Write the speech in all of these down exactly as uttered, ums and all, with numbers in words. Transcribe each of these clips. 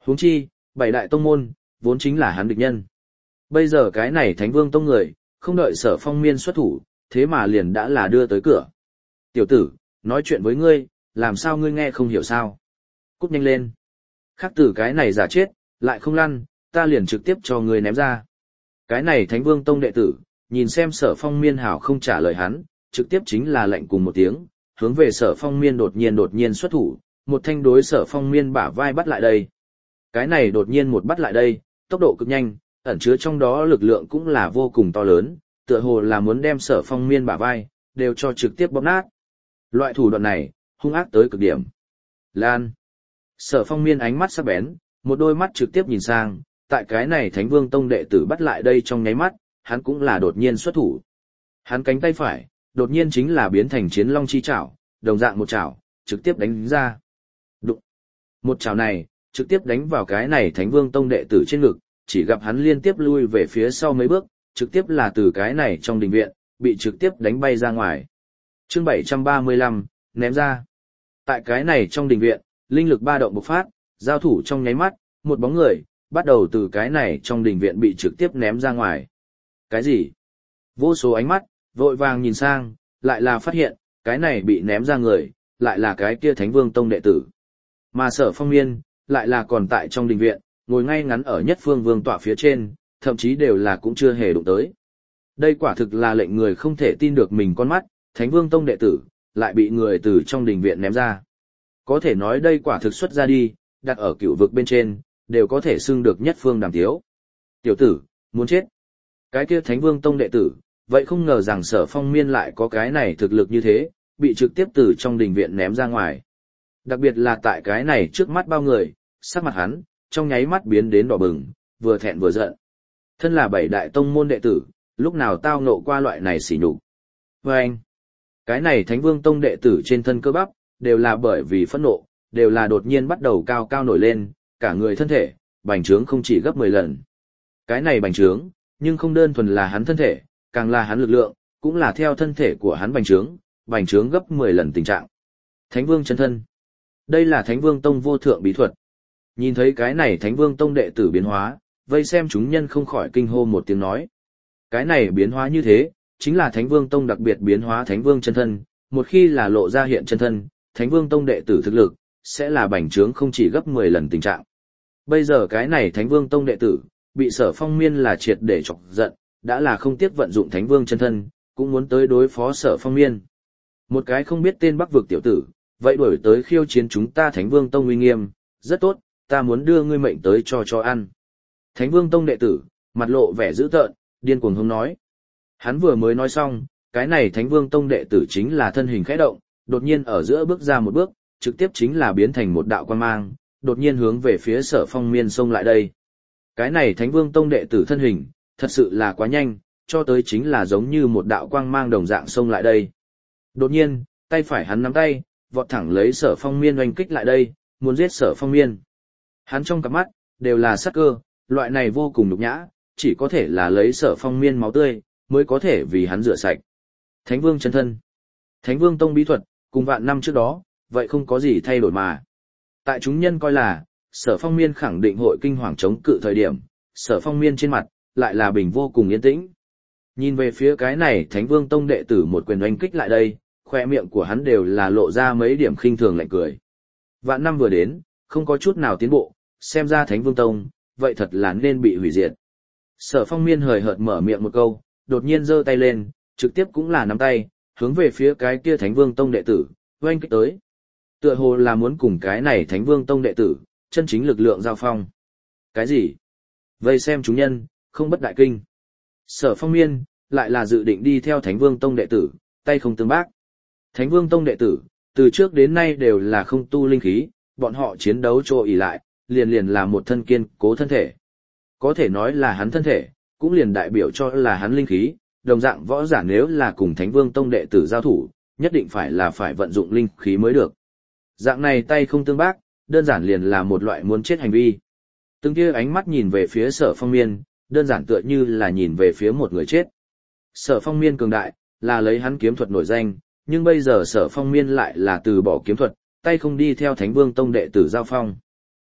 Huống chi, bảy đại tông môn, vốn chính là hắn địch nhân. Bây giờ cái này Thánh Vương Tông người, không đợi Sở Phong Miên xuất thủ, thế mà liền đã là đưa tới cửa. Tiểu tử, nói chuyện với ngươi, làm sao ngươi nghe không hiểu sao? Cút nhanh lên. Khác tử cái này giả chết, lại không lăn, ta liền trực tiếp cho ngươi ném ra. Cái này Thánh Vương Tông đệ tử, nhìn xem Sở Phong Miên hảo không trả lời hắn, trực tiếp chính là lệnh cùng một tiếng, hướng về Sở Phong Miên đột nhiên đột nhiên xuất thủ, một thanh đối Sở Phong Miên bả vai bắt lại đây. Cái này đột nhiên một bắt lại đây, tốc độ cực nhanh, ẩn chứa trong đó lực lượng cũng là vô cùng to lớn, tựa hồ là muốn đem Sở Phong Miên bả vai, đều cho trực tiếp bóp nát. Loại thủ đoạn này, hung ác tới cực điểm. Lan. Sở Phong Miên ánh mắt sắc bén, một đôi mắt trực tiếp nhìn sang, tại cái này Thánh Vương Tông đệ tử bắt lại đây trong nháy mắt, hắn cũng là đột nhiên xuất thủ. Hắn cánh tay phải, đột nhiên chính là biến thành chiến long chi chảo, đồng dạng một chảo, trực tiếp đánh ra. Đụng. Một chảo này, trực tiếp đánh vào cái này Thánh Vương Tông đệ tử trên ngực, chỉ gặp hắn liên tiếp lui về phía sau mấy bước, trực tiếp là từ cái này trong đình viện, bị trực tiếp đánh bay ra ngoài. Chương bảy trăm ba mươi lăm, ném ra. Tại cái này trong đình viện, linh lực ba động bộc phát, giao thủ trong nháy mắt, một bóng người, bắt đầu từ cái này trong đình viện bị trực tiếp ném ra ngoài. Cái gì? Vô số ánh mắt, vội vàng nhìn sang, lại là phát hiện, cái này bị ném ra người, lại là cái kia Thánh Vương Tông đệ tử. Mà Sở Phong Miên, lại là còn tại trong đình viện, ngồi ngay ngắn ở nhất phương vương tọa phía trên, thậm chí đều là cũng chưa hề đụng tới. Đây quả thực là lệnh người không thể tin được mình con mắt, Thánh Vương Tông đệ tử, lại bị người từ trong đình viện ném ra. Có thể nói đây quả thực xuất ra đi, đặt ở cựu vực bên trên, đều có thể xưng được nhất phương đàm tiếu. Tiểu tử, muốn chết. Cái kia Thánh Vương Tông đệ tử, vậy không ngờ rằng Sở Phong Miên lại có cái này thực lực như thế, bị trực tiếp từ trong đình viện ném ra ngoài. Đặc biệt là tại cái này trước mắt bao người, sắc mặt hắn, trong nháy mắt biến đến đỏ bừng, vừa thẹn vừa giận. Thân là bảy đại tông môn đệ tử, lúc nào tao ngộ qua loại này sỉ nhục. Và anh, cái này Thánh Vương Tông đệ tử trên thân cơ bắp, đều là bởi vì phẫn nộ, đều là đột nhiên bắt đầu cao cao nổi lên, cả người thân thể, bành trướng không chỉ gấp mười lần. Cái này bành trướng, nhưng không đơn thuần là hắn thân thể, càng là hắn lực lượng, cũng là theo thân thể của hắn bành trướng, bành trướng gấp mười lần tình trạng. Thánh Vương chân thân. Đây là Thánh Vương Tông vô thượng bí thuật. Nhìn thấy cái này Thánh Vương Tông đệ tử biến hóa, vây xem chúng nhân không khỏi kinh hô một tiếng nói. Cái này biến hóa như thế, chính là Thánh Vương Tông đặc biệt biến hóa Thánh Vương chân thân, một khi là lộ ra hiện chân thân, Thánh Vương Tông đệ tử thực lực, sẽ là bành trướng không chỉ gấp mười lần tình trạng. Bây giờ cái này Thánh Vương Tông đệ tử, bị Sở Phong Miên là triệt để chọc giận, đã là không tiếc vận dụng Thánh Vương chân thân, cũng muốn tới đối phó Sở Phong Miên. Một cái không biết tên Bắc vực tiểu tử, vậy đuổi tới khiêu chiến chúng ta Thánh Vương Tông uy nghiêm, rất tốt, ta muốn đưa ngươi mệnh tới cho cho ăn. Thánh Vương Tông đệ tử, mặt lộ vẻ dữ tợn, điên cuồng hống nói. Hắn vừa mới nói xong, cái này Thánh Vương Tông đệ tử chính là thân hình khẽ động, đột nhiên ở giữa bước ra một bước, trực tiếp chính là biến thành một đạo quang mang, đột nhiên hướng về phía Sở Phong Miên xông lại đây. Cái này Thánh Vương Tông đệ tử thân hình, thật sự là quá nhanh, cho tới chính là giống như một đạo quang mang đồng dạng xông lại đây. Đột nhiên, tay phải hắn nắm tay, vọt thẳng lấy Sở Phong Miên oanh kích lại đây, muốn giết Sở Phong Miên. Hắn trong cặp mắt, đều là sát cơ, loại này vô cùng nhục nhã, chỉ có thể là lấy Sở Phong Miên máu tươi, mới có thể vì hắn rửa sạch. Thánh Vương chân thân. Thánh Vương Tông bí thuật, cùng vạn năm trước đó, vậy không có gì thay đổi mà. Tại chúng nhân coi là, Sở Phong Miên khẳng định hội kinh hoàng chống cự thời điểm, Sở Phong Miên trên mặt, lại là bình vô cùng yên tĩnh. Nhìn về phía cái này Thánh Vương Tông đệ tử một quyền oanh kích lại đây, khoe miệng của hắn đều là lộ ra mấy điểm khinh thường lạnh cười. Vạn năm vừa đến, không có chút nào tiến bộ, xem ra Thánh Vương Tông, vậy thật là nên bị hủy diệt. Sở Phong Miên hời hợt mở miệng một câu, đột nhiên giơ tay lên, trực tiếp cũng là nắm tay, hướng về phía cái kia Thánh Vương Tông đệ tử, oanh kích tới. Tựa hồ là muốn cùng cái này Thánh Vương Tông đệ tử, chân chính lực lượng giao phong. Cái gì? Vây xem chúng nhân, không bất đại kinh. Sở Phong Miên, lại là dự định đi theo Thánh Vương Tông đệ tử, tay không tương bác. Thánh Vương Tông đệ tử, từ trước đến nay đều là không tu linh khí, bọn họ chiến đấu trô ỉ lại, liền liền là một thân kiên cố thân thể. Có thể nói là hắn thân thể, cũng liền đại biểu cho là hắn linh khí, đồng dạng võ giả nếu là cùng Thánh Vương Tông đệ tử giao thủ, nhất định phải là phải vận dụng linh khí mới được. Dạng này tay không tương bác, đơn giản liền là một loại muốn chết hành vi. Từng kia ánh mắt nhìn về phía Sở Phong Miên, đơn giản tựa như là nhìn về phía một người chết. Sở Phong Miên cường đại, là lấy hắn kiếm thuật nổi danh, nhưng bây giờ Sở Phong Miên lại là từ bỏ kiếm thuật, tay không đi theo Thánh Vương Tông đệ tử giao phong.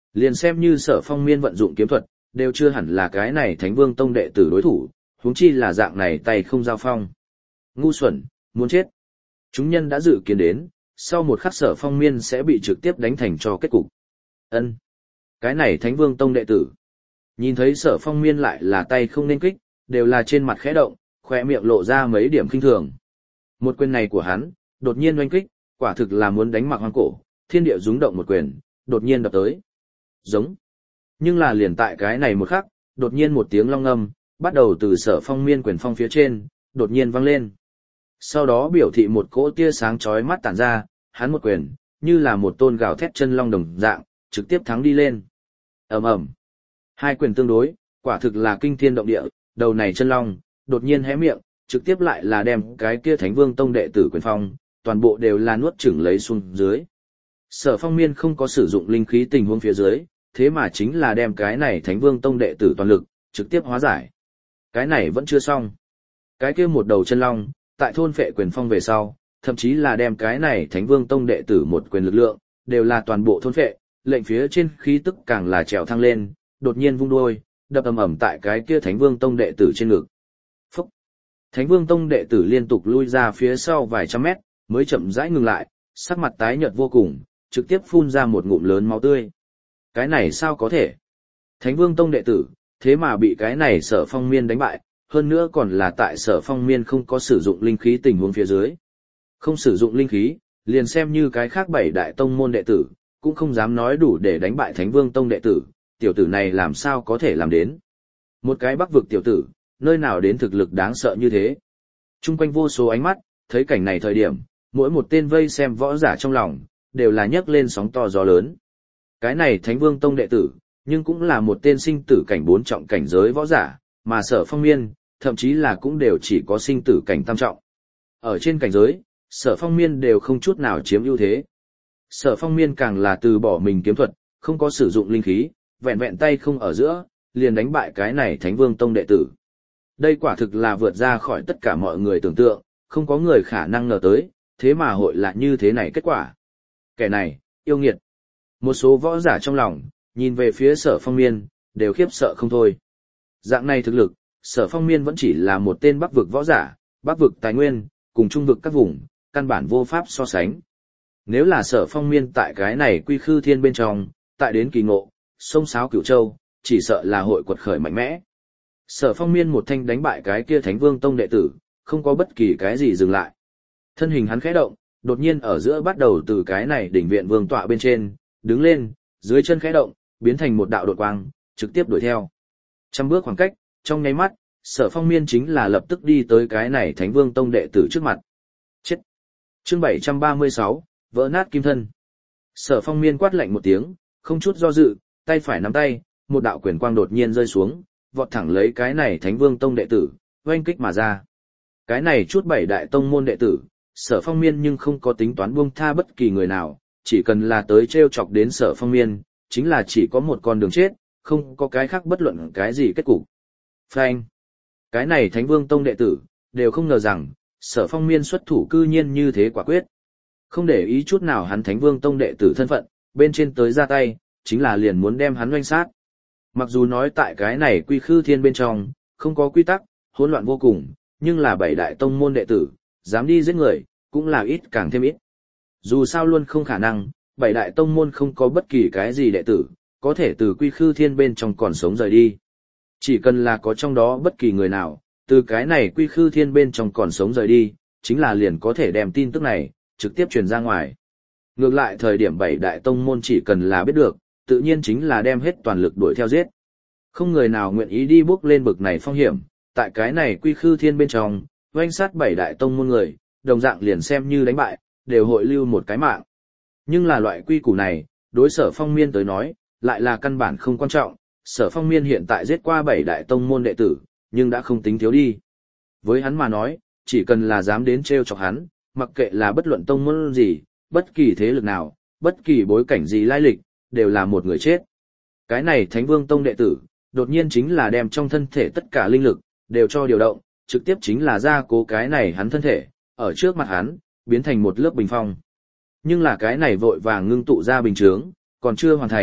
Liền xem như Sở Phong Miên vận dụng kiếm thuật, đều chưa hẳn là cái này Thánh Vương Tông đệ tử đối thủ, huống chi là dạng này tay không giao phong. Ngu xuẩn, muốn chết. Chúng nhân đã dự kiến đến, sau một khắc Sở Phong Miên sẽ bị trực tiếp đánh thành cho kết cục. Ân, cái này Thánh Vương Tông đệ tử. Nhìn thấy Sở Phong Miên lại là tay không nên kích, đều là trên mặt khẽ động, khóe miệng lộ ra mấy điểm khinh thường. Một quyền này của hắn, đột nhiên oanh kích, quả thực là muốn đánh Mạc Hoang cổ, thiên địa rung động một quyền, đột nhiên đập tới. Giống. Nhưng là liền tại cái này một khắc, đột nhiên một tiếng long ngâm, bắt đầu từ Sở Phong Miên quyền phong phía trên, đột nhiên vang lên. Sau đó biểu thị một cỗ tia sáng chói mắt tản ra, hắn một quyền, như là một tôn gào thét chân long đồng dạng, trực tiếp thắng đi lên. Ầm ầm. Hai quyền tương đối, quả thực là kinh thiên động địa, đầu này chân long, đột nhiên hé miệng, trực tiếp lại là đem cái kia Thánh Vương Tông đệ tử quyền phong, toàn bộ đều là nuốt chửng lấy xuống dưới. Sở Phong Miên không có sử dụng linh khí tình huống phía dưới, thế mà chính là đem cái này Thánh Vương Tông đệ tử toàn lực, trực tiếp hóa giải. Cái này vẫn chưa xong. Cái kia một đầu chân long, tại thôn phệ quyền phong về sau, thậm chí là đem cái này Thánh Vương Tông đệ tử một quyền lực lượng, đều là toàn bộ thôn phệ, lệnh phía trên khí tức càng là trèo thăng lên, đột nhiên vung đuôi, đập ầm ầm tại cái kia Thánh Vương Tông đệ tử trên ngực. Phúc! Thánh Vương Tông đệ tử liên tục lui ra phía sau vài trăm mét, mới chậm rãi ngừng lại, sắc mặt tái nhợt vô cùng, trực tiếp phun ra một ngụm lớn máu tươi. Cái này sao có thể? Thánh Vương Tông đệ tử, thế mà bị cái này Sở Phong Miên đánh bại, hơn nữa còn là tại Sở Phong Miên không có sử dụng linh khí tình huống phía dưới. Không sử dụng linh khí, liền xem như cái khác bảy đại tông môn đệ tử, cũng không dám nói đủ để đánh bại Thánh Vương Tông đệ tử, tiểu tử này làm sao có thể làm đến. Một cái bắc vực tiểu tử, nơi nào đến thực lực đáng sợ như thế. Trung quanh vô số ánh mắt, thấy cảnh này thời điểm, mỗi một tên vây xem võ giả trong lòng, đều là nhấc lên sóng to gió lớn. Cái này Thánh Vương Tông đệ tử, nhưng cũng là một tên sinh tử cảnh bốn trọng cảnh giới võ giả, mà Sở Phong Miên, thậm chí là cũng đều chỉ có sinh tử cảnh tam trọng. Ở trên cảnh giới, Sở Phong Miên đều không chút nào chiếm ưu thế. Sở Phong Miên càng là từ bỏ mình kiếm thuật, không có sử dụng linh khí, vẹn vẹn tay không ở giữa, liền đánh bại cái này Thánh Vương Tông đệ tử. Đây quả thực là vượt ra khỏi tất cả mọi người tưởng tượng, không có người khả năng ngờ tới, thế mà hội là như thế này kết quả. Kẻ này, yêu nghiệt. Một số võ giả trong lòng, nhìn về phía Sở Phong Miên, đều khiếp sợ không thôi. Dạng này thực lực, Sở Phong Miên vẫn chỉ là một tên bắc vực võ giả, bắc vực tài nguyên, cùng trung vực các vùng, căn bản vô pháp so sánh. Nếu là Sở Phong Miên tại cái này quy khư thiên bên trong, tại đến kỳ ngộ, sông sáo cửu châu, chỉ sợ là hội quật khởi mạnh mẽ. Sở Phong Miên một thanh đánh bại cái kia Thánh Vương Tông đệ tử, không có bất kỳ cái gì dừng lại. Thân hình hắn khẽ động, đột nhiên ở giữa bắt đầu từ cái này đỉnh viện vương tọa bên trên, đứng lên, dưới chân khẽ động, biến thành một đạo đột quang, trực tiếp đuổi theo. Trăm bước khoảng cách, trong nháy mắt, Sở Phong Miên chính là lập tức đi tới cái này Thánh Vương Tông đệ tử trước mặt. Chết! Chương bảy trăm ba mươi sáu, vỡ nát kim thân. Sở Phong Miên quát lạnh một tiếng, không chút do dự, tay phải nắm tay, một đạo quyền quang đột nhiên rơi xuống, vọt thẳng lấy cái này Thánh Vương Tông đệ tử, oanh kích mà ra. Cái này chút bảy đại tông môn đệ tử, Sở Phong Miên nhưng không có tính toán buông tha bất kỳ người nào, chỉ cần là tới trêu chọc đến Sở Phong Miên, chính là chỉ có một con đường chết, không có cái khác bất luận cái gì kết cục. Phanh! Cái này Thánh Vương Tông đệ tử, đều không ngờ rằng, Sở Phong Miên xuất thủ cư nhiên như thế quả quyết. Không để ý chút nào hắn Thánh Vương Tông đệ tử thân phận, bên trên tới ra tay, chính là liền muốn đem hắn oanh sát. Mặc dù nói tại cái này quy khư thiên bên trong, không có quy tắc, hỗn loạn vô cùng, nhưng là bảy đại tông môn đệ tử, dám đi giết người, cũng là ít càng thêm ít. Dù sao luôn không khả năng, bảy đại tông môn không có bất kỳ cái gì đệ tử, có thể từ quy khư thiên bên trong còn sống rời đi. Chỉ cần là có trong đó bất kỳ người nào, từ cái này quy khư thiên bên trong còn sống rời đi, chính là liền có thể đem tin tức này, trực tiếp truyền ra ngoài. Ngược lại thời điểm bảy đại tông môn chỉ cần là biết được, tự nhiên chính là đem hết toàn lực đuổi theo giết. Không người nào nguyện ý đi bước lên bực này phong hiểm, tại cái này quy khư thiên bên trong, oanh sát bảy đại tông môn người, đồng dạng liền xem như đánh bại, đều hội lưu một cái mạng. Nhưng là loại quy củ này, đối Sở Phong Miên tới nói, lại là căn bản không quan trọng, Sở Phong Miên hiện tại giết qua bảy đại tông môn đệ tử, nhưng đã không tính thiếu đi. Với hắn mà nói, chỉ cần là dám đến trêu chọc hắn, mặc kệ là bất luận tông môn gì, bất kỳ thế lực nào, bất kỳ bối cảnh gì lai lịch, đều là một người chết. Cái này Thánh Vương Tông đệ tử, đột nhiên chính là đem trong thân thể tất cả linh lực, đều cho điều động, trực tiếp chính là ra cố cái này hắn thân thể, ở trước mặt hắn, biến thành một lớp bình phong. Nhưng là cái này vội vàng ngưng tụ ra bình chướng, còn chưa hoàn thành,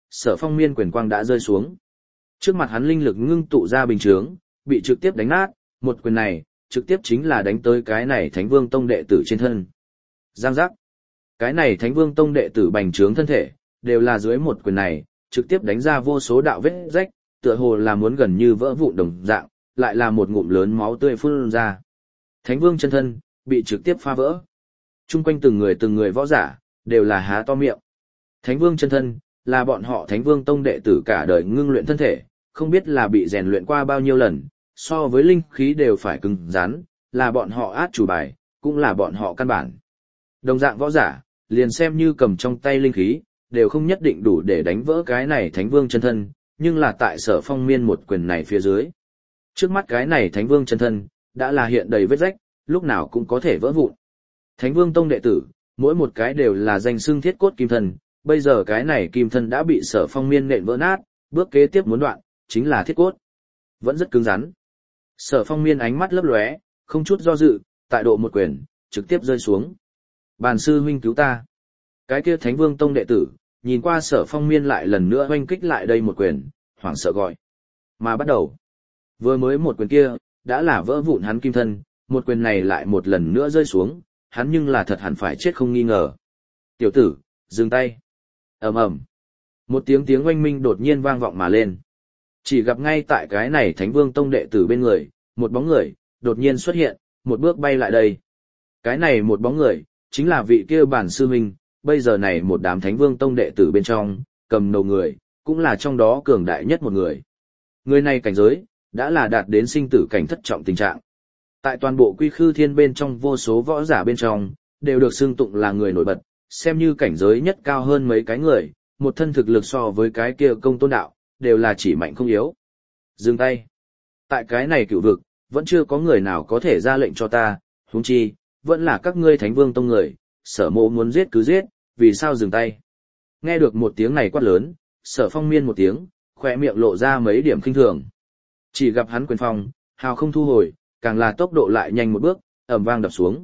Sở Phong Miên quyền quang đã rơi xuống. Trước mặt hắn linh lực ngưng tụ ra bình chướng, bị trực tiếp đánh nát, một quyền này, trực tiếp chính là đánh tới cái này Thánh Vương Tông đệ tử trên thân. Giang giác. Cái này Thánh Vương Tông đệ tử bành trướng thân thể, đều là dưới một quyền này, trực tiếp đánh ra vô số đạo vết rách, tựa hồ là muốn gần như vỡ vụn đồng dạng, lại là một ngụm lớn máu tươi phun ra. Thánh Vương chân thân, bị trực tiếp phá vỡ. Trung quanh từng người từng người võ giả, đều là há to miệng. Thánh Vương chân thân, là bọn họ Thánh Vương Tông đệ tử cả đời ngưng luyện thân thể, không biết là bị rèn luyện qua bao nhiêu lần, so với linh khí đều phải cứng rắn, là bọn họ át chủ bài, cũng là bọn họ căn bản. Đồng dạng võ giả, liền xem như cầm trong tay linh khí, đều không nhất định đủ để đánh vỡ cái này Thánh Vương chân thân, nhưng là tại Sở Phong Miên một quyền này phía dưới. Trước mắt cái này Thánh Vương chân thân, đã là hiện đầy vết rách, lúc nào cũng có thể vỡ vụn. Thánh Vương Tông đệ tử, mỗi một cái đều là danh xưng thiết cốt kim thân, bây giờ cái này kim thân đã bị Sở Phong Miên nện vỡ nát, bước kế tiếp muốn đoạn, chính là thiết cốt. Vẫn rất cứng rắn. Sở Phong Miên ánh mắt lấp lóe, không chút do dự, tại độ một quyền, trực tiếp rơi xuống. Bàn sư huynh cứu ta. Cái kia Thánh Vương Tông đệ tử, nhìn qua Sở Phong Miên lại lần nữa oanh kích lại đây một quyền, hoảng sợ gọi. Mà bắt đầu. Vừa mới một quyền kia, đã là vỡ vụn hắn kim thân, một quyền này lại một lần nữa rơi xuống, hắn nhưng là thật hẳn phải chết không nghi ngờ. Tiểu tử, dừng tay. Ầm ầm. Một tiếng tiếng oanh minh đột nhiên vang vọng mà lên. Chỉ gặp ngay tại cái này Thánh Vương Tông đệ tử bên người, một bóng người, đột nhiên xuất hiện, một bước bay lại đây. Cái này một bóng người, chính là vị kia bản sư huynh, bây giờ này một đám Thánh Vương Tông đệ tử bên trong, cầm đầu người, cũng là trong đó cường đại nhất một người. Người này cảnh giới, đã là đạt đến sinh tử cảnh thất trọng tình trạng. Tại toàn bộ Quy Khư Thiên bên trong vô số võ giả bên trong, đều được xưng tụng là người nổi bật, xem như cảnh giới nhất cao hơn mấy cái người, một thân thực lực so với cái kia công tôn đạo, đều là chỉ mạnh không yếu. Dừng tay. Tại cái này cửu vực, vẫn chưa có người nào có thể ra lệnh cho ta, huống chi, vẫn là các ngươi Thánh Vương Tông người, Sở Mộ muốn giết cứ giết, vì sao dừng tay. Nghe được một tiếng này quát lớn, Sở Phong Miên một tiếng, khỏe miệng lộ ra mấy điểm khinh thường. Chỉ gặp hắn quyền phong, hào không thu hồi, càng là tốc độ lại nhanh một bước, ầm vang đập xuống.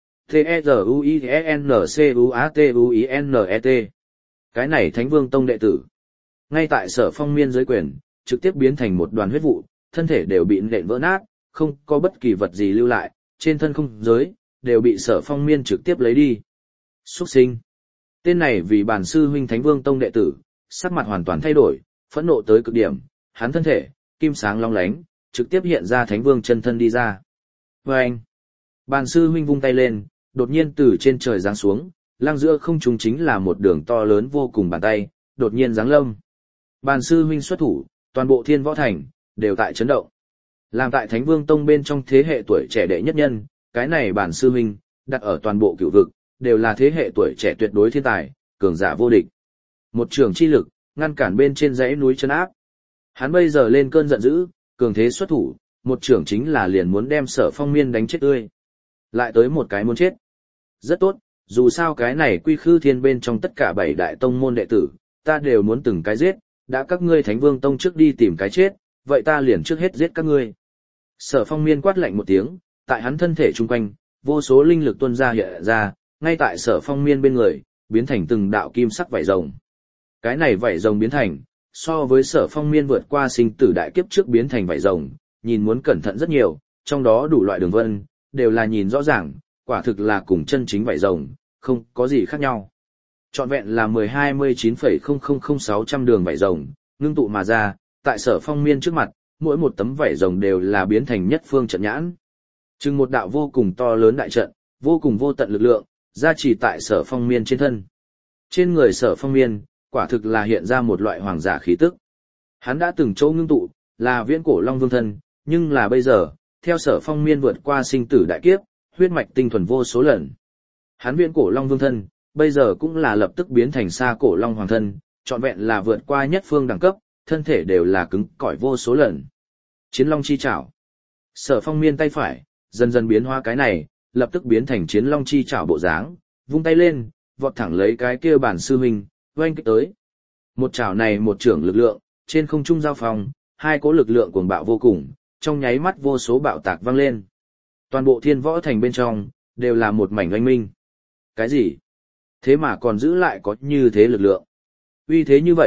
T-E-Z-U-I-N-C-U-A-T-U-I-N-E-T. Cái này Thánh Vương Tông đệ tử. Ngay tại Sở Phong Miên dưới quyền, trực tiếp biến thành một đoàn huyết vụ, thân thể đều bị nện vỡ nát, không có bất kỳ vật gì lưu lại, trên thân không giới, đều bị Sở Phong Miên trực tiếp lấy đi. Xuất sinh. Tên này vì bản sư huynh Thánh Vương Tông đệ tử, sắc mặt hoàn toàn thay đổi, phẫn nộ tới cực điểm, hắn thân thể, kim sáng long lánh, trực tiếp hiện ra Thánh Vương chân thân đi ra. Và anh, bản sư huynh vung tay lên, đột nhiên từ trên trời giáng xuống, lăng giữa không trung chính là một đường to lớn vô cùng bàn tay, đột nhiên giáng lâm. Bản sư huynh xuất thủ, toàn bộ Thiên Võ Thành, đều tại chấn động. Làm tại Thánh Vương Tông bên trong thế hệ tuổi trẻ đệ nhất nhân, cái này bản sư huynh, đặt ở toàn bộ cửu vực, đều là thế hệ tuổi trẻ tuyệt đối thiên tài, cường giả vô địch. Một trường chi lực, ngăn cản bên trên dãy núi chân áp. Hắn bây giờ lên cơn giận dữ, cường thế xuất thủ, một trưởng chính là liền muốn đem Sở Phong Miên đánh chết tươi. Lại tới một cái muốn chết. Rất tốt, dù sao cái này Quy Khư Thiên bên trong tất cả bảy đại tông môn đệ tử, ta đều muốn từng cái giết, đã các ngươi Thánh Vương Tông trước đi tìm cái chết, vậy ta liền trước hết giết các ngươi. Sở Phong Miên quát lạnh một tiếng, tại hắn thân thể chung quanh, vô số linh lực tuôn ra hiện ra, ngay tại Sở Phong Miên bên người, biến thành từng đạo kim sắc vảy rồng. Cái này vảy rồng biến thành, so với Sở Phong Miên vượt qua sinh tử đại kiếp trước biến thành vảy rồng, nhìn muốn cẩn thận rất nhiều, trong đó đủ loại đường vân, đều là nhìn rõ ràng, quả thực là cùng chân chính vảy rồng, không có gì khác nhau. Trọn vẹn là mười hai mươi chín phẩy không không không sáu trăm đường vảy rồng, ngưng tụ mà ra, tại Sở Phong Miên trước mặt, mỗi một tấm vảy rồng đều là biến thành nhất phương trận nhãn. Chừng một đạo vô cùng to lớn đại trận, vô cùng vô tận lực lượng, gia trì tại Sở Phong Miên trên thân. Trên người Sở Phong Miên, quả thực là hiện ra một loại hoàng giả khí tức. Hắn đã từng chỗ ngưng tụ, là viễn cổ Long Vương thân, nhưng là bây giờ, theo Sở Phong Miên vượt qua sinh tử đại kiếp, huyết mạch tinh thuần vô số lần. Hắn viễn cổ Long Vương thân, bây giờ cũng là lập tức biến thành xa cổ Long Hoàng thân, trọn vẹn là vượt qua nhất phương đẳng cấp, thân thể đều là cứng cỏi vô số lần. Chiến Long chi chảo. Sở Phong Miên tay phải, dần dần biến hóa cái này, lập tức biến thành Chiến Long chi chảo bộ dáng, vung tay lên, vọt thẳng lấy cái kia bản sư huynh, oanh kích tới. Một chảo này một trưởng lực lượng, trên không trung giao phong, hai cỗ lực lượng cuồng bạo vô cùng, trong nháy mắt vô số bạo tạc vang lên. Toàn bộ Thiên Võ Thành bên trong, đều là một mảnh oanh minh. Cái gì? Thế mà còn giữ lại có như thế lực lượng. Uy thế như vậy,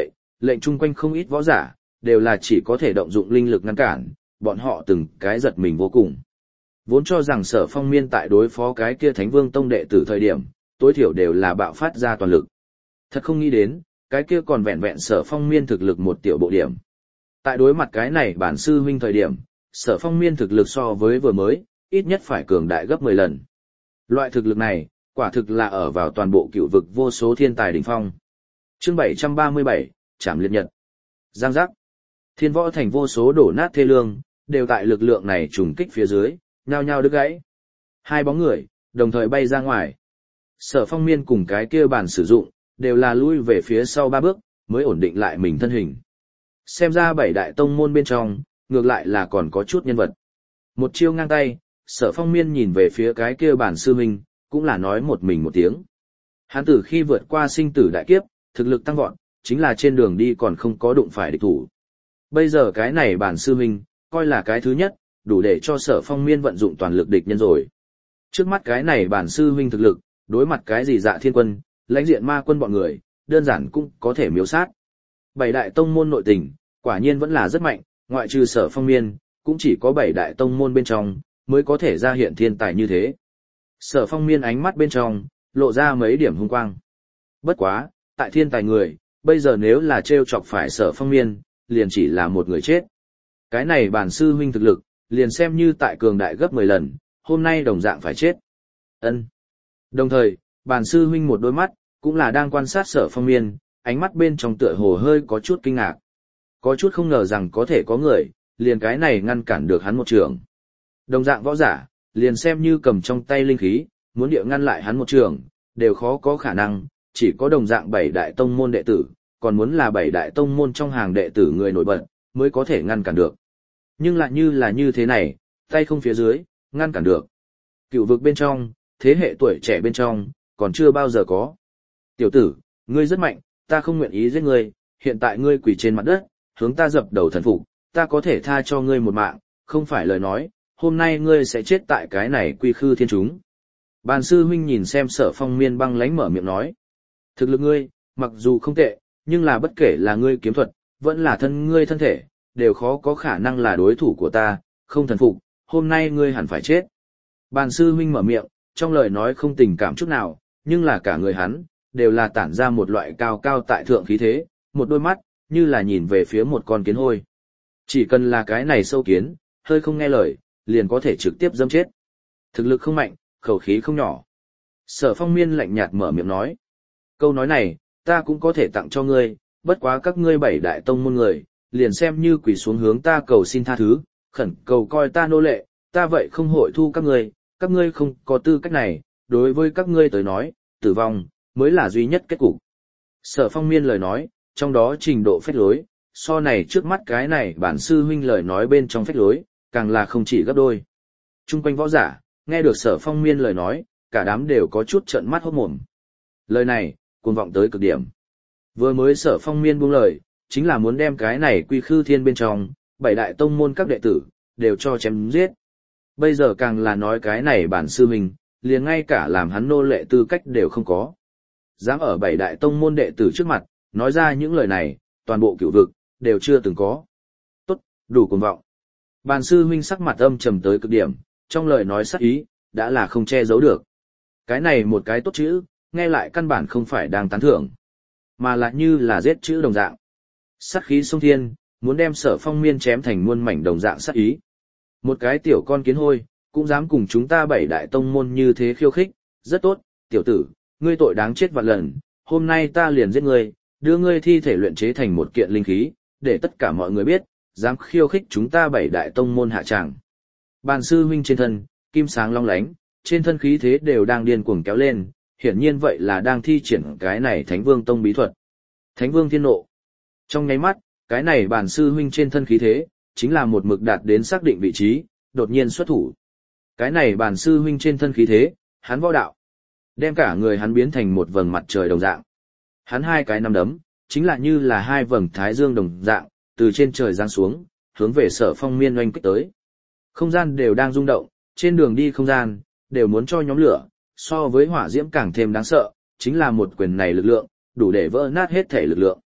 lệnh chung quanh không ít võ giả, đều là chỉ có thể động dụng linh lực ngăn cản, bọn họ từng cái giật mình vô cùng. Vốn cho rằng Sở Phong Miên tại đối phó cái kia Thánh Vương Tông đệ tử thời điểm, tối thiểu đều là bạo phát ra toàn lực. Thật không nghĩ đến, cái kia còn vẹn vẹn Sở Phong Miên thực lực một tiểu bộ điểm. Tại đối mặt cái này bản sư huynh thời điểm, Sở Phong Miên thực lực so với vừa mới, ít nhất phải cường đại gấp mười lần. Loại thực lực này, quả thực là ở vào toàn bộ cựu vực vô số thiên tài đỉnh phong. Chương bảy trăm ba mươi bảy, Trảm Liệt Nhật. Giang giác. Thiên võ thành vô số đổ nát thê lương, đều tại lực lượng này trùng kích phía dưới, nhao nhao đứt gãy. Hai bóng người, đồng thời bay ra ngoài. Sở Phong Miên cùng cái kia bàn sử dụng, đều là lui về phía sau ba bước, mới ổn định lại mình thân hình. Xem ra bảy đại tông môn bên trong, ngược lại là còn có chút nhân vật. Một chiêu ngang tay, Sở Phong Miên nhìn về phía cái kia bản sư huynh, cũng là nói một mình một tiếng. Hắn từ khi vượt qua sinh tử đại kiếp, thực lực tăng vọt, chính là trên đường đi còn không có đụng phải địch thủ. Bây giờ cái này bản sư huynh, coi là cái thứ nhất, đủ để cho Sở Phong Miên vận dụng toàn lực địch nhân rồi. Trước mắt cái này bản sư huynh thực lực, đối mặt cái gì Dạ Thiên Quân, lãnh diện ma quân bọn người, đơn giản cũng có thể miếu sát. Bảy đại tông môn nội tình, quả nhiên vẫn là rất mạnh, ngoại trừ Sở Phong Miên, cũng chỉ có bảy đại tông môn bên trong, mới có thể ra hiện thiên tài như thế. Sở Phong Miên ánh mắt bên trong, lộ ra mấy điểm hung quang. Bất quá, tại thiên tài người, bây giờ nếu là trêu chọc phải Sở Phong Miên, liền chỉ là một người chết. Cái này bản sư huynh thực lực, liền xem như tại cường đại gấp mười lần, hôm nay đồng dạng phải chết. Ân. Đồng thời, bản sư huynh một đôi mắt, cũng là đang quan sát Sở Phong Miên, ánh mắt bên trong tựa hồ hơi có chút kinh ngạc. Có chút không ngờ rằng có thể có người, liền cái này ngăn cản được hắn một trường. Đồng dạng võ giả, liền xem như cầm trong tay linh khí, muốn địa ngăn lại hắn một trường, đều khó có khả năng, chỉ có đồng dạng bảy đại tông môn đệ tử, còn muốn là bảy đại tông môn trong hàng đệ tử người nổi bật, mới có thể ngăn cản được. Nhưng lại như là như thế này, tay không phía dưới, ngăn cản được. Cựu vực bên trong, thế hệ tuổi trẻ bên trong, còn chưa bao giờ có. Tiểu tử, ngươi rất mạnh, ta không nguyện ý giết ngươi, hiện tại ngươi quỳ trên mặt đất, hướng ta dập đầu thần phục, ta có thể tha cho ngươi một mạng, không phải lời nói, hôm nay ngươi sẽ chết tại cái này quy khư thiên chúng. Bàn sư huynh nhìn xem Sở Phong Miên băng lánh mở miệng nói. Thực lực ngươi, mặc dù không tệ, nhưng là bất kể là ngươi kiếm thuật, vẫn là thân ngươi thân thể, đều khó có khả năng là đối thủ của ta, không thần phục, hôm nay ngươi hẳn phải chết. Bàn sư huynh mở miệng, trong lời nói không tình cảm chút nào, nhưng là cả người hắn, đều là tản ra một loại cao cao tại thượng khí thế, một đôi mắt, như là nhìn về phía một con kiến hôi. Chỉ cần là cái này sâu kiến, hơi không nghe lời, liền có thể trực tiếp dâm chết. Thực lực không mạnh, khẩu khí không nhỏ. Sở Phong Miên lạnh nhạt mở miệng nói. Câu nói này, ta cũng có thể tặng cho ngươi, bất quá các ngươi bảy đại tông môn người, liền xem như quỳ xuống hướng ta cầu xin tha thứ, khẩn cầu coi ta nô lệ, ta vậy không hội thu các ngươi, các ngươi không có tư cách này, đối với các ngươi tới nói, tử vong, mới là duy nhất kết cục. Sở Phong Miên lời nói, trong đó trình độ phách lối, so này trước mắt cái này bản sư huynh lời nói bên trong phách lối, càng là không chỉ gấp đôi. Trung quanh võ giả, nghe được Sở Phong Miên lời nói, cả đám đều có chút trợn mắt hốt mồm. Lời này, cuồng vọng tới cực điểm. Vừa mới Sở Phong Miên buông lời, chính là muốn đem cái này quy khư thiên bên trong, bảy đại tông môn các đệ tử, đều cho chém giết. Bây giờ càng là nói cái này bản sư huynh, liền ngay cả làm hắn nô lệ tư cách đều không có. Dám ở bảy đại tông môn đệ tử trước mặt, nói ra những lời này, toàn bộ cửu vực, đều chưa từng có. Tốt, đủ cuồng vọng. Bàn sư huynh sắc mặt âm trầm tới cực điểm, trong lời nói sắc ý, đã là không che giấu được. Cái này một cái tốt chữ, nghe lại căn bản không phải đang tán thưởng, mà là như là giết chữ đồng dạng. Sát khí sông thiên, muốn đem Sở Phong Miên chém thành muôn mảnh đồng dạng sát ý. Một cái tiểu con kiến hôi, cũng dám cùng chúng ta bảy đại tông môn như thế khiêu khích, rất tốt, tiểu tử, ngươi tội đáng chết vạn lần, hôm nay ta liền giết ngươi, đưa ngươi thi thể luyện chế thành một kiện linh khí, để tất cả mọi người biết, dám khiêu khích chúng ta bảy đại tông môn hạ tràng. Bàn sư huynh trên thân, kim sáng long lánh, trên thân khí thế đều đang điên cuồng kéo lên, hiển nhiên vậy là đang thi triển cái này Thánh Vương Tông bí thuật. Thánh Vương Thiên Nộ. Trong nháy mắt, cái này bàn sư huynh trên thân khí thế, chính là một mực đạt đến xác định vị trí, đột nhiên xuất thủ. Cái này bàn sư huynh trên thân khí thế, hắn võ đạo, đem cả người hắn biến thành một vầng mặt trời đồng dạng. Hắn hai cái nắm đấm, chính là như là hai vầng thái dương đồng dạng, từ trên trời giáng xuống, hướng về Sở Phong Miên oanh kích tới. Không gian đều đang rung động, trên đường đi không gian, đều muốn cho nhóm lửa, so với hỏa diễm càng thêm đáng sợ, chính là một quyền này lực lượng, đủ để vỡ nát hết thể lực lượng.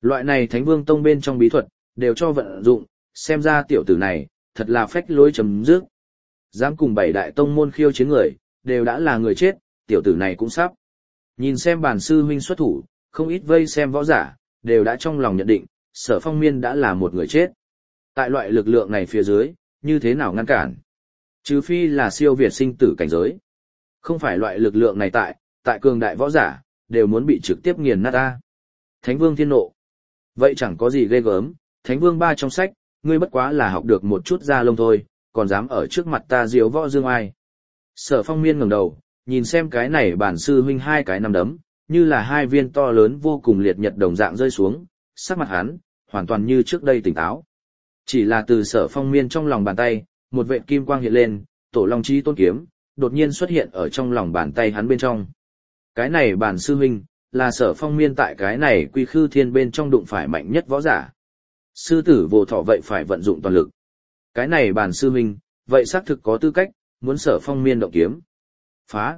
Loại này Thánh Vương Tông bên trong bí thuật, đều cho vận dụng, xem ra tiểu tử này, thật là phách lối chấm dứt. Dám cùng bảy đại tông môn khiêu chiến người, đều đã là người chết, tiểu tử này cũng sắp. Nhìn xem bản sư huynh xuất thủ, không ít vây xem võ giả, đều đã trong lòng nhận định, Sở Phong Miên đã là một người chết. Tại loại lực lượng này phía dưới, như thế nào ngăn cản? Trừ phi là siêu việt sinh tử cảnh giới. Không phải loại lực lượng này tại, tại cường đại võ giả, đều muốn bị trực tiếp nghiền nát ta. Thánh Vương thiên nộ. Vậy chẳng có gì ghê gớm, Thánh Vương ba trong sách, ngươi bất quá là học được một chút da lông thôi, còn dám ở trước mặt ta diếu võ dương ai. Sở Phong Miên ngẩng đầu, nhìn xem cái này bản sư huynh hai cái nắm đấm, như là hai viên to lớn vô cùng liệt nhật đồng dạng rơi xuống, sắc mặt hắn, hoàn toàn như trước đây tỉnh táo. Chỉ là từ Sở Phong Miên trong lòng bàn tay, một vệt kim quang hiện lên, tổ long chi tôn kiếm, đột nhiên xuất hiện ở trong lòng bàn tay hắn bên trong. Cái này bản sư huynh, là Sở Phong Miên tại cái này quy khư thiên bên trong đụng phải mạnh nhất võ giả. Sư tử vô thọ vậy phải vận dụng toàn lực. Cái này bản sư huynh, vậy xác thực có tư cách, muốn Sở Phong Miên động kiếm. Phá.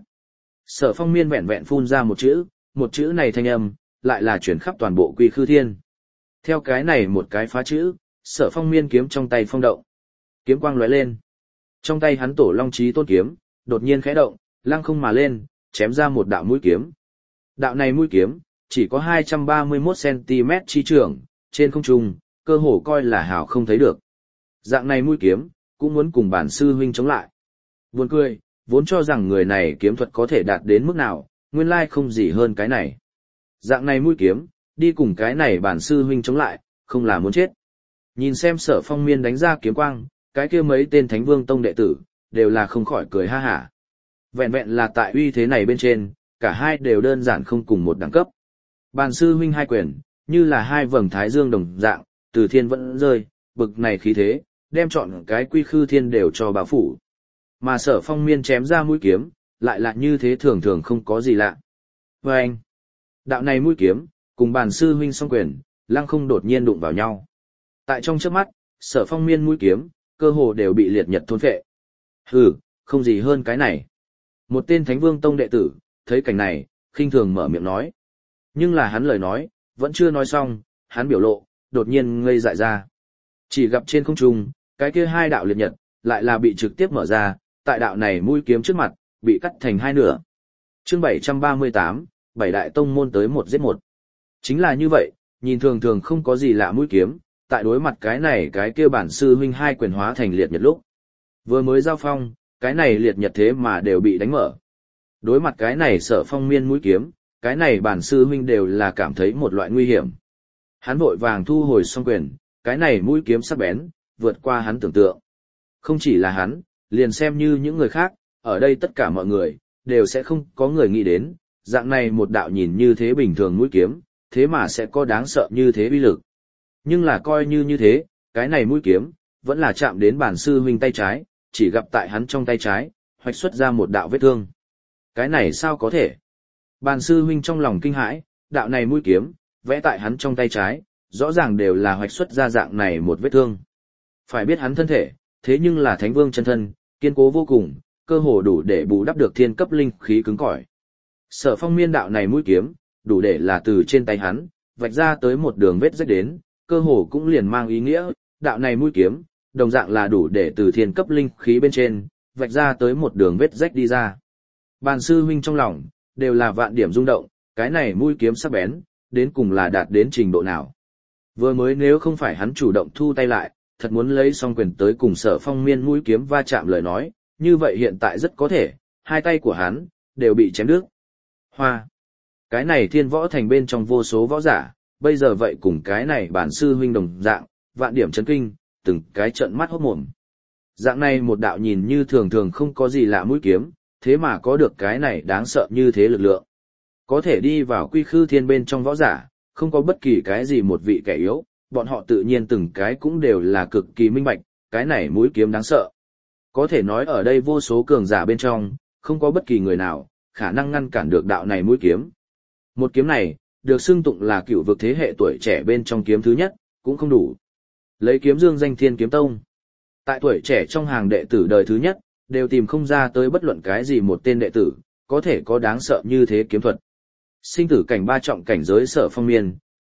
Sở Phong Miên vẹn vẹn phun ra một chữ, một chữ này thanh âm, lại là chuyển khắp toàn bộ quy khư thiên. Theo cái này một cái phá chữ, Sở Phong Miên kiếm trong tay phong động. Kiếm quang lóe lên. Trong tay hắn tổ long chí tôn kiếm, đột nhiên khẽ động, lăng không mà lên, chém ra một đạo mũi kiếm. Đạo này mũi kiếm, chỉ có hai trăm ba mươi mốt xăng-ti-mét chi trường, trên không trung, cơ hồ coi là hào không thấy được. Dạng này mũi kiếm, cũng muốn cùng bản sư huynh chống lại. Buồn cười, vốn cho rằng người này kiếm thuật có thể đạt đến mức nào, nguyên lai không gì hơn cái này. Dạng này mũi kiếm, đi cùng cái này bản sư huynh chống lại, không là muốn chết. Nhìn xem Sở Phong Miên đánh ra kiếm quang, cái kia mấy tên Thánh Vương Tông đệ tử, đều là không khỏi cười ha hả. Vẹn vẹn là tại uy thế này bên trên, cả hai đều đơn giản không cùng một đẳng cấp. Bản sư huynh hai quyền, như là hai vầng thái dương đồng dạng, từ thiên vẫn rơi, bực này khí thế, đem chọn cái quy khư thiên đều cho bao phủ. Mà Sở Phong Miên chém ra mũi kiếm, lại là như thế thường thường không có gì lạ. Và anh, đạo này mũi kiếm, cùng bản sư huynh song quyền, lăng không đột nhiên đụng vào nhau. Tại trong chớp mắt, Sở Phong Miên mũi kiếm, cơ hồ đều bị liệt nhật thôn phệ. Hừ, không gì hơn cái này. Một tên Thánh Vương Tông đệ tử, thấy cảnh này, khinh thường mở miệng nói. Nhưng là hắn lời nói, vẫn chưa nói xong, hắn biểu lộ, đột nhiên ngây dại ra. Chỉ gặp trên không trung, cái kia hai đạo liệt nhật, lại là bị trực tiếp mở ra, tại đạo này mũi kiếm trước mặt, bị cắt thành hai nửa. Chương bảy trăm ba mươi tám, bảy đại tông môn tới một giết một. Chính là như vậy, nhìn thường thường không có gì lạ mũi kiếm, tại đối mặt cái này cái kia bản sư huynh hai quyền hóa thành liệt nhật lúc. Vừa mới giao phong, cái này liệt nhật thế mà đều bị đánh mở. Đối mặt cái này Sở Phong Miên mũi kiếm, cái này bản sư huynh đều là cảm thấy một loại nguy hiểm. Hắn vội vàng thu hồi song quyền, cái này mũi kiếm sắc bén, vượt qua hắn tưởng tượng. Không chỉ là hắn, liền xem như những người khác, ở đây tất cả mọi người, đều sẽ không có người nghĩ đến, dạng này một đạo nhìn như thế bình thường mũi kiếm, thế mà sẽ có đáng sợ như thế uy lực. Nhưng là coi như như thế, cái này mũi kiếm, vẫn là chạm đến bản sư huynh tay trái, chỉ gặp tại hắn trong tay trái, hoạch xuất ra một đạo vết thương. Cái này sao có thể? Bản sư huynh trong lòng kinh hãi, đạo này mũi kiếm, vẽ tại hắn trong tay trái, rõ ràng đều là hoạch xuất ra dạng này một vết thương. Phải biết hắn thân thể, thế nhưng là Thánh Vương chân thân, kiên cố vô cùng, cơ hồ đủ để bù đắp được thiên cấp linh khí cứng cỏi. Sở Phong Miên đạo này mũi kiếm, đủ để là từ trên tay hắn, vạch ra tới một đường vết rách đến, cơ hồ cũng liền mang ý nghĩa, đạo này mũi kiếm, đồng dạng là đủ để từ thiên cấp linh khí bên trên, vạch ra tới một đường vết rách đi ra. Bàn sư huynh trong lòng, đều là vạn điểm rung động, cái này mũi kiếm sắc bén, đến cùng là đạt đến trình độ nào. Vừa mới nếu không phải hắn chủ động thu tay lại, thật muốn lấy song quyền tới cùng Sở Phong Miên mũi kiếm va chạm lời nói, như vậy hiện tại rất có thể, hai tay của hắn, đều bị chém đứt. Hoa! Cái này thiên võ thành bên trong vô số võ giả, bây giờ vậy cùng cái này bản sư huynh đồng dạng, vạn điểm chấn kinh, từng cái trợn mắt hốt mồm. Dạng này một đạo nhìn như thường thường không có gì lạ mũi kiếm, thế mà có được cái này đáng sợ như thế lực lượng. Có thể đi vào quy khư thiên bên trong võ giả, không có bất kỳ cái gì một vị kẻ yếu, bọn họ tự nhiên từng cái cũng đều là cực kỳ minh bạch, cái này mũi kiếm đáng sợ. Có thể nói ở đây vô số cường giả bên trong, không có bất kỳ người nào, khả năng ngăn cản được đạo này mũi kiếm. Một kiếm này, được xưng tụng là cựu vực thế hệ tuổi trẻ bên trong kiếm thứ nhất, cũng không đủ. Lấy kiếm dương danh Thiên Kiếm Tông. Tại tuổi trẻ trong hàng đệ tử đời thứ nhất, đều tìm không ra tới bất luận cái gì một tên đệ tử, có thể có đáng sợ như thế kiếm thuật. Sinh tử cảnh ba trọng cảnh giới Sở Phong Miên,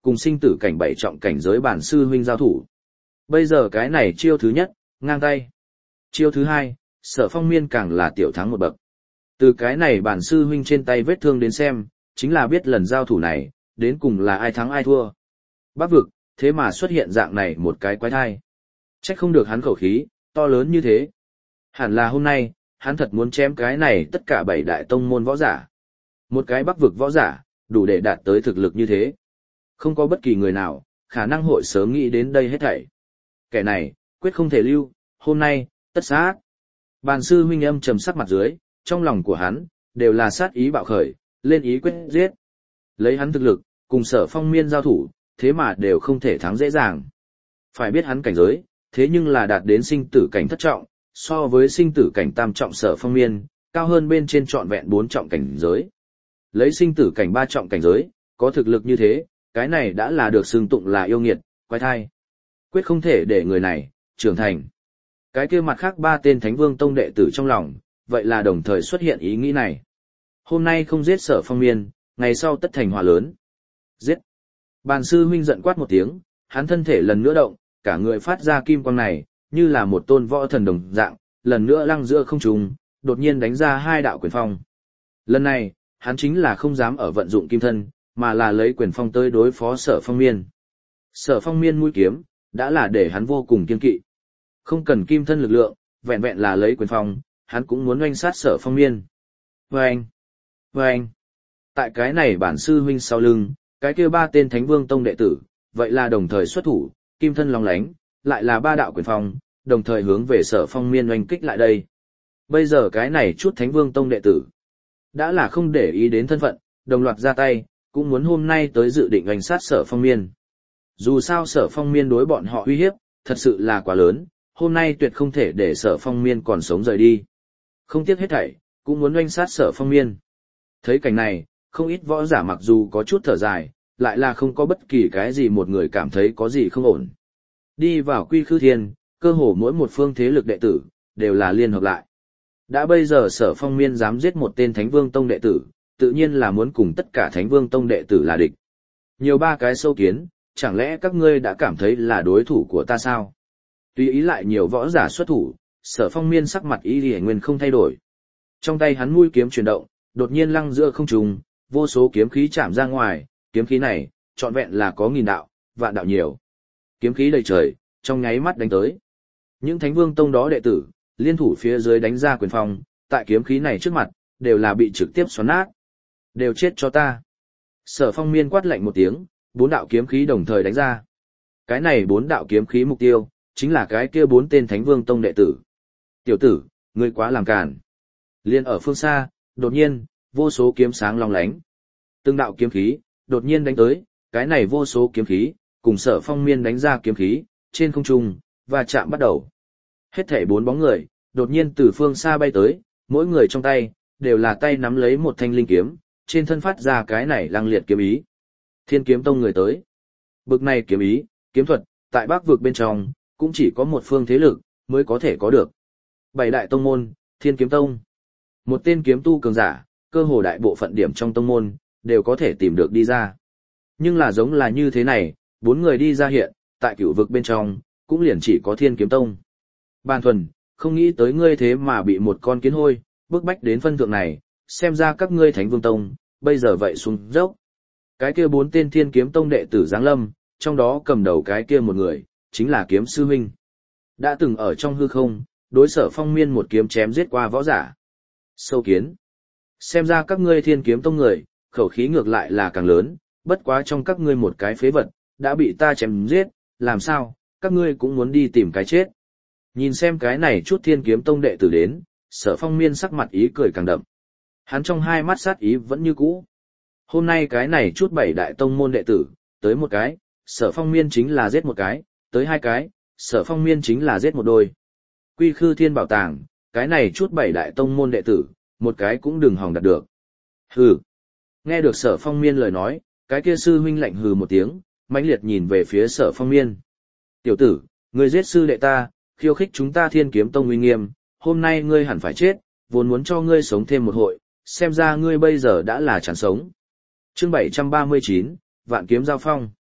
cùng sinh tử cảnh bảy trọng cảnh giới bản sư huynh giao thủ. Bây giờ cái này chiêu thứ nhất, ngang tay. Chiêu thứ hai, Sở Phong Miên càng là tiểu thắng một bậc. Từ cái này bản sư huynh trên tay vết thương đến xem, chính là biết lần giao thủ này, đến cùng là ai thắng ai thua. Bắc vực, thế mà xuất hiện dạng này một cái quái thai. Trách không được hắn khẩu khí, to lớn như thế. Hẳn là hôm nay, hắn thật muốn chém cái này tất cả bảy đại tông môn võ giả. Một cái Bắc vực võ giả, đủ để đạt tới thực lực như thế. Không có bất kỳ người nào, khả năng hội sớm nghĩ đến đây hết thảy. Kẻ này, quyết không thể lưu, hôm nay, tất sát. Bàn sư huynh âm trầm sắc mặt dưới, trong lòng của hắn, đều là sát ý bạo khởi, lên ý quyết giết. Lấy hắn thực lực, cùng Sở Phong Miên giao thủ, thế mà đều không thể thắng dễ dàng. Phải biết hắn cảnh giới, thế nhưng là đạt đến sinh tử cảnh thất trọng, so với sinh tử cảnh tam trọng Sở Phong Miên, cao hơn bên trên trọn vẹn bốn trọng cảnh giới. Lấy sinh tử cảnh ba trọng cảnh giới, có thực lực như thế, cái này đã là được xưng tụng là yêu nghiệt, quái thai. Quyết không thể để người này trưởng thành. Cái kia mặt khác ba tên Thánh Vương Tông đệ tử trong lòng, vậy là đồng thời xuất hiện ý nghĩ này. Hôm nay không giết Sở Phong Miên, ngày sau tất thành họa lớn. Giết. Bàn sư huynh giận quát một tiếng, hắn thân thể lần nữa động, cả người phát ra kim quang này, như là một tôn võ thần đồng dạng, lần nữa lăng giữa không trung, đột nhiên đánh ra hai đạo quyền phong. Lần này, hắn chính là không dám ở vận dụng kim thân, mà là lấy quyền phong tới đối phó Sở Phong Miên. Sở Phong Miên mũi kiếm, đã là để hắn vô cùng kiên kỵ. Không cần kim thân lực lượng, vẹn vẹn là lấy quyền phong, hắn cũng muốn oanh sát Sở Phong Miên. Vâng! Vâng! Tại cái này bản sư huynh sau lưng, cái kia ba tên Thánh Vương Tông đệ tử, vậy là đồng thời xuất thủ, kim thân long lánh, lại là ba đạo quyền phong, đồng thời hướng về Sở Phong Miên oanh kích lại đây. Bây giờ cái này chút Thánh Vương Tông đệ tử, đã là không để ý đến thân phận, đồng loạt ra tay, cũng muốn hôm nay tới dự định oanh sát Sở Phong Miên. Dù sao Sở Phong Miên đối bọn họ uy hiếp, thật sự là quá lớn, hôm nay tuyệt không thể để Sở Phong Miên còn sống rời đi. Không tiếc hết thảy, cũng muốn oanh sát Sở Phong Miên. Thấy cảnh này, không ít võ giả mặc dù có chút thở dài, lại là không có bất kỳ cái gì một người cảm thấy có gì không ổn. Đi vào Quy Khư Thiên, cơ hồ mỗi một phương thế lực đệ tử, đều là liên hợp lại. Đã bây giờ Sở Phong Miên dám giết một tên Thánh Vương Tông đệ tử, tự nhiên là muốn cùng tất cả Thánh Vương Tông đệ tử là địch. Nhiều ba cái sâu kiến, chẳng lẽ các ngươi đã cảm thấy là đối thủ của ta sao? Tùy ý lại nhiều võ giả xuất thủ, Sở Phong Miên sắc mặt ý liễu nguyên không thay đổi. Trong tay hắn mũi kiếm chuyển động, đột nhiên lăng giữa không trung, vô số kiếm khí chạm ra ngoài, kiếm khí này, trọn vẹn là có nghìn đạo, vạn đạo nhiều. Kiếm khí đầy trời, trong nháy mắt đánh tới. Những Thánh Vương Tông đó đệ tử, liên thủ phía dưới đánh ra quyền phong, tại kiếm khí này trước mặt, đều là bị trực tiếp xoắn nát. Đều chết cho ta. Sở Phong Miên quát lạnh một tiếng, bốn đạo kiếm khí đồng thời đánh ra. Cái này bốn đạo kiếm khí mục tiêu, chính là cái kia bốn tên Thánh Vương Tông đệ tử. Tiểu tử, ngươi quá làm càn. Liên ở phương xa, đột nhiên, vô số kiếm sáng long lánh. Từng đạo kiếm khí, đột nhiên đánh tới, cái này vô số kiếm khí, cùng Sở Phong Miên đánh ra kiếm khí, trên không trung, và chạm bắt đầu. Hết thảy bốn bóng người, đột nhiên từ phương xa bay tới, mỗi người trong tay, đều là tay nắm lấy một thanh linh kiếm, trên thân phát ra cái này lăng liệt kiếm ý. Thiên Kiếm Tông người tới. Bực này kiếm ý, kiếm thuật, tại Bắc vực bên trong, cũng chỉ có một phương thế lực, mới có thể có được. Bảy đại tông môn, Thiên Kiếm Tông. Một tên kiếm tu cường giả, cơ hồ đại bộ phận điểm trong tông môn, đều có thể tìm được đi ra. Nhưng là giống là như thế này, bốn người đi ra hiện, tại cửu vực bên trong, cũng liền chỉ có Thiên Kiếm Tông. Bàn thuần, không nghĩ tới ngươi thế mà bị một con kiến hôi, bức bách đến phân thượng này, xem ra các ngươi Thánh Vương Tông, bây giờ vậy xuống dốc. Cái kia bốn tên Thiên Kiếm Tông đệ tử giáng lâm, trong đó cầm đầu cái kia một người, chính là Kiếm Sư Huynh. Đã từng ở trong hư không, đối Sở Phong Miên một kiếm chém giết qua võ giả. Sâu kiến. Xem ra các ngươi Thiên Kiếm Tông người, khẩu khí ngược lại là càng lớn, bất quá trong các ngươi một cái phế vật, đã bị ta chém giết, làm sao, các ngươi cũng muốn đi tìm cái chết. Nhìn xem cái này chút Thiên Kiếm Tông đệ tử đến, Sở Phong Miên sắc mặt ý cười càng đậm. Hắn trong hai mắt sát ý vẫn như cũ. Hôm nay cái này chút bảy đại tông môn đệ tử, tới một cái, Sở Phong Miên chính là giết một cái, tới hai cái, Sở Phong Miên chính là giết một đôi. Quy Khư Thiên Bảo Tàng, cái này chút bảy đại tông môn đệ tử, một cái cũng đừng hòng đạt được. Hừ. Nghe được Sở Phong Miên lời nói, cái kia sư huynh lạnh hừ một tiếng, mãnh liệt nhìn về phía Sở Phong Miên. Tiểu tử, ngươi giết sư đệ ta, khiêu khích chúng ta Thiên Kiếm Tông uy nghiêm, hôm nay ngươi hẳn phải chết, vốn muốn cho ngươi sống thêm một hội, xem ra ngươi bây giờ đã là chán sống. Chương bảy trăm ba mươi chín, Vạn Kiếm Giao Phong.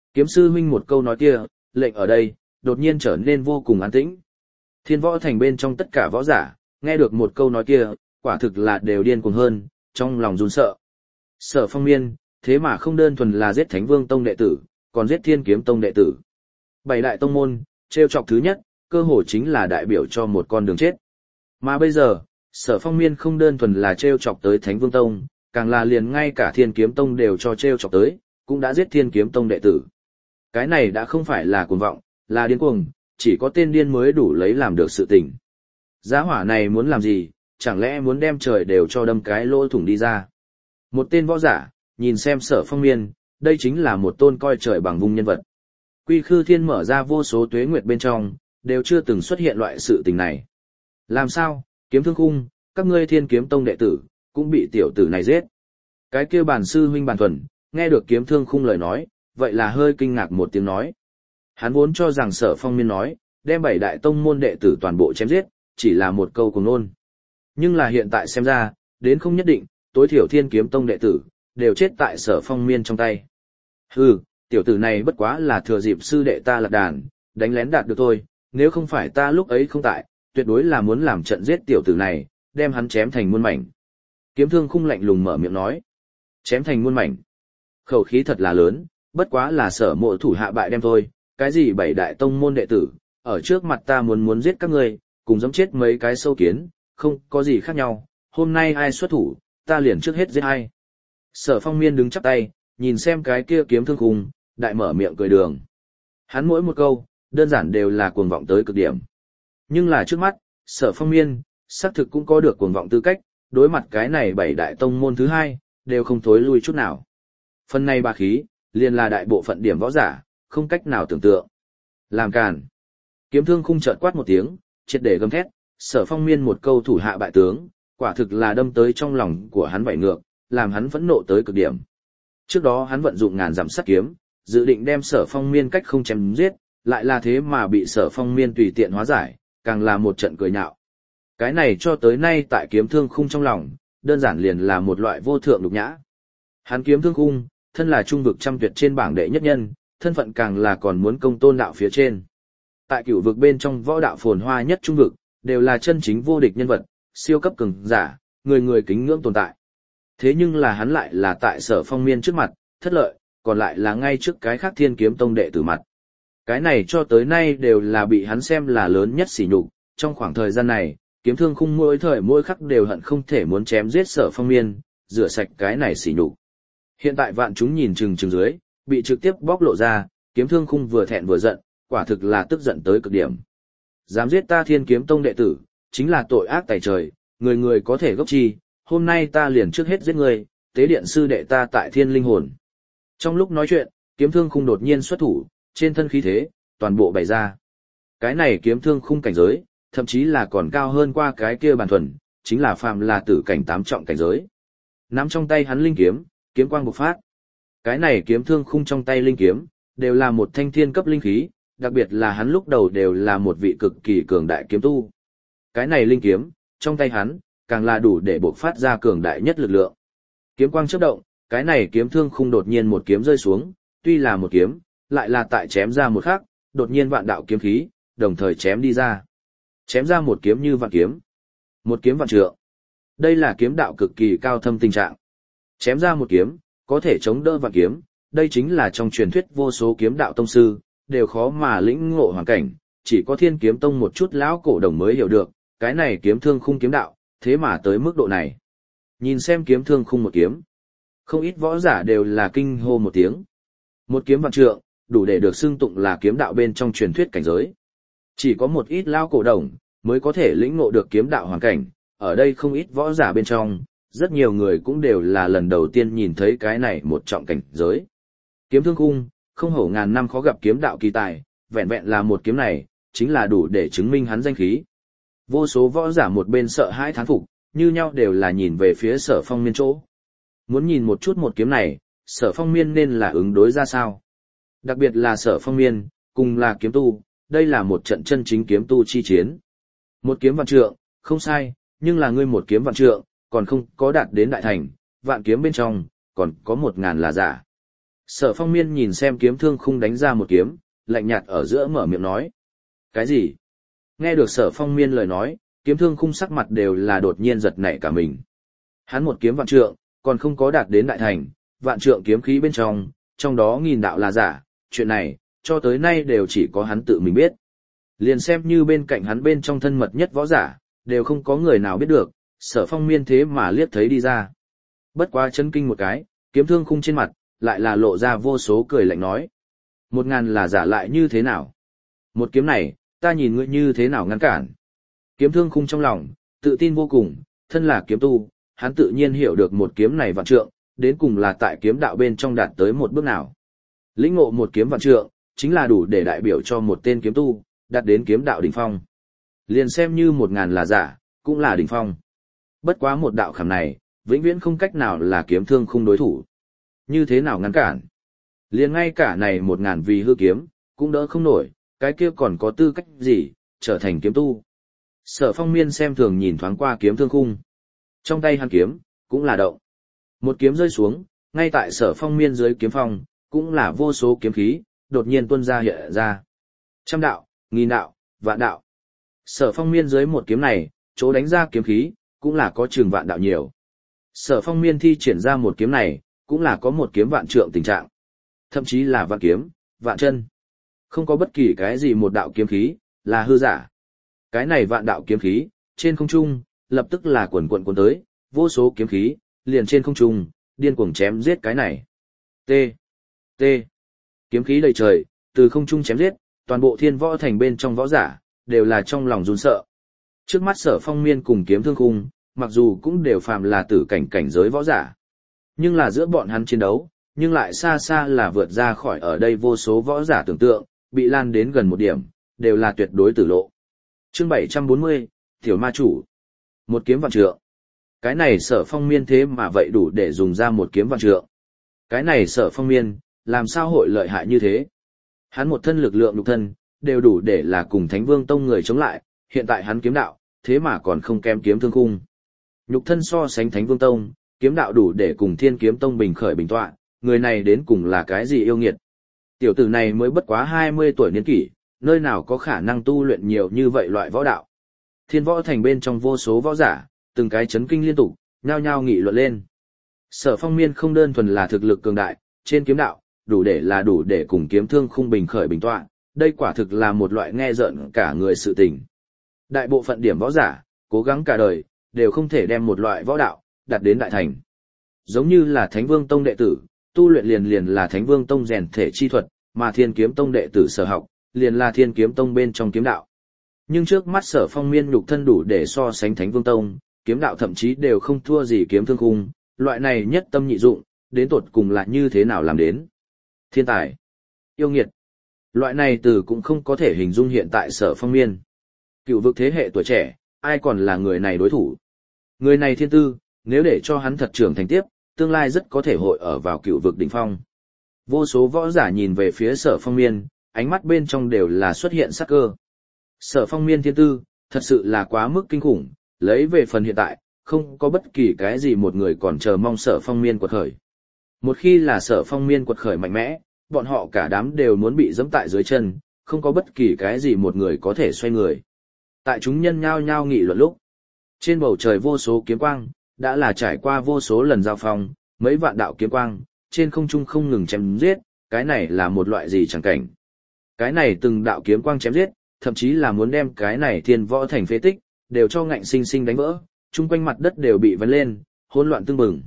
Kiếm sư huynh một câu nói kia, lệnh ở đây, đột nhiên trở nên vô cùng an tĩnh. Thiên võ thành bên trong tất cả võ giả, nghe được một câu nói kia, quả thực là đều điên cuồng hơn, trong lòng run sợ. Sở Phong Miên, thế mà không đơn thuần là giết Thánh Vương Tông đệ tử, còn giết Thiên Kiếm Tông đệ tử. Bảy đại tông môn, trêu chọc thứ nhất, cơ hội chính là đại biểu cho một con đường chết. Mà bây giờ, Sở Phong Miên không đơn thuần là trêu chọc tới Thánh Vương Tông, càng là liền ngay cả Thiên Kiếm Tông đều cho trêu chọc tới, cũng đã giết Thiên Kiếm Tông đệ tử. Cái này đã không phải là cuồng vọng, là điên cuồng, chỉ có tên điên mới đủ lấy làm được sự tình. Giá hỏa này muốn làm gì, chẳng lẽ muốn đem trời đều cho đâm cái lỗ thủng đi ra. Một tên võ giả, nhìn xem Sở Phong Miên, đây chính là một tôn coi trời bằng vung nhân vật. Quy Khư Thiên mở ra vô số tuế nguyệt bên trong, đều chưa từng xuất hiện loại sự tình này. Làm sao, Kiếm Thương Khung, các ngươi Thiên Kiếm Tông đệ tử, cũng bị tiểu tử này giết. Cái kia bản sư huynh Bàn Thuần, nghe được Kiếm Thương Khung lời nói, vậy là hơi kinh ngạc một tiếng nói. Hắn vốn cho rằng Sở Phong Miên nói, đem bảy đại tông môn đệ tử toàn bộ chém giết, chỉ là một câu cùng nôn. Nhưng là hiện tại xem ra, đến không nhất định, tối thiểu Thiên Kiếm Tông đệ tử, đều chết tại Sở Phong Miên trong tay. Hừ, tiểu tử này bất quá là thừa dịp sư đệ ta lạc đàn, đánh lén đạt được thôi, nếu không phải ta lúc ấy không tại, tuyệt đối là muốn làm trận giết tiểu tử này, đem hắn chém thành muôn mảnh. Kiếm Thương Khung lạnh lùng mở miệng nói. Chém thành muôn mảnh. Khẩu khí thật là lớn, bất quá là Sở Mộ thủ hạ bại đem thôi, cái gì bảy đại tông môn đệ tử, ở trước mặt ta muốn muốn giết các ngươi, cùng giẫm chết mấy cái sâu kiến, không có gì khác nhau, hôm nay ai xuất thủ, ta liền trước hết giết ai. Sở Phong Miên đứng chắp tay, nhìn xem cái kia Kiếm Thương Khung, đại mở miệng cười đường. Hắn mỗi một câu, đơn giản đều là cuồng vọng tới cực điểm. Nhưng là trước mắt, Sở Phong Miên, xác thực cũng có được cuồng vọng tư cách, đối mặt cái này bảy đại tông môn thứ hai, đều không thối lui chút nào. Phần này ba khí, liền là đại bộ phận điểm võ giả, không cách nào tưởng tượng. Làm càn. Kiếm Thương Khung chợt quát một tiếng, triệt để gầm thét, Sở Phong Miên một câu thủ hạ bại tướng, quả thực là đâm tới trong lòng của hắn vảy ngược, làm hắn phẫn nộ tới cực điểm. Trước đó hắn vận dụng ngàn dặm sắt kiếm, dự định đem Sở Phong Miên cách không chém giết, lại là thế mà bị Sở Phong Miên tùy tiện hóa giải, càng là một trận cười nhạo. Cái này cho tới nay tại Kiếm Thương Khung trong lòng, đơn giản liền là một loại vô thượng nhục nhã. Hắn Kiếm Thương Khung, thân là trung vực trăm tuyệt trên bảng đệ nhất nhân, thân phận càng là còn muốn công tôn đạo phía trên. Tại cửu vực bên trong võ đạo phồn hoa nhất trung vực, đều là chân chính vô địch nhân vật, siêu cấp cường giả, người người kính ngưỡng tồn tại. Thế nhưng là hắn lại là tại Sở Phong Miên trước mặt, thất lợi, còn lại là ngay trước cái khác Thiên Kiếm Tông đệ tử mặt. Cái này cho tới nay đều là bị hắn xem là lớn nhất sỉ nhục, trong khoảng thời gian này, Kiếm Thương Khung mỗi thời mỗi khắc đều hận không thể muốn chém giết Sở Phong Miên, rửa sạch cái này sỉ nhục. Hiện tại vạn chúng nhìn chừng chừng dưới, bị trực tiếp bóc lộ ra, Kiếm Thương Khung vừa thẹn vừa giận, quả thực là tức giận tới cực điểm. Dám giết ta Thiên Kiếm Tông đệ tử, chính là tội ác tày trời, người người có thể gốc chi, hôm nay ta liền trước hết giết ngươi, tế điện sư đệ ta tại Thiên Linh Hồn. Trong lúc nói chuyện, Kiếm Thương Khung đột nhiên xuất thủ, trên thân khí thế, toàn bộ bày ra. Cái này Kiếm Thương Khung cảnh giới, thậm chí là còn cao hơn qua cái kia Bàn Thuần, chính là phàm là tử cảnh tám trọng cảnh giới. Nắm trong tay hắn linh kiếm, kiếm quang bộc phát. Cái này Kiếm Thương Khung trong tay linh kiếm, đều là một thanh thiên cấp linh khí, đặc biệt là hắn lúc đầu đều là một vị cực kỳ cường đại kiếm tu. Cái này linh kiếm, trong tay hắn, càng là đủ để bộc phát ra cường đại nhất lực lượng. Kiếm quang chớp động, cái này Kiếm Thương Khung đột nhiên một kiếm rơi xuống, tuy là một kiếm, lại là tại chém ra một khắc, đột nhiên vạn đạo kiếm khí, đồng thời chém đi ra. Chém ra một kiếm như vạn kiếm, một kiếm vạn trượng. Đây là kiếm đạo cực kỳ cao thâm tình trạng. Chém ra một kiếm, có thể chống đỡ vạn kiếm, đây chính là trong truyền thuyết vô số kiếm đạo tông sư, đều khó mà lĩnh ngộ hoàn cảnh, chỉ có Thiên Kiếm Tông một chút lão cổ đồng mới hiểu được, cái này Kiếm Thương Khung kiếm đạo, thế mà tới mức độ này. Nhìn xem Kiếm Thương Khung một kiếm, không ít võ giả đều là kinh hô một tiếng. Một kiếm vạn trượng, đủ để được xưng tụng là kiếm đạo bên trong truyền thuyết cảnh giới. Chỉ có một ít lão cổ đồng mới có thể lĩnh ngộ được kiếm đạo hoàn cảnh, ở đây không ít võ giả bên trong, rất nhiều người cũng đều là lần đầu tiên nhìn thấy cái này một trọng cảnh giới. Kiếm Thương Khung, không hổ ngàn năm khó gặp kiếm đạo kỳ tài, vẹn vẹn là một kiếm này, chính là đủ để chứng minh hắn danh khí. Vô số võ giả một bên sợ hãi thán phục, như nhau đều là nhìn về phía Sở Phong Miên chỗ. Muốn nhìn một chút một kiếm này, Sở Phong Miên nên là ứng đối ra sao. Đặc biệt là Sở Phong Miên, cùng là kiếm tu, đây là một trận chân chính kiếm tu chi chiến. Một kiếm vạn trượng, không sai, nhưng là ngươi một kiếm vạn trượng, còn không có đạt đến đại thành, vạn kiếm bên trong, còn có một ngàn là giả. Sở Phong Miên nhìn xem kiếm thương khung đánh ra một kiếm, lạnh nhạt ở giữa mở miệng nói. Cái gì? Nghe được Sở Phong Miên lời nói, kiếm thương khung sắc mặt đều là đột nhiên giật nảy cả mình. Hắn một kiếm vạn trượng, còn không có đạt đến đại thành, vạn trượng kiếm khí bên trong, trong đó nghìn đạo là giả, chuyện này, cho tới nay đều chỉ có hắn tự mình biết. Liền xem như bên cạnh hắn bên trong thân mật nhất võ giả, đều không có người nào biết được, Sở Phong Miên thế mà liếc thấy đi ra. Bất quá chấn kinh một cái, kiếm thương khung trên mặt, lại là lộ ra vô số cười lạnh nói. Một ngàn là giả lại như thế nào? Một kiếm này, ta nhìn ngươi như thế nào ngăn cản? Kiếm thương khung trong lòng, tự tin vô cùng, thân là kiếm tu, hắn tự nhiên hiểu được một kiếm này vạn trượng, đến cùng là tại kiếm đạo bên trong đạt tới một bước nào. Lĩnh ngộ một kiếm vạn trượng, chính là đủ để đại biểu cho một tên kiếm tu, đạt đến kiếm đạo đỉnh phong. Liền xem như một ngàn là giả, cũng là đỉnh phong. Bất quá một đạo khảm này, vĩnh viễn không cách nào là kiếm thương khung đối thủ. Như thế nào ngăn cản? Liền ngay cả này một ngàn vì hư kiếm, cũng đỡ không nổi, cái kia còn có tư cách gì, trở thành kiếm tu. Sở Phong Miên xem thường nhìn thoáng qua kiếm thương khung. Trong tay hắn kiếm, cũng là động. Một kiếm rơi xuống, ngay tại Sở Phong Miên dưới kiếm phong, cũng là vô số kiếm khí, đột nhiên tuôn ra hiện ra. Trăm đạo, nghìn đạo, vạn đạo. Sở Phong Miên dưới một kiếm này, chỗ đánh ra kiếm khí, cũng là có chừng vạn đạo nhiều. Sở Phong Miên thi triển ra một kiếm này, cũng là có một kiếm vạn trượng tình trạng. Thậm chí là vạn kiếm, vạn chân. Không có bất kỳ cái gì một đạo kiếm khí, là hư giả. Cái này vạn đạo kiếm khí, trên không trung, lập tức là quần quần cuốn tới, vô số kiếm khí, liền trên không trung, điên cuồng chém giết cái này. T. T. Kiếm khí đầy trời, từ không trung chém giết, toàn bộ thiên võ thành bên trong võ giả, đều là trong lòng run sợ. Trước mắt Sở Phong Miên cùng kiếm thương khung, mặc dù cũng đều phàm là tử cảnh cảnh giới võ giả. Nhưng là giữa bọn hắn chiến đấu, nhưng lại xa xa là vượt ra khỏi ở đây vô số võ giả tưởng tượng, bị lan đến gần một điểm, đều là tuyệt đối tử lộ. Chương bảy trăm bốn mươi, Tiểu Ma Chủ. Một kiếm vạn trượng. Cái này Sở Phong Miên thế mà vậy đủ để dùng ra một kiếm vạn trượng. Cái này Sở Phong Miên, làm sao hội lợi hại như thế? Hắn một thân lực lượng nhục thân, đều đủ để là cùng Thánh Vương Tông người chống lại, hiện tại hắn kiếm đạo, thế mà còn không kém kiếm thương khung. Nhục thân so sánh Thánh Vương Tông, kiếm đạo đủ để cùng Thiên Kiếm Tông bình khởi bình tọa, người này đến cùng là cái gì yêu nghiệt. Tiểu tử này mới bất quá hai mươi tuổi niên kỷ, nơi nào có khả năng tu luyện nhiều như vậy loại võ đạo. Thiên võ thành bên trong vô số võ giả, từng cái chấn kinh liên tục, nhao nhao nghị luận lên. Sở Phong Miên không đơn thuần là thực lực cường đại, trên kiếm đạo, đủ để là đủ để cùng kiếm thương khung bình khởi bình tọa, đây quả thực là một loại nghe rợn cả người sự tình. Đại bộ phận điểm võ giả, cố gắng cả đời, đều không thể đem một loại võ đạo, đạt đến đại thành. Giống như là Thánh Vương Tông đệ tử, tu luyện liền liền là Thánh Vương Tông rèn thể chi thuật, mà Thiên Kiếm Tông đệ tử sở học, liền là Thiên Kiếm Tông bên trong kiếm đạo. Nhưng trước mắt Sở Phong Miên nhục thân đủ để so sánh Thánh Vương Tông, kiếm đạo thậm chí đều không thua gì kiếm thương khung, loại này nhất tâm nhị dụng, đến tột cùng là như thế nào làm đến. Thiên tài, yêu nghiệt, loại này từ cũng không có thể hình dung hiện tại Sở Phong Miên. Cựu vực thế hệ tuổi trẻ, ai còn là người này đối thủ. Người này thiên tư, nếu để cho hắn thật trưởng thành tiếp, tương lai rất có thể hội ở vào cựu vực đỉnh phong. Vô số võ giả nhìn về phía Sở Phong Miên, ánh mắt bên trong đều là xuất hiện sắc cơ. Sở Phong Miên thiên tư, thật sự là quá mức kinh khủng, lấy về phần hiện tại, không có bất kỳ cái gì một người còn chờ mong Sở Phong Miên quật khởi. Một khi là Sở Phong Miên quật khởi mạnh mẽ, bọn họ cả đám đều muốn bị giẫm tại dưới chân, không có bất kỳ cái gì một người có thể xoay người. Tại chúng nhân nhao nhao nghị luận lúc, trên bầu trời vô số kiếm quang, đã là trải qua vô số lần giao phong, mấy vạn đạo kiếm quang, trên không trung không ngừng chém giết, cái này là một loại gì chẳng cảnh. Cái này từng đạo kiếm quang chém giết, thậm chí là muốn đem cái này thiên võ thành phế tích, đều cho ngạnh sinh sinh đánh vỡ, chung quanh mặt đất đều bị vấn lên, hỗn loạn tương bừng.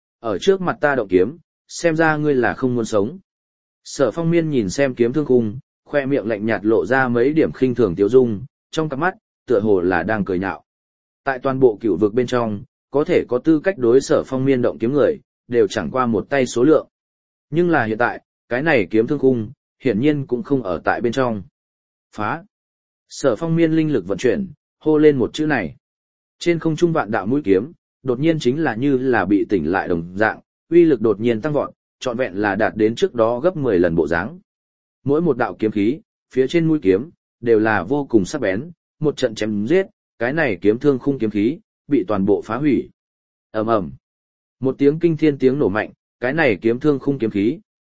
Ở trước mặt ta động kiếm, xem ra ngươi là không muốn sống. Sở Phong Miên nhìn xem kiếm thương khung, khoe miệng lạnh nhạt lộ ra mấy điểm khinh thường tiêu dung, trong cặp mắt, tựa hồ là đang cười nhạo. Tại toàn bộ cựu vực bên trong, có thể có tư cách đối Sở Phong Miên động kiếm người, đều chẳng qua một tay số lượng. Nhưng là hiện tại, cái này kiếm thương khung, hiển nhiên cũng không ở tại bên trong. Phá! Sở Phong Miên linh lực vận chuyển, hô lên một chữ này. Trên không trung vạn đạo mũi kiếm, đột nhiên chính là như là bị tỉnh lại đồng dạng, uy lực đột nhiên tăng vọt, trọn vẹn là đạt đến trước đó gấp mười lần bộ dáng. Mỗi một đạo kiếm khí, phía trên mũi kiếm, đều là vô cùng sắc bén, một trận chém giết, cái này kiếm thương khung kiếm khí, bị toàn bộ phá hủy. Ầm ầm. Một tiếng kinh thiên tiếng nổ mạnh, cái này kiếm thương khung kiếm khí,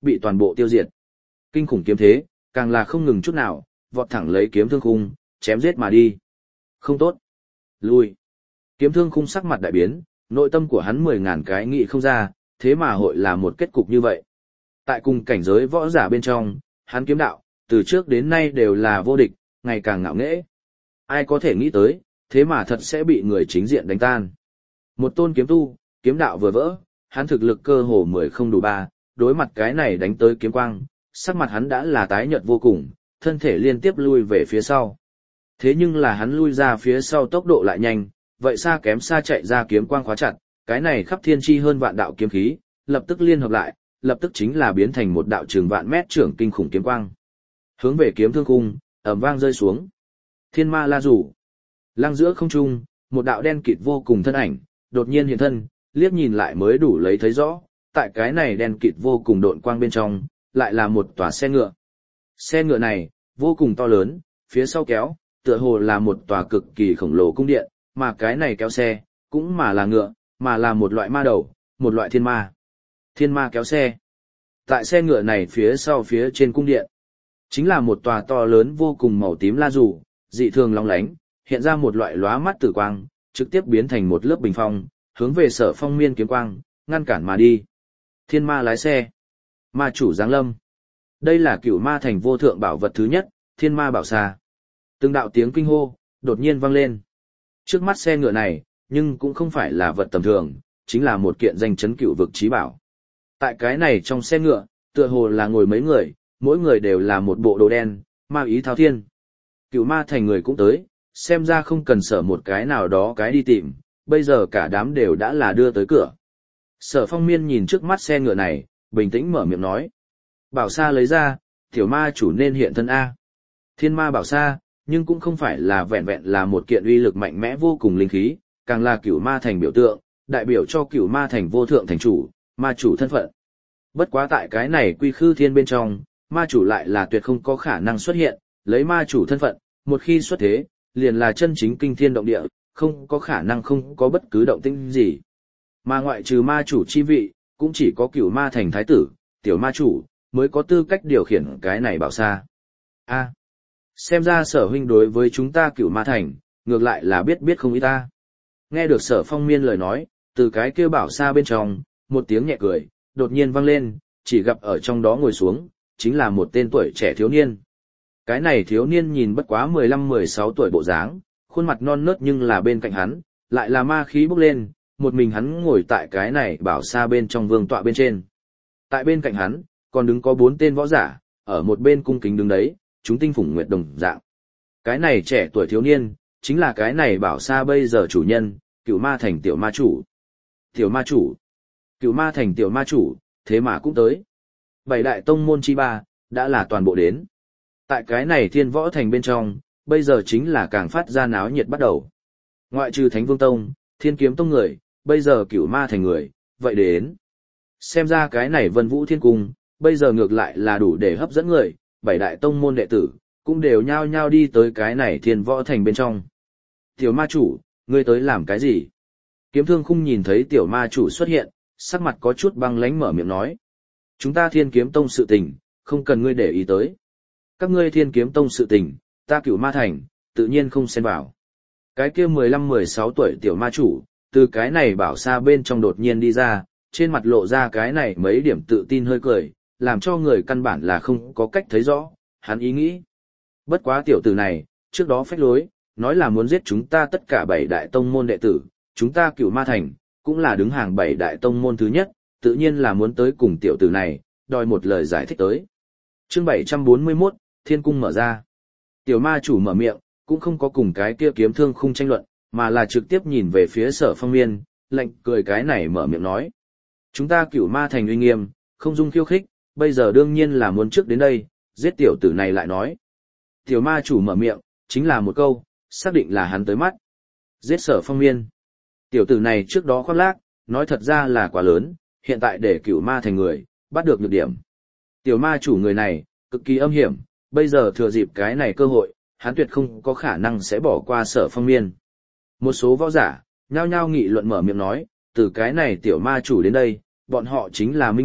bị toàn bộ tiêu diệt. Kinh khủng kiếm thế, càng là không ngừng chút nào, vọt thẳng lấy kiếm thương khung, chém giết mà đi. Không tốt. Lui. Kiếm thương khung sắc mặt đại biến, nội tâm của hắn mười ngàn cái nghĩ không ra, thế mà hội là một kết cục như vậy. Tại cùng cảnh giới võ giả bên trong, hắn kiếm đạo, từ trước đến nay đều là vô địch, ngày càng ngạo nghễ. Ai có thể nghĩ tới, thế mà thật sẽ bị người chính diện đánh tan. Một tôn kiếm tu, kiếm đạo vừa vỡ, hắn thực lực cơ hồ mười không đủ ba, đối mặt cái này đánh tới kiếm quang, sắc mặt hắn đã là tái nhợt vô cùng, thân thể liên tiếp lui về phía sau. Thế nhưng là hắn lui ra phía sau tốc độ lại nhanh, vậy xa kém xa chạy ra kiếm quang khóa chặt, cái này khắp thiên chi hơn vạn đạo kiếm khí, lập tức liên hợp lại, lập tức chính là biến thành một đạo trường vạn mét trưởng kinh khủng kiếm quang. Hướng về kiếm thương cung, ầm vang rơi xuống. Thiên ma la rủ. Lăng giữa không trung, một đạo đen kịt vô cùng thân ảnh, đột nhiên hiện thân, liếc nhìn lại mới đủ lấy thấy rõ, tại cái này đen kịt vô cùng độn quang bên trong, lại là một tòa xe ngựa. Xe ngựa này, vô cùng to lớn, phía sau kéo, tựa hồ là một tòa cực kỳ khổng lồ cung điện, mà cái này kéo xe, cũng mà là ngựa, mà là một loại ma đầu, một loại thiên ma. Thiên ma kéo xe. Tại xe ngựa này phía sau phía trên cung điện, chính là một tòa to lớn vô cùng màu tím la rủ, dị thường long lánh, hiện ra một loại lóa mắt tử quang, trực tiếp biến thành một lớp bình phong, hướng về Sở Phong Miên kiếm quang, ngăn cản mà đi. Thiên ma lái xe. Ma chủ giáng lâm. Đây là Cửu Ma Thành vô thượng bảo vật thứ nhất, Thiên Ma Bảo Sa. Từng đạo tiếng kinh hô đột nhiên vang lên. Trước mắt xe ngựa này, nhưng cũng không phải là vật tầm thường, chính là một kiện danh chấn cửu vực chí bảo. Tại cái này trong xe ngựa, tựa hồ là ngồi mấy người, mỗi người đều là một bộ đồ đen, ma ý thao thiên. Cửu Ma Thành người cũng tới, xem ra không cần Sở một cái nào đó cái đi tìm, bây giờ cả đám đều đã là đưa tới cửa. Sở Phong Miên nhìn trước mắt xe ngựa này, bình tĩnh mở miệng nói. Bảo Sa lấy ra, tiểu ma chủ nên hiện thân A. Thiên ma Bảo Sa, nhưng cũng không phải là vẹn vẹn là một kiện uy lực mạnh mẽ vô cùng linh khí, càng là Cửu Ma Thành biểu tượng, đại biểu cho Cửu Ma Thành vô thượng thành chủ, ma chủ thân phận. Bất quá tại cái này quy khư thiên bên trong, ma chủ lại là tuyệt không có khả năng xuất hiện, lấy ma chủ thân phận, một khi xuất thế, liền là chân chính kinh thiên động địa, không có khả năng không có bất cứ động tĩnh gì. Mà ngoại trừ ma chủ chi vị, cũng chỉ có Cửu Ma Thành thái tử, tiểu ma chủ, mới có tư cách điều khiển cái này Bảo Sa. A, xem ra Sở huynh đối với chúng ta Cửu Ma Thành, ngược lại là biết biết không ít ta. Nghe được Sở Phong Miên lời nói, từ cái kêu Bảo Sa bên trong, một tiếng nhẹ cười, đột nhiên vang lên, chỉ gặp ở trong đó ngồi xuống, chính là một tên tuổi trẻ thiếu niên. Cái này thiếu niên nhìn bất quá mười lăm mười sáu tuổi bộ dáng, khuôn mặt non nớt nhưng là bên cạnh hắn, lại là ma khí bốc lên, một mình hắn ngồi tại cái này Bảo Sa bên trong vương tọa bên trên. Tại bên cạnh hắn, còn đứng có bốn tên võ giả, ở một bên cung kính đứng đấy, chúng tinh phủng nguyệt đồng dạng. Cái này trẻ tuổi thiếu niên, chính là cái này Bảo Sa bây giờ chủ nhân, Cửu Ma Thành tiểu ma chủ. Tiểu ma chủ. Cửu Ma Thành tiểu ma chủ, thế mà cũng tới. Bảy đại tông môn chi ba, đã là toàn bộ đến. Tại cái này Thiên Võ Thành bên trong, bây giờ chính là càng phát ra náo nhiệt bắt đầu. Ngoại trừ Thánh Vương Tông, Thiên Kiếm Tông người, bây giờ Cửu Ma Thành người, vậy đến. Xem ra cái này Vân Vũ Thiên Cung, bây giờ ngược lại là đủ để hấp dẫn người, bảy đại tông môn đệ tử, cũng đều nhao nhao đi tới cái này Thiên Võ Thành bên trong. Tiểu ma chủ, ngươi tới làm cái gì? Kiếm Thương Khung nhìn thấy tiểu ma chủ xuất hiện, sắc mặt có chút băng lãnh mở miệng nói. Chúng ta Thiên Kiếm Tông sự tình, không cần ngươi để ý tới. Các ngươi Thiên Kiếm Tông sự tình, ta Cửu Ma Thành, tự nhiên không xen vào. Cái kia mười lăm mười sáu tuổi tiểu ma chủ, từ cái này Bảo Sa bên trong đột nhiên đi ra, trên mặt lộ ra cái này mấy điểm tự tin hơi cười, làm cho người căn bản là không có cách thấy rõ, hắn ý nghĩ. Bất quá tiểu tử này, trước đó phách lối, nói là muốn giết chúng ta tất cả bảy đại tông môn đệ tử, chúng ta Cửu Ma Thành, cũng là đứng hàng bảy đại tông môn thứ nhất, tự nhiên là muốn tới cùng tiểu tử này, đòi một lời giải thích tới. Chương bảy trăm bốn mươi mốt, Thiên Cung mở ra. Tiểu ma chủ mở miệng, cũng không có cùng cái kia Kiếm Thương Khung tranh luận, mà là trực tiếp nhìn về phía Sở Phong Miên, lạnh cười cái này mở miệng nói. Chúng ta Cửu Ma Thành uy nghiêm, không dung khiêu khích, bây giờ đương nhiên là muốn trước đến đây, giết tiểu tử này lại nói. Tiểu ma chủ mở miệng, chính là một câu, xác định là hắn tới mắt. Giết Sở Phong Miên. Tiểu tử này trước đó khoác lác, nói thật ra là quá lớn, hiện tại để Cửu Ma Thành người, bắt được nhược điểm. Tiểu ma chủ người này, cực kỳ âm hiểm, bây giờ thừa dịp cái này cơ hội, hắn tuyệt không có khả năng sẽ bỏ qua Sở Phong Miên. Một số võ giả, nhao nhao nghị luận mở miệng nói, từ cái này tiểu ma chủ đến đây, bọn họ chính là minh bạch,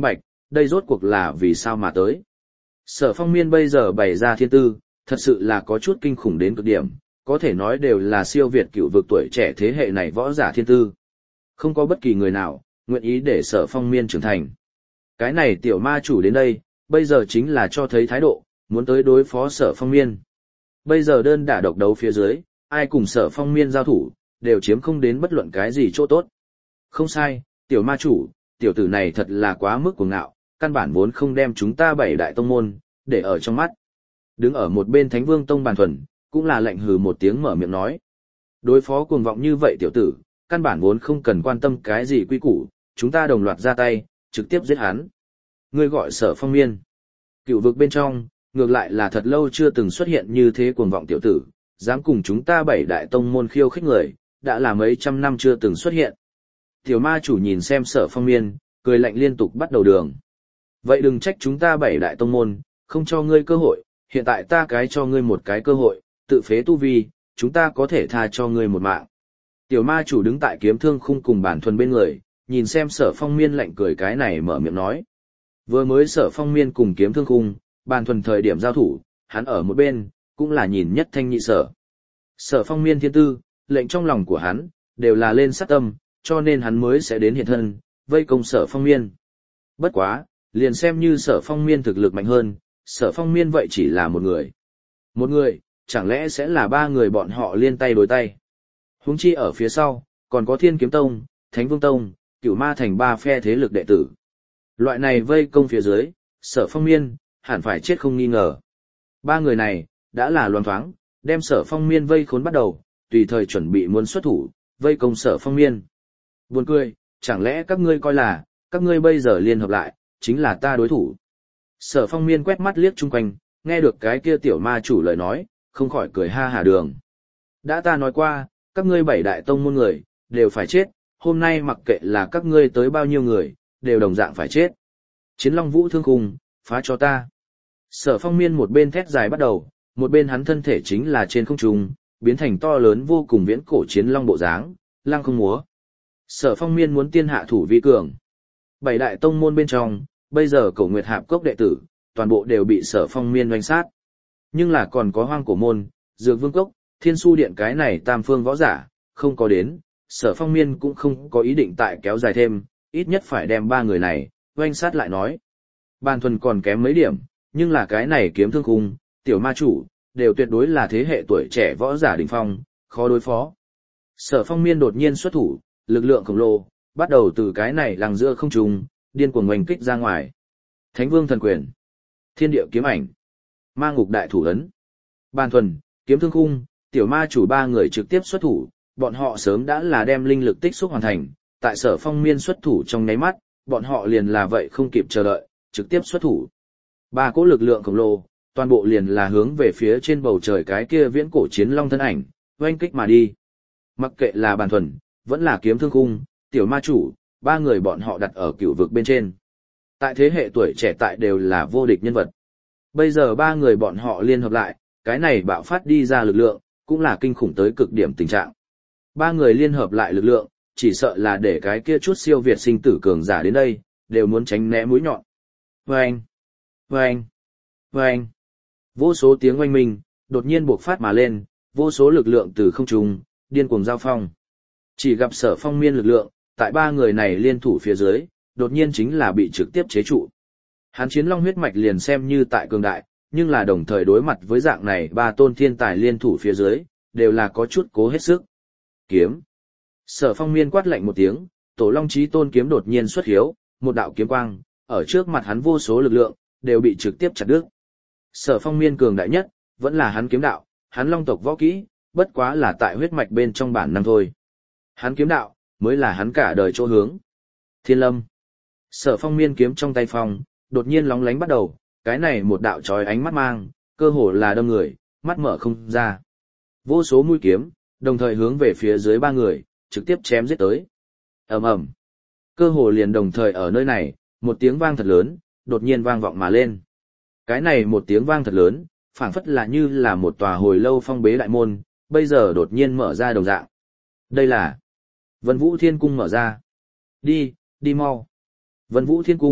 đây rốt cuộc là vì sao mà tới. Sở Phong Miên bây giờ bày ra thiên tư, thật sự là có chút kinh khủng đến cực điểm, có thể nói đều là siêu việt cựu vực tuổi trẻ thế hệ này võ giả thiên tư. Không có bất kỳ người nào nguyện ý để Sở Phong Miên trưởng thành. Cái này tiểu ma chủ đến đây, bây giờ chính là cho thấy thái độ, muốn tới đối phó Sở Phong Miên. Bây giờ đơn đả độc đấu phía dưới, ai cùng Sở Phong Miên giao thủ, đều chiếm không đến bất luận cái gì chỗ tốt. Không sai, tiểu ma chủ, tiểu tử này thật là quá mức cuồng ngạo, căn bản vốn không đem chúng ta bảy đại tông môn để ở trong mắt. Đứng ở một bên Thánh Vương Tông Bàn Thuần, cũng là lạnh hừ một tiếng mở miệng nói. Đối phó cuồng vọng như vậy tiểu tử, căn bản vốn không cần quan tâm cái gì quy củ, chúng ta đồng loạt ra tay, trực tiếp giết hắn. Ngươi gọi Sở Phong Miên. Cựu vực bên trong, ngược lại là thật lâu chưa từng xuất hiện như thế cuồng vọng tiểu tử, dám cùng chúng ta bảy đại tông môn khiêu khích người, đã là mấy trăm năm chưa từng xuất hiện. Tiểu ma chủ nhìn xem Sở Phong Miên, cười lạnh liên tục bắt đầu đường. Vậy đừng trách chúng ta bảy đại tông môn, không cho ngươi cơ hội, hiện tại ta cái cho ngươi một cái cơ hội, tự phế tu vi, chúng ta có thể tha cho ngươi một mạng. Tiểu ma chủ đứng tại kiếm thương khung cùng Bản Thuần bên người, nhìn xem Sở Phong Miên lạnh cười cái này mở miệng nói. Vừa mới Sở Phong Miên cùng kiếm thương khung, Bản Thuần thời điểm giao thủ, hắn ở một bên, cũng là nhìn nhất thanh nhị sở. Sở Phong Miên thiên tư, lệnh trong lòng của hắn, đều là lên sát tâm, cho nên hắn mới sẽ đến hiện thân, vây công Sở Phong Miên. Bất quá, liền xem như Sở Phong Miên thực lực mạnh hơn, Sở Phong Miên vậy chỉ là một người. Một người, chẳng lẽ sẽ là ba người bọn họ liên tay đối tay. Huống chi ở phía sau, còn có Thiên Kiếm Tông, Thánh Vương Tông, Cửu Ma Thành ba phe thế lực đệ tử. Loại này vây công phía dưới, Sở Phong Miên, hẳn phải chết không nghi ngờ. Ba người này, đã là loan thoáng, đem Sở Phong Miên vây khốn bắt đầu, tùy thời chuẩn bị muốn xuất thủ, vây công Sở Phong Miên. Buồn cười, chẳng lẽ các ngươi coi là, các ngươi bây giờ liên hợp lại, chính là ta đối thủ. Sở Phong Miên quét mắt liếc chung quanh, nghe được cái kia tiểu ma chủ lời nói, không khỏi cười ha hả đường. Đã ta nói qua, các ngươi bảy đại tông môn người, đều phải chết, hôm nay mặc kệ là các ngươi tới bao nhiêu người, đều đồng dạng phải chết. Chiến Long Vũ Thương Khung, phá cho ta. Sở Phong Miên một bên thét dài bắt đầu, một bên hắn thân thể chính là trên không trung, biến thành to lớn vô cùng viễn cổ chiến long bộ dáng, lăng không múa. Sở Phong Miên muốn tiên hạ thủ vi cường. Bảy đại tông môn bên trong, bây giờ Cổ Nguyệt Hạp Cốc đệ tử, toàn bộ đều bị Sở Phong Miên oanh sát. Nhưng là còn có Hoang Cổ Môn, Dược Vương Cốc, Thiên Su Điện cái này tam phương võ giả, không có đến, Sở Phong Miên cũng không có ý định tại kéo dài thêm, ít nhất phải đem ba người này, oanh sát lại nói. Bàn Thuần còn kém mấy điểm, nhưng là cái này kiếm thương khung, tiểu ma chủ, đều tuyệt đối là thế hệ tuổi trẻ võ giả đỉnh phong, khó đối phó. Sở Phong Miên đột nhiên xuất thủ, lực lượng khổng lồ, bắt đầu từ cái này lằng giữa không trung, điên cuồng oanh kích ra ngoài. Thánh Vương Thần Quyền, Thiên Địa Kiếm Ảnh, Ma Ngục Đại Thủ Ấn, Bàn Thuần, kiếm thương khung, tiểu ma chủ ba người trực tiếp xuất thủ, bọn họ sớm đã là đem linh lực tích xúc hoàn thành, tại Sở Phong Miên xuất thủ trong nháy mắt, bọn họ liền là vậy không kịp chờ đợi, trực tiếp xuất thủ. Ba cỗ lực lượng khổng lồ, toàn bộ liền là hướng về phía trên bầu trời cái kia viễn cổ chiến long thân ảnh, oanh kích mà đi. Mặc kệ là Bàn Thuần, vẫn là kiếm thương khung, tiểu ma chủ, ba người bọn họ đặt ở cựu vực bên trên. Tại thế hệ tuổi trẻ tại đều là vô địch nhân vật. Bây giờ ba người bọn họ liên hợp lại, cái này bạo phát đi ra lực lượng, cũng là kinh khủng tới cực điểm tình trạng. Ba người liên hợp lại lực lượng, chỉ sợ là để cái kia chút siêu việt sinh tử cường giả đến đây, đều muốn tránh né mũi nhọn. Vâng! Vâng! Vâng! Vô số tiếng oanh minh, đột nhiên bộc phát mà lên, vô số lực lượng từ không trung, điên cuồng giao phong. Chỉ gặp Sở Phong Miên lực lượng, tại ba người này liên thủ phía dưới, đột nhiên chính là bị trực tiếp chế trụ. Hắn chiến long huyết mạch liền xem như tại cường đại, nhưng là đồng thời đối mặt với dạng này ba tôn thiên tài liên thủ phía dưới, đều là có chút cố hết sức. Kiếm. Sở Phong Miên quát lạnh một tiếng, Tổ Long Chí Tôn kiếm đột nhiên xuất hiếu, một đạo kiếm quang, ở trước mặt hắn vô số lực lượng, đều bị trực tiếp chặt đứt. Sở Phong Miên cường đại nhất, vẫn là hắn kiếm đạo, hắn long tộc võ kỹ, bất quá là tại huyết mạch bên trong bản năng thôi. Hắn kiếm đạo, mới là hắn cả đời chỗ hướng. Thiên Lâm. Sở Phong Miên kiếm trong tay phong, đột nhiên lóng lánh bắt đầu, cái này một đạo chói ánh mắt mang, cơ hồ là đâm người, mắt mở không ra. Vô số mũi kiếm, đồng thời hướng về phía dưới ba người, trực tiếp chém giết tới. Ầm ầm. Cơ hồ liền đồng thời ở nơi này, một tiếng vang thật lớn, đột nhiên vang vọng mà lên. Cái này một tiếng vang thật lớn, phảng phất là như là một tòa hồi lâu phong bế đại môn, bây giờ đột nhiên mở ra đồng dạng. Đây là Vân Vũ Thiên Cung mở ra. Đi, đi mau. Vân Vũ Thiên Cung,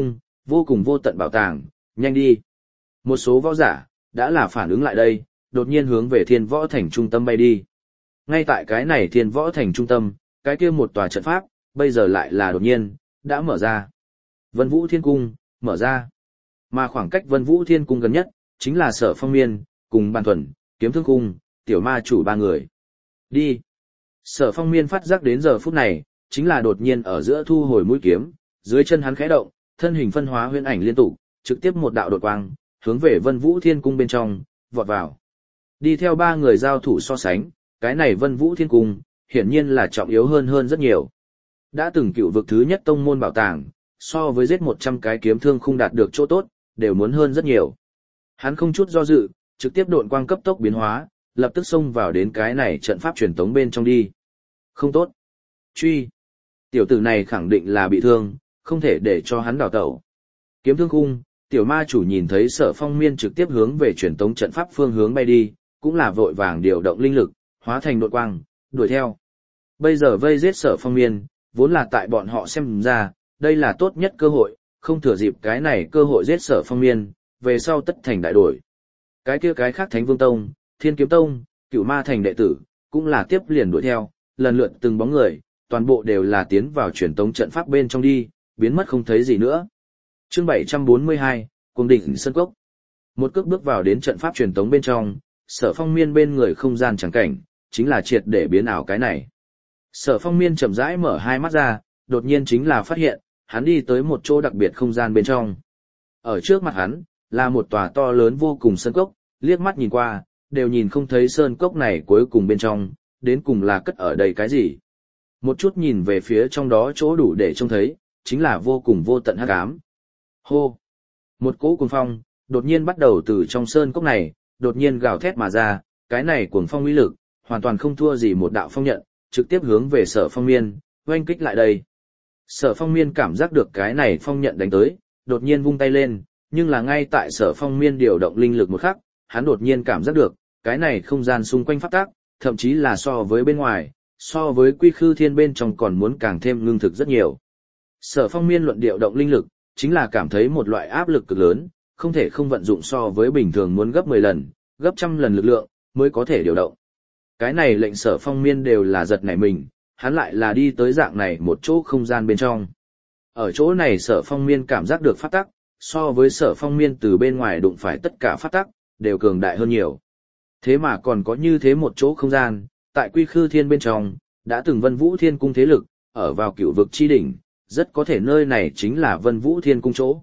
vô cùng vô tận bảo tàng, nhanh đi. Một số võ giả, đã là phản ứng lại đây, đột nhiên hướng về thiên võ thành trung tâm bay đi. Ngay tại cái này thiên võ thành trung tâm, cái kia một tòa trận pháp, bây giờ lại là đột nhiên, đã mở ra. Vân Vũ Thiên Cung, mở ra. Mà khoảng cách Vân Vũ Thiên Cung gần nhất, chính là Sở Phong Miên, cùng Bàn Thuần, Kiếm Thương Cung, Tiểu Ma Chủ ba người. Đi. Sở Phong Miên phát giác đến giờ phút này, chính là đột nhiên ở giữa thu hồi mũi kiếm, dưới chân hắn khẽ động, thân hình phân hóa huyễn ảnh liên tục, trực tiếp một đạo đột quang, hướng về Vân Vũ Thiên Cung bên trong, vọt vào. Đi theo ba người giao thủ so sánh, cái này Vân Vũ Thiên Cung, hiển nhiên là trọng yếu hơn hơn rất nhiều. Đã từng cựu vực thứ nhất tông môn bảo tàng, so với giết một trăm cái kiếm thương không đạt được chỗ tốt, đều muốn hơn rất nhiều. Hắn không chút do dự, trực tiếp độn quang cấp tốc biến hóa, lập tức xông vào đến cái này trận pháp truyền tống bên trong đi. Không tốt. Truy. Tiểu tử này khẳng định là bị thương, không thể để cho hắn đào tẩu. Kiếm thương khung, tiểu ma chủ nhìn thấy Sở Phong Miên trực tiếp hướng về truyền tống trận pháp phương hướng bay đi, cũng là vội vàng điều động linh lực, hóa thành độn quang, đuổi theo. Bây giờ vây giết Sở Phong Miên, vốn là tại bọn họ xem ra, đây là tốt nhất cơ hội, không thừa dịp cái này cơ hội giết Sở Phong Miên, về sau tất thành đại đổi. Cái kia cái khác Thánh Vương Tông, Thiên Kiếm Tông, Cửu Ma Thành đệ tử, cũng là tiếp liền đuổi theo, lần lượt từng bóng người, toàn bộ đều là tiến vào truyền tống trận pháp bên trong đi, biến mất không thấy gì nữa. Chương bảy trăm bốn mươi hai, Cuồng Đỉnh Sơn Cốc. Một cước bước vào đến trận pháp truyền tống bên trong, Sở Phong Miên bên người không gian chẳng cảnh, chính là triệt để biến ảo cái này. Sở Phong Miên chậm rãi mở hai mắt ra, đột nhiên chính là phát hiện, hắn đi tới một chỗ đặc biệt không gian bên trong. Ở trước mặt hắn, là một tòa to lớn vô cùng sơn cốc, liếc mắt nhìn qua, đều nhìn không thấy sơn cốc này cuối cùng bên trong, đến cùng là cất ở đây cái gì. Một chút nhìn về phía trong đó chỗ đủ để trông thấy, chính là vô cùng vô tận hắc ám. Hô! Một cỗ cuồng phong, đột nhiên bắt đầu từ trong sơn cốc này, đột nhiên gào thét mà ra, cái này cuồng phong uy lực, hoàn toàn không thua gì một đạo phong nhận, trực tiếp hướng về Sở Phong Miên, oanh kích lại đây. Sở Phong Miên cảm giác được cái này phong nhận đánh tới, đột nhiên vung tay lên, nhưng là ngay tại Sở Phong Miên điều động linh lực một khắc, hắn đột nhiên cảm giác được, cái này không gian xung quanh pháp tác, thậm chí là so với bên ngoài, so với quy khư thiên bên trong còn muốn càng thêm ngưng thực rất nhiều. Sở Phong Miên luận điều động linh lực, chính là cảm thấy một loại áp lực cực lớn, không thể không vận dụng so với bình thường muốn gấp mười lần, gấp trăm lần lực lượng, mới có thể điều động. Cái này lệnh Sở Phong Miên đều là giật nảy mình, hắn lại là đi tới dạng này một chỗ không gian bên trong. Ở chỗ này Sở Phong Miên cảm giác được pháp tắc, so với Sở Phong Miên từ bên ngoài đụng phải tất cả pháp tắc, đều cường đại hơn nhiều. Thế mà còn có như thế một chỗ không gian, tại quy khư thiên bên trong, đã từng Vân Vũ Thiên Cung thế lực, ở vào cửu vực chi đỉnh, rất có thể nơi này chính là Vân Vũ Thiên Cung chỗ.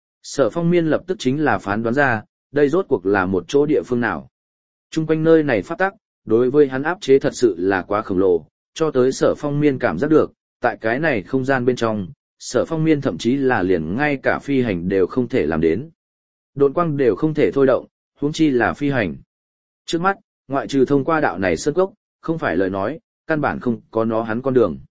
Sở Phong Miên lập tức chính là phán đoán ra, đây rốt cuộc là một chỗ địa phương nào. Trung quanh nơi này pháp tắc, đối với hắn áp chế thật sự là quá khổng lồ, cho tới Sở Phong Miên cảm giác được, tại cái này không gian bên trong, Sở Phong Miên thậm chí là liền ngay cả phi hành đều không thể làm đến. Độn quang đều không thể thôi động, huống chi là phi hành. Trước mắt, ngoại trừ thông qua đạo này sơn cốc, không phải lời nói, căn bản không có nó hắn con đường.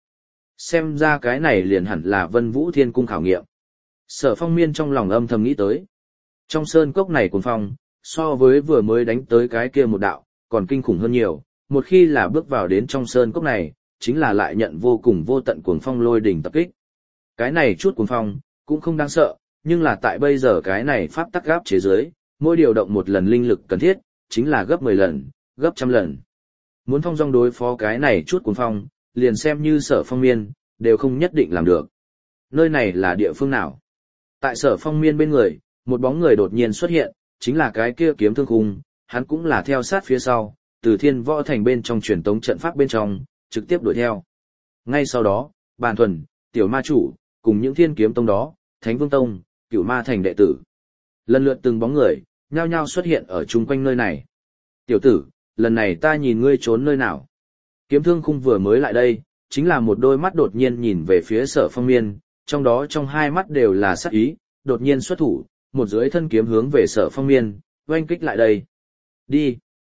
Xem ra cái này liền hẳn là Vân Vũ Thiên Cung khảo nghiệm. Sở Phong Miên trong lòng âm thầm nghĩ tới. Trong sơn cốc này cuồng phong, so với vừa mới đánh tới cái kia một đạo, còn kinh khủng hơn nhiều, một khi là bước vào đến trong sơn cốc này, chính là lại nhận vô cùng vô tận cuồng phong lôi đỉnh tập kích. Cái này chút cuồng phong, cũng không đáng sợ, nhưng là tại bây giờ cái này pháp tắc gáp chế giới, mỗi điều động một lần linh lực cần thiết, chính là gấp mười lần, gấp trăm lần. Muốn phong dong đối phó cái này chút cuồng phong, liền xem như Sở Phong Miên, đều không nhất định làm được. Nơi này là địa phương nào? Tại Sở Phong Miên bên người, một bóng người đột nhiên xuất hiện, chính là cái kia Kiếm Thương Khung, hắn cũng là theo sát phía sau, từ Thiên Võ Thành bên trong truyền tống trận pháp bên trong, trực tiếp đuổi theo. Ngay sau đó, Bàn Thuần, Tiểu Ma Chủ, cùng những Thiên Kiếm Tông đó, Thánh Vương Tông, Cửu Ma Thành đệ tử. Lần lượt từng bóng người, nhao nhao xuất hiện ở chung quanh nơi này. Tiểu tử, lần này ta nhìn ngươi trốn nơi nào? Kiếm Thương Khung vừa mới lại đây, chính là một đôi mắt đột nhiên nhìn về phía Sở Phong Miên, trong đó trong hai mắt đều là sát ý, đột nhiên xuất thủ, một dưới thân kiếm hướng về Sở Phong Miên, oanh kích lại đây. Đi.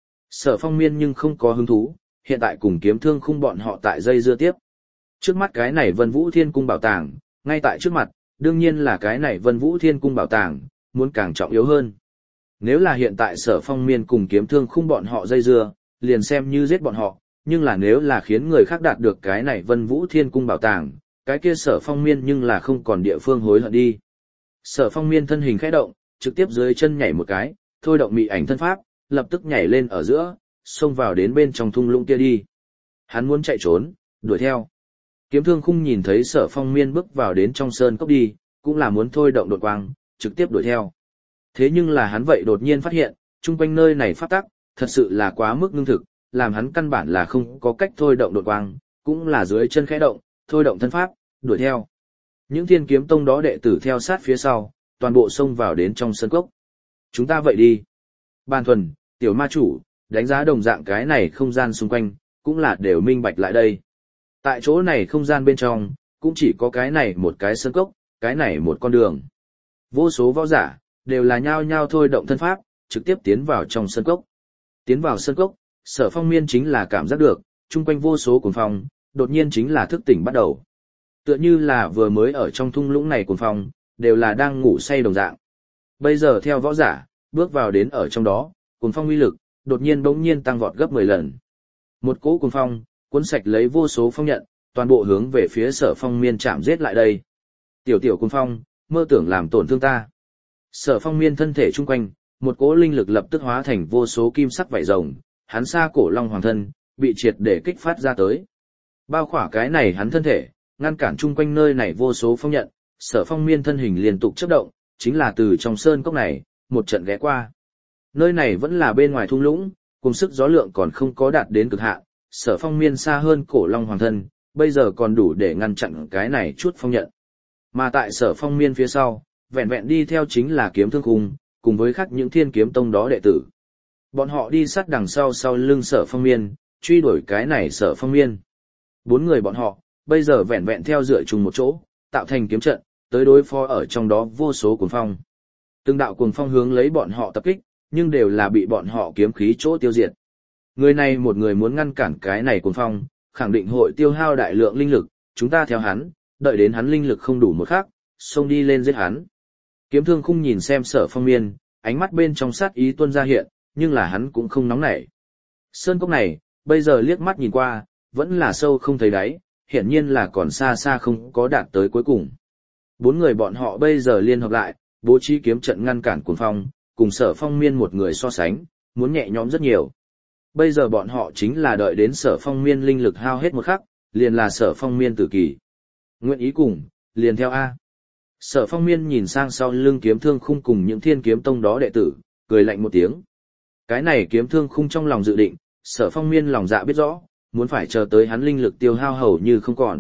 Sở Phong Miên nhưng không có hứng thú, hiện tại cùng Kiếm Thương Khung bọn họ tại dây dưa tiếp. Trước mắt cái này Vân Vũ Thiên Cung bảo tàng, ngay tại trước mặt, đương nhiên là cái này Vân Vũ Thiên Cung bảo tàng, muốn càng trọng yếu hơn. Nếu là hiện tại Sở Phong Miên cùng Kiếm Thương Khung bọn họ dây dưa, liền xem như giết bọn họ, nhưng là nếu là khiến người khác đạt được cái này Vân Vũ Thiên Cung bảo tàng, cái kia Sở Phong Miên nhưng là không còn địa phương hối hận đi. Sở Phong Miên thân hình khẽ động, trực tiếp dưới chân nhảy một cái, thôi động mị ảnh thân pháp, lập tức nhảy lên ở giữa, xông vào đến bên trong thung lũng kia đi. Hắn muốn chạy trốn, đuổi theo. Kiếm Thương Khung nhìn thấy Sở Phong Miên bước vào đến trong sơn cốc đi, cũng là muốn thôi động đột quang, trực tiếp đuổi theo. Thế nhưng là hắn vậy đột nhiên phát hiện, chung quanh nơi này pháp tắc, thật sự là quá mức ngưng thực, làm hắn căn bản là không có cách thôi động đột quang, cũng là dưới chân khẽ động, thôi động thân pháp, đuổi theo. Những Thiên Kiếm Tông đó đệ tử theo sát phía sau, toàn bộ xông vào đến trong sân cốc. Chúng ta vậy đi. Bàn Thuần, Tiểu Ma Chủ, đánh giá đồng dạng cái này không gian xung quanh, cũng là đều minh bạch lại đây. Tại chỗ này không gian bên trong, cũng chỉ có cái này một cái sân cốc, cái này một con đường. Vô số võ giả, đều là nhao nhao thôi động thân pháp, trực tiếp tiến vào trong sân cốc. Tiến vào sân cốc, Sở Phong Miên chính là cảm giác được, chung quanh vô số cuồng phong, đột nhiên chính là thức tỉnh bắt đầu. Tựa như là vừa mới ở trong thung lũng này cuồng phong, đều là đang ngủ say đồng dạng. Bây giờ theo võ giả, bước vào đến ở trong đó, cuồng phong uy lực, đột nhiên bỗng nhiên tăng vọt gấp mười lần. Một cỗ cuồng phong, cuốn sạch lấy vô số phong nhận, toàn bộ hướng về phía Sở Phong Miên chạm giết lại đây. Tiểu tiểu cuồng phong, mơ tưởng làm tổn thương ta. Sở Phong Miên thân thể chung quanh, một cỗ linh lực lập tức hóa thành vô số kim sắc vảy rồng, hắn xa cổ long hoàng thân, bị triệt để kích phát ra tới. Bao khỏa cái này hắn thân thể, ngăn cản chung quanh nơi này vô số phong nhận, Sở Phong Miên thân hình liên tục chớp động, chính là từ trong sơn cốc này, một trận ghé qua. Nơi này vẫn là bên ngoài thung lũng, cùng sức gió lượng còn không có đạt đến cực hạn, Sở Phong Miên xa hơn cổ long hoàng thân, bây giờ còn đủ để ngăn chặn cái này chút phong nhận. Mà tại Sở Phong Miên phía sau, vẹn vẹn đi theo chính là Kiếm Thương Khung, cùng với khác những Thiên Kiếm Tông đó đệ tử. Bọn họ đi sát đằng sau sau lưng Sở Phong Miên, truy đuổi cái này Sở Phong Miên. Bốn người bọn họ, bây giờ vẹn vẹn theo dựa chung một chỗ, tạo thành kiếm trận, tới đối phó ở trong đó vô số cuồng phong. Từng đạo cuồng phong hướng lấy bọn họ tập kích, nhưng đều là bị bọn họ kiếm khí chỗ tiêu diệt. Người này một người muốn ngăn cản cái này cuồng phong, khẳng định hội tiêu hao đại lượng linh lực, chúng ta theo hắn, đợi đến hắn linh lực không đủ một khắc, xông đi lên giết hắn. Kiếm Thương Khung nhìn xem Sở Phong Miên, ánh mắt bên trong sát ý tuôn ra hiện, nhưng là hắn cũng không nóng nảy. Sơn cốc này, bây giờ liếc mắt nhìn qua, vẫn là sâu không thấy đáy, hiển nhiên là còn xa xa không có đạt tới cuối cùng. Bốn người bọn họ bây giờ liên hợp lại, bố trí kiếm trận ngăn cản cuồng phong, cùng Sở Phong Miên một người so sánh, muốn nhẹ nhõm rất nhiều. Bây giờ bọn họ chính là đợi đến Sở Phong Miên linh lực hao hết một khắc, liền là Sở Phong Miên tử kỳ. Nguyện ý cùng, liền theo A. Sở Phong Miên nhìn sang sau lưng Kiếm Thương Khung cùng những Thiên Kiếm Tông đó đệ tử, cười lạnh một tiếng. Cái này Kiếm Thương Khung trong lòng dự định, Sở Phong Miên lòng dạ biết rõ, muốn phải chờ tới hắn linh lực tiêu hao hầu như không còn.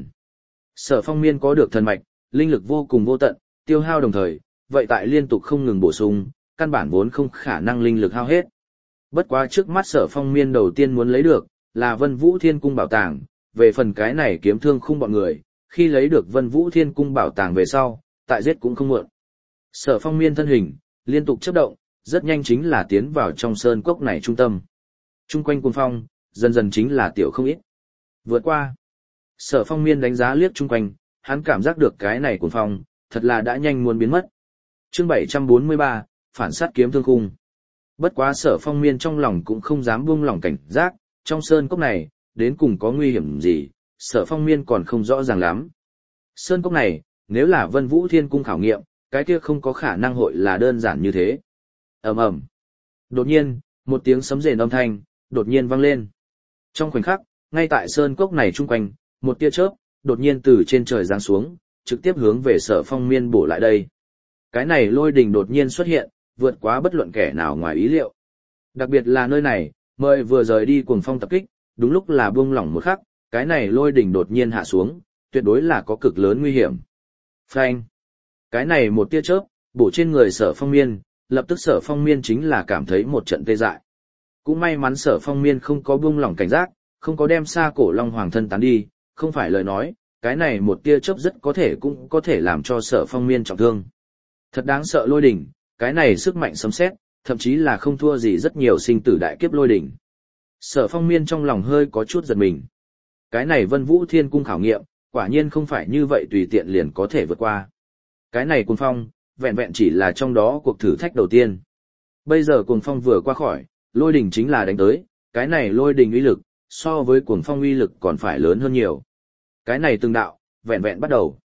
Sở Phong Miên có được thần mạch, linh lực vô cùng vô tận, tiêu hao đồng thời, vậy tại liên tục không ngừng bổ sung, căn bản vốn không khả năng linh lực hao hết. Bất quá trước mắt Sở Phong Miên đầu tiên muốn lấy được, là Vân Vũ Thiên Cung bảo tàng, về phần cái này Kiếm Thương Khung bọn người, khi lấy được Vân Vũ Thiên Cung bảo tàng về sau, tại giết cũng không muộn. Sở Phong Miên thân hình, liên tục chớp động, rất nhanh chính là tiến vào trong sơn cốc này trung tâm. Trung quanh cuồng phong, dần dần chính là tiểu không ít. Vượt qua. Sở Phong Miên đánh giá liếc chung quanh, hắn cảm giác được cái này cuồng phong, thật là đã nhanh muốn biến mất. Chương bảy trăm bốn mươi ba, phản sát Kiếm Thương Khung. Bất quá Sở Phong Miên trong lòng cũng không dám buông lỏng cảnh giác, trong sơn cốc này, đến cùng có nguy hiểm gì, Sở Phong Miên còn không rõ ràng lắm. Sơn cốc này, nếu là Vân Vũ Thiên Cung khảo nghiệm, cái kia không có khả năng hội là đơn giản như thế. Ầm ầm. Đột nhiên, một tiếng sấm rền âm thanh, đột nhiên vang lên. Trong khoảnh khắc, ngay tại sơn cốc này chung quanh, một tia chớp, đột nhiên từ trên trời giáng xuống, trực tiếp hướng về Sở Phong Miên bổ lại đây. Cái này lôi đình đột nhiên xuất hiện, vượt quá bất luận kẻ nào ngoài ý liệu. Đặc biệt là nơi này, mời vừa rời đi cuồng phong tập kích, đúng lúc là buông lỏng một khắc, cái này lôi đình đột nhiên hạ xuống, tuyệt đối là có cực lớn nguy hiểm. Phanh. Cái này một tia chớp, bổ trên người Sở Phong Miên, lập tức Sở Phong Miên chính là cảm thấy một trận tê dại. Cũng may mắn Sở Phong Miên không có buông lỏng cảnh giác, không có đem xa cổ long hoàng thân tán đi, không phải lời nói, cái này một tia chớp rất có thể cũng có thể làm cho Sở Phong Miên trọng thương. Thật đáng sợ lôi đỉnh, cái này sức mạnh sấm sét, thậm chí là không thua gì rất nhiều sinh tử đại kiếp lôi đỉnh. Sở Phong Miên trong lòng hơi có chút giật mình. Cái này Vân Vũ Thiên Cung khảo nghiệm, quả nhiên không phải như vậy tùy tiện liền có thể vượt qua. Cái này cuồng phong, vẹn vẹn chỉ là trong đó cuộc thử thách đầu tiên. Bây giờ cuồng phong vừa qua khỏi, lôi đỉnh chính là đánh tới, cái này lôi đỉnh uy lực, so với cuồng phong uy lực còn phải lớn hơn nhiều. Cái này từng đạo, vẹn vẹn bắt đầu.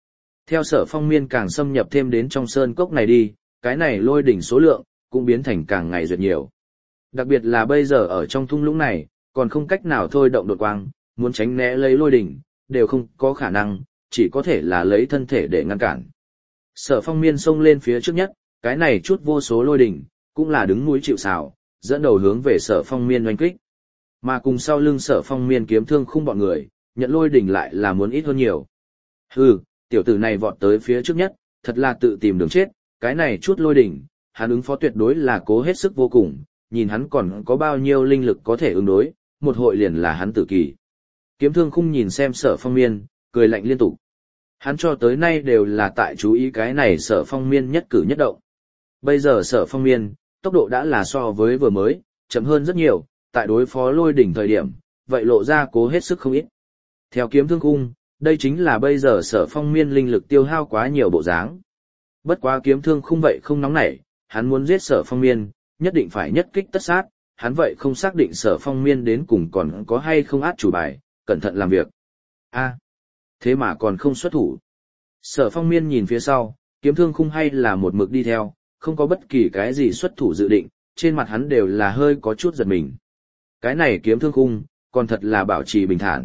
Theo Sở Phong Miên càng xâm nhập thêm đến trong sơn cốc này đi, cái này lôi đỉnh số lượng cũng biến thành càng ngày duyệt nhiều. Đặc biệt là bây giờ ở trong thung lũng này, còn không cách nào thôi động đột quang, muốn tránh né lấy lôi đỉnh, đều không có khả năng, chỉ có thể là lấy thân thể để ngăn cản. Sở Phong Miên xông lên phía trước nhất, cái này chút vô số lôi đỉnh, cũng là đứng núi chịu sào, dẫn đầu hướng về Sở Phong Miên oanh kích. Mà cùng sau lưng Sở Phong Miên kiếm thương khung bọn người, nhận lôi đỉnh lại là muốn ít hơn nhiều. Hừ, tiểu tử này vọt tới phía trước nhất, thật là tự tìm đường chết, cái này chút lôi đỉnh, hắn ứng phó tuyệt đối là cố hết sức vô cùng, nhìn hắn còn có bao nhiêu linh lực có thể ứng đối, một hội liền là hắn tử kỳ. Kiếm thương khung nhìn xem Sở Phong Miên, cười lạnh liên tục. Hắn cho tới nay đều là tại chú ý cái này Sở Phong Miên nhất cử nhất động. Bây giờ Sở Phong Miên, tốc độ đã là so với vừa mới, chậm hơn rất nhiều, tại đối phó lôi đỉnh thời điểm, vậy lộ ra cố hết sức không ít. Theo kiếm thương khung, đây chính là bây giờ Sở Phong Miên linh lực tiêu hao quá nhiều bộ dáng. Bất quá kiếm thương khung vậy không nóng nảy, hắn muốn giết Sở Phong Miên, nhất định phải nhất kích tất sát, hắn vậy không xác định Sở Phong Miên đến cùng còn có hay không át chủ bài, cẩn thận làm việc. A, thế mà còn không xuất thủ. Sở Phong Miên nhìn phía sau, kiếm thương khung hay là một mực đi theo, không có bất kỳ cái gì xuất thủ dự định, trên mặt hắn đều là hơi có chút giật mình. Cái này kiếm thương khung, còn thật là bảo trì bình thản.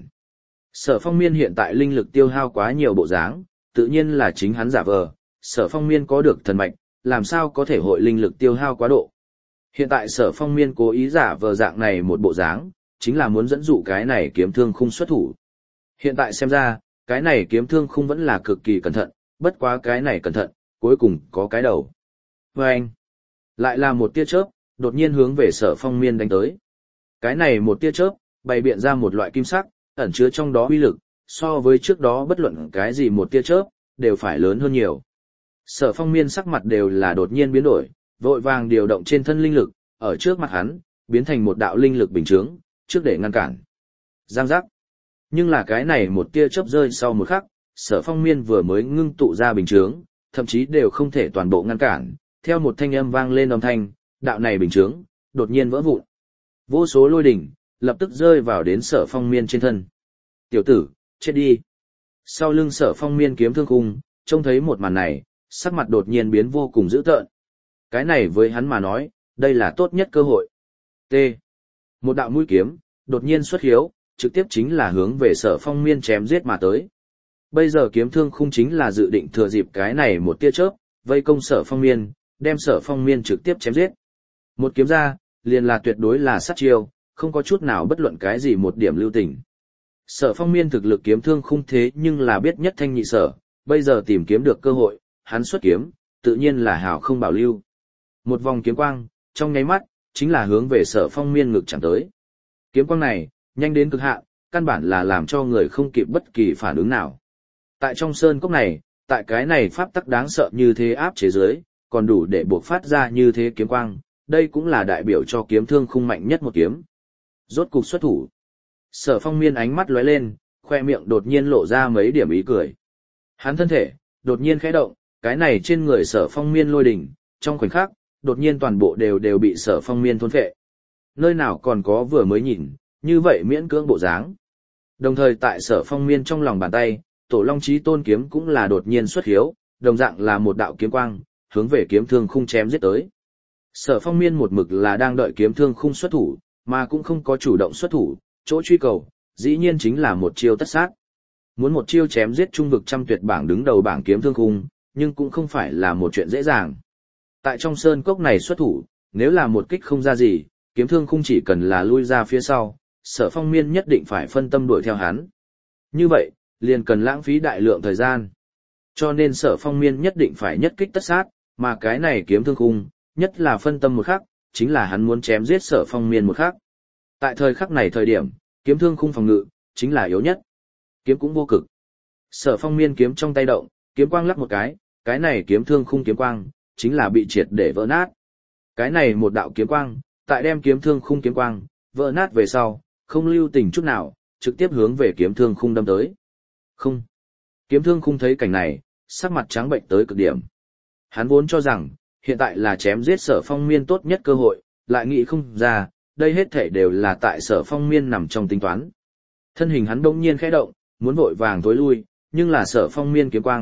Sở Phong Miên hiện tại linh lực tiêu hao quá nhiều bộ dáng, tự nhiên là chính hắn giả vờ, Sở Phong Miên có được thần mạch, làm sao có thể hội linh lực tiêu hao quá độ. Hiện tại Sở Phong Miên cố ý giả vờ dạng này một bộ dáng, chính là muốn dẫn dụ cái này kiếm thương khung xuất thủ. Hiện tại xem ra, cái này kiếm thương khung vẫn là cực kỳ cẩn thận, bất quá cái này cẩn thận, cuối cùng có cái đầu. Và anh, lại là một tia chớp, đột nhiên hướng về Sở Phong Miên đánh tới. Cái này một tia chớp, bày biện ra một loại kim sắc, ẩn chứa trong đó uy lực, so với trước đó bất luận cái gì một tia chớp, đều phải lớn hơn nhiều. Sở Phong Miên sắc mặt đều là đột nhiên biến đổi, vội vàng điều động trên thân linh lực, ở trước mặt hắn, biến thành một đạo linh lực bình chướng, trước để ngăn cản. Giang giác. Nhưng là cái này một tia chớp rơi sau một khắc, Sở Phong Miên vừa mới ngưng tụ ra bình chướng, thậm chí đều không thể toàn bộ ngăn cản, theo một thanh âm vang lên âm thanh, đạo này bình chướng, đột nhiên vỡ vụn. Vô số lôi đỉnh, lập tức rơi vào đến Sở Phong Miên trên thân. Tiểu tử, chết đi. Sau lưng Sở Phong Miên kiếm thương khung, trông thấy một màn này, sắc mặt đột nhiên biến vô cùng dữ tợn. Cái này với hắn mà nói, đây là tốt nhất cơ hội. T. Một đạo mũi kiếm, đột nhiên xuất hiếu, trực tiếp chính là hướng về Sở Phong Miên chém giết mà tới. Bây giờ kiếm thương khung chính là dự định thừa dịp cái này một tia chớp, vây công Sở Phong Miên, đem Sở Phong Miên trực tiếp chém giết. Một kiếm ra, liền là tuyệt đối là sát chiêu, không có chút nào bất luận cái gì một điểm lưu tình. Sở Phong Miên thực lực kiếm thương khung thế nhưng là biết nhất thanh nhị sở, bây giờ tìm kiếm được cơ hội, hắn xuất kiếm, tự nhiên là hảo không bảo lưu. Một vòng kiếm quang, trong nháy mắt, chính là hướng về Sở Phong Miên ngực chạm tới. Kiếm quang này, nhanh đến cực hạn, căn bản là làm cho người không kịp bất kỳ phản ứng nào. Tại trong sơn cốc này, tại cái này pháp tắc đáng sợ như thế áp chế dưới, còn đủ để buộc phát ra như thế kiếm quang, đây cũng là đại biểu cho kiếm thương khung mạnh nhất một kiếm. Rốt cục xuất thủ. Sở Phong Miên ánh mắt lóe lên, khoe miệng đột nhiên lộ ra mấy điểm ý cười. Hắn thân thể, đột nhiên khẽ động, cái này trên người Sở Phong Miên lôi đỉnh, trong khoảnh khắc, đột nhiên toàn bộ đều đều bị Sở Phong Miên thôn phệ. Nơi nào còn có vừa mới nhìn, như vậy miễn cưỡng bộ dáng. Đồng thời tại Sở Phong Miên trong lòng bàn tay, Tổ Long Chí Tôn kiếm cũng là đột nhiên xuất hiếu, đồng dạng là một đạo kiếm quang, hướng về kiếm thương khung chém giết tới. Sở Phong Miên một mực là đang đợi kiếm thương khung xuất thủ, mà cũng không có chủ động xuất thủ, chỗ truy cầu, dĩ nhiên chính là một chiêu tất sát. Muốn một chiêu chém giết trung vực trăm tuyệt bảng đứng đầu bảng kiếm thương khung, nhưng cũng không phải là một chuyện dễ dàng. Tại trong sơn cốc này xuất thủ, nếu là một kích không ra gì, kiếm thương khung chỉ cần là lui ra phía sau, Sở Phong Miên nhất định phải phân tâm đuổi theo hắn. Như vậy, liền cần lãng phí đại lượng thời gian. Cho nên Sở Phong Miên nhất định phải nhất kích tất sát, mà cái này kiếm thương khung, nhất là phân tâm một khắc, chính là hắn muốn chém giết Sở Phong Miên một khắc. Tại thời khắc này thời điểm, kiếm thương khung phòng ngự, chính là yếu nhất. Kiếm cũng vô cực. Sở Phong Miên kiếm trong tay động, kiếm quang lắc một cái, cái này kiếm thương khung kiếm quang, chính là bị triệt để vỡ nát. Cái này một đạo kiếm quang, tại đem kiếm thương khung kiếm quang, vỡ nát về sau, không lưu tình chút nào, trực tiếp hướng về kiếm thương khung đâm tới. Không. Kiếm thương khung thấy cảnh này, sắc mặt trắng bệnh tới cực điểm. Hắn vốn cho rằng, hiện tại là chém giết Sở Phong Miên tốt nhất cơ hội, lại nghĩ không ra, đây hết thể đều là tại Sở Phong Miên nằm trong tính toán. Thân hình hắn đông nhiên khẽ động, muốn vội vàng tối lui, nhưng là Sở Phong Miên kiếm quang,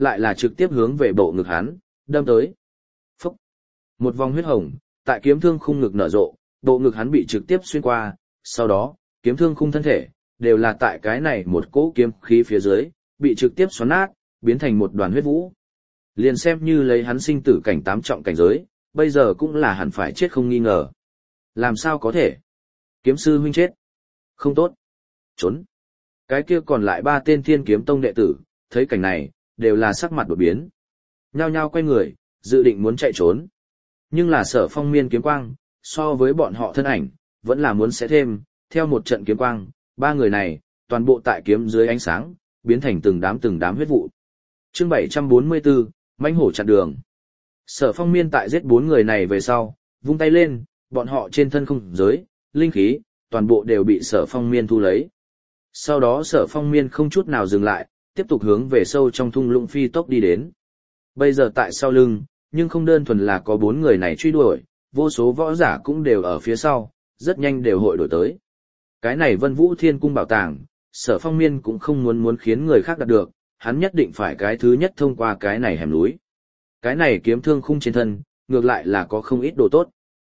lại là trực tiếp hướng về bộ ngực hắn, đâm tới. Phúc! Một vòng huyết hồng, tại kiếm thương khung ngực nở rộ, bộ ngực hắn bị trực tiếp xuyên qua, sau đó, kiếm thương khung thân thể, đều là tại cái này một cỗ kiếm khí phía dưới, bị trực tiếp xoắn nát, biến thành một đoàn huyết vũ. Liền xem như lấy hắn sinh tử cảnh tám trọng cảnh giới, bây giờ cũng là hẳn phải chết không nghi ngờ. Làm sao có thể? Kiếm sư huynh chết. Không tốt. Trốn. Cái kia còn lại ba tên Thiên Kiếm Tông đệ tử, thấy cảnh này, đều là sắc mặt đột biến. Nhao nhao quay người, dự định muốn chạy trốn. Nhưng là Sở Phong Miên kiếm quang, so với bọn họ thân ảnh, vẫn là muốn sẽ thêm, theo một trận kiếm quang, ba người này, toàn bộ tại kiếm dưới ánh sáng, biến thành từng đám từng đám huyết vụ. Chương bảy trăm bốn mươi tư, mãnh hổ chặn đường. Sở Phong Miên tại giết bốn người này về sau, vung tay lên, bọn họ trên thân không giới, linh khí, toàn bộ đều bị Sở Phong Miên thu lấy. Sau đó Sở Phong Miên không chút nào dừng lại, tiếp tục hướng về sâu trong thung lũng phi tốc đi đến. Bây giờ tại sau lưng, nhưng không đơn thuần là có bốn người này truy đuổi, vô số võ giả cũng đều ở phía sau, rất nhanh đều hội đổi tới. Cái này Vân Vũ Thiên Cung bảo tàng, Sở Phong Miên cũng không muốn muốn khiến người khác đạt được, hắn nhất định phải cái thứ nhất thông qua cái này hẻm núi. Cái này kiếm thương khung trên thân, ngược lại là có không ít đồ tốt.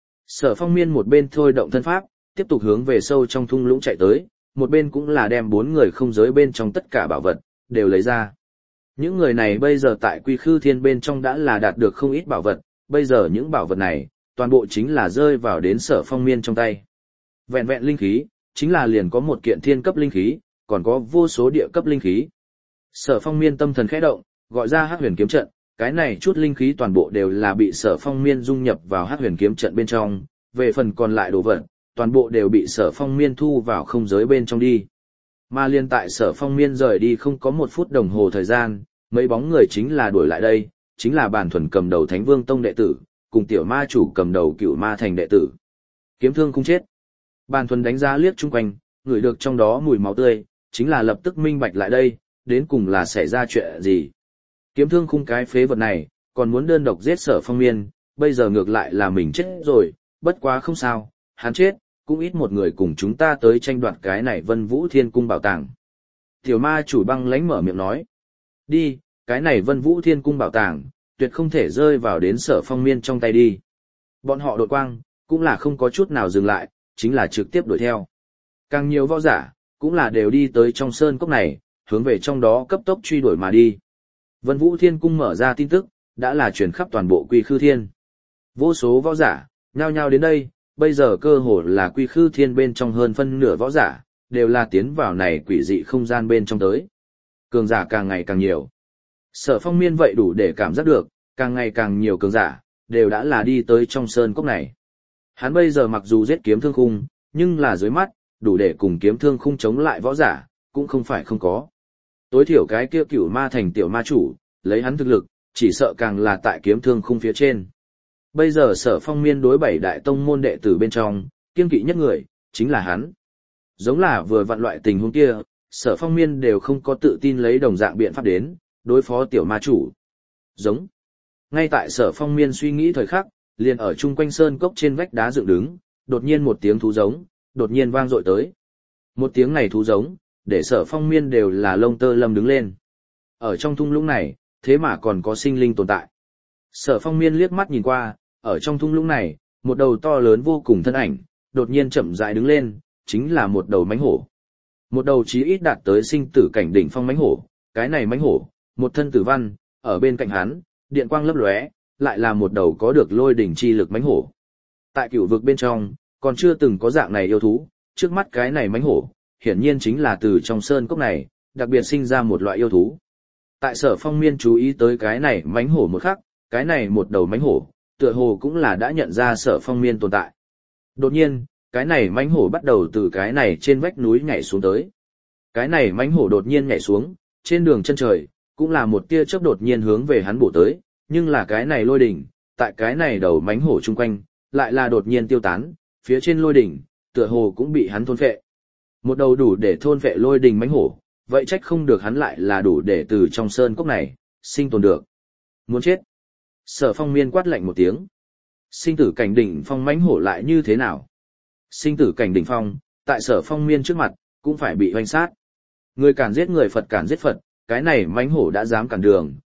Sở Phong Miên một bên thôi động thân pháp, tiếp tục hướng về sâu trong thung lũng chạy tới, một bên cũng là đem bốn người không giới bên trong tất cả bảo vật, đều lấy ra. Những người này bây giờ tại Quy Khư Thiên bên trong đã là đạt được không ít bảo vật, bây giờ những bảo vật này, toàn bộ chính là rơi vào đến Sở Phong Miên trong tay. Vẹn vẹn linh khí, chính là liền có một kiện thiên cấp linh khí, còn có vô số địa cấp linh khí. Sở Phong Miên tâm thần khẽ động, gọi ra Hắc Huyền kiếm trận, cái này chút linh khí toàn bộ đều là bị Sở Phong Miên dung nhập vào Hắc Huyền kiếm trận bên trong, về phần còn lại đồ vật, toàn bộ đều bị Sở Phong Miên thu vào không giới bên trong đi. Mà liên tại Sở Phong Miên rời đi không có một phút đồng hồ thời gian, mấy bóng người chính là đuổi lại đây, chính là Bàn Thuần cầm đầu Thánh Vương Tông đệ tử, cùng Tiểu Ma chủ cầm đầu Cửu Ma Thành đệ tử. Kiếm thương không chết. Bàn Thuần đánh giá liếc chung quanh, ngửi được trong đó mùi máu tươi, chính là lập tức minh bạch lại đây, đến cùng là xảy ra chuyện gì. Kiếm thương khung cái phế vật này, còn muốn đơn độc giết Sở Phong Miên, bây giờ ngược lại là mình chết rồi, bất quá không sao, hắn chết, cũng ít một người cùng chúng ta tới tranh đoạt cái này Vân Vũ Thiên Cung bảo tàng. Tiểu Ma chủ băng lãnh mở miệng nói, đi, cái này Vân Vũ Thiên Cung bảo tàng, tuyệt không thể rơi vào đến Sở Phong Miên trong tay đi. Bọn họ đột quang, cũng là không có chút nào dừng lại, chính là trực tiếp đuổi theo. Càng nhiều võ giả, cũng là đều đi tới trong sơn cốc này, hướng về trong đó cấp tốc truy đuổi mà đi. Vân Vũ Thiên Cung mở ra tin tức, đã là truyền khắp toàn bộ Quy Khư Thiên. Vô số võ giả, nhao nhao đến đây, bây giờ cơ hồ là Quy Khư Thiên bên trong hơn phân nửa võ giả, đều là tiến vào này quỷ dị không gian bên trong tới. Cường giả càng ngày càng nhiều. Sở Phong Miên vậy đủ để cảm giác được, càng ngày càng nhiều cường giả, đều đã là đi tới trong sơn cốc này. Hắn bây giờ mặc dù giết kiếm thương khung, nhưng là dưới mắt, đủ để cùng kiếm thương khung chống lại võ giả, cũng không phải không có. Tối thiểu cái kia Cửu Ma Thành tiểu ma chủ, lấy hắn thực lực, chỉ sợ càng là tại kiếm thương khung phía trên. Bây giờ Sở Phong Miên đối bảy đại tông môn đệ tử bên trong, kiêng kỵ nhất người, chính là hắn. Giống là vừa vặn loại tình huống kia, Sở Phong Miên đều không có tự tin lấy đồng dạng biện pháp đến, đối phó tiểu ma chủ. Giống. Ngay tại Sở Phong Miên suy nghĩ thời khắc, liền ở chung quanh sơn cốc trên vách đá dựng đứng, đột nhiên một tiếng thú giống, đột nhiên vang dội tới. Một tiếng này thú giống, để Sở Phong Miên đều là lông tơ lâm đứng lên. Ở trong thung lũng này, thế mà còn có sinh linh tồn tại. Sở Phong Miên liếc mắt nhìn qua, ở trong thung lũng này, một đầu to lớn vô cùng thân ảnh, đột nhiên chậm rãi đứng lên, chính là một đầu mãnh hổ. Một đầu chí ít đạt tới sinh tử cảnh đỉnh phong mãnh hổ, cái này mãnh hổ, một thân tử văn, ở bên cạnh hắn, điện quang lấp lóe, lại là một đầu có được lôi đỉnh chi lực mãnh hổ. Tại cửu vực bên trong, còn chưa từng có dạng này yêu thú, trước mắt cái này mãnh hổ, hiển nhiên chính là từ trong sơn cốc này, đặc biệt sinh ra một loại yêu thú. Tại Sở Phong Miên chú ý tới cái này mãnh hổ một khắc, cái này một đầu mãnh hổ, tựa hồ cũng là đã nhận ra Sở Phong Miên tồn tại. Đột nhiên, cái này mãnh hổ bắt đầu từ cái này trên vách núi nhảy xuống tới. Cái này mãnh hổ đột nhiên nhảy xuống, trên đường chân trời, cũng là một tia chớp đột nhiên hướng về hắn bổ tới, nhưng là cái này lôi đỉnh, tại cái này đầu mãnh hổ chung quanh, lại là đột nhiên tiêu tán, phía trên lôi đỉnh, tựa hồ cũng bị hắn thôn phệ. Một đầu đủ để thôn phệ lôi đỉnh mãnh hổ, vậy trách không được hắn lại là đủ để từ trong sơn cốc này, sinh tồn được. Muốn chết. Sở Phong Miên quát lạnh một tiếng. Sinh tử cảnh đỉnh phong mãnh hổ lại như thế nào? Sinh tử cảnh đỉnh phong, tại Sở Phong Miên trước mặt, cũng phải bị hoành sát. Người cản giết người, Phật cản giết Phật, cái này mãnh hổ đã dám cản đường,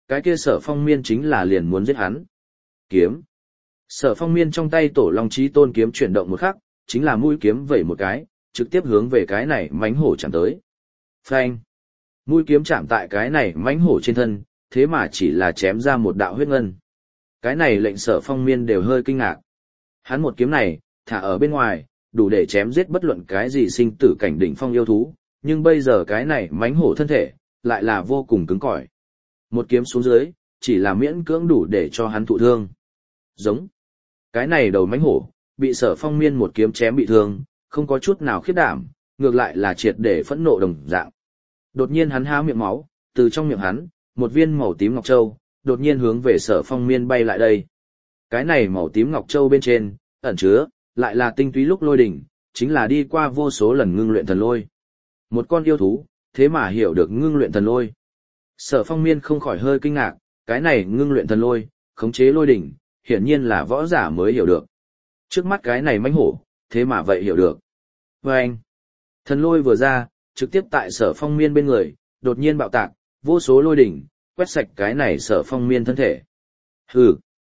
cái kia Sở Phong Miên chính là liền muốn giết hắn. Kiếm. Sở Phong Miên trong tay Tổ Long Chí Tôn kiếm chuyển động một khắc, chính là mũi kiếm vẩy một cái, trực tiếp hướng về cái này mãnh hổ chạm tới. Phanh. Mũi kiếm chạm tại cái này mãnh hổ trên thân, thế mà chỉ là chém ra một đạo huyết ngân. Cái này lệnh Sở Phong Miên đều hơi kinh ngạc. Hắn một kiếm này, thả ở bên ngoài, đủ để chém giết bất luận cái gì sinh tử cảnh đỉnh phong yêu thú, nhưng bây giờ cái này mãnh hổ thân thể, lại là vô cùng cứng cỏi. Một kiếm xuống dưới, chỉ là miễn cưỡng đủ để cho hắn thụ thương. Giống. Cái này đầu mãnh hổ, bị Sở Phong Miên một kiếm chém bị thương, không có chút nào khiếp đảm, ngược lại là triệt để phẫn nộ đồng dạng. Đột nhiên hắn há miệng máu, từ trong miệng hắn, một viên màu tím ngọc châu, đột nhiên hướng về Sở Phong Miên bay lại đây. Cái này màu tím ngọc châu bên trên, ẩn chứa, lại là tinh túy lúc lôi đỉnh, chính là đi qua vô số lần ngưng luyện thần lôi. Một con yêu thú, thế mà hiểu được ngưng luyện thần lôi. Sở Phong Miên không khỏi hơi kinh ngạc, cái này ngưng luyện thần lôi, khống chế lôi đỉnh, hiển nhiên là võ giả mới hiểu được. Trước mắt cái này mãnh hổ, thế mà vậy hiểu được. Và anh, thần lôi vừa ra, trực tiếp tại Sở Phong Miên bên người, đột nhiên bạo tạc, vô số lôi đỉnh, quét sạch cái này Sở Phong Miên thân thể. Hừ.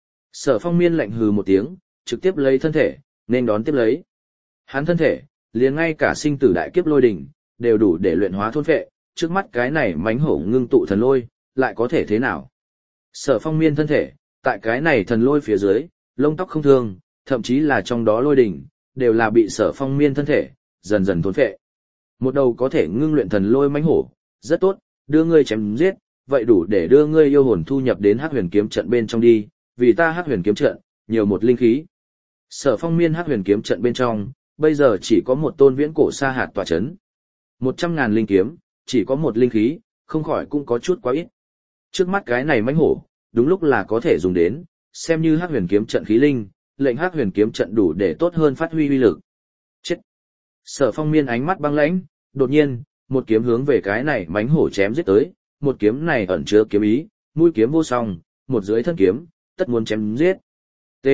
Sở Phong Miên lạnh hừ một tiếng, trực tiếp lấy thân thể, nên đón tiếp lấy. Hắn thân thể, liền ngay cả sinh tử đại kiếp lôi đỉnh, đều đủ để luyện hóa thôn phệ, trước mắt cái này mãnh hổ ngưng tụ thần lôi, lại có thể thế nào? Sở Phong Miên thân thể, tại cái này thần lôi phía dưới, lông tóc không thương, thậm chí là trong đó lôi đỉnh, đều là bị Sở Phong Miên thân thể, dần dần thôn phệ. Một đầu có thể ngưng luyện thần lôi mãnh hổ, rất tốt, đưa ngươi chém giết, vậy đủ để đưa ngươi yêu hồn thu nhập đến Hắc Huyền Kiếm trận bên trong đi, vì ta Hắc Huyền Kiếm trận, nhiều một linh khí. Sở Phong Miên Hắc Huyền Kiếm trận bên trong, bây giờ chỉ có một tôn viễn cổ sa hạt tọa chấn. Một trăm ngàn linh kiếm, chỉ có một linh khí, không khỏi cũng có chút quá ít. Trước mắt cái này mãnh hổ, đúng lúc là có thể dùng đến, xem như Hắc Huyền Kiếm trận khí linh, lệnh Hắc Huyền Kiếm trận đủ để tốt hơn phát huy uy lực. Chết. Sở Phong Miên ánh mắt băng lãnh, đột nhiên, một kiếm hướng về cái này mãnh hổ chém giết tới, một kiếm này ẩn chứa kiếm ý, mũi kiếm vô song, một dưới thân kiếm, tất muốn chém giết. T.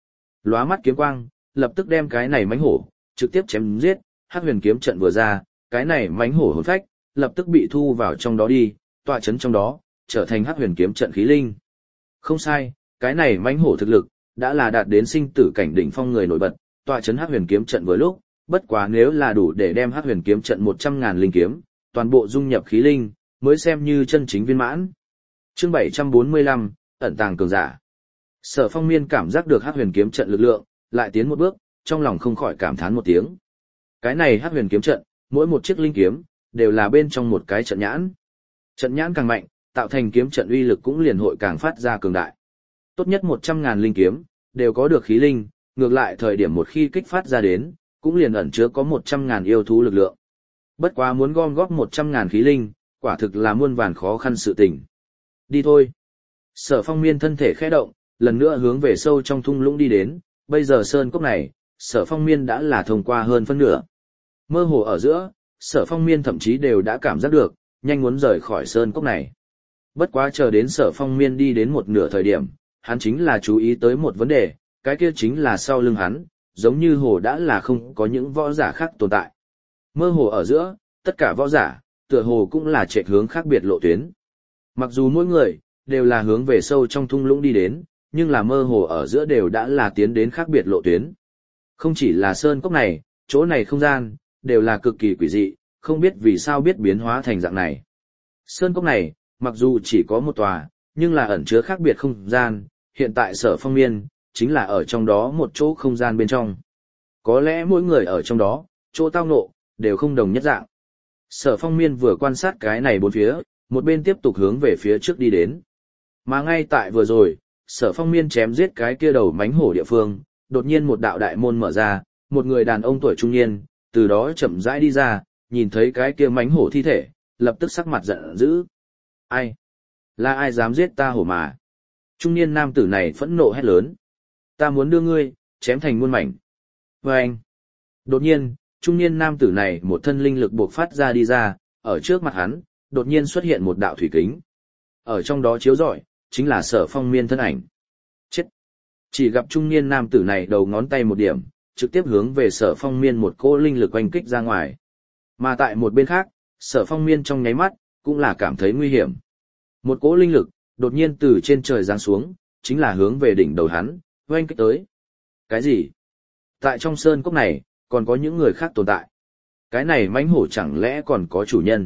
Lóa mắt kiếm quang, lập tức đem cái này mãnh hổ trực tiếp chém giết, Hắc Huyền Kiếm trận vừa ra, cái này mãnh hổ hồn phách lập tức bị thu vào trong đó đi, tọa chấn trong đó, trở thành Hắc Huyền Kiếm trận khí linh. Không sai, cái này mãnh hổ thực lực đã là đạt đến sinh tử cảnh đỉnh phong người nổi bật, tọa chấn Hắc Huyền Kiếm trận vừa lúc, bất quá nếu là đủ để đem Hắc Huyền Kiếm trận một trăm ngàn linh kiếm, toàn bộ dung nhập khí linh, mới xem như chân chính viên mãn. Chương bảy trăm bốn mươi lăm, ẩn tàng cường giả. Sở Phong Miên cảm giác được Hắc Huyền Kiếm trận lực lượng, lại tiến một bước, trong lòng không khỏi cảm thán một tiếng. Cái này Hắc Huyền Kiếm trận, mỗi một chiếc linh kiếm đều là bên trong một cái trận nhãn. Trận nhãn càng mạnh, tạo thành kiếm trận uy lực cũng liền hội càng phát ra cường đại. Tốt nhất một trăm ngàn linh kiếm đều có được khí linh, ngược lại thời điểm một khi kích phát ra đến, cũng liền ẩn chứa có một trăm ngàn yêu thú lực lượng. Bất quá muốn gom góp một trăm ngàn khí linh, quả thực là muôn vàn khó khăn sự tình. Đi thôi. Sở Phong Miên thân thể khẽ động, lần nữa hướng về sâu trong thung lũng đi đến, bây giờ sơn cốc này, Sở Phong Miên đã là thông qua hơn phân nửa. Mơ hồ ở giữa, Sở Phong Miên thậm chí đều đã cảm giác được, nhanh muốn rời khỏi sơn cốc này. Bất quá chờ đến Sở Phong Miên đi đến một nửa thời điểm, hắn chính là chú ý tới một vấn đề, cái kia chính là sau lưng hắn, giống như hồ đã là không có những võ giả khác tồn tại. Mơ hồ ở giữa, tất cả võ giả, tựa hồ cũng là chạy hướng khác biệt lộ tuyến. Mặc dù mỗi người, đều là hướng về sâu trong thung lũng đi đến, nhưng là mơ hồ ở giữa đều đã là tiến đến khác biệt lộ tuyến. Không chỉ là sơn cốc này, chỗ này không gian, đều là cực kỳ quỷ dị, không biết vì sao biết biến hóa thành dạng này. Sơn cốc này, mặc dù chỉ có một tòa, nhưng là ẩn chứa khác biệt không gian, hiện tại Sở Phong Miên, chính là ở trong đó một chỗ không gian bên trong. Có lẽ mỗi người ở trong đó, chỗ tao ngộ, đều không đồng nhất dạng. Sở Phong Miên vừa quan sát cái này bốn phía, một bên tiếp tục hướng về phía trước đi đến. Mà ngay tại vừa rồi, Sở Phong Miên chém giết cái kia đầu mãnh hổ địa phương, đột nhiên một đạo đại môn mở ra, một người đàn ông tuổi trung niên, từ đó chậm rãi đi ra, nhìn thấy cái kia mãnh hổ thi thể, lập tức sắc mặt giận dữ. Ai? Là ai dám giết ta hổ mà? Trung niên nam tử này phẫn nộ hét lớn. Ta muốn đưa ngươi, chém thành muôn mảnh. Và anh. Đột nhiên, trung niên nam tử này một thân linh lực buộc phát ra đi ra, ở trước mặt hắn, đột nhiên xuất hiện một đạo thủy kính. Ở trong đó chiếu rọi, chính là Sở Phong Miên thân ảnh. Chết! Chỉ gặp trung niên nam tử này đầu ngón tay một điểm, trực tiếp hướng về Sở Phong Miên một cỗ linh lực oanh kích ra ngoài. Mà tại một bên khác, Sở Phong Miên trong nháy mắt, cũng là cảm thấy nguy hiểm. Một cỗ linh lực, đột nhiên từ trên trời giáng xuống, chính là hướng về đỉnh đầu hắn, oanh kích tới. Cái gì? Tại trong sơn cốc này, còn có những người khác tồn tại. Cái này mãnh hổ chẳng lẽ còn có chủ nhân?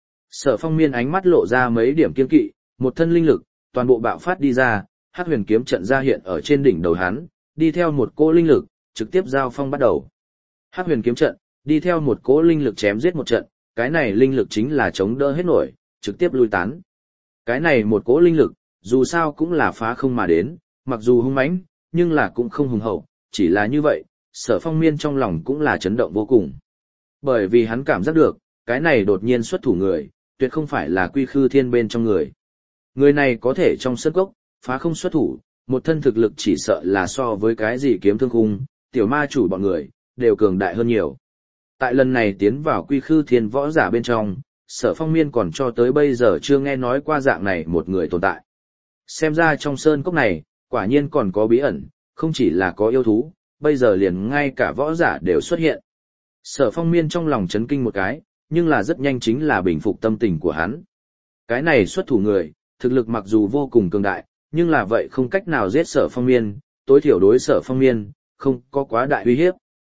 Sở Phong Miên ánh mắt lộ ra mấy điểm kiên kỵ, một thân linh lực, toàn bộ bạo phát đi ra, Hắc Huyền kiếm trận ra hiện ở trên đỉnh đầu hắn, đi theo một cỗ linh lực, trực tiếp giao phong bắt đầu. Hắc Huyền kiếm trận, đi theo một cỗ linh lực chém giết một trận, cái này linh lực chính là chống đỡ hết nổi, trực tiếp lui tán. Cái này một cỗ linh lực, dù sao cũng là phá không mà đến, mặc dù hung mãnh, nhưng là cũng không hùng hậu, chỉ là như vậy, Sở Phong Miên trong lòng cũng là chấn động vô cùng. Bởi vì hắn cảm giác được, cái này đột nhiên xuất thủ người, tuyệt không phải là Quy Khư Thiên bên trong người. Người này có thể trong sân cốc, phá không xuất thủ, một thân thực lực chỉ sợ là so với cái gì kiếm thương khung, tiểu ma chủ bọn người, đều cường đại hơn nhiều. Tại lần này tiến vào Quy Khư Thiên võ giả bên trong, Sở Phong Miên còn cho tới bây giờ chưa nghe nói qua dạng này một người tồn tại. Xem ra trong sơn cốc này, quả nhiên còn có bí ẩn, không chỉ là có yêu thú, bây giờ liền ngay cả võ giả đều xuất hiện. Sở Phong Miên trong lòng chấn kinh một cái, nhưng là rất nhanh chính là bình phục tâm tình của hắn. Cái này xuất thủ người, thực lực mặc dù vô cùng cường đại, nhưng là vậy không cách nào giết Sở Phong Miên, tối thiểu đối Sở Phong Miên, không có quá đại uy hiếp.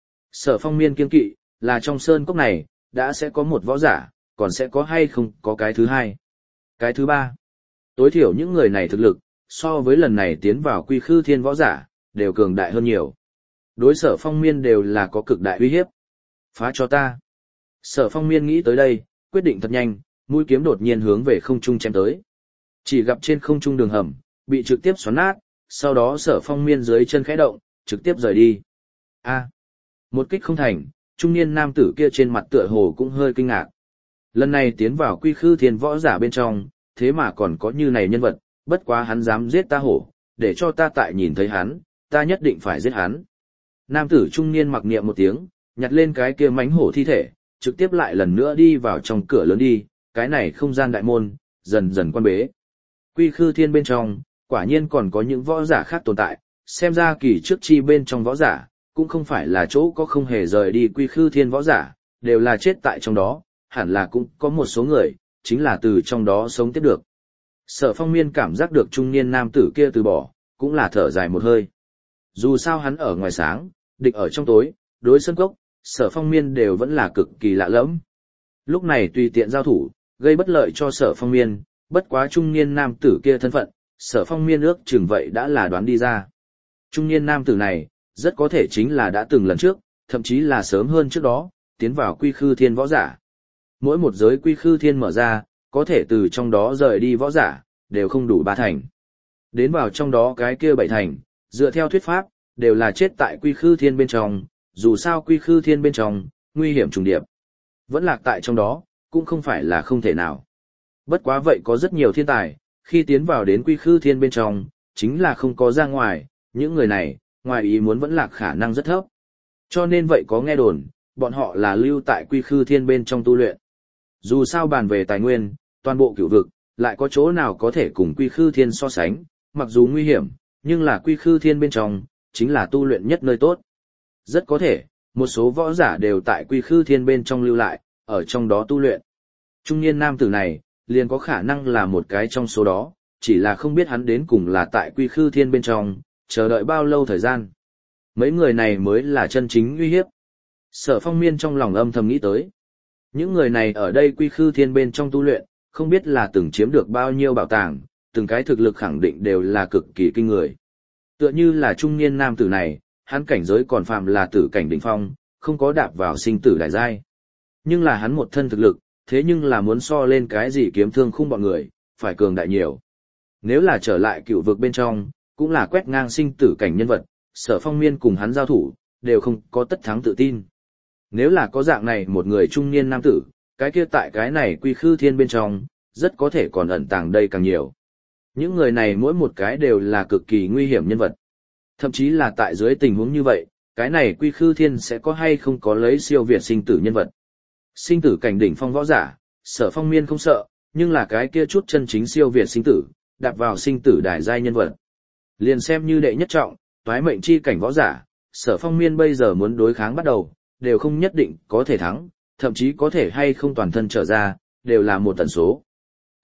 Sở Phong Miên kiên kỵ, là trong sơn cốc này, đã sẽ có một võ giả, còn sẽ có hay không có cái thứ hai. Cái thứ ba, tối thiểu những người này thực lực, so với lần này tiến vào Quy Khư Thiên võ giả, đều cường đại hơn nhiều. Đối Sở Phong Miên đều là có cực đại uy hiếp. Phá cho ta. Sở Phong Miên nghĩ tới đây, quyết định thật nhanh, mũi kiếm đột nhiên hướng về không trung chém tới. Chỉ gặp trên không trung đường hầm, bị trực tiếp xoắn nát, sau đó Sở Phong Miên dưới chân khẽ động, trực tiếp rời đi. A, một kích không thành, trung niên nam tử kia trên mặt tựa hồ cũng hơi kinh ngạc. Lần này tiến vào Quy Khư Thiên võ giả bên trong, thế mà còn có như này nhân vật, bất quá hắn dám giết ta hổ, để cho ta tại nhìn thấy hắn, ta nhất định phải giết hắn. Nam tử trung niên mặc niệm một tiếng, nhặt lên cái kia mãnh hổ thi thể, trực tiếp lại lần nữa đi vào trong cửa lớn đi, cái này không gian đại môn, dần dần quan bế. Quy Khư Thiên bên trong, quả nhiên còn có những võ giả khác tồn tại, xem ra kỳ trước chi bên trong võ giả, cũng không phải là chỗ có không hề rời đi Quy Khư Thiên võ giả, đều là chết tại trong đó, hẳn là cũng có một số người, chính là từ trong đó sống tiếp được. Sở Phong Miên cảm giác được trung niên nam tử kia từ bỏ, cũng là thở dài một hơi. Dù sao hắn ở ngoài sáng, địch ở trong tối, đối sân cốc, Sở Phong Miên đều vẫn là cực kỳ lạ lẫm. Lúc này tùy tiện giao thủ, gây bất lợi cho Sở Phong Miên, bất quá trung niên nam tử kia thân phận, Sở Phong Miên ước chừng vậy đã là đoán đi ra. Trung niên nam tử này, rất có thể chính là đã từng lần trước, thậm chí là sớm hơn trước đó, tiến vào Quy Khư Thiên võ giả. Mỗi một giới Quy Khư Thiên mở ra, có thể từ trong đó rời đi võ giả, đều không đủ ba thành. Đến vào trong đó cái kia bảy thành, dựa theo thuyết pháp, đều là chết tại Quy Khư Thiên bên trong, dù sao Quy Khư Thiên bên trong, nguy hiểm trùng điệp. Vẫn lạc tại trong đó, cũng không phải là không thể nào. Bất quá vậy có rất nhiều thiên tài, khi tiến vào đến Quy Khư Thiên bên trong, chính là không có ra ngoài, những người này, ngoài ý muốn vẫn lạc khả năng rất thấp. Cho nên vậy có nghe đồn, bọn họ là lưu tại Quy Khư Thiên bên trong tu luyện. Dù sao bàn về tài nguyên, toàn bộ cửu vực, lại có chỗ nào có thể cùng Quy Khư Thiên so sánh, mặc dù nguy hiểm, nhưng là Quy Khư Thiên bên trong, chính là tu luyện nhất nơi tốt. Rất có thể, một số võ giả đều tại Quy Khư Thiên bên trong lưu lại, ở trong đó tu luyện. Trung niên nam tử này, liền có khả năng là một cái trong số đó, chỉ là không biết hắn đến cùng là tại Quy Khư Thiên bên trong, chờ đợi bao lâu thời gian. Mấy người này mới là chân chính uy hiếp. Sở Phong Miên trong lòng âm thầm nghĩ tới. Những người này ở đây Quy Khư Thiên bên trong tu luyện, không biết là từng chiếm được bao nhiêu bảo tàng, từng cái thực lực khẳng định đều là cực kỳ kinh người. Tựa như là trung niên nam tử này, hắn cảnh giới còn phạm là tử cảnh đỉnh phong, không có đạp vào sinh tử đại giai. Nhưng là hắn một thân thực lực, thế nhưng là muốn so lên cái gì kiếm thương khung bọn người, phải cường đại nhiều. Nếu là trở lại cựu vực bên trong, cũng là quét ngang sinh tử cảnh nhân vật, Sở Phong Miên cùng hắn giao thủ, đều không có tất thắng tự tin. Nếu là có dạng này một người trung niên nam tử, cái kia tại cái này Quy Khư Thiên bên trong, rất có thể còn ẩn tàng đây càng nhiều. Những người này mỗi một cái đều là cực kỳ nguy hiểm nhân vật. Thậm chí là tại dưới tình huống như vậy, cái này Quy Khư Thiên sẽ có hay không có lấy siêu việt sinh tử nhân vật. Sinh tử cảnh đỉnh phong võ giả, Sở Phong Miên không sợ, nhưng là cái kia chút chân chính siêu việt sinh tử, đạp vào sinh tử đài giai nhân vật. Liền xem như đệ nhất trọng, toái mệnh chi cảnh võ giả, Sở Phong Miên bây giờ muốn đối kháng bắt đầu, đều không nhất định có thể thắng, thậm chí có thể hay không toàn thân trở ra, đều là một tần số.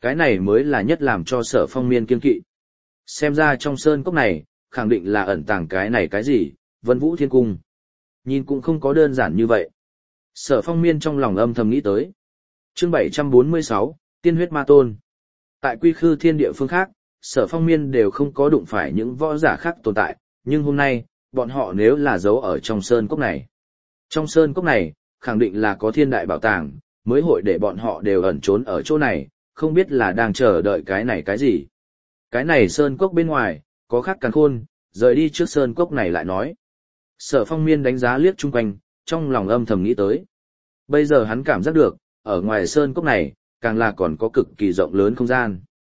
Cái này mới là nhất làm cho Sở Phong Miên kiên kỵ. Xem ra trong sơn cốc này, khẳng định là ẩn tàng cái này cái gì, Vân Vũ Thiên Cung. Nhìn cũng không có đơn giản như vậy. Sở Phong Miên trong lòng âm thầm nghĩ tới. Chương bảy trăm bốn mươi sáu, Tiên huyết ma tôn. Tại quy khư thiên địa phương khác, Sở Phong Miên đều không có đụng phải những võ giả khác tồn tại, nhưng hôm nay, bọn họ nếu là giấu ở trong sơn cốc này. Trong sơn cốc này, khẳng định là có thiên đại bảo tàng, mới hội để bọn họ đều ẩn trốn ở chỗ này, không biết là đang chờ đợi cái này cái gì. Cái này sơn cốc bên ngoài, có khác càn khôn, rời đi trước sơn cốc này lại nói. Sở Phong Miên đánh giá liếc chung quanh, trong lòng âm thầm nghĩ tới. Bây giờ hắn cảm giác được, ở ngoài sơn cốc này, càng là còn có cực kỳ rộng lớn không gian.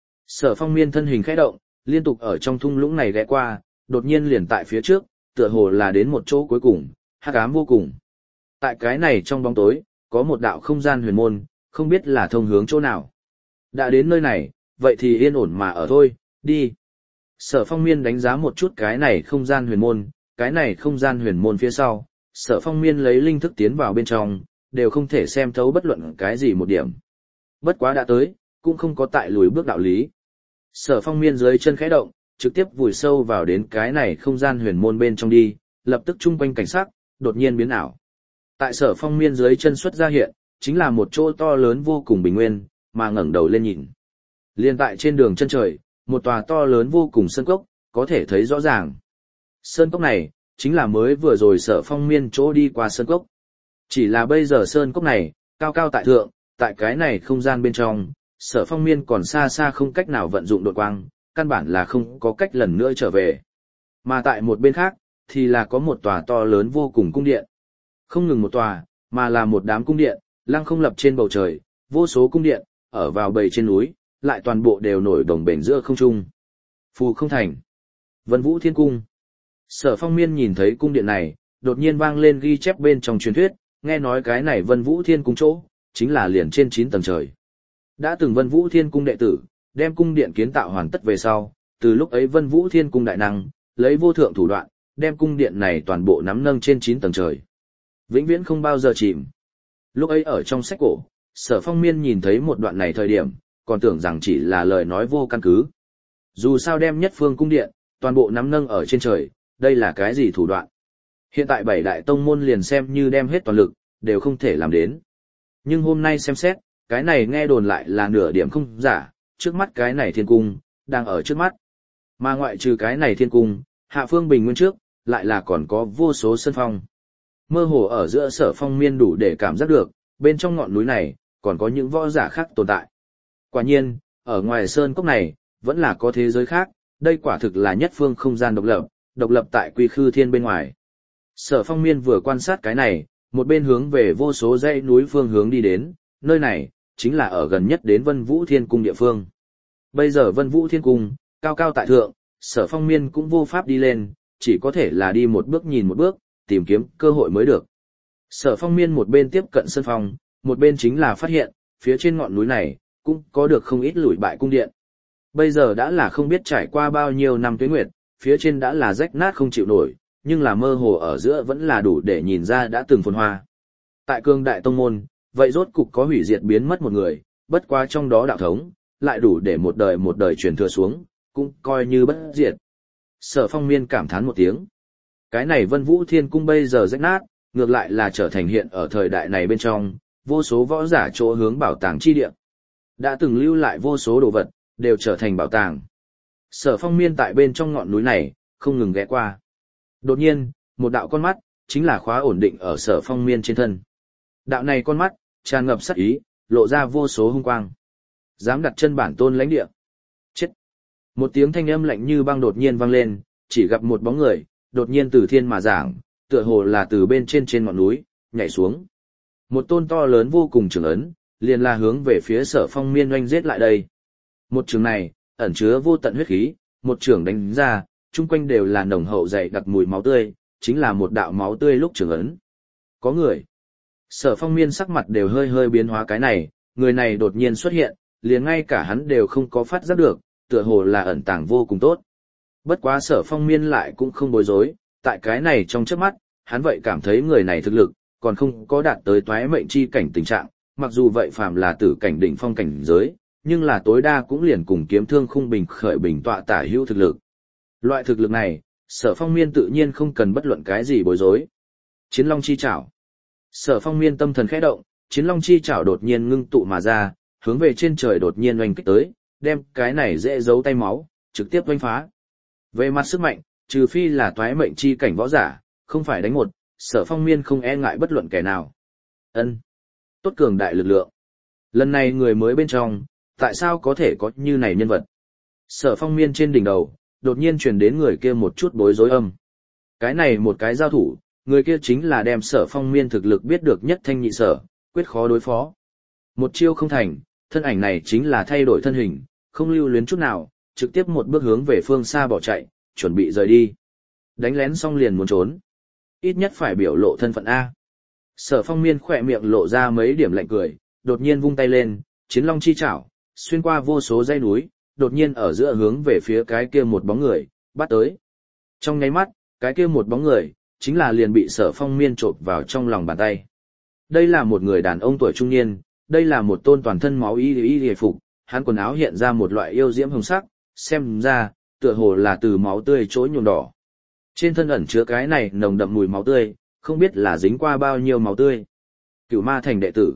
Sở Phong Miên thân hình khẽ động, liên tục ở trong thung lũng này ghé qua, đột nhiên liền tại phía trước, tựa hồ là đến một chỗ cuối cùng, hắc ám vô cùng. Tại cái này trong bóng tối, có một đạo không gian huyền môn, không biết là thông hướng chỗ nào. Đã đến nơi này, vậy thì yên ổn mà ở thôi, đi. Sở Phong Miên đánh giá một chút cái này không gian huyền môn, cái này không gian huyền môn phía sau, Sở Phong Miên lấy linh thức tiến vào bên trong, đều không thể xem thấu bất luận cái gì một điểm. Bất quá đã tới, cũng không có tại lùi bước đạo lý. Sở Phong Miên dưới chân khẽ động, trực tiếp vùi sâu vào đến cái này không gian huyền môn bên trong đi, lập tức chung quanh cảnh sắc, đột nhiên biến ảo. Tại Sở Phong Miên dưới chân xuất ra hiện, chính là một chỗ to lớn vô cùng bình nguyên, mà ngẩng đầu lên nhìn. Liên tại trên đường chân trời, một tòa to lớn vô cùng sơn cốc, có thể thấy rõ ràng. Sơn cốc này, chính là mới vừa rồi Sở Phong Miên chỗ đi qua sơn cốc. Chỉ là bây giờ sơn cốc này, cao cao tại thượng, tại cái này không gian bên trong, Sở Phong Miên còn xa xa không cách nào vận dụng đột quang, căn bản là không có cách lần nữa trở về. Mà tại một bên khác, thì là có một tòa to lớn vô cùng cung điện. Không ngừng một tòa, mà là một đám cung điện, lăng không lập trên bầu trời, vô số cung điện, ở vào bầy trên núi, lại toàn bộ đều nổi đồng bền giữa không trung. Phù không thành. Vân Vũ Thiên Cung. Sở Phong Miên nhìn thấy cung điện này, đột nhiên vang lên ghi chép bên trong truyền thuyết, nghe nói cái này Vân Vũ Thiên Cung chỗ, chính là liền trên chín tầng trời. Đã từng Vân Vũ Thiên Cung đệ tử, đem cung điện kiến tạo hoàn tất về sau, từ lúc ấy Vân Vũ Thiên Cung đại năng, lấy vô thượng thủ đoạn, đem cung điện này toàn bộ nắm nâng trên chín tầng trời. Vĩnh viễn không bao giờ chìm. Lúc ấy ở trong sách cổ, Sở Phong Miên nhìn thấy một đoạn này thời điểm, còn tưởng rằng chỉ là lời nói vô căn cứ. Dù sao đem nhất phương cung điện, toàn bộ nắm nâng ở trên trời, đây là cái gì thủ đoạn? Hiện tại bảy đại tông môn liền xem như đem hết toàn lực, đều không thể làm đến. Nhưng hôm nay xem xét, cái này nghe đồn lại là nửa điểm không giả, trước mắt cái này thiên cung, đang ở trước mắt. Mà ngoại trừ cái này thiên cung, hạ phương bình nguyên trước, lại là còn có vô số sân phong. Mơ hồ ở giữa Sở Phong Miên đủ để cảm giác được, bên trong ngọn núi này, còn có những võ giả khác tồn tại. Quả nhiên, ở ngoài sơn cốc này, vẫn là có thế giới khác, đây quả thực là nhất phương không gian độc lập, độc lập tại quy khư thiên bên ngoài. Sở Phong Miên vừa quan sát cái này, một bên hướng về vô số dãy núi phương hướng đi đến, nơi này, chính là ở gần nhất đến Vân Vũ Thiên Cung địa phương. Bây giờ Vân Vũ Thiên Cung, cao cao tại thượng, Sở Phong Miên cũng vô pháp đi lên, chỉ có thể là đi một bước nhìn một bước, tìm kiếm cơ hội mới được. Sở Phong Miên một bên tiếp cận sân phong, một bên chính là phát hiện, phía trên ngọn núi này, cũng có được không ít lùi bại cung điện. Bây giờ đã là không biết trải qua bao nhiêu năm tuế nguyệt, phía trên đã là rách nát không chịu nổi, nhưng là mơ hồ ở giữa vẫn là đủ để nhìn ra đã từng phồn hoa. Tại cương đại tông môn, vậy rốt cục có hủy diệt biến mất một người, bất quá trong đó đạo thống, lại đủ để một đời một đời truyền thừa xuống, cũng coi như bất diệt. Sở Phong Miên cảm thán một tiếng. Cái này Vân Vũ Thiên Cung bây giờ rách nát, ngược lại là trở thành hiện ở thời đại này bên trong, vô số võ giả chỗ hướng bảo tàng chi địa. Đã từng lưu lại vô số đồ vật, đều trở thành bảo tàng. Sở Phong Miên tại bên trong ngọn núi này, không ngừng ghé qua. Đột nhiên, một đạo con mắt, chính là khóa ổn định ở Sở Phong Miên trên thân. Đạo này con mắt, tràn ngập sát ý, lộ ra vô số hung quang. Dám đặt chân bản tôn lãnh địa. Chết! Một tiếng thanh âm lạnh như băng đột nhiên vang lên, chỉ gặp một bóng người, đột nhiên từ thiên mà giảng, tựa hồ là từ bên trên trên ngọn núi, nhảy xuống. Một tôn to lớn vô cùng trường ấn, liền là hướng về phía Sở Phong Miên oanh giết lại đây. Một trường này, ẩn chứa vô tận huyết khí, một trường đánh ra, chung quanh đều là nồng hậu dày đặc mùi máu tươi, chính là một đạo máu tươi lúc trường ấn. Có người. Sở Phong Miên sắc mặt đều hơi hơi biến hóa cái này, người này đột nhiên xuất hiện, liền ngay cả hắn đều không có phát giác được, tựa hồ là ẩn tàng vô cùng tốt. Bất quá Sở Phong Miên lại cũng không bối rối, tại cái này trong chớp mắt, hắn vậy cảm thấy người này thực lực, còn không có đạt tới toái mệnh chi cảnh tình trạng, mặc dù vậy phàm là tử cảnh đỉnh phong cảnh giới, nhưng là tối đa cũng liền cùng kiếm thương khung bình khởi bình tọa tả hữu thực lực. Loại thực lực này, Sở Phong Miên tự nhiên không cần bất luận cái gì bối rối. Chiến Long chi chảo. Sở Phong Miên tâm thần khẽ động, Chiến Long chi chảo đột nhiên ngưng tụ mà ra, hướng về trên trời đột nhiên oanh kích tới, đem cái này dễ giấu tay máu, trực tiếp oanh phá. Về mặt sức mạnh, trừ phi là toái mệnh chi cảnh võ giả, không phải đánh một, Sở Phong Miên không e ngại bất luận kẻ nào. Ân, tốt cường đại lực lượng. Lần này người mới bên trong, tại sao có thể có như này nhân vật? Sở Phong Miên trên đỉnh đầu, đột nhiên truyền đến người kia một chút bối rối âm. Cái này một cái giao thủ, người kia chính là đem Sở Phong Miên thực lực biết được nhất thanh nhị sở, quyết khó đối phó. Một chiêu không thành, thân ảnh này chính là thay đổi thân hình, không lưu luyến chút nào, trực tiếp một bước hướng về phương xa bỏ chạy, chuẩn bị rời đi. Đánh lén xong liền muốn trốn. Ít nhất phải biểu lộ thân phận A. Sở Phong Miên khỏe miệng lộ ra mấy điểm lạnh cười, đột nhiên vung tay lên, Chiến Long chi chảo, xuyên qua vô số dãy núi, đột nhiên ở giữa hướng về phía cái kia một bóng người, bắt tới. Trong nháy mắt, cái kia một bóng người, chính là liền bị Sở Phong Miên chộp vào trong lòng bàn tay. Đây là một người đàn ông tuổi trung niên, đây là một tôn toàn thân máu y y y phục, hắn quần áo hiện ra một loại yêu diễm hồng sắc, xem ra, tựa hồ là từ máu tươi trỗi nhuộm đỏ. Trên thân ẩn chứa cái này nồng đậm mùi máu tươi, không biết là dính qua bao nhiêu máu tươi. Cửu Ma Thành đệ tử.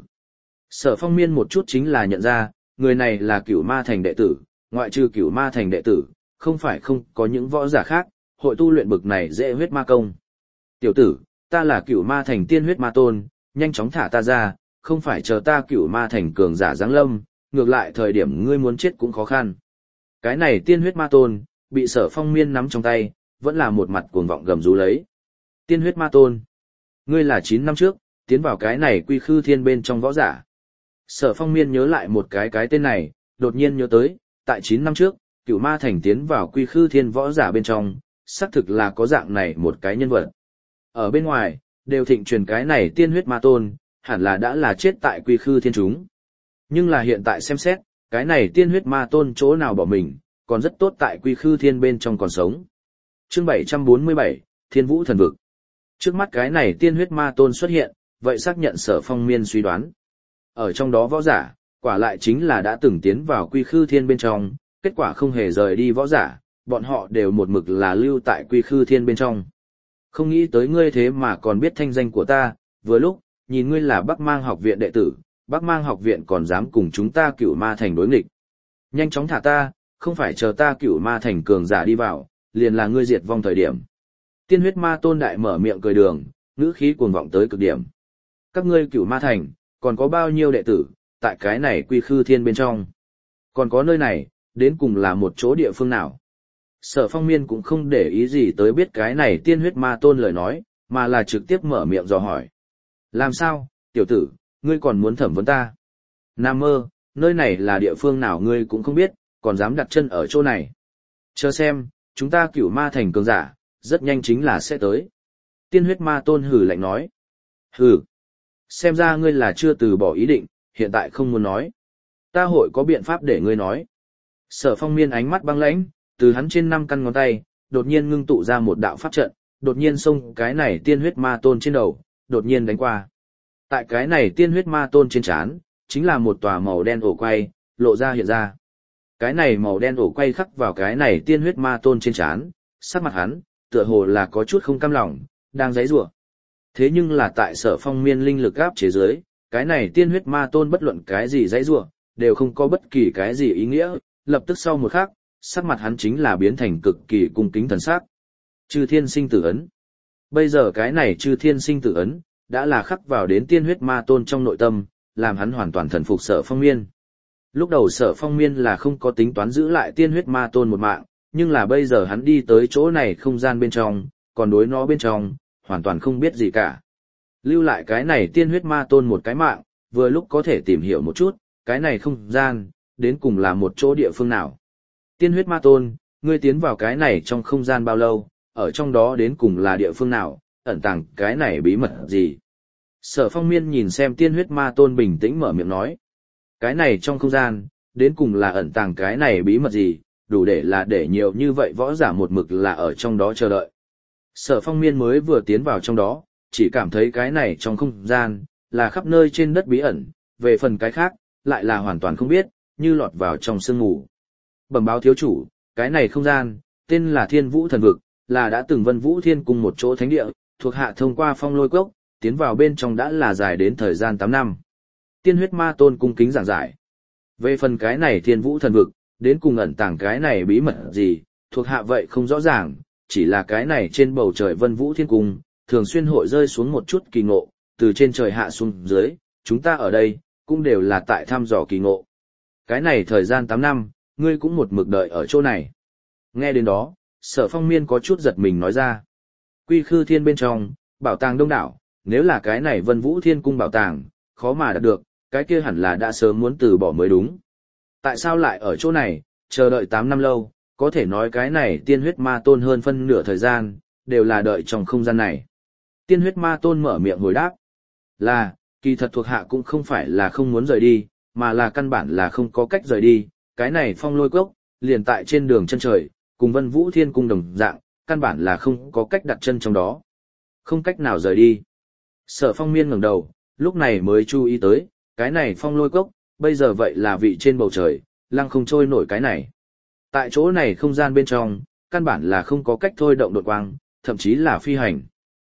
Sở Phong Miên một chút chính là nhận ra, người này là Cửu Ma Thành đệ tử, ngoại trừ Cửu Ma Thành đệ tử, không phải không có những võ giả khác, hội tu luyện bực này dễ huyết ma công. Tiểu tử, ta là Cửu Ma Thành tiên huyết ma tôn, nhanh chóng thả ta ra, không phải chờ ta Cửu Ma Thành cường giả giáng lâm, ngược lại thời điểm ngươi muốn chết cũng khó khăn. Cái này tiên huyết ma tôn, bị Sở Phong Miên nắm trong tay, vẫn là một mặt cuồng vọng gầm rú lấy. Tiên huyết ma tôn, ngươi là chín năm trước, tiến vào cái này quy khư thiên bên trong võ giả. Sở Phong Miên nhớ lại một cái cái tên này, đột nhiên nhớ tới, tại chín năm trước, Cửu Ma Thành tiến vào quy khư thiên võ giả bên trong, xác thực là có dạng này một cái nhân vật. Ở bên ngoài, đều thịnh truyền cái này tiên huyết ma tôn, hẳn là đã là chết tại quy khư thiên chúng. Nhưng là hiện tại xem xét, cái này tiên huyết ma tôn chỗ nào bỏ mình, còn rất tốt tại quy khư thiên bên trong còn sống. Chương bảy trăm bốn mươi bảy, Thiên Vũ Thần Vực. Trước mắt cái này tiên huyết ma tôn xuất hiện, vậy xác nhận Sở Phong Miên suy đoán. Ở trong đó võ giả, quả lại chính là đã từng tiến vào quy khư thiên bên trong, kết quả không hề rời đi võ giả, bọn họ đều một mực là lưu tại quy khư thiên bên trong. Không nghĩ tới ngươi thế mà còn biết thanh danh của ta, vừa lúc, nhìn ngươi là Bắc Mang học viện đệ tử, Bắc Mang học viện còn dám cùng chúng ta Cửu Ma Thành đối nghịch. Nhanh chóng thả ta, không phải chờ ta Cửu Ma Thành cường giả đi vào, liền là ngươi diệt vong thời điểm. Tiên huyết ma tôn đại mở miệng cười đường, ngữ khí cuồng vọng tới cực điểm. Các ngươi Cửu Ma Thành, còn có bao nhiêu đệ tử, tại cái này quy khư thiên bên trong? Còn có nơi này, đến cùng là một chỗ địa phương nào? Sở Phong Miên cũng không để ý gì tới biết cái này tiên huyết ma tôn lời nói, mà là trực tiếp mở miệng dò hỏi. Làm sao, tiểu tử, ngươi còn muốn thẩm vấn ta? Nam mơ, nơi này là địa phương nào ngươi cũng không biết, còn dám đặt chân ở chỗ này. Chờ xem, chúng ta Cửu Ma Thành cường giả, rất nhanh chính là sẽ tới. Tiên huyết ma tôn hừ lạnh nói. Hừ, xem ra ngươi là chưa từ bỏ ý định, hiện tại không muốn nói. Ta hội có biện pháp để ngươi nói. Sở Phong Miên ánh mắt băng lãnh, từ hắn trên năm căn ngón tay, đột nhiên ngưng tụ ra một đạo pháp trận, đột nhiên xông cái này tiên huyết ma tôn trên đầu, đột nhiên đánh qua. Tại cái này tiên huyết ma tôn trên trán, chính là một tòa màu đen ổ quay, lộ ra hiện ra. Cái này màu đen ổ quay khắc vào cái này tiên huyết ma tôn trên trán, sắc mặt hắn, tựa hồ là có chút không cam lòng, đang giãy giụa. Thế nhưng là tại Sở Phong Miên linh lực áp chế dưới, cái này tiên huyết ma tôn bất luận cái gì giãy giụa, đều không có bất kỳ cái gì ý nghĩa, lập tức sau một khắc, sắc mặt hắn chính là biến thành cực kỳ cung kính thần sắc. Chư Thiên Sinh Tử Ấn. Bây giờ cái này Chư Thiên Sinh Tử Ấn đã là khắc vào đến tiên huyết ma tôn trong nội tâm, làm hắn hoàn toàn thần phục Sở Phong Miên. Lúc đầu Sở Phong Miên là không có tính toán giữ lại tiên huyết ma tôn một mạng, nhưng là bây giờ hắn đi tới chỗ này không gian bên trong, còn đối nó bên trong, hoàn toàn không biết gì cả. Lưu lại cái này tiên huyết ma tôn một cái mạng, vừa lúc có thể tìm hiểu một chút, cái này không gian, đến cùng là một chỗ địa phương nào. Tiên huyết ma tôn, ngươi tiến vào cái này trong không gian bao lâu, ở trong đó đến cùng là địa phương nào, ẩn tàng cái này bí mật gì. Sở Phong Miên nhìn xem tiên huyết ma tôn bình tĩnh mở miệng nói. Cái này trong không gian, đến cùng là ẩn tàng cái này bí mật gì, đủ để là để nhiều như vậy võ giả một mực là ở trong đó chờ đợi. Sở Phong Miên mới vừa tiến vào trong đó, chỉ cảm thấy cái này trong không gian, là khắp nơi trên đất bí ẩn, về phần cái khác, lại là hoàn toàn không biết, như lọt vào trong sương mù. Bẩm báo thiếu chủ, cái này không gian, tên là Thiên Vũ Thần Vực, là đã từng Vân Vũ Thiên cùng một chỗ thánh địa, thuộc hạ thông qua phong lôi cốc, tiến vào bên trong đã là dài đến thời gian tám năm. Tiên huyết ma tôn cung kính giảng giải. Về phần cái này Thiên Vũ Thần Vực, đến cùng ẩn tàng cái này bí mật gì, thuộc hạ vậy không rõ ràng, chỉ là cái này trên bầu trời Vân Vũ Thiên Cung, thường xuyên hội rơi xuống một chút kỳ ngộ, từ trên trời hạ xuống dưới, chúng ta ở đây, cũng đều là tại thăm dò kỳ ngộ. Cái này thời gian tám năm, ngươi cũng một mực đợi ở chỗ này. Nghe đến đó, Sở Phong Miên có chút giật mình nói ra. Quy Khư Thiên bên trong, bảo tàng đông đảo, nếu là cái này Vân Vũ Thiên Cung bảo tàng, khó mà đạt được, cái kia hẳn là đã sớm muốn từ bỏ mới đúng. Tại sao lại ở chỗ này, chờ đợi tám năm lâu, có thể nói cái này tiên huyết ma tôn hơn phân nửa thời gian, đều là đợi trong không gian này. Tiên huyết ma tôn mở miệng hồi đáp. Là, kỳ thật thuộc hạ cũng không phải là không muốn rời đi, mà là căn bản là không có cách rời đi, cái này phong lôi cốc, liền tại trên đường chân trời, cùng Vân Vũ Thiên Cung đồng dạng, căn bản là không có cách đặt chân trong đó. Không cách nào rời đi. Sở Phong Miên ngẩng đầu, lúc này mới chú ý tới, cái này phong lôi cốc, bây giờ vậy là vị trên bầu trời, lăng không trôi nổi cái này. Tại chỗ này không gian bên trong, căn bản là không có cách thôi động đột quang, thậm chí là phi hành.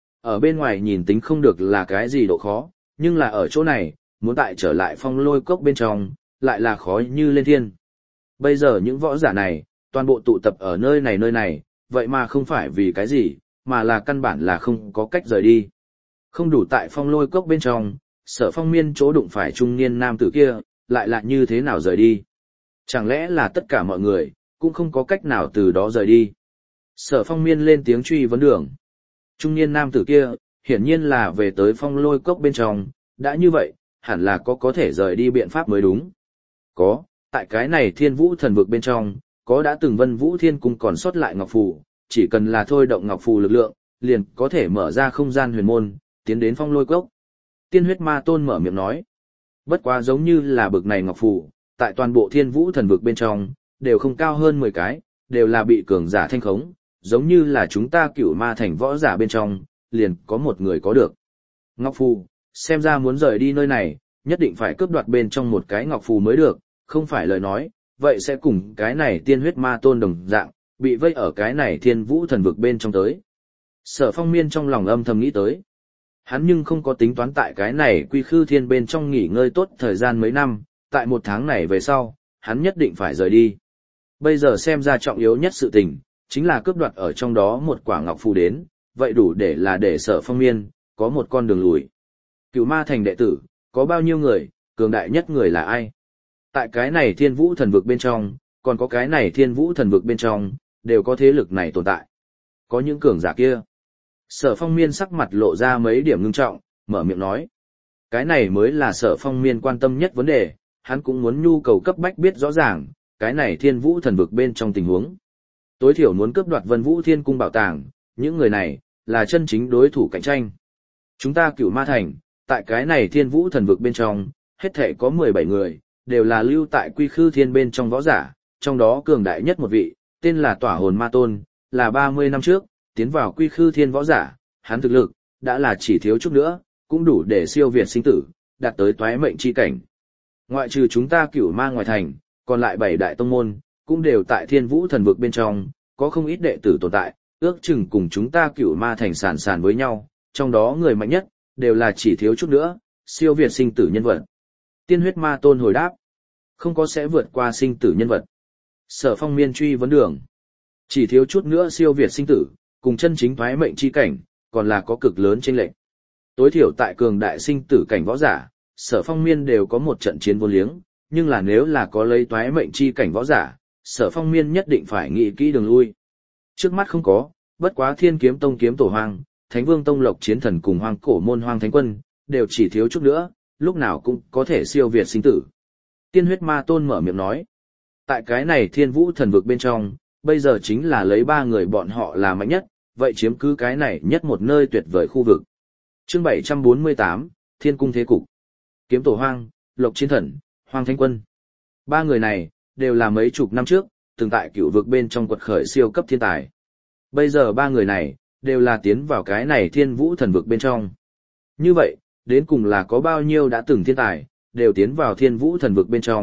Ở bên ngoài nhìn tính không được là cái gì độ khó, nhưng là ở chỗ này, muốn tại trở lại phong lôi cốc bên trong, lại là khó như lên thiên. Bây giờ những võ giả này, toàn bộ tụ tập ở nơi này nơi này, vậy mà không phải vì cái gì, mà là căn bản là không có cách rời đi. Không đủ tại phong lôi cốc bên trong, Sở Phong Miên chỗ đụng phải trung niên nam tử kia, lại là như thế nào rời đi. Chẳng lẽ là tất cả mọi người, cũng không có cách nào từ đó rời đi. Sở Phong Miên lên tiếng truy vấn đường. Trung niên nam tử kia, hiển nhiên là về tới phong lôi cốc bên trong, đã như vậy, hẳn là có có thể rời đi biện pháp mới đúng. Có, tại cái này Thiên Vũ Thần Vực bên trong, có đã từng Vân Vũ Thiên Cung còn sót lại ngọc phù, chỉ cần là thôi động ngọc phù lực lượng, liền có thể mở ra không gian huyền môn, tiến đến phong lôi cốc. Tiên huyết ma tôn mở miệng nói. Bất quá giống như là bực này ngọc phù, tại toàn bộ Thiên Vũ Thần Vực bên trong, đều không cao hơn mười cái, đều là bị cường giả thanh khống, giống như là chúng ta cửu ma thành võ giả bên trong, liền có một người có được. Ngọc phù, xem ra muốn rời đi nơi này, nhất định phải cướp đoạt bên trong một cái ngọc phù mới được, không phải lời nói, vậy sẽ cùng cái này tiên huyết ma tôn đồng dạng, bị vây ở cái này Thiên Vũ Thần Vực bên trong tới. Sở Phong Miên trong lòng âm thầm nghĩ tới. Hắn nhưng không có tính toán tại cái này Quy Khư Thiên bên trong nghỉ ngơi tốt thời gian mấy năm, tại một tháng này về sau, hắn nhất định phải rời đi. Bây giờ xem ra trọng yếu nhất sự tình, chính là cướp đoạt ở trong đó một quả ngọc phù đến, vậy đủ để là để Sở Phong Miên có một con đường lùi. Cửu ma thành đệ tử, có bao nhiêu người, cường đại nhất người là ai? Tại cái này Thiên Vũ Thần Vực bên trong, còn có cái này Thiên Vũ Thần Vực bên trong, đều có thế lực này tồn tại. Có những cường giả kia. Sở Phong Miên sắc mặt lộ ra mấy điểm ngưng trọng, mở miệng nói. Cái này mới là Sở Phong Miên quan tâm nhất vấn đề, hắn cũng muốn nhu cầu cấp bách biết rõ ràng, cái này Thiên Vũ Thần Vực bên trong tình huống. Tối thiểu muốn cướp đoạt Vân Vũ Thiên Cung bảo tàng, những người này, là chân chính đối thủ cạnh tranh. Chúng ta Cửu Ma Thành, tại cái này Thiên Vũ Thần Vực bên trong, hết thể có mười bảy người, đều là lưu tại Quy Khư Thiên bên trong võ giả, trong đó cường đại nhất một vị, tên là Tỏa Hồn Ma Tôn, là ba mươi năm trước, tiến vào Quy Khư Thiên võ giả, hắn thực lực, đã là chỉ thiếu chút nữa, cũng đủ để siêu việt sinh tử, đạt tới toái mệnh chi cảnh. Ngoại trừ chúng ta Cửu Ma ngoài thành, còn lại bảy đại tông môn, cũng đều tại Thiên Vũ Thần Vực bên trong, có không ít đệ tử tồn tại, ước chừng cùng chúng ta Cửu Ma thành sàn sàn với nhau, trong đó người mạnh nhất, đều là chỉ thiếu chút nữa, siêu việt sinh tử nhân vật. Tiên huyết ma tôn hồi đáp, không có sẽ vượt qua sinh tử nhân vật. Sở Phong Miên truy vấn đường, chỉ thiếu chút nữa siêu việt sinh tử, cùng chân chính thoái mệnh chi cảnh, còn là có cực lớn chênh lệch. Tối thiểu tại cường đại sinh tử cảnh võ giả, Sở Phong Miên đều có một trận chiến vô liếng, nhưng là nếu là có lấy toái mệnh chi cảnh võ giả, Sở Phong Miên nhất định phải nghĩ kỹ đường lui. Trước mắt không có, bất quá Thiên Kiếm Tông kiếm tổ Hoang, Thánh Vương Tông Lộc Chiến Thần cùng Hoang Cổ môn Hoang Thánh Quân, đều chỉ thiếu chút nữa, lúc nào cũng có thể siêu việt sinh tử. Tiên huyết ma tôn mở miệng nói, tại cái này Thiên Vũ Thần Vực bên trong, bây giờ chính là lấy ba người bọn họ là mạnh nhất, vậy chiếm cứ cái này nhất một nơi tuyệt vời khu vực. Chương bảy trăm bốn mươi tám, Thiên Cung Thế Cục. Kiếm tổ Hoang, Lộc Chiến Thần, Hoang Thánh Quân. Ba người này, đều là mấy chục năm trước, từng tại cửu vực bên trong quật khởi siêu cấp thiên tài. Bây giờ ba người này, đều là tiến vào cái này Thiên Vũ Thần Vực bên trong. Như vậy, đến cùng là có bao nhiêu đã từng thiên tài, đều tiến vào Thiên Vũ Thần Vực bên trong,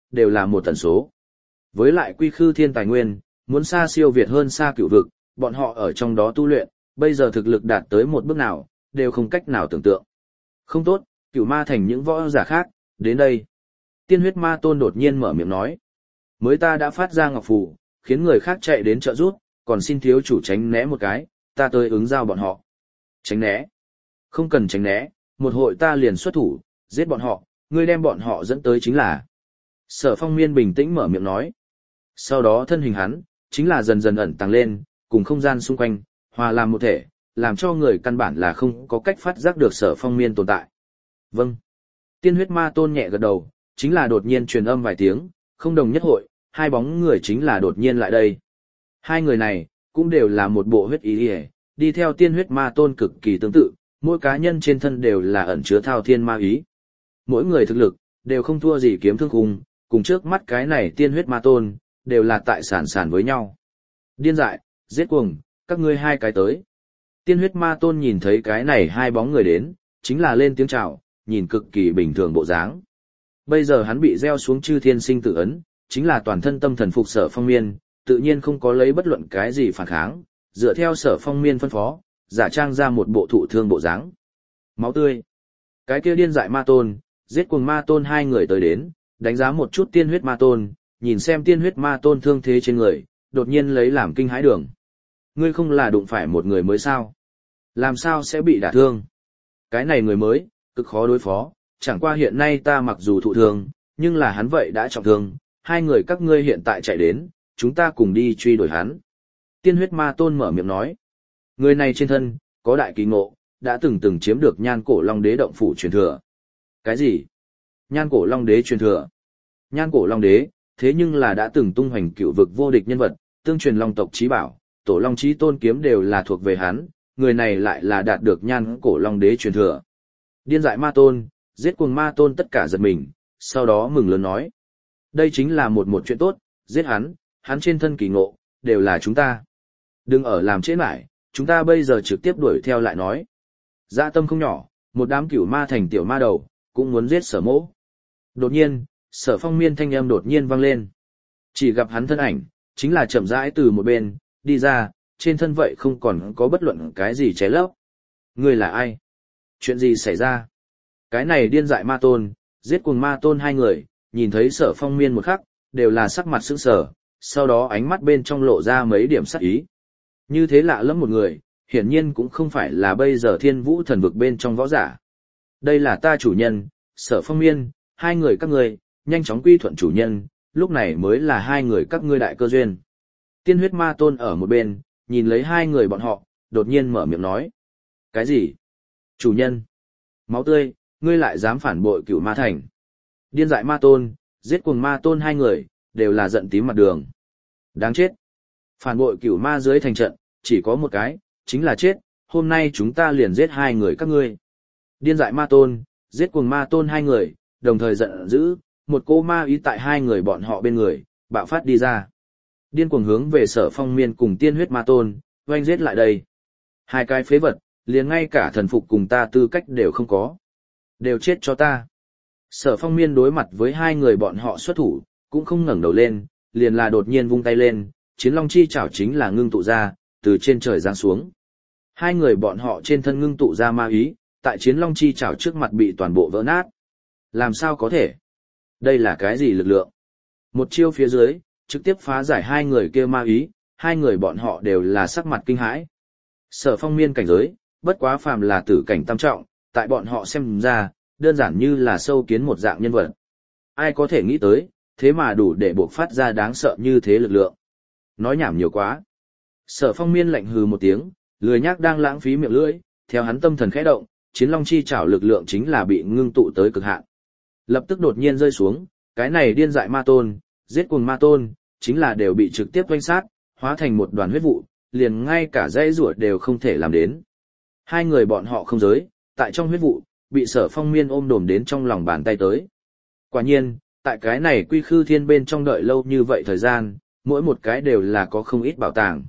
đều là một tần số. Với lại quy khư thiên tài nguyên, muốn xa siêu việt hơn xa cựu vực, bọn họ ở trong đó tu luyện, bây giờ thực lực đạt tới một bước nào, đều không cách nào tưởng tượng. Không tốt, cựu ma thành những võ giả khác, đến đây. Tiên huyết ma tôn đột nhiên mở miệng nói. Mới ta đã phát ra ngọc phù, khiến người khác chạy đến trợ giúp, còn xin thiếu chủ tránh né một cái, ta tới ứng giao bọn họ. Tránh né? Không cần tránh né, một hội ta liền xuất thủ, giết bọn họ, ngươi đem bọn họ dẫn tới chính là. Sở Phong Miên bình tĩnh mở miệng nói. Sau đó thân hình hắn, chính là dần dần ẩn tàng lên, cùng không gian xung quanh, hòa làm một thể, làm cho người căn bản là không có cách phát giác được Sở Phong Miên tồn tại. Vâng. Tiên huyết ma tôn nhẹ gật đầu, chính là đột nhiên truyền âm vài tiếng, không đồng nhất hội, hai bóng người chính là đột nhiên lại đây. Hai người này, cũng đều là một bộ huyết ý hề, đi theo tiên huyết ma tôn cực kỳ tương tự, mỗi cá nhân trên thân đều là ẩn chứa thao thiên ma ý. Mỗi người thực lực, đều không thua gì kiếm thương khung, cùng trước mắt cái này tiên huyết ma tôn, đều là tại sản sản với nhau. Điên dại, giết cuồng, các ngươi hai cái tới. Tiên huyết ma tôn nhìn thấy cái này hai bóng người đến, chính là lên tiếng chào, nhìn cực kỳ bình thường bộ dáng. Bây giờ hắn bị gieo xuống chư thiên sinh tử ấn, chính là toàn thân tâm thần phục Sở Phong Miên, tự nhiên không có lấy bất luận cái gì phản kháng, dựa theo Sở Phong Miên phân phó, giả trang ra một bộ thụ thương bộ dáng. Máu tươi. Cái kia điên dại ma tôn, giết cuồng ma tôn hai người tới đến, đánh giá một chút tiên huyết ma tôn, nhìn xem tiên huyết ma tôn thương thế trên người, đột nhiên lấy làm kinh hãi đường. Ngươi không là đụng phải một người mới sao? Làm sao sẽ bị đả thương? Cái này người mới, cực khó đối phó, chẳng qua hiện nay ta mặc dù thụ thương, nhưng là hắn vậy đã trọng thương, hai người các ngươi hiện tại chạy đến, chúng ta cùng đi truy đuổi hắn. Tiên huyết ma tôn mở miệng nói. Người này trên thân, có đại kỳ ngộ, đã từng từng chiếm được nhan cổ long đế động phủ truyền thừa. Cái gì? Nhan cổ long đế truyền thừa. Nhan cổ long đế, thế nhưng là đã từng tung hoành cựu vực vô địch nhân vật, tương truyền long tộc chí bảo, tổ long chí tôn kiếm đều là thuộc về hắn, người này lại là đạt được nhan cổ long đế truyền thừa. Điên dại ma tôn, giết cuồng ma tôn tất cả giật mình, sau đó mừng lớn nói. Đây chính là một một chuyện tốt, giết hắn, hắn trên thân kỳ ngộ, đều là chúng ta. Đừng ở làm trễ mãi, chúng ta bây giờ trực tiếp đuổi theo lại nói. Dạ tâm không nhỏ, một đám cửu ma thành tiểu ma đầu, cũng muốn giết Sở Mỗ. Đột nhiên, Sở Phong Miên thanh âm đột nhiên vang lên. Chỉ gặp hắn thân ảnh, chính là chậm rãi từ một bên, đi ra, trên thân vậy không còn có bất luận cái gì che lấp. Người là ai? Chuyện gì xảy ra? Cái này điên dại ma tôn, giết cuồng ma tôn hai người, nhìn thấy Sở Phong Miên một khắc, đều là sắc mặt sững sờ, sau đó ánh mắt bên trong lộ ra mấy điểm sắc ý. Như thế lạ lẫm một người, hiển nhiên cũng không phải là bây giờ thiên vũ thần vực bên trong võ giả. Đây là ta chủ nhân, Sở Phong Miên, hai người các ngươi, nhanh chóng quy thuận chủ nhân, lúc này mới là hai người các ngươi đại cơ duyên. Tiên huyết ma tôn ở một bên, nhìn lấy hai người bọn họ, đột nhiên mở miệng nói. Cái gì? Chủ nhân? Máu tươi, ngươi lại dám phản bội cửu ma thành. Điên dại ma tôn, giết cuồng ma tôn hai người, đều là giận tím mặt đường. Đáng chết. Phản bội cửu ma dưới thành trận, chỉ có một cái, chính là chết, hôm nay chúng ta liền giết hai người các ngươi. Điên dại ma tôn, giết cuồng ma tôn hai người, đồng thời giận dữ, một cô ma ý tại hai người bọn họ bên người, bạo phát đi ra. Điên cuồng hướng về Sở Phong Miên cùng tiên huyết ma tôn, oanh giết lại đây. Hai cái phế vật, liền ngay cả thần phục cùng ta tư cách đều không có. Đều chết cho ta. Sở Phong Miên đối mặt với hai người bọn họ xuất thủ, cũng không ngẩng đầu lên, liền là đột nhiên vung tay lên, chiến long chi chảo chính là ngưng tụ ra, từ trên trời giáng xuống. Hai người bọn họ trên thân ngưng tụ ra ma ý, tại chiến long chi chảo trước mặt bị toàn bộ vỡ nát. Làm sao có thể? Đây là cái gì lực lượng? Một chiêu phía dưới, trực tiếp phá giải hai người kia ma ý, hai người bọn họ đều là sắc mặt kinh hãi. Sở Phong Miên cảnh giới, bất quá phàm là tử cảnh tam trọng, tại bọn họ xem ra, đơn giản như là sâu kiến một dạng nhân vật. Ai có thể nghĩ tới, thế mà đủ để buộc phát ra đáng sợ như thế lực lượng. Nói nhảm nhiều quá. Sở Phong Miên lạnh hừ một tiếng, lười nhác đang lãng phí miệng lưỡi, theo hắn tâm thần khẽ động, chiến long chi chảo lực lượng chính là bị ngưng tụ tới cực hạn. Lập tức đột nhiên rơi xuống, cái này điên dại ma tôn, giết cuồng ma tôn, chính là đều bị trực tiếp oanh sát, hóa thành một đoàn huyết vụ, liền ngay cả dây rủa đều không thể làm đến. Hai người bọn họ không giới, tại trong huyết vụ, bị Sở Phong Miên ôm đồm đến trong lòng bàn tay tới. Quả nhiên, tại cái này quy khư thiên bên trong đợi lâu như vậy thời gian, mỗi một cái đều là có không ít bảo tàng.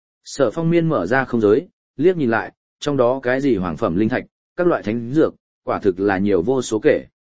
Sở Phong Miên mở ra không giới, liếc nhìn lại, trong đó cái gì hoàng phẩm linh thạch, các loại thánh dược, quả thực là nhiều vô số kể.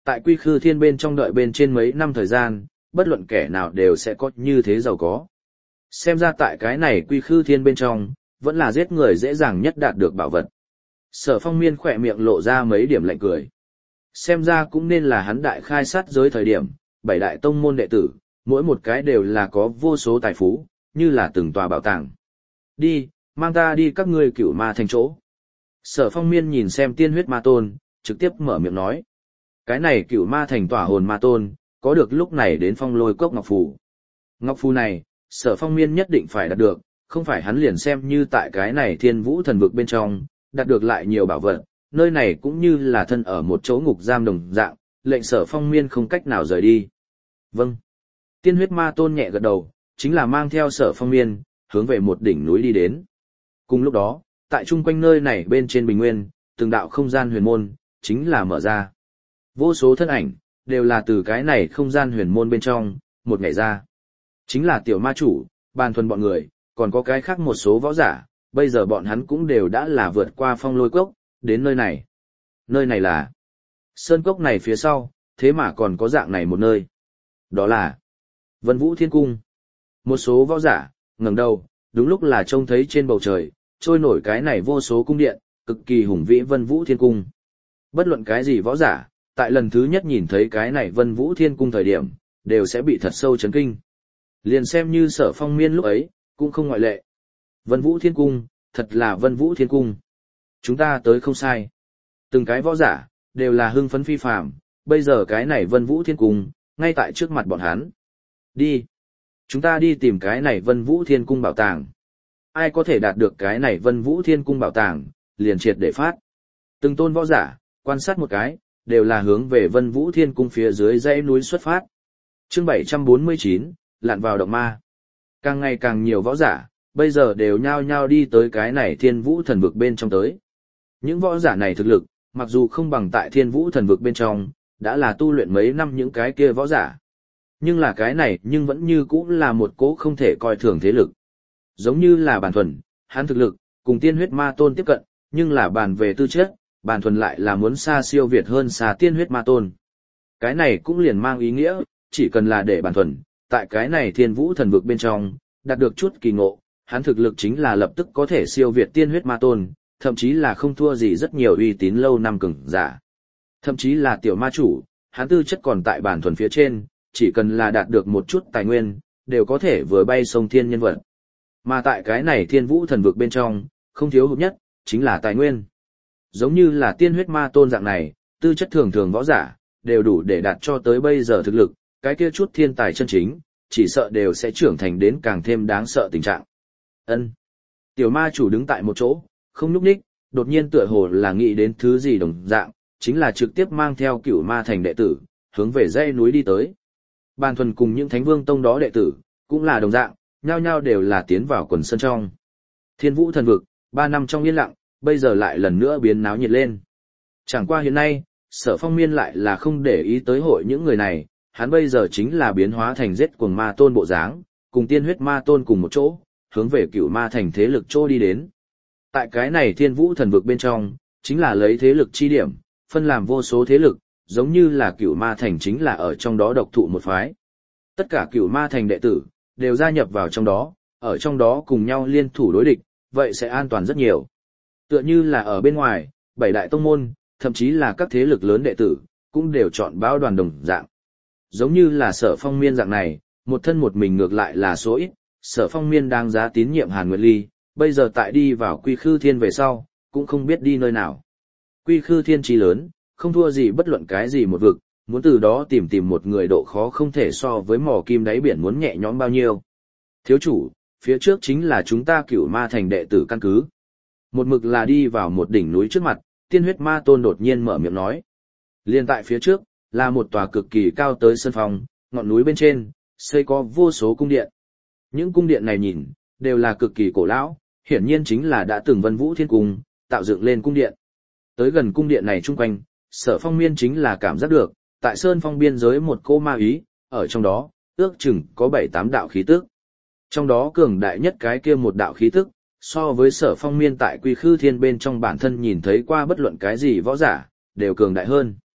Tại quy khư thiên bên trong đợi bên trên mấy năm thời gian, bất luận kẻ nào đều sẽ có như thế giàu có. Xem ra tại cái này quy khư thiên bên trong, vẫn là giết người dễ dàng nhất đạt được bảo vật. Sở Phong Miên khỏe miệng lộ ra mấy điểm lạnh cười. Xem ra cũng nên là hắn đại khai sát giới thời điểm, bảy đại tông môn đệ tử, mỗi một cái đều là có vô số tài phú, như là từng tòa bảo tàng. Đi, mang ta đi các ngươi cửu ma thành chỗ. Sở Phong Miên nhìn xem tiên huyết ma tôn, trực tiếp mở miệng nói. Cái này cửu ma thành tỏa hồn ma tôn, có được lúc này đến phong lôi cốc ngọc phù. Ngọc phù này, Sở Phong Miên nhất định phải đạt được, không phải hắn liền xem như tại cái này thiên vũ thần vực bên trong, đạt được lại nhiều bảo vật, nơi này cũng như là thân ở một chỗ ngục giam đồng dạng, lệnh Sở Phong Miên không cách nào rời đi. Vâng. Tiên huyết ma tôn nhẹ gật đầu, chính là mang theo Sở Phong Miên, hướng về một đỉnh núi đi đến. Cùng lúc đó, tại chung quanh nơi này bên trên bình nguyên, từng đạo không gian huyền môn, chính là mở ra. Vô số thân ảnh, đều là từ cái này không gian huyền môn bên trong, một ngày ra. Chính là tiểu ma chủ, bàn thuần bọn người, còn có cái khác một số võ giả, bây giờ bọn hắn cũng đều đã là vượt qua phong lôi cốc, đến nơi này. Nơi này là sơn cốc này phía sau, thế mà còn có dạng này một nơi. Đó là Vân Vũ Thiên Cung. Một số võ giả, ngẩng đầu, đúng lúc là trông thấy trên bầu trời, trôi nổi cái này vô số cung điện, cực kỳ hùng vĩ Vân Vũ Thiên Cung. Bất luận cái gì võ giả, tại lần thứ nhất nhìn thấy cái này Vân Vũ Thiên Cung thời điểm, đều sẽ bị thật sâu chấn kinh. Liền xem như Sở Phong Miên lúc ấy, cũng không ngoại lệ. Vân Vũ Thiên Cung, thật là Vân Vũ Thiên Cung. Chúng ta tới không sai. Từng cái võ giả, đều là hưng phấn phi phàm, bây giờ cái này Vân Vũ Thiên Cung, ngay tại trước mặt bọn hắn. Đi. Chúng ta đi tìm cái này Vân Vũ Thiên Cung bảo tàng. Ai có thể đạt được cái này Vân Vũ Thiên Cung bảo tàng, liền triệt để phát. Từng tôn võ giả, quan sát một cái, đều là hướng về Vân Vũ Thiên Cung phía dưới dãy núi xuất phát. Chương bảy trăm bốn mươi chín, lặn vào động ma. Càng ngày càng nhiều võ giả, bây giờ đều nhao nhao đi tới cái này Thiên Vũ thần vực bên trong tới. Những võ giả này thực lực, mặc dù không bằng tại Thiên Vũ thần vực bên trong, đã là tu luyện mấy năm những cái kia võ giả. Nhưng là cái này nhưng vẫn như cũng là một cố không thể coi thường thế lực. Giống như là Bàn Thuần, hắn thực lực, cùng tiên huyết ma tôn tiếp cận, nhưng là bàn về tư chất, Bàn Thuần lại là muốn xa siêu việt hơn xa tiên huyết ma tôn. Cái này cũng liền mang ý nghĩa, chỉ cần là để Bàn Thuần, tại cái này Thiên Vũ thần vực bên trong, đạt được chút kỳ ngộ, hắn thực lực chính là lập tức có thể siêu việt tiên huyết ma tôn, thậm chí là không thua gì rất nhiều uy tín lâu năm cường giả. Thậm chí là tiểu ma chủ, hắn tư chất còn tại Bàn Thuần phía trên, chỉ cần là đạt được một chút tài nguyên, đều có thể vừa bay sông thiên nhân vật. Mà tại cái này Thiên Vũ thần vực bên trong, không thiếu hụt nhất, chính là tài nguyên. Giống như là tiên huyết ma tôn dạng này, tư chất thường thường võ giả, đều đủ để đạt cho tới bây giờ thực lực, cái kia chút thiên tài chân chính, chỉ sợ đều sẽ trưởng thành đến càng thêm đáng sợ tình trạng. Ân. Tiểu ma chủ đứng tại một chỗ, không nhúc nhích, đột nhiên tựa hồ là nghĩ đến thứ gì đồng dạng, chính là trực tiếp mang theo cửu ma thành đệ tử, hướng về dãy núi đi tới. Bàn Thuần cùng những Thánh Vương tông đó đệ tử, cũng là đồng dạng, nhao nhao đều là tiến vào quần sân trong. Thiên Vũ thần vực, ba năm trong yên lặng, bây giờ lại lần nữa biến náo nhiệt lên. Chẳng qua hiện nay, Sở Phong Miên lại là không để ý tới hội những người này, hắn bây giờ chính là biến hóa thành giết cuồng ma tôn bộ dáng, cùng tiên huyết ma tôn cùng một chỗ, hướng về cửu ma thành thế lực chỗ đi đến. Tại cái này Thiên Vũ thần vực bên trong, chính là lấy thế lực chi điểm, phân làm vô số thế lực, giống như là cửu ma thành chính là ở trong đó độc thụ một phái. Tất cả cửu ma thành đệ tử, đều gia nhập vào trong đó, ở trong đó cùng nhau liên thủ đối địch, vậy sẽ an toàn rất nhiều. Tựa như là ở bên ngoài, bảy đại tông môn, thậm chí là các thế lực lớn đệ tử, cũng đều chọn báo đoàn đồng dạng. Giống như là Sở Phong Miên dạng này, một thân một mình ngược lại là số ít, Sở Phong Miên đang giá tín nhiệm Hàn Nguyệt Ly, bây giờ tại đi vào Quy Khư Thiên về sau, cũng không biết đi nơi nào. Quy Khư Thiên chí lớn, không thua gì bất luận cái gì một vực, muốn từ đó tìm tìm một người độ khó không thể so với mỏ kim đáy biển muốn nhẹ nhõm bao nhiêu. Thiếu chủ, phía trước chính là chúng ta cửu ma thành đệ tử căn cứ. Một mực là đi vào một đỉnh núi trước mặt, tiên huyết ma tôn đột nhiên mở miệng nói. Liên tại phía trước, là một tòa cực kỳ cao tới sân phòng, ngọn núi bên trên, xây có vô số cung điện. Những cung điện này nhìn, đều là cực kỳ cổ lão, hiển nhiên chính là đã từng Vân Vũ Thiên Cung, tạo dựng lên cung điện. Tới gần cung điện này chung quanh, Sở Phong Miên chính là cảm giác được, tại sơn phong biên giới một cô ma ý, ở trong đó, ước chừng có bảy tám đạo khí tức. Trong đó cường đại nhất cái kia một đạo khí tức, so với Sở Phong Miên tại Quy Khư Thiên bên trong bản thân nhìn thấy qua bất luận cái gì võ giả, đều cường đại hơn.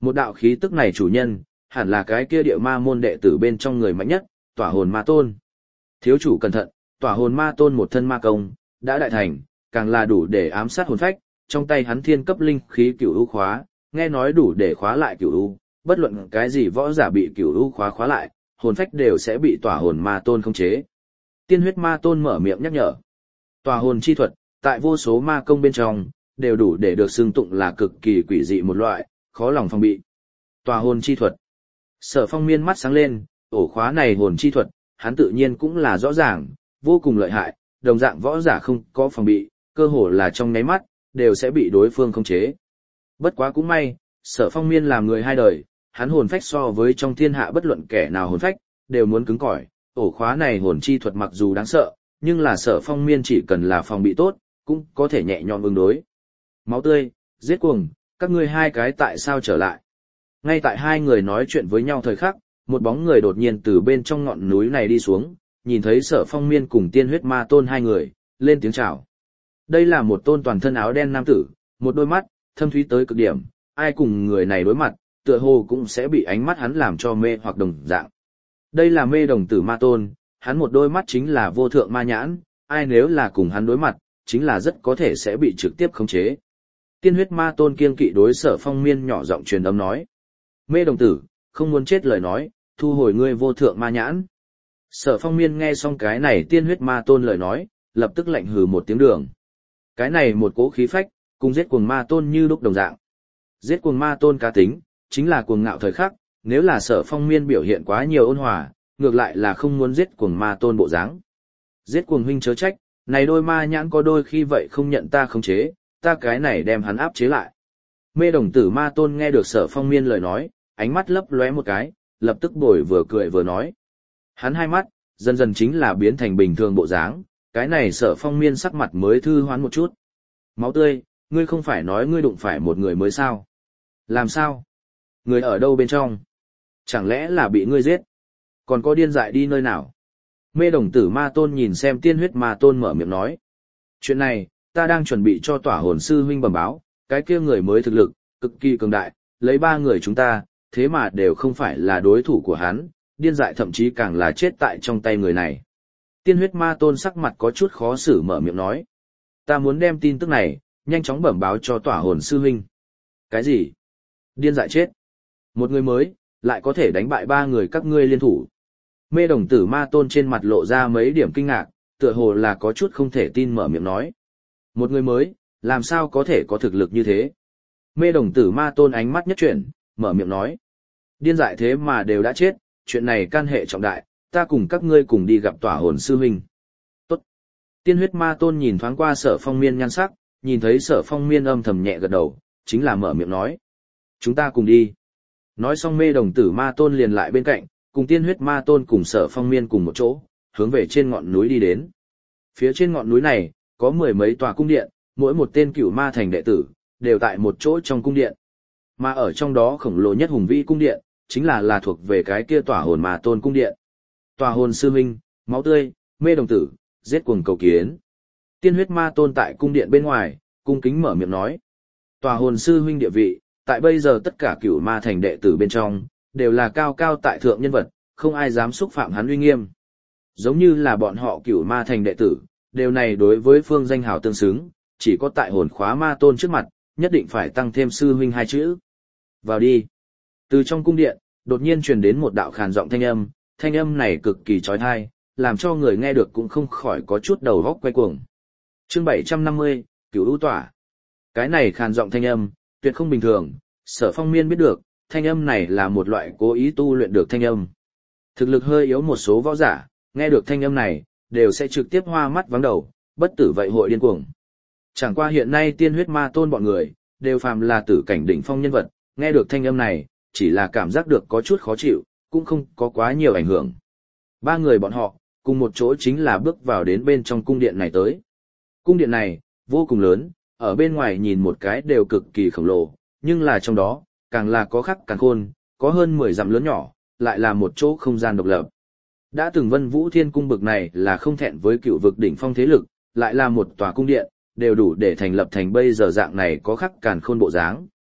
Một đạo khí tức này chủ nhân, hẳn là cái kia địa ma môn đệ tử bên trong người mạnh nhất, Tỏa Hồn Ma Tôn. Thiếu chủ cẩn thận, Tỏa Hồn Ma Tôn một thân ma công, đã đại thành, càng là đủ để ám sát hồn phách, trong tay hắn thiên cấp linh khí cửu u khóa, nghe nói đủ để khóa lại cửu u, bất luận cái gì võ giả bị cửu u khóa khóa lại, hồn phách đều sẽ bị Tỏa Hồn Ma Tôn khống chế. Tiên huyết ma tôn mở miệng nhắc nhở. Tỏa hồn chi thuật, tại vô số ma công bên trong, đều đủ để được xưng tụng là cực kỳ quỷ dị một loại, khó lòng phòng bị. Tỏa hồn chi thuật. Sở Phong miên mắt sáng lên, ổ khóa này hồn chi thuật, hắn tự nhiên cũng là rõ ràng, vô cùng lợi hại, đồng dạng võ giả không có phòng bị, cơ hồ là trong nháy mắt, đều sẽ bị đối phương khống chế. Bất quá cũng may, Sở Phong miên làm người hai đời, hắn hồn phách so với trong thiên hạ bất luận kẻ nào hồn phách, đều muốn cứng cỏi. Ổ khóa này hồn chi thuật mặc dù đáng sợ, nhưng là Sở Phong miên chỉ cần là phòng bị tốt, cũng có thể nhẹ nhõm ứng đối. Máu tươi, giết cuồng, các ngươi hai cái tại sao trở lại? Ngay tại hai người nói chuyện với nhau thời khắc, một bóng người đột nhiên từ bên trong ngọn núi này đi xuống, nhìn thấy Sở Phong miên cùng tiên huyết ma tôn hai người, lên tiếng chào. Đây là một tôn toàn thân áo đen nam tử, một đôi mắt, thâm thúy tới cực điểm, ai cùng người này đối mặt, tựa hồ cũng sẽ bị ánh mắt hắn làm cho mê hoặc đồng dạng. Đây là mê đồng tử ma tôn, hắn một đôi mắt chính là vô thượng ma nhãn, ai nếu là cùng hắn đối mặt, chính là rất có thể sẽ bị trực tiếp khống chế. Tiên huyết ma tôn kiên kỵ đối Sở Phong miên nhỏ giọng truyền âm nói. Mê đồng tử, không muốn chết lời nói, thu hồi ngươi vô thượng ma nhãn. Sở Phong miên nghe xong cái này tiên huyết ma tôn lời nói, lập tức lạnh hừ một tiếng đường. Cái này một cỗ khí phách, cùng giết cuồng ma tôn như đúc đồng dạng. Giết cuồng ma tôn cá tính, chính là cuồng ngạo thời khắc, nếu là Sở Phong miên biểu hiện quá nhiều ôn hòa, ngược lại là không muốn giết cuồng ma tôn bộ dáng. Giết cuồng huynh chớ trách, này đôi ma nhãn có đôi khi vậy không nhận ta khống chế, ta cái này đem hắn áp chế lại. Mê đồng tử ma tôn nghe được Sở Phong miên lời nói, ánh mắt lấp lóe một cái, lập tức bồi vừa cười vừa nói. Hắn hai mắt, dần dần chính là biến thành bình thường bộ dáng, cái này Sở Phong miên sắc mặt mới thư hoán một chút. Máu tươi, ngươi không phải nói ngươi đụng phải một người mới sao? Làm sao? Người ở đâu bên trong? Chẳng lẽ là bị ngươi giết? Còn có điên dại đi nơi nào? Mê đồng tử ma tôn nhìn xem tiên huyết ma tôn mở miệng nói. Chuyện này, ta đang chuẩn bị cho tỏa hồn sư huynh bẩm báo, cái kia người mới thực lực, cực kỳ cường đại, lấy ba người chúng ta, thế mà đều không phải là đối thủ của hắn, điên dại thậm chí càng là chết tại trong tay người này. Tiên huyết ma tôn sắc mặt có chút khó xử mở miệng nói. Ta muốn đem tin tức này, nhanh chóng bẩm báo cho tỏa hồn sư huynh. Cái gì? Điên dại chết. Một người mới, lại có thể đánh bại ba người các ngươi liên thủ. Mê đồng tử ma tôn trên mặt lộ ra mấy điểm kinh ngạc, tựa hồ là có chút không thể tin mở miệng nói. Một người mới, làm sao có thể có thực lực như thế? Mê đồng tử ma tôn ánh mắt nhất chuyển, mở miệng nói. Điên dại thế mà đều đã chết, chuyện này can hệ trọng đại, ta cùng các ngươi cùng đi gặp tỏa hồn sư huynh. Tốt. Tiên huyết ma tôn nhìn thoáng qua Sở Phong miên nhan sắc, nhìn thấy Sở Phong miên âm thầm nhẹ gật đầu, chính là mở miệng nói. Chúng ta cùng đi. Nói xong mê đồng tử ma tôn liền lại bên cạnh, cùng tiên huyết ma tôn cùng Sở Phong miên cùng một chỗ, hướng về trên ngọn núi đi đến. Phía trên ngọn núi này, có mười mấy tòa cung điện, mỗi một tên cửu ma thành đệ tử, đều tại một chỗ trong cung điện. Mà ở trong đó khổng lồ nhất hùng vĩ cung điện, chính là là thuộc về cái kia tỏa hồn ma tôn cung điện. Tỏa hồn sư huynh, máu tươi, mê đồng tử, giết cuồng cầu kiến. Tiên huyết ma tôn tại cung điện bên ngoài, cung kính mở miệng nói. Tỏa hồn sư huynh địa vị, tại bây giờ tất cả cửu ma thành đệ tử bên trong, đều là cao cao tại thượng nhân vật, không ai dám xúc phạm hắn uy nghiêm. Giống như là bọn họ cửu ma thành đệ tử, điều này đối với phương danh hào tương xứng, chỉ có tại hồn khóa ma tôn trước mặt, nhất định phải tăng thêm sư huynh hai chữ. Vào đi. Từ trong cung điện, đột nhiên truyền đến một đạo khàn giọng thanh âm, thanh âm này cực kỳ trói thai, làm cho người nghe được cũng không khỏi có chút đầu góc quay cuồng. Chương bảy trăm năm mươi, Cửu U Tỏa. Cái này khàn giọng thanh âm, tuyệt không bình thường, Sở Phong miên biết được, thanh âm này là một loại cố ý tu luyện được thanh âm. Thực lực hơi yếu một số võ giả, nghe được thanh âm này, đều sẽ trực tiếp hoa mắt vắng đầu, bất tử vậy hội điên cuồng. Chẳng qua hiện nay tiên huyết ma tôn bọn người, đều phàm là tử cảnh đỉnh phong nhân vật, nghe được thanh âm này, chỉ là cảm giác được có chút khó chịu, cũng không có quá nhiều ảnh hưởng. Ba người bọn họ, cùng một chỗ chính là bước vào đến bên trong cung điện này tới. Cung điện này, vô cùng lớn, ở bên ngoài nhìn một cái đều cực kỳ khổng lồ, nhưng là trong đó, càng là có khắc càng khôn, có hơn mười dặm lớn nhỏ, lại là một chỗ không gian độc lập. Đã từng Vân Vũ Thiên cung bực này là không thẹn với cựu vực đỉnh phong thế lực, lại là một tòa cung điện, đều đủ để thành lập thành bây giờ dạng này có khắc càn khôn bộ dáng.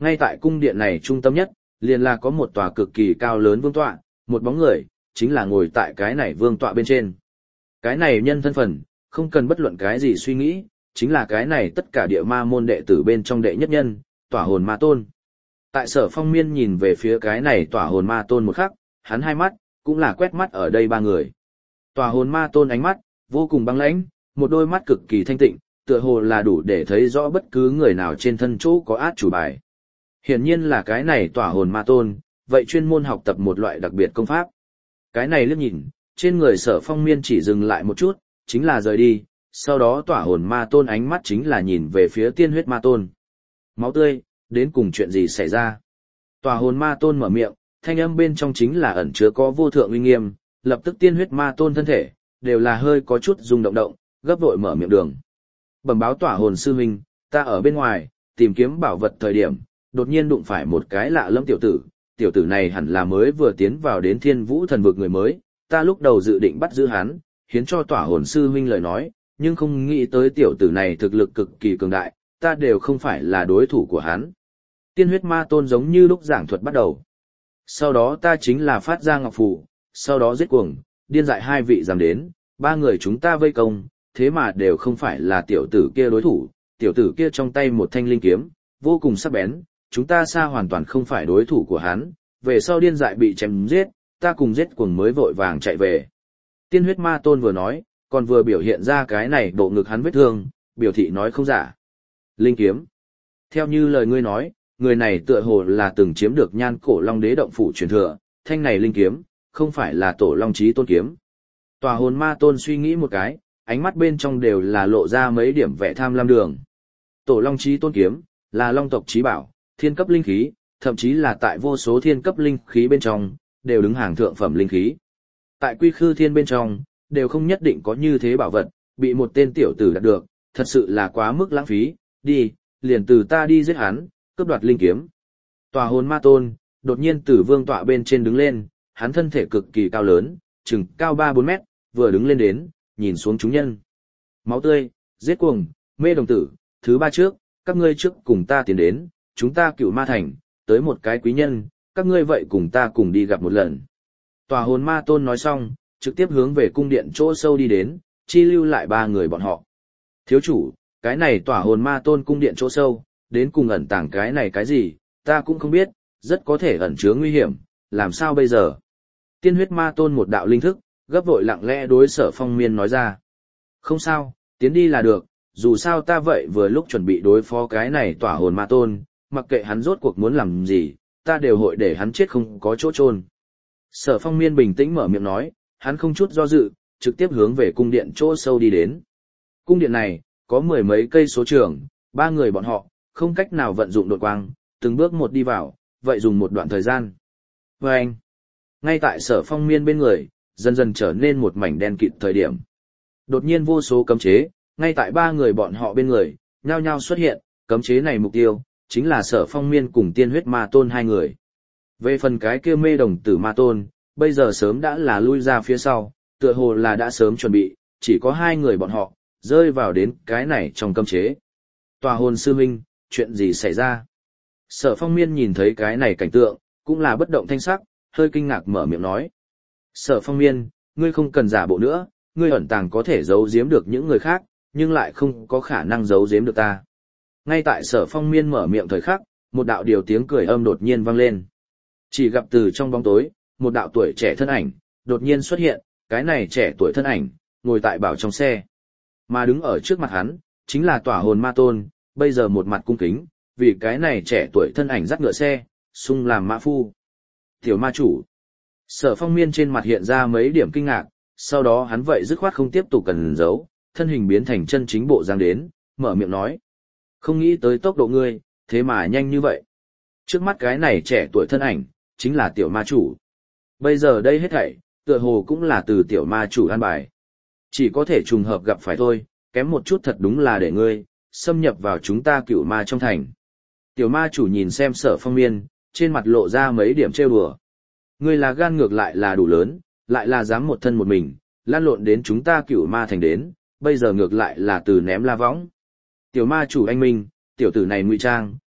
Ngay tại cung điện này trung tâm nhất, liền là có một tòa cực kỳ cao lớn vương tọa, một bóng người, chính là ngồi tại cái này vương tọa bên trên. Cái này nhân thân phần, không cần bất luận cái gì suy nghĩ, chính là cái này tất cả địa ma môn đệ tử bên trong đệ nhất nhân, Tỏa Hồn Ma Tôn. Tại Sở Phong Miên nhìn về phía cái này Tỏa Hồn Ma Tôn một khắc, hắn hai mắt, cũng là quét mắt ở đây ba người. Tỏa Hồn Ma Tôn ánh mắt, vô cùng băng lãnh, một đôi mắt cực kỳ thanh tịnh, tựa hồ là đủ để thấy rõ bất cứ người nào trên thân chỗ có át chủ bài. Hiển nhiên là cái này Tỏa Hồn Ma Tôn, vậy chuyên môn học tập một loại đặc biệt công pháp. Cái này liếc nhìn, trên người Sở Phong Miên chỉ dừng lại một chút, chính là rời đi, sau đó Tỏa Hồn Ma Tôn ánh mắt chính là nhìn về phía Tiên Huyết Ma Tôn. Máu tươi, đến cùng chuyện gì xảy ra? Tỏa Hồn Ma Tôn mở miệng, thanh âm bên trong chính là ẩn chứa có vô thượng uy nghiêm, lập tức Tiên Huyết Ma Tôn thân thể, đều là hơi có chút rung động động, gấp vội mở miệng đường. Bẩm báo Tỏa Hồn sư huynh, ta ở bên ngoài, tìm kiếm bảo vật thời điểm, đột nhiên đụng phải một cái lạ lẫm tiểu tử, tiểu tử này hẳn là mới vừa tiến vào đến Thiên Vũ Thần vực người mới, ta lúc đầu dự định bắt giữ hắn, hiến cho Tỏa Hồn sư huynh lời nói, nhưng không nghĩ tới tiểu tử này thực lực cực kỳ cường đại, ta đều không phải là đối thủ của hắn. Tiên Huyết Ma Tôn giống như lúc giảng thuật bắt đầu. Sau đó ta chính là phát ra ngọc phù, sau đó giết cuồng, điên dại hai vị dám đến, ba người chúng ta vây công, thế mà đều không phải là tiểu tử kia đối thủ, tiểu tử kia trong tay một thanh linh kiếm, vô cùng sắc bén, chúng ta xa hoàn toàn không phải đối thủ của hắn, về sau điên dại bị chém giết, ta cùng giết cuồng mới vội vàng chạy về. Tiên Huyết Ma Tôn vừa nói, còn vừa biểu hiện ra cái này bộ ngực hắn vết thương, biểu thị nói không giả. Linh kiếm. Theo như lời ngươi nói, người này tựa hồ là từng chiếm được Nhan Cổ Long Đế động phủ truyền thừa, thanh này linh kiếm, không phải là Tổ Long Chí Tôn kiếm. Tỏa Hồn Ma Tôn suy nghĩ một cái, ánh mắt bên trong đều là lộ ra mấy điểm vẻ tham lam đường. Tổ Long Chí Tôn kiếm là Long tộc chí bảo, thiên cấp linh khí, thậm chí là tại vô số thiên cấp linh khí bên trong, đều đứng hàng thượng phẩm linh khí. Tại Quy Khư Thiên bên trong, đều không nhất định có như thế bảo vật, bị một tên tiểu tử đạt được, thật sự là quá mức lãng phí, đi, liền từ ta đi giết hắn, cướp đoạt linh kiếm. Tỏa Hồn Ma Tôn, đột nhiên từ vương tọa bên trên đứng lên, hắn thân thể cực kỳ cao lớn, chừng cao ba bốn mét, vừa đứng lên đến, nhìn xuống chúng nhân. Máu tươi, giết cuồng, mê đồng tử, thứ ba trước, các ngươi trước cùng ta tiến đến, chúng ta Cửu Ma Thành, tới một cái quý nhân, các ngươi vậy cùng ta cùng đi gặp một lần. Tỏa Hồn Ma Tôn nói xong, trực tiếp hướng về cung điện chỗ sâu đi đến, chi lưu lại ba người bọn họ. Thiếu chủ, cái này Tỏa Hồn Ma Tôn cung điện chỗ sâu, đến cùng ẩn tàng cái này cái gì, ta cũng không biết, rất có thể ẩn chứa nguy hiểm, làm sao bây giờ? Tiên Huyết Ma Tôn một đạo linh thức, gấp vội lặng lẽ đối Sở Phong Miên nói ra. Không sao, tiến đi là được, dù sao ta vậy vừa lúc chuẩn bị đối phó cái này Tỏa Hồn Ma Tôn, mặc kệ hắn rốt cuộc muốn làm gì, ta đều hội để hắn chết không có chỗ chôn. Sở Phong Miên bình tĩnh mở miệng nói, hắn không chút do dự, trực tiếp hướng về cung điện chỗ sâu đi đến. Cung điện này, có mười mấy cây số trường, ba người bọn họ, không cách nào vận dụng đột quang, từng bước một đi vào, vậy dùng một đoạn thời gian. Và anh, ngay tại Sở Phong Miên bên người, dần dần trở nên một mảnh đen kịt thời điểm. Đột nhiên vô số cấm chế, ngay tại ba người bọn họ bên người, nhao nhao xuất hiện, cấm chế này mục tiêu, chính là Sở Phong Miên cùng Tiên Huyết Ma Tôn hai người. Về phần cái kia mê đồng tử Ma Tôn, bây giờ sớm đã là lui ra phía sau, tựa hồ là đã sớm chuẩn bị, chỉ có hai người bọn họ, rơi vào đến cái này trong cấm chế. Tỏa Hồn sư huynh, chuyện gì xảy ra? Sở Phong Miên nhìn thấy cái này cảnh tượng, cũng là bất động thanh sắc, hơi kinh ngạc mở miệng nói. Sở Phong Miên, ngươi không cần giả bộ nữa, ngươi ẩn tàng có thể giấu giếm được những người khác, nhưng lại không có khả năng giấu giếm được ta. Ngay tại Sở Phong Miên mở miệng thời khắc, một đạo điều tiếng cười âm đột nhiên vang lên. Chỉ gặp từ trong bóng tối, một đạo tuổi trẻ thân ảnh, đột nhiên xuất hiện, cái này trẻ tuổi thân ảnh, ngồi tại bảo trong xe. Mà đứng ở trước mặt hắn, chính là Tỏa Hồn Ma Tôn, bây giờ một mặt cung kính, vì cái này trẻ tuổi thân ảnh dắt ngựa xe, sung làm mã phu. Tiểu ma chủ. Sở Phong Miên trên mặt hiện ra mấy điểm kinh ngạc, sau đó hắn vậy dứt khoát không tiếp tục cần giấu, thân hình biến thành chân chính bộ dáng đến, mở miệng nói. Không nghĩ tới tốc độ ngươi, thế mà nhanh như vậy. Trước mắt cái này trẻ tuổi thân ảnh, chính là tiểu ma chủ. Bây giờ đây hết thảy, tựa hồ cũng là từ tiểu ma chủ an bài. Chỉ có thể trùng hợp gặp phải thôi, kém một chút thật đúng là để ngươi, xâm nhập vào chúng ta Cửu Ma trong thành. Tiểu ma chủ nhìn xem Sở Phong Miên, trên mặt lộ ra mấy điểm trêu đùa. Ngươi là gan ngược lại là đủ lớn, lại là dám một thân một mình, lan lộn đến chúng ta Cửu Ma thành đến, bây giờ ngược lại là từ ném la võng. Tiểu ma chủ anh minh, tiểu tử này ngụy trang,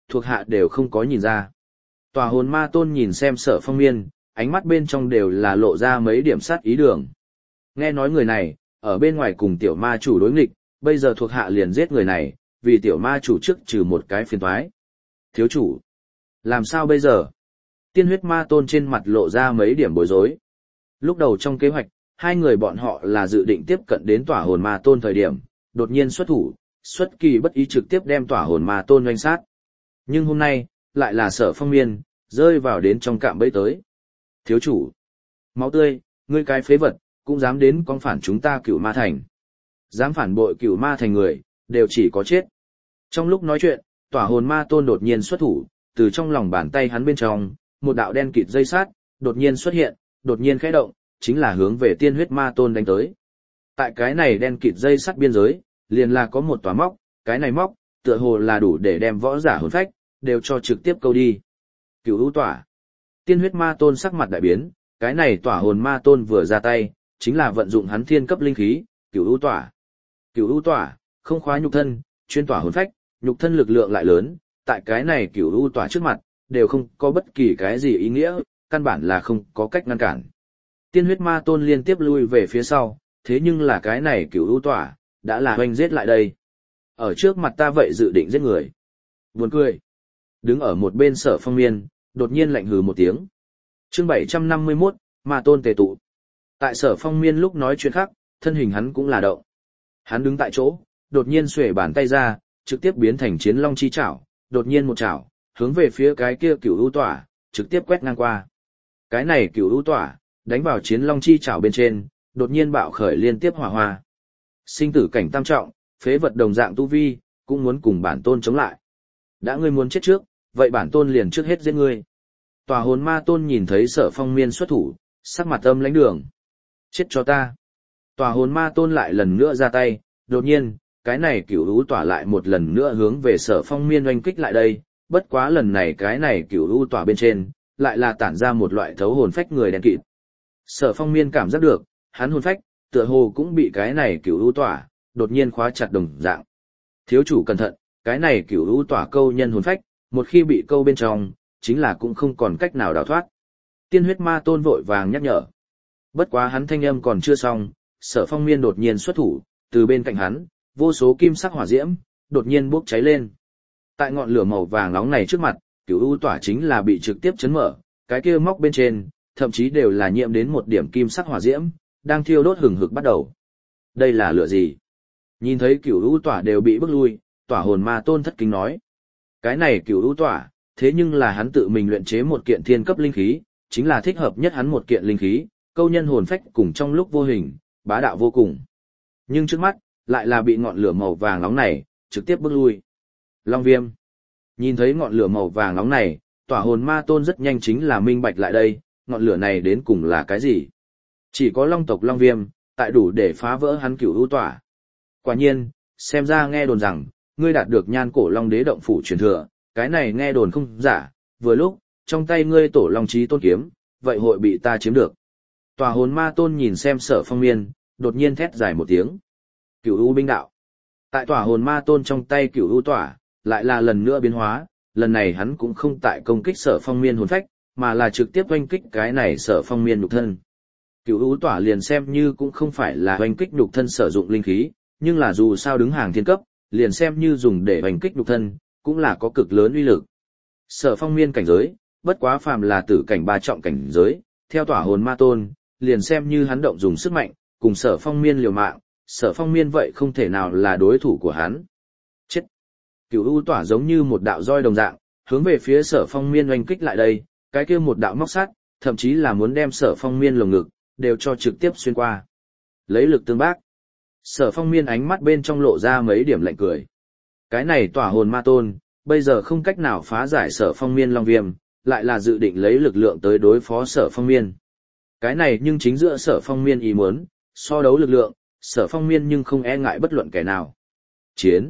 thuộc hạ đều không có nhìn ra. Tòa hồn ma tôn nhìn xem Sở Phong Miên, ánh mắt bên trong đều là lộ ra mấy điểm sát ý đường. Nghe nói người này, ở bên ngoài cùng tiểu ma chủ đối nghịch, bây giờ thuộc hạ liền giết người này, vì tiểu ma chủ trước trừ một cái phiền toái. Thiếu chủ, làm sao bây giờ? Tiên huyết ma tôn trên mặt lộ ra mấy điểm bối rối. Lúc đầu trong kế hoạch, hai người bọn họ là dự định tiếp cận đến tỏa hồn ma tôn thời điểm, đột nhiên xuất thủ, xuất kỳ bất ý trực tiếp đem tỏa hồn ma tôn doanh sát. Nhưng hôm nay, lại là Sở Phong Miên, rơi vào đến trong cạm bẫy tới. Thiếu chủ, máu tươi, ngươi cái phế vật, cũng dám đến con phản chúng ta Cửu Ma Thành. Dám phản bội Cửu Ma Thành người, đều chỉ có chết. Trong lúc nói chuyện, tỏa hồn ma tôn đột nhiên xuất thủ, từ trong lòng bàn tay hắn bên trong, một đạo đen kịt dây sát, đột nhiên xuất hiện, đột nhiên khẽ động, chính là hướng về tiên huyết ma tôn đánh tới. Tại cái này đen kịt dây sắt biên giới, liền là có một tòa móc, cái này móc, tựa hồ là đủ để đem võ giả hồn phách, đều cho trực tiếp câu đi. Cửu u tỏa. Tiên huyết ma tôn sắc mặt đại biến, cái này tỏa hồn ma tôn vừa ra tay, chính là vận dụng hắn thiên cấp linh khí, cửu u tỏa. Cửu u tỏa, không khóa nhục thân, chuyên tỏa hồn phách, nhục thân lực lượng lại lớn, tại cái này cửu u tỏa trước mặt, đều không có bất kỳ cái gì ý nghĩa, căn bản là không có cách ngăn cản. Tiên huyết ma tôn liên tiếp lui về phía sau, thế nhưng là cái này cửu u tỏa, đã là hoành giết lại đây. Ở trước mặt ta vậy dự định giết người. Buồn cười. Đứng ở một bên Sở Phong Miên, đột nhiên lạnh hừ một tiếng. Chương bảy trăm năm mươi mốt, ma tôn tề tụ. Tại Sở Phong Miên lúc nói chuyện khác, thân hình hắn cũng là động. Hắn đứng tại chỗ, đột nhiên xuề bàn tay ra, trực tiếp biến thành chiến long chi chảo, đột nhiên một chảo, hướng về phía cái kia cửu u tỏa, trực tiếp quét ngang qua. Cái này cửu u tỏa, đánh vào chiến long chi chảo bên trên, đột nhiên bạo khởi liên tiếp hỏa hoa. Sinh tử cảnh tam trọng, phế vật đồng dạng tu vi, cũng muốn cùng bản tôn chống lại. Đã ngươi muốn chết trước, vậy bản tôn liền trước hết giết ngươi. Tòa hồn ma tôn nhìn thấy Sở Phong Miên xuất thủ, sắc mặt âm lãnh đường. Chết cho ta. Tòa hồn ma tôn lại lần nữa ra tay, đột nhiên, cái này cửu u tỏa lại một lần nữa hướng về Sở Phong Miên oanh kích lại đây, bất quá lần này cái này cửu u tỏa bên trên, lại là tản ra một loại thấu hồn phách người đen kịt. Sở Phong Miên cảm giác được, hắn hồn phách, tựa hồ cũng bị cái này cửu u tỏa, đột nhiên khóa chặt đồng dạng. Thiếu chủ cẩn thận, cái này cửu u tỏa câu nhân hồn phách, một khi bị câu bên trong, chính là cũng không còn cách nào đào thoát. Tiên huyết ma tôn vội vàng nhắc nhở. Bất quá hắn thanh âm còn chưa xong, Sở Phong Miên đột nhiên xuất thủ, từ bên cạnh hắn, vô số kim sắc hỏa diễm, đột nhiên bốc cháy lên. Tại ngọn lửa màu vàng nóng này trước mặt, cửu u tỏa chính là bị trực tiếp chấn mở, cái kia móc bên trên, thậm chí đều là nhiễm đến một điểm kim sắc hỏa diễm, đang thiêu đốt hừng hực bắt đầu. Đây là lửa gì? Nhìn thấy cửu u tỏa đều bị bức lui, tỏa hồn ma tôn thất kính nói. Cái này cửu u tỏa, thế nhưng là hắn tự mình luyện chế một kiện thiên cấp linh khí, chính là thích hợp nhất hắn một kiện linh khí, câu nhân hồn phách cùng trong lúc vô hình, bá đạo vô cùng. Nhưng trước mắt, lại là bị ngọn lửa màu vàng nóng này, trực tiếp bức lui. Long viêm. Nhìn thấy ngọn lửa màu vàng nóng này, tỏa hồn ma tôn rất nhanh chính là minh bạch lại đây, ngọn lửa này đến cùng là cái gì? Chỉ có long tộc long viêm, tại đủ để phá vỡ hắn cửu u tỏa. Quả nhiên, xem ra nghe đồn rằng, ngươi đạt được nhan cổ long đế động phủ truyền thừa, cái này nghe đồn không giả, vừa lúc, trong tay ngươi tổ long chí tôn kiếm, vậy hội bị ta chiếm được. Tòa hồn ma tôn nhìn xem Sở Phong Miên, đột nhiên thét dài một tiếng. Cửu u binh đạo. Tại tòa hồn ma tôn trong tay cửu u tỏa, lại là lần nữa biến hóa, lần này hắn cũng không tại công kích Sở Phong Miên hồn phách, mà là trực tiếp oanh kích cái này Sở Phong Miên nhục thân. Cửu u tỏa liền xem như cũng không phải là oanh kích nhục thân sử dụng linh khí, nhưng là dù sao đứng hàng thiên cấp, liền xem như dùng để oanh kích nhục thân, cũng là có cực lớn uy lực. Sở Phong Miên cảnh giới, bất quá phàm là tử cảnh ba trọng cảnh giới, theo tỏa hồn ma tôn, liền xem như hắn động dùng sức mạnh, cùng Sở Phong Miên liều mạng, Sở Phong Miên vậy không thể nào là đối thủ của hắn. Chết! Cửu u tỏa giống như một đạo roi đồng dạng, hướng về phía Sở Phong Miên oanh kích lại đây, cái kia một đạo móc sắt, thậm chí là muốn đem Sở Phong Miên lồng ngực, đều cho trực tiếp xuyên qua. Lấy lực tương bác. Sở Phong Miên ánh mắt bên trong lộ ra mấy điểm lạnh cười. Cái này tỏa hồn ma tôn, bây giờ không cách nào phá giải Sở Phong Miên long viêm, lại là dự định lấy lực lượng tới đối phó Sở Phong Miên. Cái này nhưng chính giữa Sở Phong Miên ý muốn, so đấu lực lượng, Sở Phong Miên nhưng không e ngại bất luận kẻ nào. Chiến.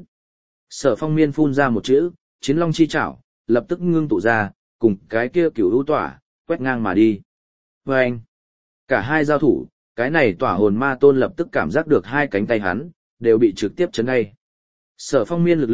Sở Phong Miên phun ra một chữ, chiến long chi chảo, lập tức ngưng tụ ra, cùng cái kia cửu u tỏa, quét ngang mà đi. Và anh, cả hai giao thủ, cái này tỏa hồn ma tôn lập tức cảm giác được hai cánh tay hắn, đều bị trực tiếp chấn ngay. Sở Phong Miên lực lượng,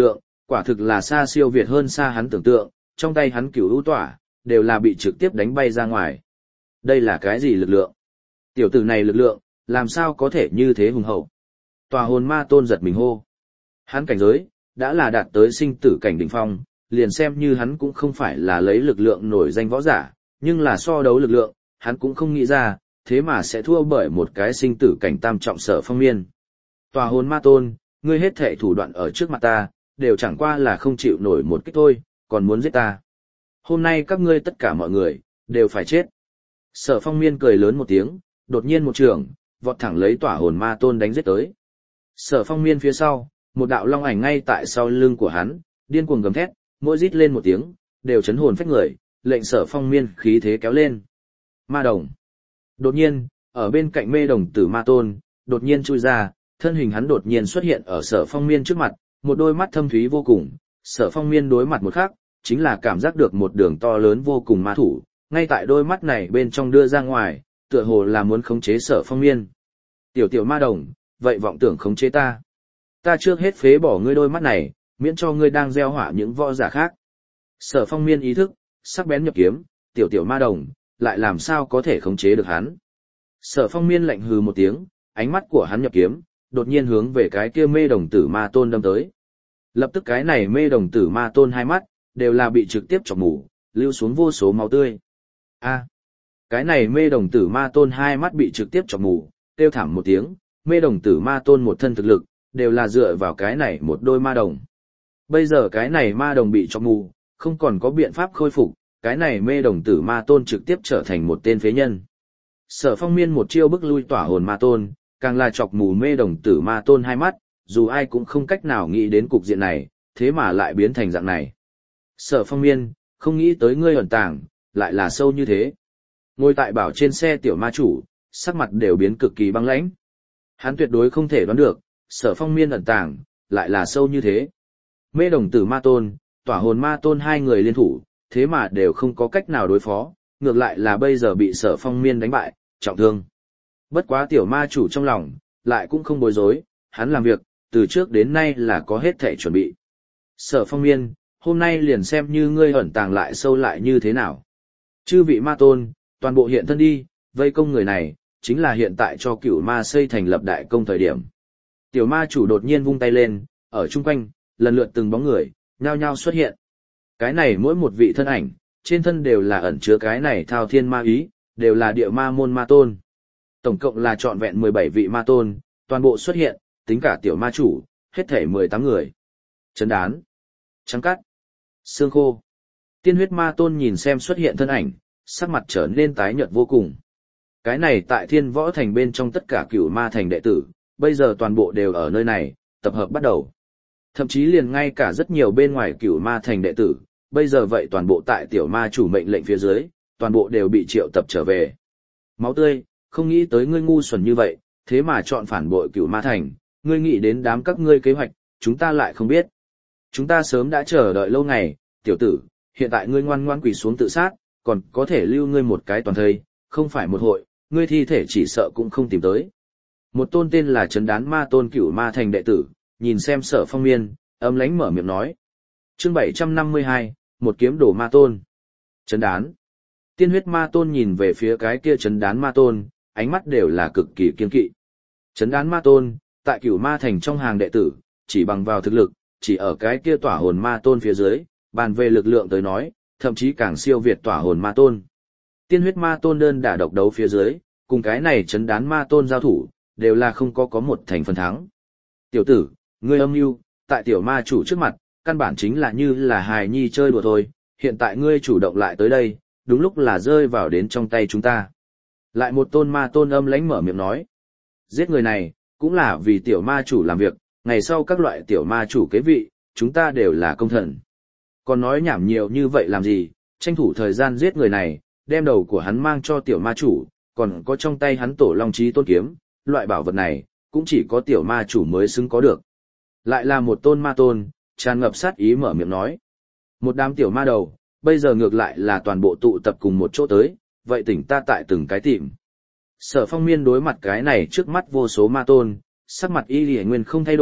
Quả thực là xa siêu việt hơn xa hắn tưởng tượng, trong tay hắn cửu ưu tỏa, đều là bị trực tiếp đánh bay ra ngoài. Đây là cái gì lực lượng? Tiểu tử này lực lượng, làm sao có thể như thế hùng hậu? Tòa hồn ma tôn giật mình hô. Hắn cảnh giới, đã là đạt tới sinh tử cảnh đỉnh phong, liền xem như hắn cũng không phải là lấy lực lượng nổi danh võ giả, nhưng là so đấu lực lượng, hắn cũng không nghĩ ra, thế mà sẽ thua bởi một cái sinh tử cảnh tam trọng Sở Phong Miên. Tòa hồn ma tôn, ngươi hết thệ thủ đoạn ở trước mặt ta, đều chẳng qua là không chịu nổi một kích thôi, còn muốn giết ta. Hôm nay các ngươi tất cả mọi người, đều phải chết. Sở Phong Miên cười lớn một tiếng, đột nhiên một trường, vọt thẳng lấy tỏa hồn ma tôn đánh giết tới. Sở Phong Miên phía sau, một đạo long ảnh ngay tại sau lưng của hắn, điên cuồng gầm thét, mỗi rít lên một tiếng, đều chấn hồn phách người, lệnh Sở Phong Miên khí thế kéo lên. Ma đồng. Đột nhiên, ở bên cạnh mê đồng tử ma tôn, đột nhiên chui ra, thân hình hắn đột nhiên xuất hiện ở Sở Phong Miên trước mặt, một đôi mắt thâm thúy vô cùng. Sở Phong Miên đối mặt một khắc, chính là cảm giác được một đường to lớn vô cùng ma thủ, ngay tại đôi mắt này bên trong đưa ra ngoài, tựa hồ là muốn khống chế Sở Phong Miên. Tiểu tiểu ma đồng, vậy vọng tưởng khống chế ta. Ta trước hết phế bỏ ngươi đôi mắt này, miễn cho ngươi đang gieo hỏa những võ giả khác. Sở Phong Miên ý thức, sắc bén nhập kiếm, tiểu tiểu ma đồng, lại làm sao có thể khống chế được hắn. Sở Phong Miên lạnh hừ một tiếng, ánh mắt của hắn nhập kiếm, đột nhiên hướng về cái kia mê đồng tử ma tôn đâm tới. Lập tức cái này mê đồng tử ma tôn hai mắt, đều là bị trực tiếp chọc mù, lưu xuống vô số máu tươi. A, cái này mê đồng tử ma tôn hai mắt bị trực tiếp chọc mù, kêu thảm một tiếng, mê đồng tử ma tôn một thân thực lực, đều là dựa vào cái này một đôi ma đồng. Bây giờ cái này ma đồng bị chọc mù, không còn có biện pháp khôi phục, cái này mê đồng tử ma tôn trực tiếp trở thành một tên phế nhân. Sở Phong Miên một chiêu bức lui tỏa hồn ma tôn, càng là chọc mù mê đồng tử ma tôn hai mắt, dù ai cũng không cách nào nghĩ đến cục diện này, thế mà lại biến thành dạng này. Sở Phong Miên, không nghĩ tới ngươi ẩn tàng, lại là sâu như thế. Ngồi tại bảo trên xe tiểu ma chủ, sắc mặt đều biến cực kỳ băng lãnh. Hắn tuyệt đối không thể đoán được, Sở Phong Miên ẩn tàng, lại là sâu như thế. Mê đồng tử ma tôn, tỏa hồn ma tôn hai người liên thủ, thế mà đều không có cách nào đối phó, ngược lại là bây giờ bị Sở Phong Miên đánh bại, trọng thương. Bất quá tiểu ma chủ trong lòng, lại cũng không bối rối, hắn làm việc, từ trước đến nay là có hết thể chuẩn bị. Sở Phong Miên, hôm nay liền xem như ngươi ẩn tàng lại sâu lại như thế nào. Chư vị ma tôn, toàn bộ hiện thân đi, vây công người này, chính là hiện tại cho cửu ma xây thành lập đại công thời điểm. Tiểu ma chủ đột nhiên vung tay lên, ở chung quanh, lần lượt từng bóng người, nhao nhao xuất hiện. Cái này mỗi một vị thân ảnh, trên thân đều là ẩn chứa cái này thao thiên ma ý, đều là địa ma môn ma tôn. Tổng cộng là trọn vẹn mười bảy vị ma tôn, toàn bộ xuất hiện, tính cả tiểu ma chủ, hết thể mười tám người. Chấn đán, trắng cắt, xương khô. Tiên huyết ma tôn nhìn xem xuất hiện thân ảnh, sắc mặt trở nên tái nhợt vô cùng. Cái này tại thiên võ thành bên trong tất cả cửu ma thành đệ tử, bây giờ toàn bộ đều ở nơi này, tập hợp bắt đầu. Thậm chí liền ngay cả rất nhiều bên ngoài cửu ma thành đệ tử, bây giờ vậy toàn bộ tại tiểu ma chủ mệnh lệnh phía dưới, toàn bộ đều bị triệu tập trở về. Máu tươi, không nghĩ tới ngươi ngu xuẩn như vậy, thế mà chọn phản bội cửu ma thành, ngươi nghĩ đến đám các ngươi kế hoạch, chúng ta lại không biết. Chúng ta sớm đã chờ đợi lâu ngày, tiểu tử, hiện tại ngươi ngoan ngoan quỳ xuống tự sát, còn có thể lưu ngươi một cái toàn thây, không phải một hội, ngươi thi thể chỉ sợ cũng không tìm tới. Một tôn tên là Trấn Đán Ma tôn cửu ma thành đệ tử, nhìn xem Sở Phong Miên, âm lãnh mở miệng nói. Chương bảy trăm năm mươi hai, một kiếm đổ ma tôn. Trấn Đán. Tiên huyết ma tôn nhìn về phía cái kia Trấn Đán ma tôn, ánh mắt đều là cực kỳ kiên kỵ. Trấn Đán ma tôn, tại cửu ma thành trong hàng đệ tử, chỉ bằng vào thực lực, chỉ ở cái kia tỏa hồn ma tôn phía dưới, bàn về lực lượng tới nói, thậm chí càng siêu việt tỏa hồn ma tôn. Tiên huyết ma tôn đơn đả độc đấu phía dưới, cùng cái này Trấn Đán ma tôn giao thủ, đều là không có có một thành phần thắng. Tiểu tử, ngươi âm mưu, tại tiểu ma chủ trước mặt, căn bản chính là như là hài nhi chơi đùa thôi, hiện tại ngươi chủ động lại tới đây, đúng lúc là rơi vào đến trong tay chúng ta. Lại một tôn ma tôn âm lãnh mở miệng nói. Giết người này, cũng là vì tiểu ma chủ làm việc, ngày sau các loại tiểu ma chủ kế vị, chúng ta đều là công thần. Còn nói nhảm nhiều như vậy làm gì, tranh thủ thời gian giết người này, đem đầu của hắn mang cho tiểu ma chủ, còn có trong tay hắn tổ long chí tôn kiếm, loại bảo vật này, cũng chỉ có tiểu ma chủ mới xứng có được. Lại là một tôn ma tôn, tràn ngập sát ý mở miệng nói. Một đám tiểu ma đầu, bây giờ ngược lại là toàn bộ tụ tập cùng một chỗ tới, vậy tỉnh ta tại từng cái tìm. Sở Phong Miên đối mặt cái này trước mắt vô số ma tôn, sắc mặt y lì nguyên không thay đổi,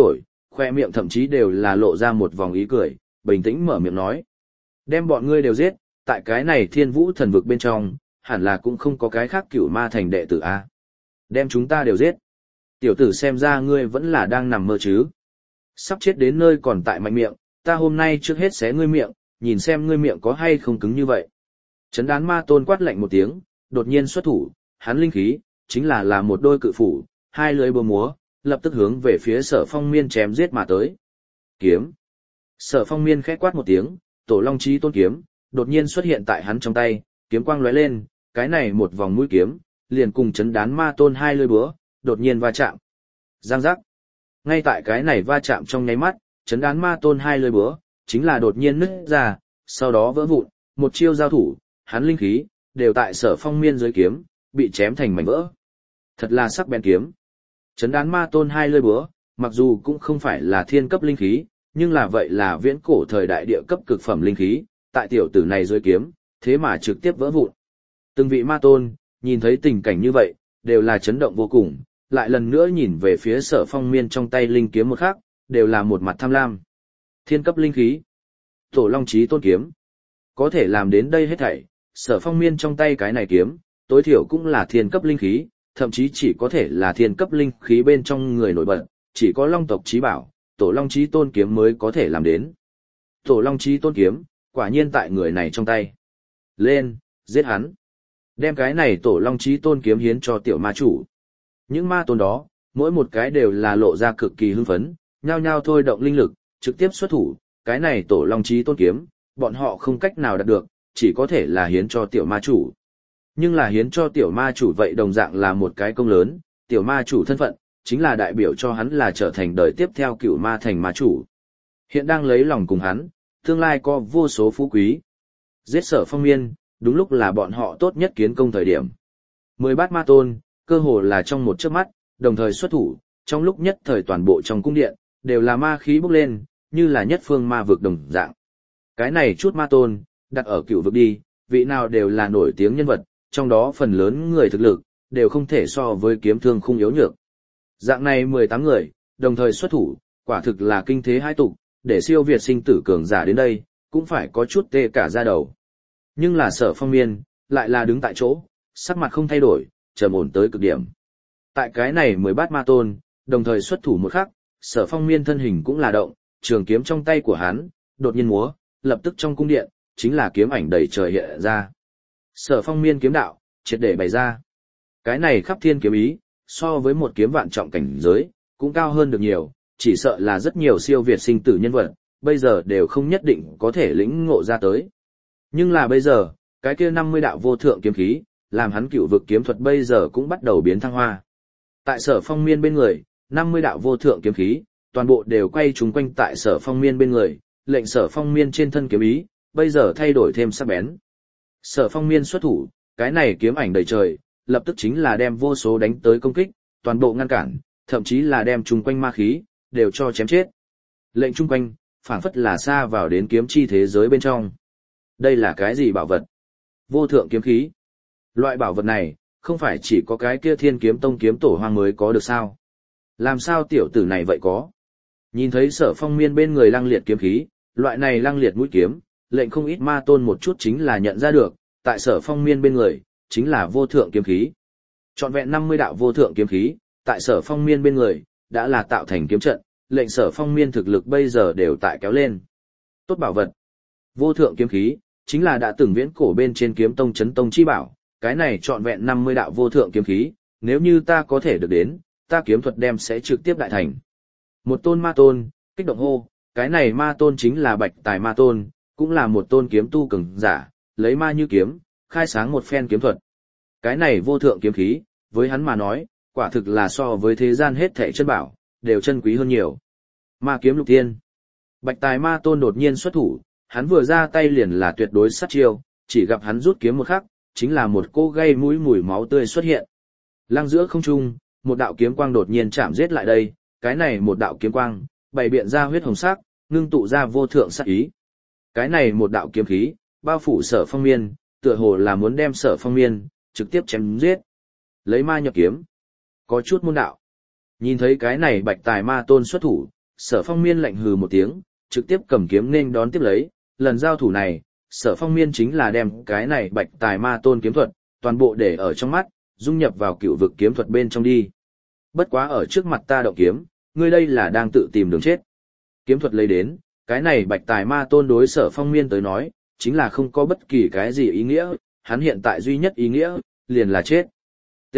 khoe miệng thậm chí đều là lộ ra một vòng ý cười, bình tĩnh mở miệng nói. Đem bọn ngươi đều giết, tại cái này thiên vũ thần vực bên trong, hẳn là cũng không có cái khác cửu ma thành đệ tử a. Đem chúng ta đều giết. Tiểu tử xem ra ngươi vẫn là đang nằm mơ chứ. Sắp chết đến nơi còn tại mạnh miệng, ta hôm nay trước hết xé ngươi miệng, nhìn xem ngươi miệng có hay không cứng như vậy. Chấn đán ma tôn quát lạnh một tiếng, đột nhiên xuất thủ, hắn linh khí, chính là là một đôi cự phủ, hai lưỡi búa múa, lập tức hướng về phía Sở Phong Miên chém giết mà tới. Kiếm. Sở Phong Miên khẽ quát một tiếng, Tổ Long Chí Tôn kiếm, đột nhiên xuất hiện tại hắn trong tay, kiếm quang lóe lên, cái này một vòng mũi kiếm, liền cùng chấn đán ma tôn hai lưỡi búa, đột nhiên va chạm. Giang giác. Ngay tại cái này va chạm trong nháy mắt, chấn đán ma tôn hai lưỡi búa, chính là đột nhiên nứt ra, sau đó vỡ vụn, một chiêu giao thủ, hắn linh khí, đều tại Sở Phong Miên dưới kiếm, bị chém thành mảnh vỡ. Thật là sắc bén kiếm. Chấn đán ma tôn hai lưỡi búa, mặc dù cũng không phải là thiên cấp linh khí, nhưng là vậy là viễn cổ thời đại địa cấp cực phẩm linh khí, tại tiểu tử này dưới kiếm, thế mà trực tiếp vỡ vụn. Từng vị ma tôn, nhìn thấy tình cảnh như vậy, đều là chấn động vô cùng, lại lần nữa nhìn về phía Sở Phong Miên trong tay linh kiếm một khắc, đều là một mặt tham lam. Thiên cấp linh khí, Tổ Long Chí Tôn kiếm, có thể làm đến đây hết thảy, Sở Phong Miên trong tay cái này kiếm, tối thiểu cũng là thiên cấp linh khí, thậm chí chỉ có thể là thiên cấp linh khí bên trong người nổi bật, chỉ có Long tộc chí bảo, Tổ Long Chí Tôn kiếm mới có thể làm đến. Tổ Long Chí Tôn kiếm, quả nhiên tại người này trong tay. Lên, giết hắn. Đem cái này Tổ Long Chí Tôn kiếm hiến cho tiểu ma chủ. Những ma tôn đó, mỗi một cái đều là lộ ra cực kỳ hưng phấn, nhao nhao thôi động linh lực, trực tiếp xuất thủ, cái này Tổ Long Chí Tôn kiếm, bọn họ không cách nào đạt được, chỉ có thể là hiến cho tiểu ma chủ. Nhưng là hiến cho tiểu ma chủ vậy đồng dạng là một cái công lớn, tiểu ma chủ thân phận, chính là đại biểu cho hắn là trở thành đời tiếp theo cựu ma thành ma chủ. Hiện đang lấy lòng cùng hắn, tương lai có vô số phú quý. Giết Sở Phong Miên, đúng lúc là bọn họ tốt nhất kiến công thời điểm. Mười bát ma tôn, cơ hồ là trong một chớp mắt, đồng thời xuất thủ, trong lúc nhất thời toàn bộ trong cung điện, đều là ma khí bốc lên, như là nhất phương ma vực đồng dạng. Cái này chút ma tôn, đặt ở cựu vực đi, vị nào đều là nổi tiếng nhân vật, trong đó phần lớn người thực lực, đều không thể so với kiếm thương khung yếu nhược. Dạng này mười tám người, đồng thời xuất thủ, quả thực là kinh thế hai tục, để siêu việt sinh tử cường giả đến đây, cũng phải có chút tê cả da đầu. Nhưng là Sở Phong Miên, lại là đứng tại chỗ, sắc mặt không thay đổi, trầm ổn tới cực điểm. Tại cái này mười bát ma tôn, đồng thời xuất thủ một khắc, Sở Phong Miên thân hình cũng là động, trường kiếm trong tay của hắn, đột nhiên múa, lập tức trong cung điện, chính là kiếm ảnh đầy trời hiện ra. Sở Phong Miên kiếm đạo, triệt để bày ra. Cái này khắp thiên kiếm ý, so với một kiếm vạn trọng cảnh giới, cũng cao hơn được nhiều, chỉ sợ là rất nhiều siêu việt sinh tử nhân vật, bây giờ đều không nhất định có thể lĩnh ngộ ra tới. Nhưng là bây giờ, cái kia năm mươi đạo vô thượng kiếm khí, làm hắn cựu vực kiếm thuật bây giờ cũng bắt đầu biến thăng hoa. Tại Sở Phong Miên bên người, năm mươi đạo vô thượng kiếm khí, toàn bộ đều quay chúng quanh tại Sở Phong Miên bên người, lệnh Sở Phong Miên trên thân kiếm ý, bây giờ thay đổi thêm sắc bén. Sở Phong Miên xuất thủ, cái này kiếm ảnh đầy trời, lập tức chính là đem vô số đánh tới công kích, toàn bộ ngăn cản, thậm chí là đem chung quanh ma khí, đều cho chém chết. Lệnh chung quanh, phảng phất là xa vào đến kiếm chi thế giới bên trong. Đây là cái gì bảo vật? Vô thượng kiếm khí. Loại bảo vật này, không phải chỉ có cái kia Thiên Kiếm Tông kiếm tổ hoang mới có được sao? Làm sao tiểu tử này vậy có? Nhìn thấy Sở Phong Miên bên người lăng liệt kiếm khí, loại này lăng liệt mũi kiếm, lệnh không ít ma tôn một chút chính là nhận ra được, tại Sở Phong Miên bên người, chính là vô thượng kiếm khí. Trọn vẹn năm mươi đạo vô thượng kiếm khí, tại Sở Phong Miên bên người, đã là tạo thành kiếm trận, lệnh Sở Phong Miên thực lực bây giờ đều tại kéo lên. Tốt bảo vật. Vô thượng kiếm khí, chính là đã từng viễn cổ bên trên kiếm tông chấn tông chi bảo, cái này trọn vẹn năm mươi đạo vô thượng kiếm khí, nếu như ta có thể được đến, ta kiếm thuật đem sẽ trực tiếp đại thành. Một tôn ma tôn, kích động hô, cái này ma tôn chính là Bạch Tài ma tôn, cũng là một tôn kiếm tu cường giả, lấy ma như kiếm, khai sáng một phen kiếm thuật. Cái này vô thượng kiếm khí, với hắn mà nói, quả thực là so với thế gian hết thảy chân bảo, đều chân quý hơn nhiều. Ma kiếm lục tiên. Bạch Tài ma tôn đột nhiên xuất thủ, hắn vừa ra tay liền là tuyệt đối sát chiêu, chỉ gặp hắn rút kiếm một khắc, chính là một cô gây mũi mùi máu tươi xuất hiện. Lăng giữa không trung, một đạo kiếm quang đột nhiên chạm giết lại đây, cái này một đạo kiếm quang, bày biện ra huyết hồng sắc, ngưng tụ ra vô thượng sát ý. Cái này một đạo kiếm khí, bao phủ Sở Phong Miên, tựa hồ là muốn đem Sở Phong Miên trực tiếp chém giết. Lấy ma nhập kiếm, có chút môn đạo. Nhìn thấy cái này Bạch Tài ma tôn xuất thủ, Sở Phong Miên lạnh hừ một tiếng, trực tiếp cầm kiếm nên đón tiếp lấy, lần giao thủ này, Sở Phong Miên chính là đem cái này Bạch Tài Ma Tôn kiếm thuật, toàn bộ để ở trong mắt, dung nhập vào cựu vực kiếm thuật bên trong đi. Bất quá ở trước mặt ta động kiếm, ngươi đây là đang tự tìm đường chết. Kiếm thuật lấy đến, cái này Bạch Tài Ma Tôn đối Sở Phong Miên tới nói, chính là không có bất kỳ cái gì ý nghĩa, hắn hiện tại duy nhất ý nghĩa, liền là chết. T.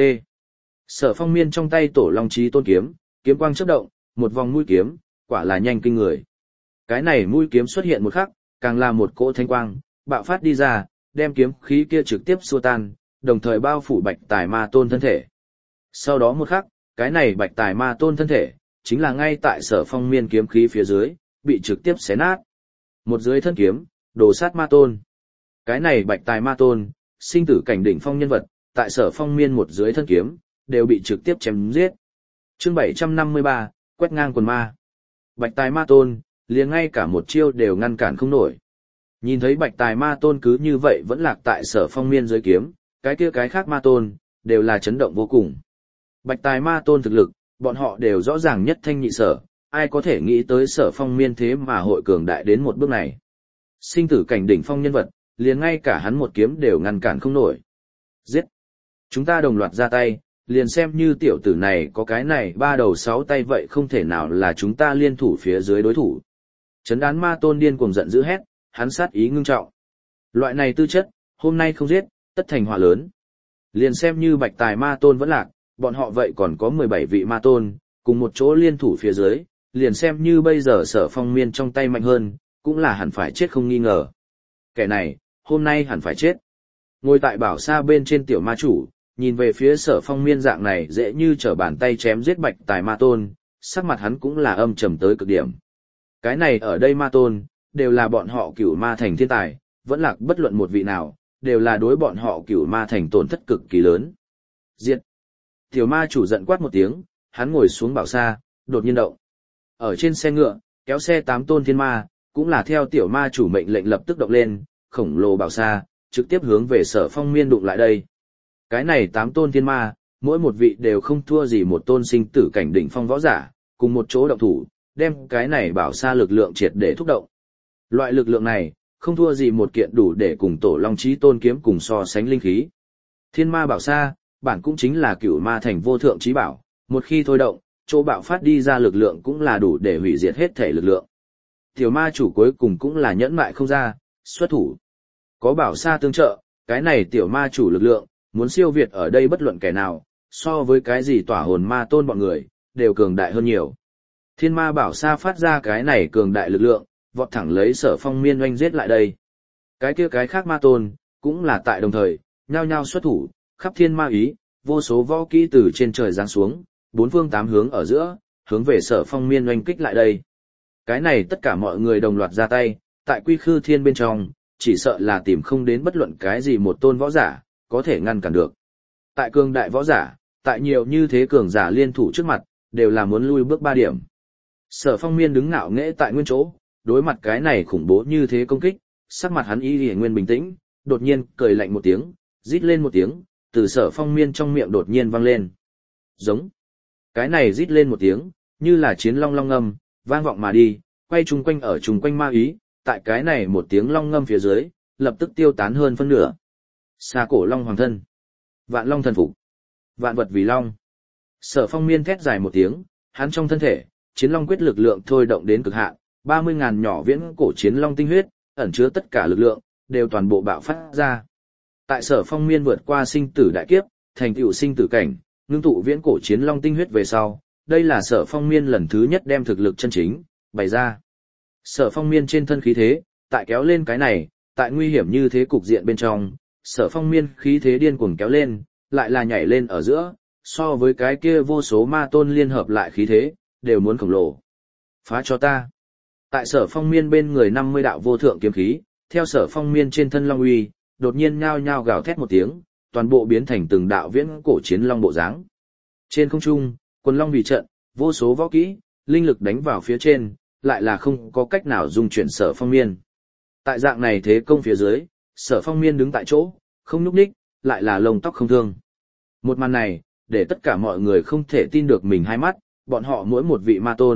Sở Phong Miên trong tay Tổ Long Chí Tôn kiếm, kiếm quang chớp động, một vòng mũi kiếm, quả là nhanh kinh người. Cái này mũi kiếm xuất hiện một khắc, càng là một cỗ thanh quang, bạo phát đi ra, đem kiếm khí kia trực tiếp xua tan, đồng thời bao phủ Bạch Tài Ma Tôn thân thể. Sau đó một khắc, cái này Bạch Tài Ma Tôn thân thể, chính là ngay tại Sở Phong Miên kiếm khí phía dưới, bị trực tiếp xé nát. Một dưới thân kiếm, đồ sát Ma Tôn. Cái này Bạch Tài Ma Tôn, sinh tử cảnh đỉnh phong nhân vật, tại Sở Phong Miên một dưới thân kiếm, đều bị trực tiếp chém giết. Chương bảy trăm năm mươi ba, quét ngang quần ma. Bạch Tài Ma Tôn, liền ngay cả một chiêu đều ngăn cản không nổi. Nhìn thấy Bạch Tài Ma Tôn cứ như vậy vẫn lạc tại Sở Phong Miên dưới kiếm, cái kia cái khác Ma Tôn, đều là chấn động vô cùng. Bạch Tài Ma Tôn thực lực, bọn họ đều rõ ràng nhất thanh nhị sở, ai có thể nghĩ tới Sở Phong Miên thế mà hội cường đại đến một bước này. Sinh tử cảnh đỉnh phong nhân vật, liền ngay cả hắn một kiếm đều ngăn cản không nổi. Giết! Chúng ta đồng loạt ra tay, liền xem như tiểu tử này có cái này ba đầu sáu tay vậy không thể nào là chúng ta liên thủ phía dưới đối thủ. Chấn đán Ma Tôn điên cuồng giận dữ hét, hắn sát ý ngưng trọng. Loại này tư chất, hôm nay không giết, tất thành họa lớn. Liền xem như Bạch Tài Ma Tôn vẫn lạc, bọn họ vậy còn có mười bảy vị Ma Tôn, cùng một chỗ liên thủ phía dưới, liền xem như bây giờ Sở Phong Miên trong tay mạnh hơn, cũng là hẳn phải chết không nghi ngờ. Kẻ này, hôm nay hẳn phải chết. Ngồi tại bảo sa bên trên tiểu ma chủ, nhìn về phía Sở Phong Miên dạng này dễ như trở bàn tay chém giết Bạch Tài Ma Tôn, sắc mặt hắn cũng là âm trầm tới cực điểm. Cái này ở đây Ma Tôn, đều là bọn họ Cửu Ma Thành thiên tài, vẫn lạc bất luận một vị nào, đều là đối bọn họ Cửu Ma Thành tổn thất cực kỳ lớn. Diệt! Tiểu ma chủ giận quát một tiếng, hắn ngồi xuống bảo sa, đột nhiên động. Ở trên xe ngựa, kéo xe tám tôn thiên ma, cũng là theo tiểu ma chủ mệnh lệnh lập tức động lên, khổng lồ bảo sa, trực tiếp hướng về Sở Phong Miên đụng lại đây. Cái này tám tôn thiên ma, mỗi một vị đều không thua gì một tôn sinh tử cảnh đỉnh phong võ giả, cùng một chỗ động thủ, đem cái này bảo sa lực lượng triệt để thúc động. Loại lực lượng này, không thua gì một kiện đủ để cùng Tổ Long Chí Tôn kiếm cùng so sánh linh khí. Thiên ma bảo sa, bản cũng chính là Cửu Ma Thành vô thượng chí bảo, một khi thôi động, chỗ bạo phát đi ra lực lượng cũng là đủ để hủy diệt hết thể lực lượng. Tiểu ma chủ cuối cùng cũng là nhẫn mại không ra, xuất thủ. Có bảo sa tương trợ, cái này tiểu ma chủ lực lượng, muốn siêu việt ở đây bất luận kẻ nào, so với cái gì tỏa hồn ma tôn bọn người, đều cường đại hơn nhiều. Thiên ma bảo sa phát ra cái này cường đại lực lượng, vọt thẳng lấy Sở Phong Miên oanh giết lại đây. Cái kia cái khác ma tôn, cũng là tại đồng thời, nhao nhao xuất thủ, khắp thiên ma ý, vô số võ kỹ từ trên trời giáng xuống, bốn phương tám hướng ở giữa, hướng về Sở Phong Miên oanh kích lại đây. Cái này tất cả mọi người đồng loạt ra tay, tại Quy Khư Thiên bên trong, chỉ sợ là tìm không đến bất luận cái gì một tôn võ giả, có thể ngăn cản được. Tại cường đại võ giả, tại nhiều như thế cường giả liên thủ trước mặt, đều là muốn lui bước ba điểm. Sở Phong Miên đứng ngạo nghễ tại nguyên chỗ, đối mặt cái này khủng bố như thế công kích, sắc mặt hắn y lìa nguyên bình tĩnh, đột nhiên cười lạnh một tiếng, rít lên một tiếng, từ Sở Phong Miên trong miệng đột nhiên vang lên. Giống. Cái này rít lên một tiếng, như là chiến long long ngâm, vang vọng mà đi, quay chung quanh ở chung quanh ma ý, tại cái này một tiếng long ngâm phía dưới, lập tức tiêu tán hơn phân nửa. Xa cổ long hoàng thân, vạn long thần phục, vạn vật vì long. Sở Phong Miên thét dài một tiếng, hắn trong thân thể, chiến long quyết lực lượng thôi động đến cực hạn, ba mươi ngàn nhỏ viễn cổ chiến long tinh huyết, ẩn chứa tất cả lực lượng, đều toàn bộ bạo phát ra. Tại Sở Phong Miên vượt qua sinh tử đại kiếp, thành tựu sinh tử cảnh, ngưng tụ viễn cổ chiến long tinh huyết về sau, đây là Sở Phong Miên lần thứ nhất đem thực lực chân chính bày ra. Sở Phong Miên trên thân khí thế, tại kéo lên cái này, tại nguy hiểm như thế cục diện bên trong, Sở Phong Miên khí thế điên cuồng kéo lên, lại là nhảy lên ở giữa, so với cái kia vô số ma tôn liên hợp lại khí thế, đều muốn khổng lồ. Phá cho ta. Tại Sở Phong Miên bên người năm mươi đạo vô thượng kiếm khí, theo Sở Phong Miên trên thân long uy, đột nhiên nhao nhao gào thét một tiếng, toàn bộ biến thành từng đạo viễn cổ chiến long bộ dáng. Trên không trung, quần long vì trận, vô số võ kỹ, linh lực đánh vào phía trên, lại là không có cách nào dung chuyển Sở Phong Miên. Tại dạng này thế công phía dưới, Sở Phong Miên đứng tại chỗ, không nhúc nhích, lại là lông tóc không thương. Một màn này, để tất cả mọi người không thể tin được mình hai mắt, bọn họ mỗi một vị ma tôn,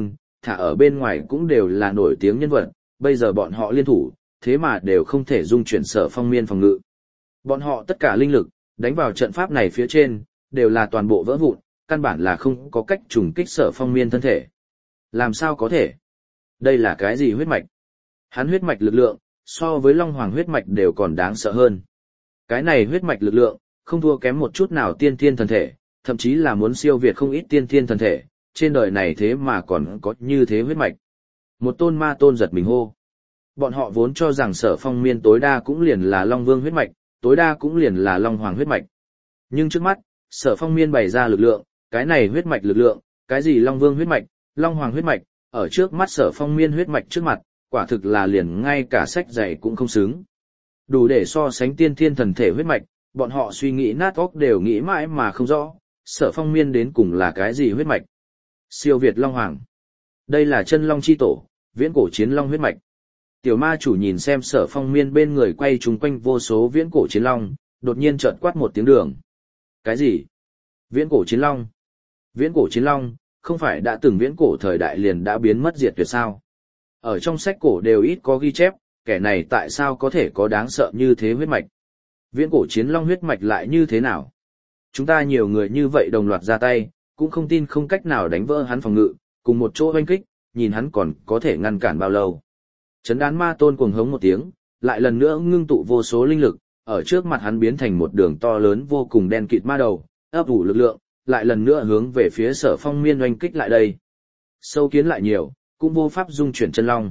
thả ở bên ngoài cũng đều là nổi tiếng nhân vật, bây giờ bọn họ liên thủ, thế mà đều không thể dung chuyển Sở Phong Miên phòng ngự. Bọn họ tất cả linh lực, đánh vào trận pháp này phía trên, đều là toàn bộ vỡ vụn, căn bản là không có cách trùng kích Sở Phong Miên thân thể. Làm sao có thể? Đây là cái gì huyết mạch? Hắn huyết mạch lực lượng, so với Long Hoàng huyết mạch đều còn đáng sợ hơn. Cái này huyết mạch lực lượng, không thua kém một chút nào tiên thiên thần thể, thậm chí là muốn siêu việt không ít tiên thiên thần thể, trên đời này thế mà còn có như thế huyết mạch. Một tôn ma tôn giật mình hô. Bọn họ vốn cho rằng Sở Phong Miên tối đa cũng liền là Long Vương huyết mạch, tối đa cũng liền là Long Hoàng huyết mạch. Nhưng trước mắt, Sở Phong Miên bày ra lực lượng, cái này huyết mạch lực lượng, cái gì Long Vương huyết mạch, Long Hoàng huyết mạch, ở trước mắt Sở Phong Miên huyết mạch trước mặt, quả thực là liền ngay cả sách dạy cũng không xứng. Đủ để so sánh tiên thiên thần thể huyết mạch, bọn họ suy nghĩ nát óc đều nghĩ mãi mà không rõ, Sở Phong Miên đến cùng là cái gì huyết mạch. Siêu Việt Long Hoàng. Đây là chân Long chi tổ, viễn cổ chiến Long huyết mạch. Tiểu ma chủ nhìn xem Sở Phong Miên bên người quay chung quanh vô số viễn cổ chiến long, đột nhiên chợt quát một tiếng đường. Cái gì? Viễn cổ chiến long? Viễn cổ chiến long, không phải đã từng viễn cổ thời đại liền đã biến mất diệt tuyệt sao? Ở trong sách cổ đều ít có ghi chép, kẻ này tại sao có thể có đáng sợ như thế huyết mạch? Viễn cổ chiến long huyết mạch lại như thế nào? Chúng ta nhiều người như vậy đồng loạt ra tay, cũng không tin không cách nào đánh vỡ hắn phòng ngự, cùng một chỗ hoanh kích, nhìn hắn còn có thể ngăn cản bao lâu. Chấn đán ma tôn cuồng hống một tiếng, lại lần nữa ngưng tụ vô số linh lực, ở trước mặt hắn biến thành một đường to lớn vô cùng đen kịt ma đầu, ấp ủ lực lượng, lại lần nữa hướng về phía Sở Phong Miên oanh kích lại đây. Sâu kiến lại nhiều, cũng vô pháp dung chuyển chân long.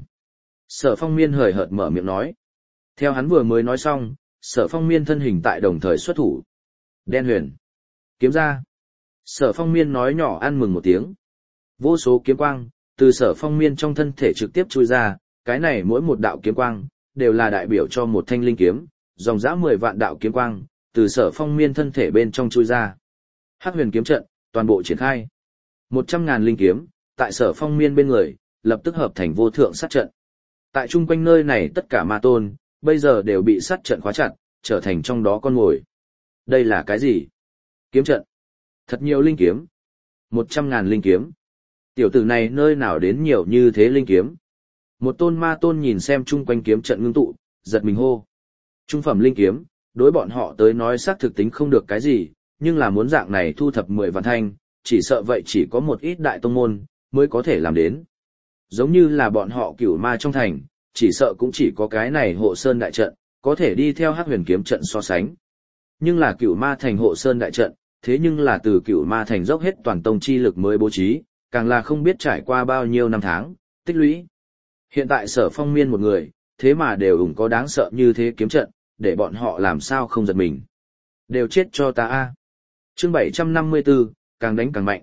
Sở Phong Miên hời hợt mở miệng nói. Theo hắn vừa mới nói xong, Sở Phong Miên thân hình tại đồng thời xuất thủ. Đen huyền. Kiếm ra. Sở Phong Miên nói nhỏ ăn mừng một tiếng. Vô số kiếm quang, từ Sở Phong Miên trong thân thể trực tiếp chui ra, cái này mỗi một đạo kiếm quang, đều là đại biểu cho một thanh linh kiếm, dòng dã mười vạn đạo kiếm quang, từ Sở Phong Miên thân thể bên trong chui ra. Hắc huyền kiếm trận, toàn bộ triển khai. Một trăm ngàn linh kiếm, tại Sở Phong Miên bên người, lập tức hợp thành vô thượng sát trận. Tại chung quanh nơi này tất cả ma tôn, bây giờ đều bị sát trận khóa chặt, trở thành trong đó con mồi. Đây là cái gì? Kiếm trận. Thật nhiều linh kiếm. Một trăm ngàn linh kiếm. Tiểu tử này nơi nào đến nhiều như thế linh kiếm. Một tôn ma tôn nhìn xem chung quanh kiếm trận ngưng tụ, giật mình hô. Trung phẩm linh kiếm, đối bọn họ tới nói xác thực tính không được cái gì, nhưng là muốn dạng này thu thập mười vạn thanh, chỉ sợ vậy chỉ có một ít đại tông môn, mới có thể làm đến. Giống như là bọn họ cửu ma trong thành, chỉ sợ cũng chỉ có cái này hộ sơn đại trận, có thể đi theo hắc huyền kiếm trận so sánh. Nhưng là cửu ma thành hộ sơn đại trận, thế nhưng là từ cửu ma thành dốc hết toàn tông chi lực mới bố trí, càng là không biết trải qua bao nhiêu năm tháng, tích lũy. Hiện tại Sở Phong Miên một người, thế mà đều ủng có đáng sợ như thế kiếm trận, để bọn họ làm sao không giật mình. Đều chết cho ta a. Chương bảy trăm năm mươi tư, càng đánh càng mạnh.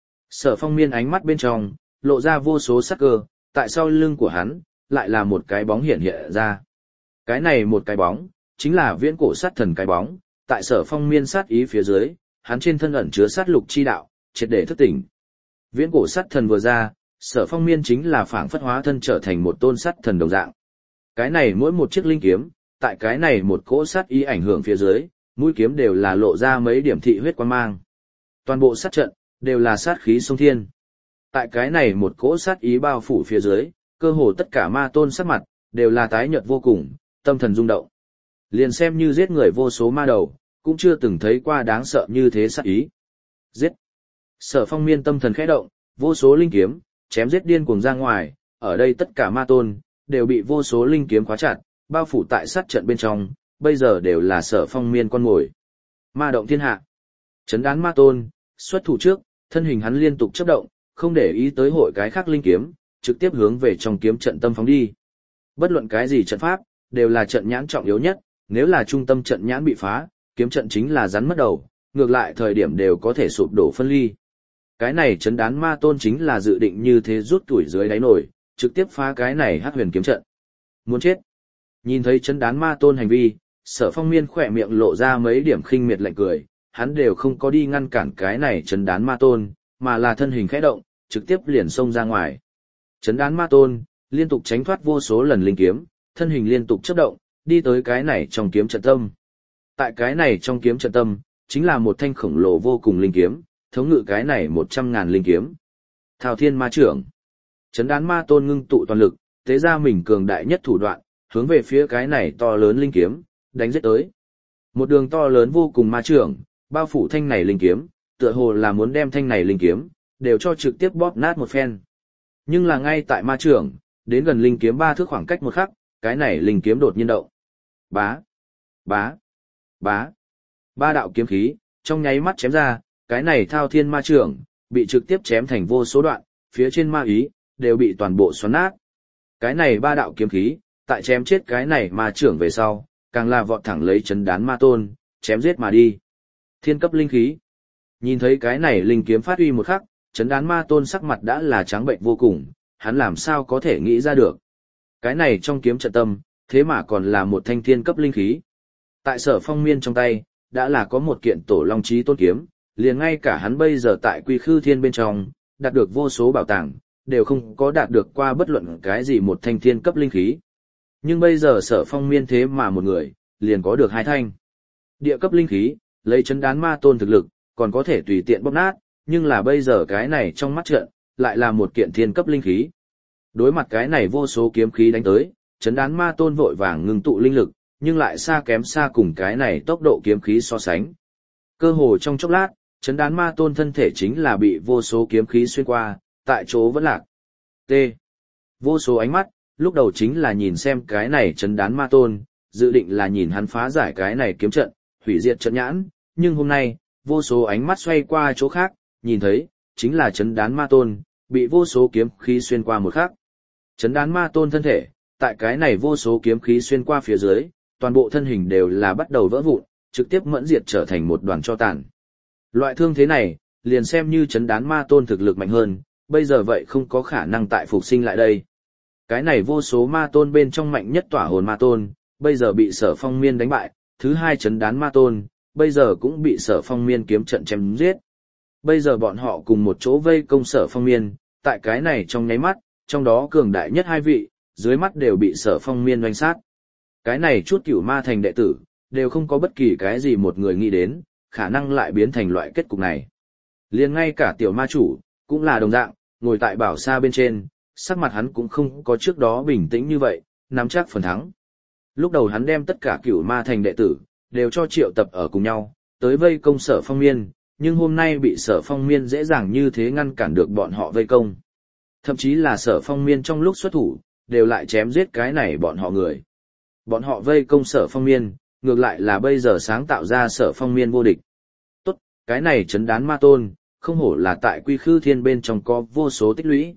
Sở Phong Miên ánh mắt bên trong, lộ ra vô số sắc cơ, tại sau lưng của hắn, lại là một cái bóng hiện hiện ra. Cái này một cái bóng, chính là viễn cổ sát thần cái bóng, tại Sở Phong Miên sát ý phía dưới, hắn trên thân ẩn chứa sát lục chi đạo, triệt để thức tỉnh. Viễn cổ sát thần vừa ra, Sở Phong Miên chính là phảng phất hóa thân trở thành một tôn sát thần đồng dạng. Cái này mỗi một chiếc linh kiếm, tại cái này một cỗ sát ý ảnh hưởng phía dưới, mũi kiếm đều là lộ ra mấy điểm thị huyết quang mang. Toàn bộ sát trận, đều là sát khí sông thiên. Tại cái này một cỗ sát ý bao phủ phía dưới, cơ hồ tất cả ma tôn sắc mặt, đều là tái nhợt vô cùng, tâm thần rung động. Liền xem như giết người vô số ma đầu, cũng chưa từng thấy qua đáng sợ như thế sát ý. Giết! Sở Phong Miên tâm thần khẽ động, vô số linh kiếm, chém giết điên cuồng ra ngoài, ở đây tất cả ma tôn, đều bị vô số linh kiếm khóa chặt, bao phủ tại sát trận bên trong, bây giờ đều là Sở Phong Miên con mồi. Ma động thiên hạ. Chấn đán ma tôn, xuất thủ trước, thân hình hắn liên tục chớp động, không để ý tới hội cái khác linh kiếm, trực tiếp hướng về trong kiếm trận tâm phóng đi. Bất luận cái gì trận pháp, đều là trận nhãn trọng yếu nhất, nếu là trung tâm trận nhãn bị phá, kiếm trận chính là rắn mất đầu, ngược lại thời điểm đều có thể sụp đổ phân ly. Cái này chấn đán ma tôn chính là dự định như thế rút tuổi dưới đáy nổi, trực tiếp phá cái này hắc huyền kiếm trận. Muốn chết. Nhìn thấy chấn đán ma tôn hành vi, Sở Phong Miên khỏe miệng lộ ra mấy điểm khinh miệt lạnh cười, hắn đều không có đi ngăn cản cái này chấn đán ma tôn, mà là thân hình khẽ động, trực tiếp liền xông ra ngoài. Chấn đán ma tôn, liên tục tránh thoát vô số lần linh kiếm, thân hình liên tục chớp động, đi tới cái này trong kiếm trận tâm. Tại cái này trong kiếm trận tâm, chính là một thanh khổng lồ vô cùng linh kiếm, thống ngự cái này một trăm ngàn linh kiếm. Thao thiên ma trưởng. Chấn đán ma tôn ngưng tụ toàn lực, tế ra mình cường đại nhất thủ đoạn, hướng về phía cái này to lớn linh kiếm, đánh giết tới. Một đường to lớn vô cùng ma trưởng, bao phủ thanh này linh kiếm, tựa hồ là muốn đem thanh này linh kiếm, đều cho trực tiếp bóp nát một phen. Nhưng là ngay tại ma trưởng, đến gần linh kiếm ba thước khoảng cách một khắc, cái này linh kiếm đột nhiên động. Bá, bá, bá. Ba đạo kiếm khí, trong nháy mắt chém ra, cái này thao thiên ma trưởng, bị trực tiếp chém thành vô số đoạn, phía trên ma ý, đều bị toàn bộ xoắn nát. Cái này ba đạo kiếm khí, tại chém chết cái này ma trưởng về sau, càng là vọt thẳng lấy chấn đán ma tôn, chém giết mà đi. Thiên cấp linh khí. Nhìn thấy cái này linh kiếm phát huy một khắc, chấn đán ma tôn sắc mặt đã là trắng bệnh vô cùng, hắn làm sao có thể nghĩ ra được. Cái này trong kiếm trận tâm, thế mà còn là một thanh thiên cấp linh khí. Tại Sở Phong Miên trong tay, đã là có một kiện tổ long chí tôn kiếm, liền ngay cả hắn bây giờ tại Quy Khư Thiên bên trong, đạt được vô số bảo tàng, đều không có đạt được qua bất luận cái gì một thanh thiên cấp linh khí. Nhưng bây giờ Sở Phong Miên thế mà một người, liền có được hai thanh. Địa cấp linh khí, lấy chấn đán ma tôn thực lực, còn có thể tùy tiện bóp nát, nhưng là bây giờ cái này trong mắt trận, lại là một kiện thiên cấp linh khí. Đối mặt cái này vô số kiếm khí đánh tới, chấn đán ma tôn vội vàng ngưng tụ linh lực, nhưng lại xa kém xa cùng cái này tốc độ kiếm khí so sánh. Cơ hồ trong chốc lát, chấn đán ma tôn thân thể chính là bị vô số kiếm khí xuyên qua, tại chỗ vẫn lạc. T. Vô số ánh mắt, lúc đầu chính là nhìn xem cái này chấn đán ma tôn, dự định là nhìn hắn phá giải cái này kiếm trận, hủy diệt trận nhãn, nhưng hôm nay, vô số ánh mắt xoay qua chỗ khác, nhìn thấy, chính là chấn đán ma tôn, bị vô số kiếm khí xuyên qua một khắc. Chấn đán ma tôn thân thể, tại cái này vô số kiếm khí xuyên qua phía dưới, toàn bộ thân hình đều là bắt đầu vỡ vụn, trực tiếp mẫn diệt trở thành một đoàn tro tàn. Loại thương thế này, liền xem như chấn đán ma tôn thực lực mạnh hơn, bây giờ vậy không có khả năng tại phục sinh lại đây. Cái này vô số ma tôn bên trong mạnh nhất tỏa hồn ma tôn, bây giờ bị Sở Phong Miên đánh bại, thứ hai chấn đán ma tôn, bây giờ cũng bị Sở Phong Miên kiếm trận chém giết. Bây giờ bọn họ cùng một chỗ vây công Sở Phong Miên, tại cái này trong nháy mắt, trong đó cường đại nhất hai vị, dưới mắt đều bị Sở Phong Miên oanh sát. Cái này chút cửu ma thành đệ tử, đều không có bất kỳ cái gì một người nghĩ đến, khả năng lại biến thành loại kết cục này. Liền ngay cả tiểu ma chủ, cũng là đồng dạng, ngồi tại bảo sa bên trên, sắc mặt hắn cũng không có trước đó bình tĩnh như vậy, nắm chắc phần thắng. Lúc đầu hắn đem tất cả cửu ma thành đệ tử, đều cho triệu tập ở cùng nhau, tới vây công Sở Phong Miên, nhưng hôm nay bị Sở Phong Miên dễ dàng như thế ngăn cản được bọn họ vây công. Thậm chí là Sở Phong Miên trong lúc xuất thủ, đều lại chém giết cái này bọn họ người. Bọn họ vây công Sở Phong Miên, ngược lại là bây giờ sáng tạo ra Sở Phong Miên vô địch. Tốt, cái này chấn đán ma tôn, không hổ là tại Quy Khư Thiên bên trong có vô số tích lũy.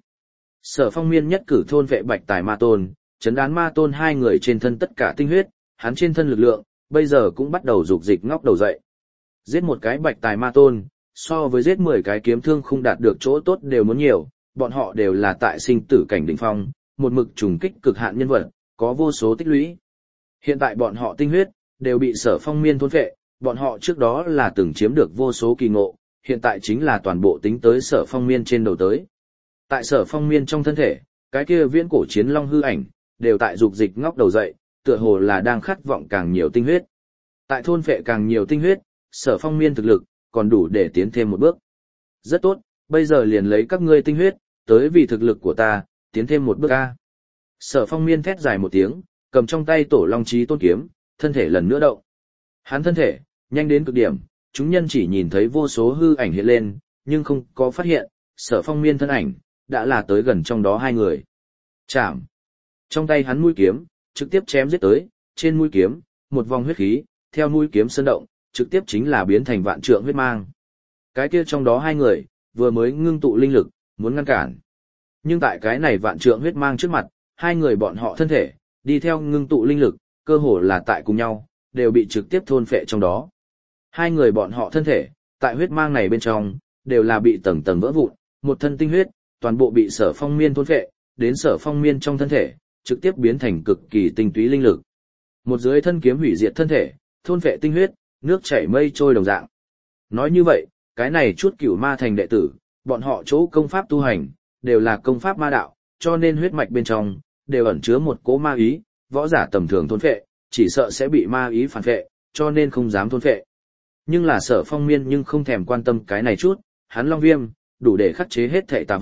Sở Phong Miên nhất cử thôn vệ Bạch Tài ma tôn, chấn đán ma tôn hai người trên thân tất cả tinh huyết, hắn trên thân lực lượng, bây giờ cũng bắt đầu dục dịch ngóc đầu dậy. Giết một cái Bạch Tài ma tôn, so với giết mười cái kiếm thương không đạt được chỗ tốt đều muốn nhiều, bọn họ đều là tại sinh tử cảnh đỉnh phong, một mực trùng kích cực hạn nhân vật, có vô số tích lũy. Hiện tại bọn họ tinh huyết, đều bị Sở Phong Miên thôn phệ, bọn họ trước đó là từng chiếm được vô số kỳ ngộ, hiện tại chính là toàn bộ tính tới Sở Phong Miên trên đầu tới. Tại Sở Phong Miên trong thân thể, cái kia viễn cổ chiến long hư ảnh, đều tại dục dịch ngóc đầu dậy, tựa hồ là đang khát vọng càng nhiều tinh huyết. Tại thôn phệ càng nhiều tinh huyết, Sở Phong Miên thực lực, còn đủ để tiến thêm một bước. Rất tốt, bây giờ liền lấy các ngươi tinh huyết, tới vì thực lực của ta, tiến thêm một bước a. Sở Phong Miên thét dài một tiếng, cầm trong tay tổ long chí tôn kiếm, thân thể lần nữa động. Hắn thân thể, nhanh đến cực điểm, chúng nhân chỉ nhìn thấy vô số hư ảnh hiện lên, nhưng không có phát hiện, Sở Phong Miên thân ảnh, đã là tới gần trong đó hai người. Chạm. Trong tay hắn mũi kiếm, trực tiếp chém giết tới, trên mũi kiếm, một vòng huyết khí, theo mũi kiếm sơn động, trực tiếp chính là biến thành vạn trượng huyết mang. Cái kia trong đó hai người, vừa mới ngưng tụ linh lực, muốn ngăn cản. Nhưng tại cái này vạn trượng huyết mang trước mặt, hai người bọn họ thân thể, đi theo ngưng tụ linh lực, cơ hồ là tại cùng nhau, đều bị trực tiếp thôn phệ trong đó. Hai người bọn họ thân thể, tại huyết mang này bên trong, đều là bị tầng tầng vỡ vụn, một thân tinh huyết, toàn bộ bị Sở Phong Miên thôn phệ, đến Sở Phong Miên trong thân thể, trực tiếp biến thành cực kỳ tinh túy linh lực. Một dưới thân kiếm hủy diệt thân thể, thôn phệ tinh huyết, nước chảy mây trôi đồng dạng. Nói như vậy, cái này chút cửu ma thành đệ tử, bọn họ chỗ công pháp tu hành, đều là công pháp ma đạo, cho nên huyết mạch bên trong, đều ẩn chứa một cỗ ma ý, võ giả tầm thường thôn phệ, chỉ sợ sẽ bị ma ý phản phệ, cho nên không dám thôn phệ. Nhưng là Sở Phong Miên nhưng không thèm quan tâm cái này chút, hắn long viêm, đủ để khắc chế hết thảy tà vật,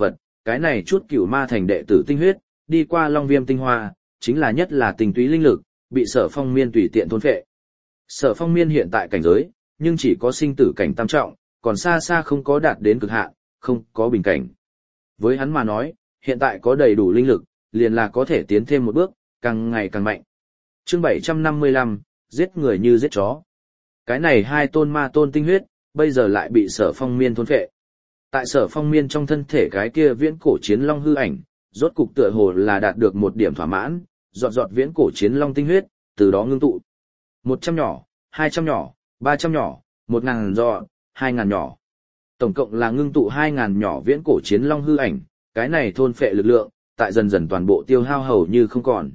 Cái này chút cửu ma thành đệ tử tinh huyết, đi qua long viêm tinh hoa, chính là nhất là tinh túy linh lực, bị sở phong miên tùy tiện thôn phệ. Sở phong miên hiện tại cảnh giới, nhưng chỉ có sinh tử cảnh tam trọng, còn xa xa không có đạt đến cực hạn, không có bình cảnh. Với hắn mà nói, hiện tại có đầy đủ linh lực, liền là có thể tiến thêm một bước, càng ngày càng mạnh. Chương bảy trăm năm mươi lăm, giết người như giết chó. Cái này hai tôn ma tôn tinh huyết, bây giờ lại bị sở phong miên thôn phệ. Tại sở phong miên trong thân thể cái kia viễn cổ chiến long hư ảnh, rốt cục tựa hồ là đạt được một điểm thỏa mãn, giọt giọt viễn cổ chiến long tinh huyết, từ đó ngưng tụ. Một trăm nhỏ, hai trăm nhỏ, ba trăm nhỏ, một ngàn giọt, hai ngàn nhỏ. Tổng cộng là ngưng tụ hai ngàn nhỏ viễn cổ chiến long hư ảnh, cái này thôn phệ lực lượng, tại dần dần toàn bộ tiêu hao hầu như không còn.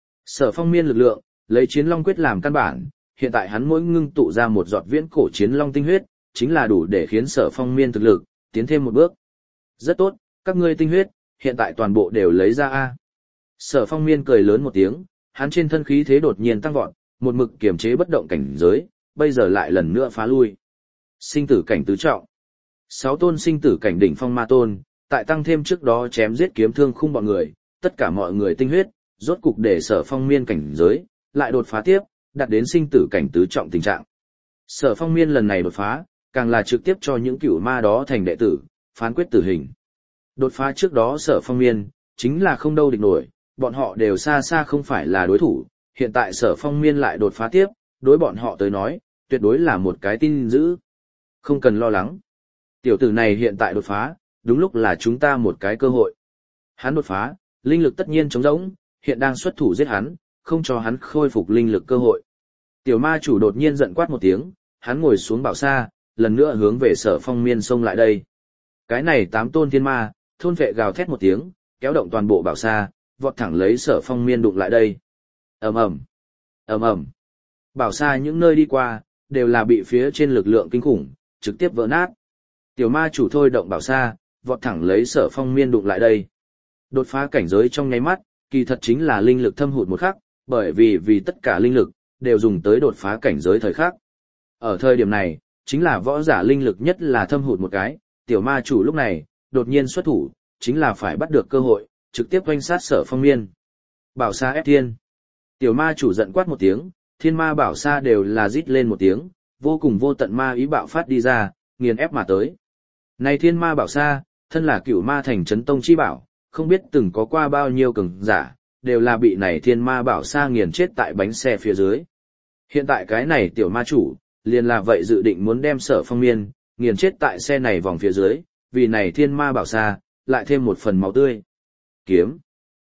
Sở phong miên lực lượng, lấy chiến long quyết làm căn bản, hiện tại hắn mỗi ngưng tụ ra một giọt viễn cổ chiến long tinh huyết, chính là đủ để khiến sở phong miên thực lực, tiến thêm một bước. Rất tốt, các ngươi tinh huyết, hiện tại toàn bộ đều lấy ra A. Sở phong miên cười lớn một tiếng, hắn trên thân khí thế đột nhiên tăng vọt, một mực kiềm chế bất động cảnh giới, bây giờ lại lần nữa phá lui. Sinh tử cảnh tứ trọng. Sáu tôn sinh tử cảnh đỉnh phong ma tôn, tại tăng thêm trước đó chém giết kiếm thương khung bọn người, tất cả mọi người tinh huyết, rốt cục để sở phong miên cảnh giới, lại đột phá tiếp, đạt đến sinh tử cảnh tứ trọng tình trạng. Sở phong miên lần này đột phá, càng là trực tiếp cho những cửu ma đó thành đệ tử, phán quyết tử hình. Đột phá trước đó sở phong miên, chính là không đâu địch nổi, bọn họ đều xa xa không phải là đối thủ, hiện tại sở phong miên lại đột phá tiếp, đối bọn họ tới nói, tuyệt đối là một cái tin dữ. Không cần lo lắng. Tiểu tử này hiện tại đột phá, đúng lúc là chúng ta một cái cơ hội. Hắn đột phá, linh lực tất nhiên trống rỗng, hiện đang xuất thủ giết hắn, không cho hắn khôi phục linh lực cơ hội. Tiểu ma chủ đột nhiên giận quát một tiếng, hắn ngồi xuống bảo xa, lần nữa hướng về sở phong miên xông lại đây. Cái này tám tôn thiên ma, thôn vệ gào thét một tiếng, kéo động toàn bộ bảo xa, vọt thẳng lấy sở phong miên đụng lại đây. ầm ầm, ầm ầm. Bảo xa những nơi đi qua, đều là bị phía trên lực lượng kinh khủng, trực tiếp vỡ nát. Tiểu ma chủ thôi động bảo xa, vọt thẳng lấy sở phong miên đụng lại đây. Đột phá cảnh giới trong nháy mắt, kỳ thật chính là linh lực thâm hụt một khắc, bởi vì vì tất cả linh lực, đều dùng tới đột phá cảnh giới thời khắc. Ở thời điểm này, chính là võ giả linh lực nhất là thâm hụt một cái, tiểu ma chủ lúc này, đột nhiên xuất thủ, chính là phải bắt được cơ hội, trực tiếp oanh sát sở phong miên. Bảo xa ép thiên. Tiểu ma chủ giận quát một tiếng, thiên ma bảo xa đều là rít lên một tiếng, vô cùng vô tận ma ý bạo phát đi ra, nghiền ép mà tới. Này thiên ma bảo xa, thân là cửu ma thành trấn tông chi bảo, không biết từng có qua bao nhiêu cường giả, đều là bị này thiên ma bảo xa nghiền chết tại bánh xe phía dưới. Hiện tại cái này tiểu ma chủ, liền là vậy dự định muốn đem sở phong miên, nghiền chết tại xe này vòng phía dưới, vì này thiên ma bảo xa, lại thêm một phần máu tươi. Kiếm.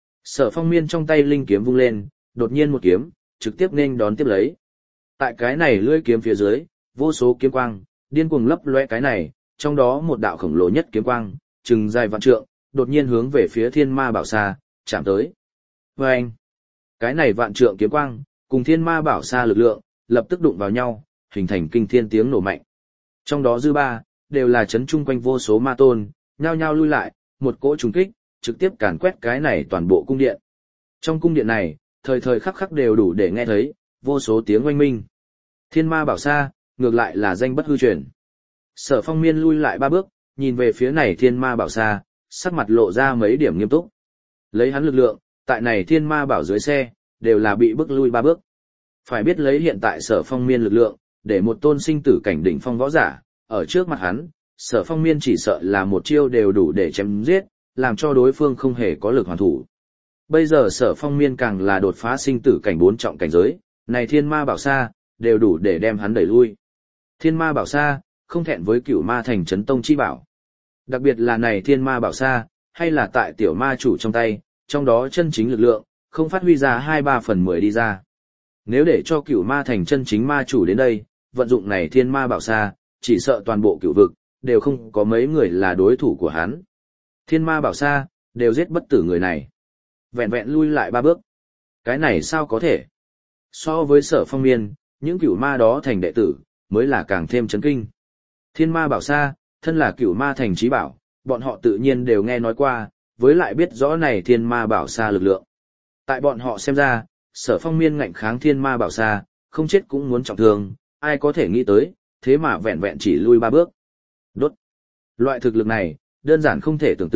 Sở phong miên trong tay linh kiếm vung lên, đột nhiên một kiếm, trực tiếp nên đón tiếp lấy. Tại cái này lưỡi kiếm phía dưới, vô số kiếm quang, điên cuồng lấp loe cái này, trong đó một đạo khổng lồ nhất kiếm quang, chừng dài vạn trượng, đột nhiên hướng về phía thiên ma bảo xa, chạm tới. Và anh, cái này vạn trượng kiếm quang, cùng thiên ma bảo xa lực lượng, lập tức đụng vào nhau, hình thành kinh thiên tiếng nổ mạnh. Trong đó dư ba, đều là chấn chung quanh vô số ma tôn, nhao nhao lui lại, một cỗ trùng kích, trực tiếp càn quét cái này toàn bộ cung điện. Trong cung điện này, thời thời khắc khắc đều đủ để nghe thấy, vô số tiếng oanh minh. Thiên ma bảo xa, ngược lại là danh bất hư truyền. Sở phong miên lui lại ba bước, nhìn về phía này thiên ma bảo xa, sắc mặt lộ ra mấy điểm nghiêm túc. Lấy hắn lực lượng, tại này thiên ma bảo dưới xe, đều là bị bức lui ba bước. Phải biết lấy hiện tại sở phong miên lực lượng, để một tôn sinh tử cảnh đỉnh phong võ giả, ở trước mặt hắn, sở phong miên chỉ sợ là một chiêu đều đủ để chém giết, làm cho đối phương không hề có lực hoàn thủ. Bây giờ sở phong miên càng là đột phá sinh tử cảnh bốn trọng cảnh giới, này thiên ma bảo xa, đều đủ để đem hắn đẩy lui. Thiên ma bảo xa, không thẹn với cửu ma thành trấn tông chi bảo. Đặc biệt là này thiên ma bảo xa, hay là tại tiểu ma chủ trong tay, trong đó chân chính lực lượng, không phát huy ra hai ba phần mười đi ra. Nếu để cho cửu ma thành chân chính ma chủ đến đây, vận dụng này thiên ma bảo xa, chỉ sợ toàn bộ cửu vực, đều không có mấy người là đối thủ của hắn. Thiên ma bảo xa, đều giết bất tử người này. Vẹn vẹn lui lại ba bước. Cái này sao có thể? So với sở phong miên, những cửu ma đó thành đệ tử, mới là càng thêm chấn kinh. Thiên ma bảo xa, thân là cửu ma thành trí bảo, bọn họ tự nhiên đều nghe nói qua, với lại biết rõ này thiên ma bảo xa lực lượng. Tại bọn họ xem ra, sở phong miên ngạnh kháng thiên ma bảo xa, không chết cũng muốn trọng thương, ai có thể nghĩ tới, thế mà vẹn vẹn chỉ lui ba bước. Đốt. Loại thực lực này, đơn giản không thể tưởng tượng,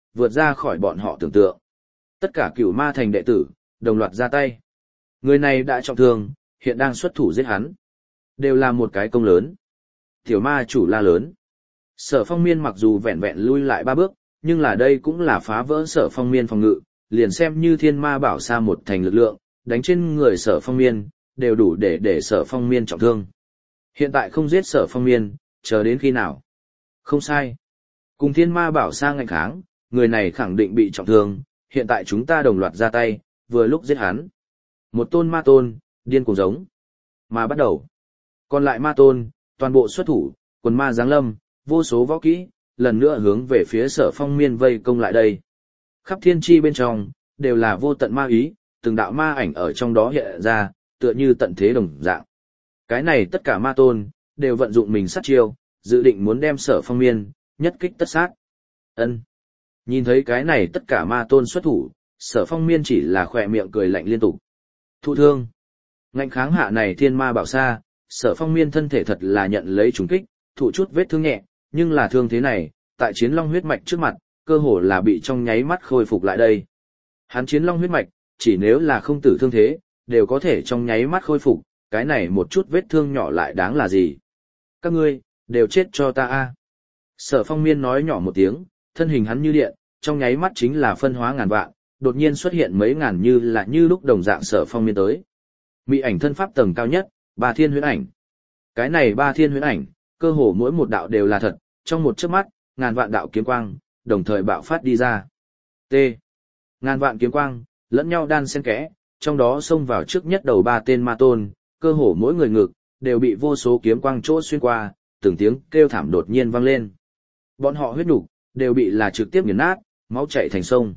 vượt ra khỏi bọn họ tưởng tượng. Tất cả cửu ma thành đệ tử, đồng loạt ra tay. Người này đã trọng thương, hiện đang xuất thủ giết hắn. Đều là một cái công lớn. Tiểu ma chủ la lớn. Sở Phong Miên mặc dù vẹn vẹn lui lại ba bước, nhưng là đây cũng là phá vỡ Sở Phong Miên phòng ngự, liền xem như thiên ma bảo sa một thành lực lượng, đánh trên người Sở Phong Miên, đều đủ để để Sở Phong Miên trọng thương. Hiện tại không giết Sở Phong Miên, chờ đến khi nào? Không sai. Cùng thiên ma bảo sa ngạnh kháng, người này khẳng định bị trọng thương, hiện tại chúng ta đồng loạt ra tay, vừa lúc giết hắn. Một tôn ma tôn, điên cuồng giống. Mà bắt đầu. Còn lại ma tôn, toàn bộ xuất thủ, quần ma giáng lâm, vô số võ kỹ, lần nữa hướng về phía Sở Phong Miên vây công lại đây. Khắp thiên chi bên trong, đều là vô tận ma ý, từng đạo ma ảnh ở trong đó hiện ra, tựa như tận thế đồng dạng. Cái này tất cả ma tôn, đều vận dụng mình sát chiêu, dự định muốn đem Sở Phong Miên, nhất kích tất sát. Ân. Nhìn thấy cái này tất cả ma tôn xuất thủ, Sở Phong Miên chỉ là khỏe miệng cười lạnh liên tục. Thụ thương. Ngạnh kháng hạ này thiên ma bảo sa, Sở Phong Miên thân thể thật là nhận lấy trùng kích, thụ chút vết thương nhẹ, nhưng là thương thế này, tại chiến long huyết mạch trước mặt, cơ hồ là bị trong nháy mắt khôi phục lại đây. Hắn chiến long huyết mạch, chỉ nếu là không tử thương thế, đều có thể trong nháy mắt khôi phục, cái này một chút vết thương nhỏ lại đáng là gì. Các ngươi, đều chết cho ta a. Sở Phong Miên nói nhỏ một tiếng, thân hình hắn như điện, trong nháy mắt chính là phân hóa ngàn vạn, đột nhiên xuất hiện mấy ngàn như là như lúc đồng dạng Sở Phong Miên tới. Mị ảnh thân pháp tầng cao nhất, ba thiên huyễn ảnh. Cái này ba thiên huyễn ảnh, cơ hồ mỗi một đạo đều là thật, trong một chớp mắt, ngàn vạn đạo kiếm quang, đồng thời bạo phát đi ra. T. Ngàn vạn kiếm quang, lẫn nhau đan xen kẽ, trong đó xông vào trước nhất đầu ba tên ma tôn, cơ hồ mỗi người ngực, đều bị vô số kiếm quang chỗ xuyên qua, từng tiếng kêu thảm đột nhiên vang lên. Bọn họ huyết nục đều bị là trực tiếp nghiền nát, máu chảy thành sông.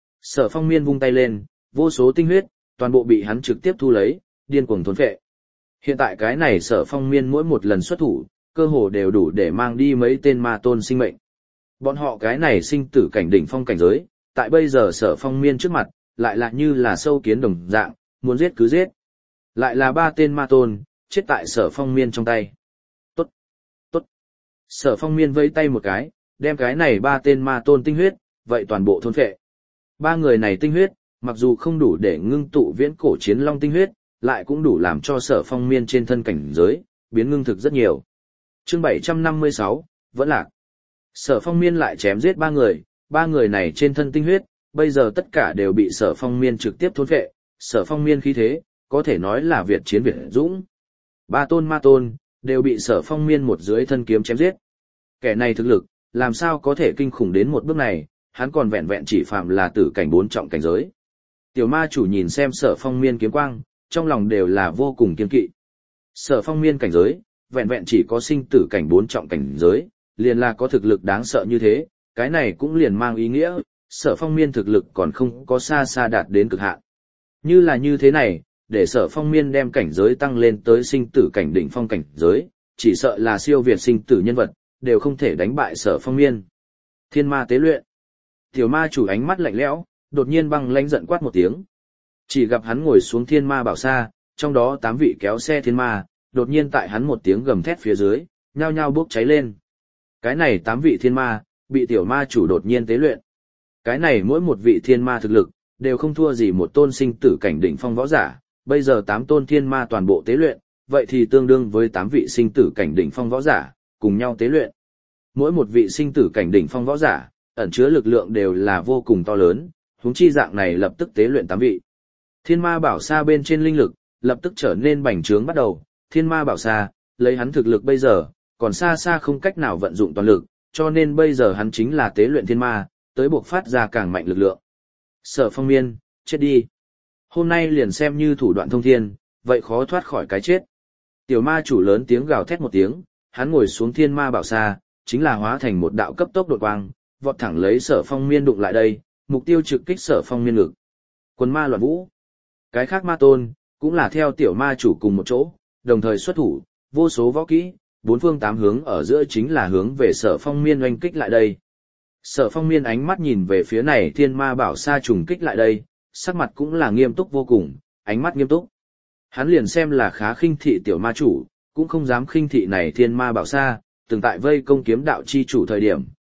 Sở Phong Miên vung tay lên, vô số tinh huyết, toàn bộ bị hắn trực tiếp thu lấy, điên cuồng thôn phệ. Hiện tại cái này Sở Phong Miên mỗi một lần xuất thủ, cơ hồ đều đủ để mang đi mấy tên ma tôn sinh mệnh. Bọn họ cái này sinh tử cảnh đỉnh phong cảnh giới, tại bây giờ Sở Phong Miên trước mặt, lại là như là sâu kiến đồng dạng, muốn giết cứ giết. Lại là ba tên ma tôn, chết tại Sở Phong Miên trong tay. Tốt, tốt. Sở Phong Miên vẫy tay một cái, đem cái này ba tên ma tôn tinh huyết, vậy toàn bộ thôn phệ. Ba người này tinh huyết, mặc dù không đủ để ngưng tụ viễn cổ chiến long tinh huyết, lại cũng đủ làm cho Sở Phong Miên trên thân cảnh giới, biến ngưng thực rất nhiều. Chương bảy trăm năm mươi sáu, vẫn lạc. Sở Phong Miên lại chém giết ba người, ba người này trên thân tinh huyết, bây giờ tất cả đều bị Sở Phong Miên trực tiếp thôn phệ, Sở Phong Miên khí thế, có thể nói là Việt chiến Việt dũng. Ba tôn ma tôn, đều bị Sở Phong Miên một dưới thân kiếm chém giết. Kẻ này thực lực, làm sao có thể kinh khủng đến một bước này, hắn còn vẹn vẹn chỉ phạm là tử cảnh bốn trọng cảnh giới. Tiểu ma chủ nhìn xem Sở Phong Miên kiếm quang, trong lòng đều là vô cùng kiên kỵ. Sở Phong Miên cảnh giới, vẹn vẹn chỉ có sinh tử cảnh bốn trọng cảnh giới, liền là có thực lực đáng sợ như thế, cái này cũng liền mang ý nghĩa, Sở Phong Miên thực lực còn không có xa xa đạt đến cực hạn. Như là như thế này, để Sở Phong Miên đem cảnh giới tăng lên tới sinh tử cảnh đỉnh phong cảnh giới, chỉ sợ là siêu việt sinh tử nhân vật, đều không thể đánh bại Sở Phong Miên. Thiên ma tế luyện. Tiểu ma chủ ánh mắt lạnh lẽo, đột nhiên băng lãnh giận quát một tiếng. Chỉ gặp hắn ngồi xuống thiên ma bảo sa, trong đó tám vị kéo xe thiên ma, đột nhiên tại hắn một tiếng gầm thét phía dưới, nhao nhao bốc cháy lên. Cái này tám vị thiên ma, bị tiểu ma chủ đột nhiên tế luyện. Cái này mỗi một vị thiên ma thực lực, đều không thua gì một tôn sinh tử cảnh đỉnh phong võ giả, bây giờ tám tôn thiên ma toàn bộ tế luyện, vậy thì tương đương với tám vị sinh tử cảnh đỉnh phong võ giả, cùng nhau tế luyện. Mỗi một vị sinh tử cảnh đỉnh phong võ giả, ẩn chứa lực lượng đều là vô cùng to lớn, huống chi dạng này lập tức tế luyện tám vị. Thiên ma bảo sa bên trên linh lực, lập tức trở nên bành trướng bắt đầu, thiên ma bảo sa, lấy hắn thực lực bây giờ, còn xa xa không cách nào vận dụng toàn lực, cho nên bây giờ hắn chính là tế luyện thiên ma, tới buộc phát ra càng mạnh lực lượng. Sở Phong Miên, chết đi. Hôm nay liền xem như thủ đoạn thông thiên, vậy khó thoát khỏi cái chết. Tiểu ma chủ lớn tiếng gào thét một tiếng, hắn ngồi xuống thiên ma bảo sa, chính là hóa thành một đạo cấp tốc đột quang, vọt thẳng lấy Sở Phong Miên đụng lại đây, mục tiêu trực kích Sở Phong Miên ngực. Quân ma loạn vũ. Cái khác ma tôn, cũng là theo tiểu ma chủ cùng một chỗ, đồng thời xuất thủ, vô số võ kỹ, bốn phương tám hướng ở giữa chính là hướng về Sở Phong Miên oanh kích lại đây. Sở Phong Miên ánh mắt nhìn về phía này thiên ma bảo sa trùng kích lại đây, sắc mặt cũng là nghiêm túc vô cùng, ánh mắt nghiêm túc. Hắn liền xem là khá khinh thị tiểu ma chủ, cũng không dám khinh thị này thiên ma bảo sa, từng tại vây công kiếm đạo chi chủ thời điểm,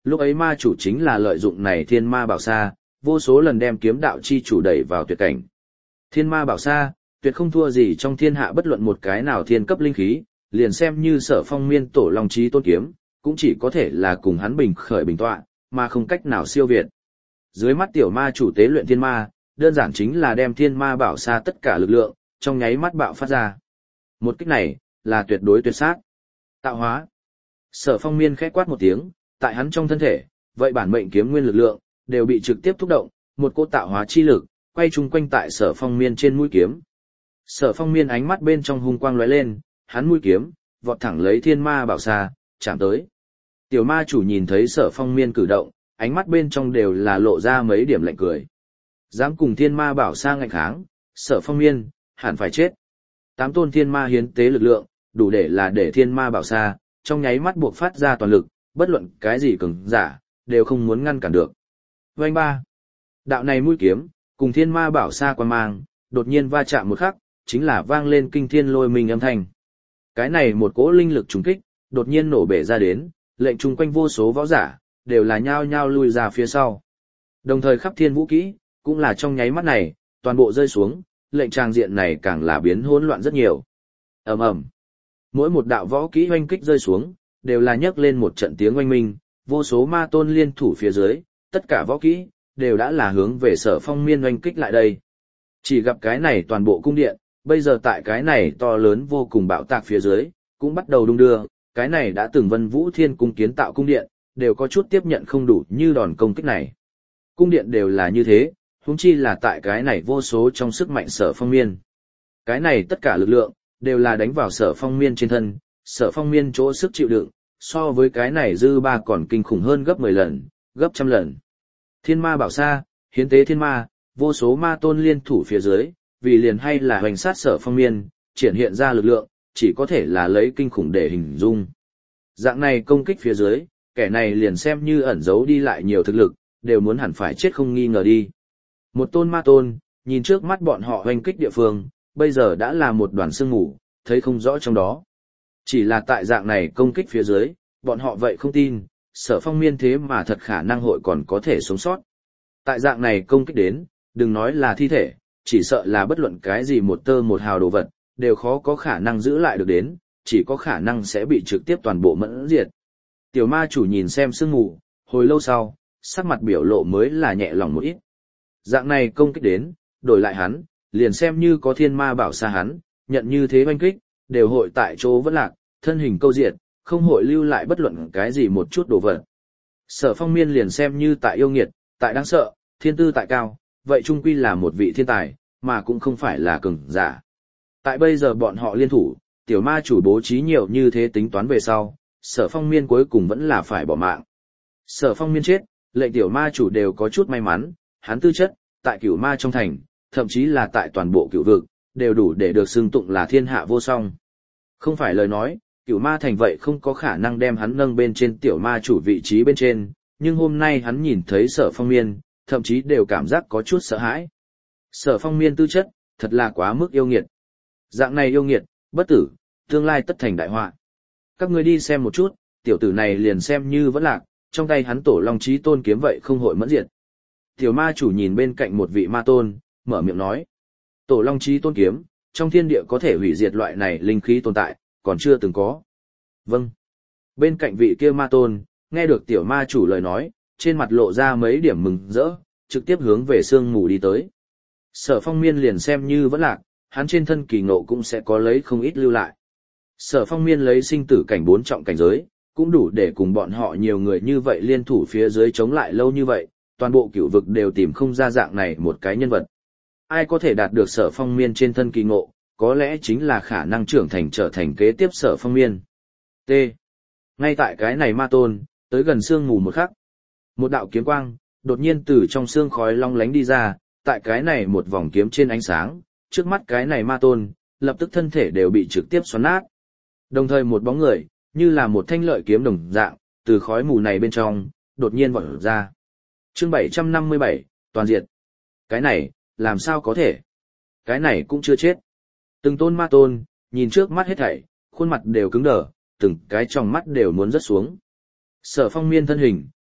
lúc ấy ma chủ chính là lợi dụng này thiên ma bảo sa, vô số lần đem kiếm đạo chi chủ đẩy vào tuyệt cảnh. Thiên ma bảo sa, tuyệt không thua gì trong thiên hạ bất luận một cái nào thiên cấp linh khí, liền xem như Sở Phong Miên tổ long chí tôn kiếm, cũng chỉ có thể là cùng hắn bình khởi bình tọa, mà không cách nào siêu việt. Dưới mắt tiểu ma chủ tế luyện thiên ma, đơn giản chính là đem thiên ma bảo sa tất cả lực lượng, trong nháy mắt bạo phát ra. Một kích này, là tuyệt đối tuyệt sát. Tạo hóa. Sở Phong Miên khẽ quát một tiếng, tại hắn trong thân thể, vậy bản mệnh kiếm nguyên lực lượng, đều bị trực tiếp thúc động, một cỗ tạo hóa chi lực, quay chung quanh tại Sở Phong Miên trên mũi kiếm. Sở Phong Miên ánh mắt bên trong hung quang lóe lên, hắn mũi kiếm, vọt thẳng lấy thiên ma bảo sa, chạm tới. Tiểu ma chủ nhìn thấy Sở Phong Miên cử động, ánh mắt bên trong đều là lộ ra mấy điểm lạnh cười. Dám cùng thiên ma bảo sa ngạnh kháng, Sở Phong Miên, hẳn phải chết. Tám tôn thiên ma hiến tế lực lượng, đủ để là để thiên ma bảo sa, trong nháy mắt buộc phát ra toàn lực, bất luận cái gì cường giả, đều không muốn ngăn cản được. Vành ba. Đạo này mũi kiếm, cùng thiên ma bảo sa quan mang, đột nhiên va chạm một khắc, chính là vang lên kinh thiên lôi minh âm thanh. Cái này một cỗ linh lực trùng kích, đột nhiên nổ bể ra đến, lệnh chung quanh vô số võ giả, đều là nhao nhao lui ra phía sau. Đồng thời khắp thiên vũ kỹ, cũng là trong nháy mắt này, toàn bộ rơi xuống, lệnh tràng diện này càng là biến hỗn loạn rất nhiều. Ầm ầm. Mỗi một đạo võ kỹ oanh kích rơi xuống, đều là nhấc lên một trận tiếng oanh minh, vô số ma tôn liên thủ phía dưới, tất cả võ kỹ, đều đã là hướng về Sở Phong Miên oanh kích lại đây. Chỉ gặp cái này toàn bộ cung điện, bây giờ tại cái này to lớn vô cùng bạo tạc phía dưới, cũng bắt đầu đung đưa, cái này đã từng Vân Vũ Thiên cung kiến tạo cung điện, đều có chút tiếp nhận không đủ như đòn công kích này. Cung điện đều là như thế, huống chi là tại cái này vô số trong sức mạnh Sở Phong Miên. Cái này tất cả lực lượng, đều là đánh vào Sở Phong Miên trên thân, Sở Phong Miên chỗ sức chịu đựng, so với cái này dư ba còn kinh khủng hơn gấp mười lần, gấp trăm lần. Thiên ma bảo sa, hiến tế thiên ma, vô số ma tôn liên thủ phía dưới, vì liền hay là hoành sát Sở Phong Miên, triển hiện ra lực lượng, chỉ có thể là lấy kinh khủng để hình dung. Dạng này công kích phía dưới, kẻ này liền xem như ẩn giấu đi lại nhiều thực lực, đều muốn hẳn phải chết không nghi ngờ đi. Một tôn ma tôn, nhìn trước mắt bọn họ hoành kích địa phương, bây giờ đã là một đoàn sương mù, thấy không rõ trong đó. Chỉ là tại dạng này công kích phía dưới, bọn họ vậy không tin, Sở Phong Miên thế mà thật khả năng hội còn có thể sống sót. Tại dạng này công kích đến, đừng nói là thi thể, chỉ sợ là bất luận cái gì một tơ một hào đồ vật, đều khó có khả năng giữ lại được đến, chỉ có khả năng sẽ bị trực tiếp toàn bộ mẫn diệt. Tiểu ma chủ nhìn xem sương mù, hồi lâu sau, sắc mặt biểu lộ mới là nhẹ lòng một ít. Dạng này công kích đến, đổi lại hắn, liền xem như có thiên ma bảo sa hắn, nhận như thế oanh kích, đều hội tại chỗ vẫn lạc, thân hình câu diệt, không hội lưu lại bất luận cái gì một chút đồ vật. Sở Phong Miên liền xem như tại yêu nghiệt, tại đáng sợ, thiên tư tại cao, vậy trung quy là một vị thiên tài, mà cũng không phải là cường giả. Tại bây giờ bọn họ liên thủ, tiểu ma chủ bố trí nhiều như thế tính toán về sau, Sở Phong Miên cuối cùng vẫn là phải bỏ mạng. Sở Phong Miên chết, lệnh tiểu ma chủ đều có chút may mắn, hắn tư chất, tại cửu ma trong thành, thậm chí là tại toàn bộ cửu vực, đều đủ để được xưng tụng là thiên hạ vô song. Không phải lời nói, cửu ma thành vậy không có khả năng đem hắn nâng bên trên tiểu ma chủ vị trí bên trên, nhưng hôm nay hắn nhìn thấy Sở Phong Miên, thậm chí đều cảm giác có chút sợ hãi. Sở Phong Miên tư chất, thật là quá mức yêu nghiệt. Dạng này yêu nghiệt, bất tử, tương lai tất thành đại họa. Các ngươi đi xem một chút, tiểu tử này liền xem như vẫn lạc, trong tay hắn tổ long chí tôn kiếm vậy không hội mẫn diệt. Tiểu ma chủ nhìn bên cạnh một vị ma tôn, mở miệng nói. Tổ long chí tôn kiếm, trong thiên địa có thể hủy diệt loại này linh khí tồn tại, còn chưa từng có. Vâng. Bên cạnh vị kia ma tôn, nghe được tiểu ma chủ lời nói, trên mặt lộ ra mấy điểm mừng rỡ, trực tiếp hướng về sương mù đi tới. Sở Phong Miên liền xem như vẫn lạc, hắn trên thân kỳ ngộ cũng sẽ có lấy không ít lưu lại. Sở Phong Miên lấy sinh tử cảnh bốn trọng cảnh giới, cũng đủ để cùng bọn họ nhiều người như vậy liên thủ phía dưới chống lại lâu như vậy, toàn bộ cửu vực đều tìm không ra dạng này một cái nhân vật. Ai có thể đạt được Sở Phong Miên trên thân kỳ ngộ, có lẽ chính là khả năng trưởng thành trở thành kế tiếp Sở Phong Miên. T. Ngay tại cái này ma tôn, tới gần sương mù một khắc. Một đạo kiếm quang, đột nhiên từ trong sương khói long lánh đi ra, tại cái này một vòng kiếm trên ánh sáng, trước mắt cái này ma tôn, lập tức thân thể đều bị trực tiếp xoắn nát. Đồng thời một bóng người, như là một thanh lợi kiếm đồng dạng, từ khói mù này bên trong, đột nhiên vọt ra. Chương bảy trăm năm mươi bảy, toàn diệt. Cái này, làm sao có thể? Cái này cũng chưa chết. Từng tôn ma tôn, nhìn trước mắt hết thảy, khuôn mặt đều cứng đờ, từng cái trong mắt đều muốn rớt xuống. Sở Phong Miên thân hình,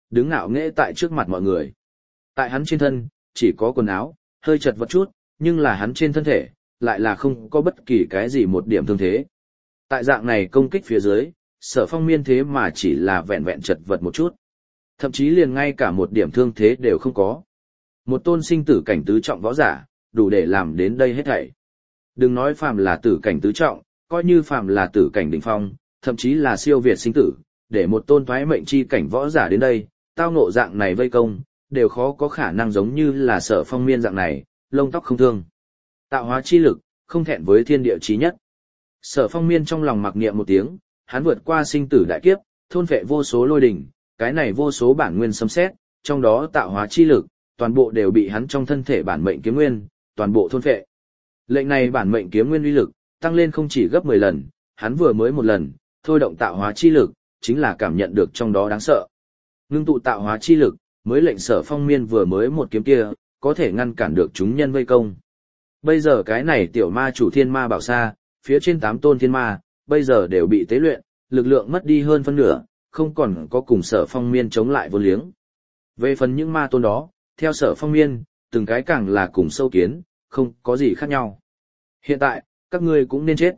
đứng ngạo nghễ tại trước mặt mọi người. Tại hắn trên thân, chỉ có quần áo, hơi chật vật chút, nhưng là hắn trên thân thể, lại là không có bất kỳ cái gì một điểm thương thế. Tại dạng này công kích phía dưới, Sở Phong Miên thế mà chỉ là vẹn vẹn chật vật một chút. Thậm chí liền ngay cả một điểm thương thế đều không có. Một tôn sinh tử cảnh tứ trọng võ giả, đủ để làm đến đây hết thảy. Đừng nói phàm là tử cảnh tứ trọng, coi như phàm là tử cảnh đỉnh phong, thậm chí là siêu việt sinh tử, để một tôn thoái mệnh chi cảnh võ giả đến đây, tao ngộ dạng này vây công, đều khó có khả năng giống như là Sở Phong Miên dạng này, lông tóc không thương. Tạo hóa chi lực, không thẹn với thiên địa chí nhất. Sở Phong Miên trong lòng mặc niệm một tiếng, hắn vượt qua sinh tử đại kiếp, thôn vệ vô số lôi đỉnh, cái này vô số bản nguyên xâm xét, trong đó tạo hóa chi lực, toàn bộ đều bị hắn trong thân thể bản mệnh kiếm nguyên, toàn bộ thôn vệ. Lệnh này bản mệnh kiếm nguyên uy lực, tăng lên không chỉ gấp mười lần, hắn vừa mới một lần, thôi động tạo hóa chi lực, chính là cảm nhận được trong đó đáng sợ. Ngưng tụ tạo hóa chi lực, mới lệnh Sở Phong Miên vừa mới một kiếm kia, có thể ngăn cản được chúng nhân vây công. Bây giờ cái này tiểu ma chủ thiên ma bảo sa, phía trên tám tôn thiên ma, bây giờ đều bị tế luyện, lực lượng mất đi hơn phân nửa, không còn có cùng Sở Phong Miên chống lại vô liếng. Về phần những ma tôn đó, theo Sở Phong Miên, từng cái càng là cùng sâu kiến, không có gì khác nhau. Hiện tại, các ngươi cũng nên chết.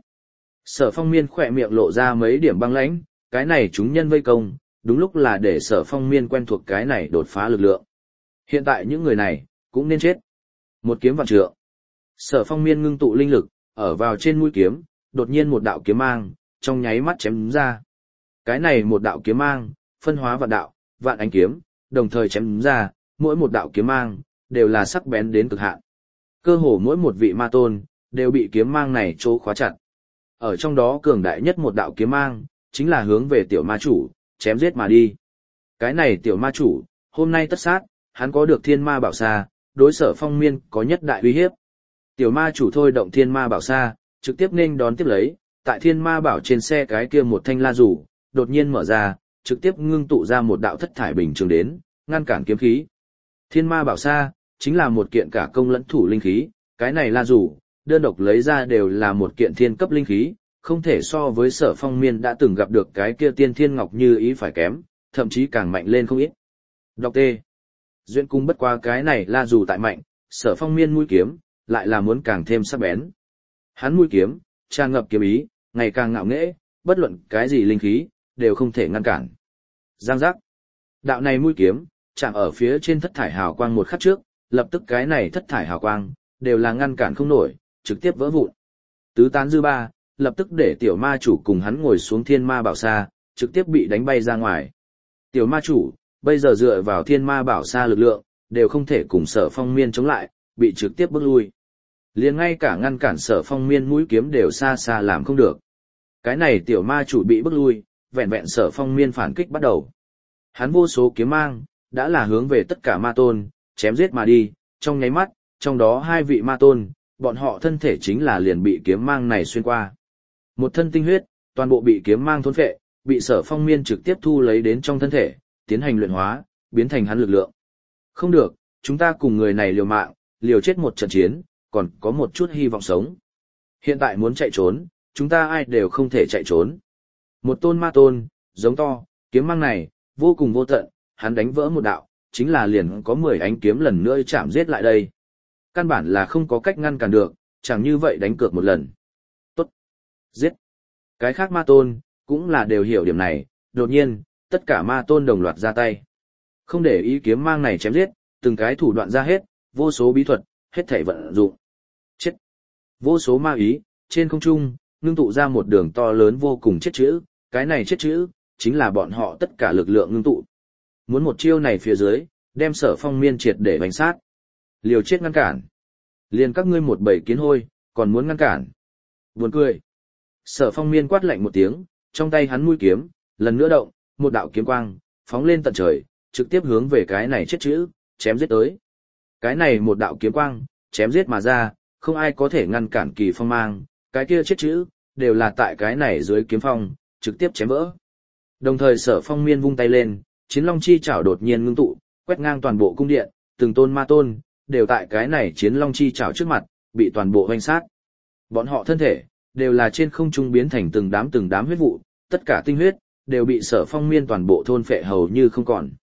Sở Phong Miên khỏe miệng lộ ra mấy điểm băng lãnh, cái này chúng nhân vây công, đúng lúc là để Sở Phong Miên quen thuộc cái này đột phá lực lượng. Hiện tại những người này, cũng nên chết. Một kiếm vạn trượng. Sở Phong Miên ngưng tụ linh lực, ở vào trên mũi kiếm, đột nhiên một đạo kiếm mang, trong nháy mắt chém ra. Cái này một đạo kiếm mang, phân hóa vạn đạo, vạn ánh kiếm, đồng thời chém ra, mỗi một đạo kiếm mang, đều là sắc bén đến cực hạn. Cơ hồ mỗi một vị ma tôn, đều bị kiếm mang này chỗ khóa chặt. Ở trong đó cường đại nhất một đạo kiếm mang, chính là hướng về tiểu ma chủ, chém giết mà đi. Cái này tiểu ma chủ, hôm nay tất sát, hắn có được thiên ma bảo sa, đối Sở Phong Miên có nhất đại uy hiếp. Tiểu ma chủ thôi động thiên ma bảo sa, trực tiếp nên đón tiếp lấy, tại thiên ma bảo trên xe cái kia một thanh la rủ, đột nhiên mở ra, trực tiếp ngưng tụ ra một đạo thất thải bình trường đến, ngăn cản kiếm khí. Thiên ma bảo sa, chính là một kiện cả công lẫn thủ linh khí, cái này la rủ, đơn độc lấy ra đều là một kiện thiên cấp linh khí, không thể so với Sở Phong Miên đã từng gặp được cái kia tiên thiên ngọc như ý phải kém, thậm chí càng mạnh lên không ít. Đọc tê. Duyên cung bất qua cái này la rủ tại mạnh, Sở Phong Miên mũi kiếm, lại là muốn càng thêm sắc bén. Hắn mũi kiếm, tràn ngập kiếm ý, ngày càng ngạo nghễ, bất luận cái gì linh khí, đều không thể ngăn cản. Giang giác. Đạo này mũi kiếm, chạm ở phía trên thất thải hào quang một khắc trước, lập tức cái này thất thải hào quang, đều là ngăn cản không nổi, trực tiếp vỡ vụn. Tứ tán dư ba, lập tức để tiểu ma chủ cùng hắn ngồi xuống thiên ma bảo sa, trực tiếp bị đánh bay ra ngoài. Tiểu ma chủ, bây giờ dựa vào thiên ma bảo sa lực lượng, đều không thể cùng Sở Phong Miên chống lại, bị trực tiếp bước lui. Liền ngay cả ngăn cản Sở Phong Miên mũi kiếm đều xa xa làm không được. Cái này tiểu ma chủ bị bước lui, vẹn vẹn Sở Phong Miên phản kích bắt đầu. Hắn vô số kiếm mang, đã là hướng về tất cả ma tôn, chém giết mà đi, trong nháy mắt, trong đó hai vị ma tôn, bọn họ thân thể chính là liền bị kiếm mang này xuyên qua. Một thân tinh huyết, toàn bộ bị kiếm mang thôn phệ, bị Sở Phong Miên trực tiếp thu lấy đến trong thân thể, tiến hành luyện hóa, biến thành hắn lực lượng. Không được, chúng ta cùng người này liều mạng, liều chết một trận chiến, còn có một chút hy vọng sống. Hiện tại muốn chạy trốn, chúng ta ai đều không thể chạy trốn. Một tôn ma tôn, giống to, kiếm mang này, vô cùng vô tận, hắn đánh vỡ một đạo, chính là liền có mười ánh kiếm lần nữa chạm giết lại đây. Căn bản là không có cách ngăn cản được, chẳng như vậy đánh cược một lần. Tốt. Giết. Cái khác ma tôn, cũng là đều hiểu điểm này, đột nhiên, tất cả ma tôn đồng loạt ra tay. Không để ý kiếm mang này chém giết, từng cái thủ đoạn ra hết, vô số bí thuật, hết thảy vận dụng. Chết. Vô số ma ý, trên không trung, ngưng tụ ra một đường to lớn vô cùng chết chữ, cái này chết chữ, chính là bọn họ tất cả lực lượng ngưng tụ. Muốn một chiêu này phía dưới, đem Sở Phong Miên triệt để bánh sát. Liều chết ngăn cản. Liền các ngươi một bầy kiến hôi, còn muốn ngăn cản. Buồn cười. Sở Phong Miên quát lạnh một tiếng, trong tay hắn mũi kiếm, lần nữa động, một đạo kiếm quang, phóng lên tận trời, trực tiếp hướng về cái này chết chữ, chém giết tới. Cái này một đạo kiếm quang, chém giết mà ra, không ai có thể ngăn cản kỳ phong mang, cái kia chết chữ, đều là tại cái này dưới kiếm phong, trực tiếp chém vỡ. Đồng thời Sở Phong Miên vung tay lên, Chiến Long chi chảo đột nhiên ngưng tụ, quét ngang toàn bộ cung điện, từng tôn ma tôn, đều tại cái này Chiến Long chi chảo trước mặt, bị toàn bộ hoành sát. Bọn họ thân thể, đều là trên không trung biến thành từng đám từng đám huyết vụ, tất cả tinh huyết, đều bị Sở Phong Miên toàn bộ thôn phệ hầu như không còn.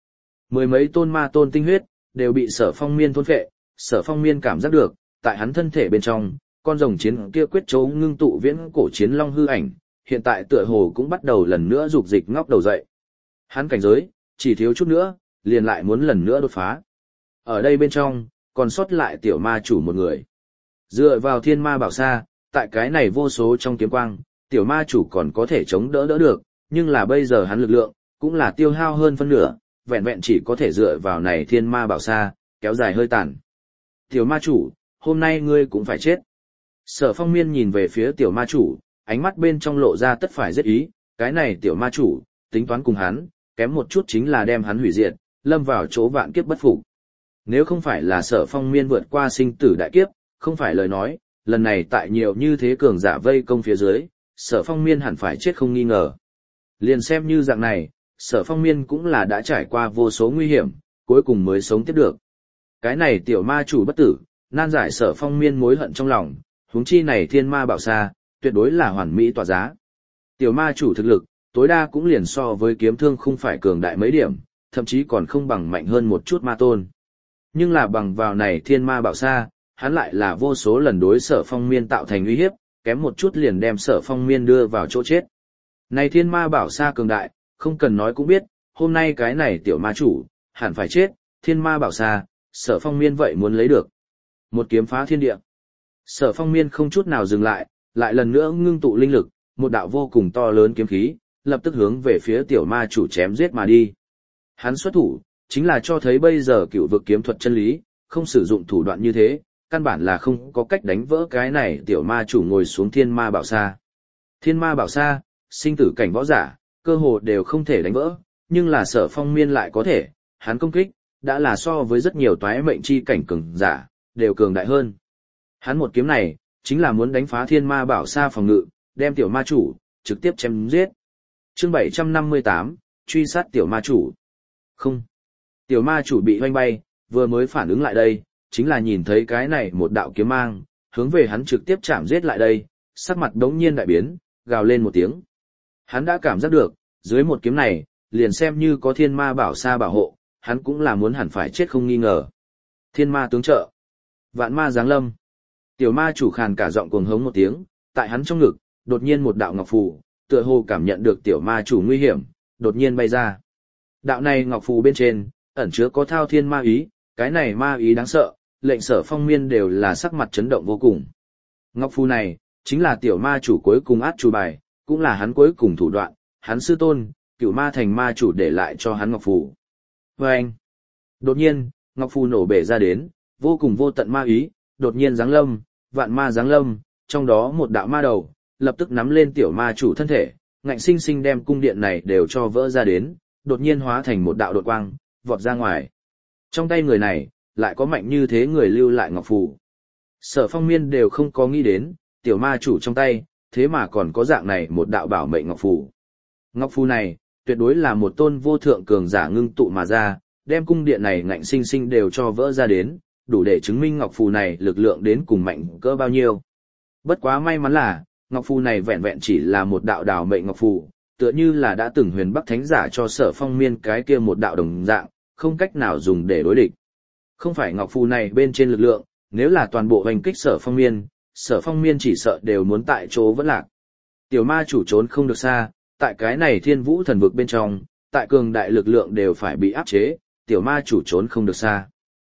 Mười mấy tôn ma tôn tinh huyết, đều bị sở phong miên thôn phệ, sở phong miên cảm giác được, tại hắn thân thể bên trong, con rồng chiến kia quyết chấu ngưng tụ viễn cổ chiến long hư ảnh, hiện tại tựa hồ cũng bắt đầu lần nữa dục dịch ngóc đầu dậy. Hắn cảnh giới, chỉ thiếu chút nữa, liền lại muốn lần nữa đột phá. Ở đây bên trong, còn sót lại tiểu ma chủ một người. Dựa vào thiên ma bảo sa, tại cái này vô số trong kiếm quang, tiểu ma chủ còn có thể chống đỡ đỡ được, nhưng là bây giờ hắn lực lượng, cũng là tiêu hao hơn phân nửa, vẹn vẹn chỉ có thể dựa vào này thiên ma bảo sa, kéo dài hơi tàn. Tiểu ma chủ, hôm nay ngươi cũng phải chết. Sở phong miên nhìn về phía tiểu ma chủ, ánh mắt bên trong lộ ra tất phải giết ý, cái này tiểu ma chủ, tính toán cùng hắn, kém một chút chính là đem hắn hủy diệt, lâm vào chỗ vạn kiếp bất phục. Nếu không phải là sở phong miên vượt qua sinh tử đại kiếp, không phải lời nói, lần này tại nhiều như thế cường giả vây công phía dưới, sở phong miên hẳn phải chết không nghi ngờ. Liền xem như dạng này, sở phong miên cũng là đã trải qua vô số nguy hiểm, cuối cùng mới sống tiếp được. Cái này tiểu ma chủ bất tử, nan giải sở phong miên mối hận trong lòng, huống chi này thiên ma bảo sa, tuyệt đối là hoàn mỹ tỏa giá. Tiểu ma chủ thực lực, tối đa cũng liền so với kiếm thương không phải cường đại mấy điểm, thậm chí còn không bằng mạnh hơn một chút ma tôn. Nhưng là bằng vào này thiên ma bảo sa, hắn lại là vô số lần đối sở phong miên tạo thành uy hiếp, kém một chút liền đem sở phong miên đưa vào chỗ chết. Này thiên ma bảo sa cường đại, không cần nói cũng biết, hôm nay cái này tiểu ma chủ, hẳn phải chết, thiên ma bảo sa, sở phong miên vậy muốn lấy được. Một kiếm phá thiên địa. Sở phong miên không chút nào dừng lại, lại lần nữa ngưng tụ linh lực, một đạo vô cùng to lớn kiếm khí, lập tức hướng về phía tiểu ma chủ chém giết mà đi. Hắn xuất thủ, chính là cho thấy bây giờ cựu vực kiếm thuật chân lý, không sử dụng thủ đoạn như thế, căn bản là không có cách đánh vỡ cái này tiểu ma chủ ngồi xuống thiên ma bảo sa. Thiên ma bảo sa, sinh tử cảnh võ giả, cơ hồ đều không thể đánh vỡ, nhưng là sở phong miên lại có thể, hắn công kích, đã là so với rất nhiều toái mệnh chi cảnh cường giả, đều cường đại hơn. Hắn một kiếm này, chính là muốn đánh phá thiên ma bảo sa phòng ngự, đem tiểu ma chủ, trực tiếp chém giết. Chương bảy trăm năm mươi tám, truy sát tiểu ma chủ. Không. Tiểu ma chủ bị hoanh bay, vừa mới phản ứng lại đây, chính là nhìn thấy cái này một đạo kiếm mang, hướng về hắn trực tiếp chạm giết lại đây, sắc mặt đống nhiên đại biến, gào lên một tiếng. Hắn đã cảm giác được, dưới một kiếm này, liền xem như có thiên ma bảo sa bảo hộ, hắn cũng là muốn hẳn phải chết không nghi ngờ. Thiên ma tướng trợ. Vạn ma giáng lâm. Tiểu ma chủ khàn cả giọng cuồng hống một tiếng, tại hắn trong ngực, đột nhiên một đạo ngọc phù, tựa hồ cảm nhận được tiểu ma chủ nguy hiểm, đột nhiên bay ra. Đạo này ngọc phù bên trên, ẩn chứa có thao thiên ma ý, cái này ma ý đáng sợ, lệnh sở phong miên đều là sắc mặt chấn động vô cùng. Ngọc phù này, chính là tiểu ma chủ cuối cùng át chủ bài, cũng là hắn cuối cùng thủ đoạn, hắn sư tôn, cửu ma thành ma chủ để lại cho hắn ngọc phù. Và anh, đột nhiên, ngọc phù nổ bể ra đến, vô cùng vô tận ma ý, đột nhiên giáng lâm, vạn ma giáng lâm, trong đó một đạo ma đầu, lập tức nắm lên tiểu ma chủ thân thể, ngạnh sinh sinh đem cung điện này đều cho vỡ ra đến, đột nhiên hóa thành một đạo đột quang, vọt ra ngoài. Trong tay người này, lại có mạnh như thế người lưu lại ngọc phù. Sở phong miên đều không có nghĩ đến, tiểu ma chủ trong tay, thế mà còn có dạng này một đạo bảo mệnh ngọc phù. Ngọc phù này, tuyệt đối là một tôn vô thượng cường giả ngưng tụ mà ra, đem cung điện này ngạnh sinh sinh đều cho vỡ ra đến, đủ để chứng minh ngọc phù này lực lượng đến cùng mạnh cỡ bao nhiêu. Bất quá may mắn là, ngọc phù này vẹn vẹn chỉ là một đạo đào mệnh ngọc phù, tựa như là đã từng huyền bắc thánh giả cho sở phong miên cái kia một đạo đồng dạng, không cách nào dùng để đối địch. Không phải ngọc phù này bên trên lực lượng, nếu là toàn bộ hành kích sở phong miên, sở phong miên chỉ sợ đều muốn tại chỗ vẫn lạc. Tiểu ma chủ trốn không được xa, tại cái này thiên vũ thần vực bên trong, tại cường đại lực lượng đều phải bị áp chế, tiểu ma chủ trốn không được xa.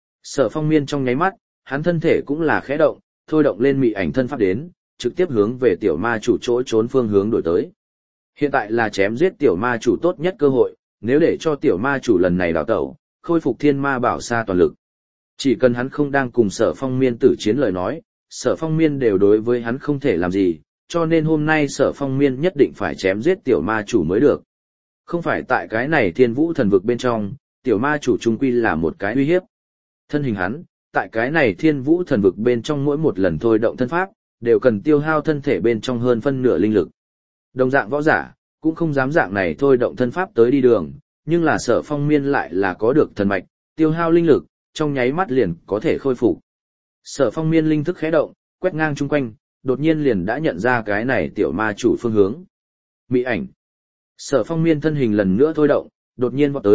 Sở phong miên trong nháy mắt, hắn thân thể cũng là khẽ động, thôi động lên mị ảnh thân pháp đến, trực tiếp hướng về tiểu ma chủ chỗ trốn phương hướng đổi tới. Hiện tại là chém giết tiểu ma chủ tốt nhất cơ hội, nếu để cho tiểu ma chủ lần này đào tẩu, khôi phục thiên ma bảo sa toàn lực. Chỉ cần hắn không đang cùng sở phong miên tử chiến lời nói, sở phong miên đều đối với hắn không thể làm gì, cho nên hôm nay sở phong miên nhất định phải chém giết tiểu ma chủ mới được. Không phải tại cái này thiên vũ thần vực bên trong, tiểu ma chủ trung quy là một cái uy hiếp. Thân hình hắn, tại cái này thiên vũ thần vực bên trong mỗi một lần thôi động thân pháp, đều cần tiêu hao thân thể bên trong hơn phân nửa linh lực. Đồng dạng võ giả, cũng không dám dạng này thôi động thân pháp tới đi đường, nhưng là sở phong miên lại là có được thần mạch, tiêu hao linh lực, trong nháy mắt liền có thể khôi phục. Sở phong miên linh thức khẽ động, quét ngang chung quanh, đột nhiên liền đã nhận ra cái này tiểu ma chủ phương hướng. Mị ảnh. Sở phong miên thân hình lần nữa thôi động, đột nhiên vọt tới,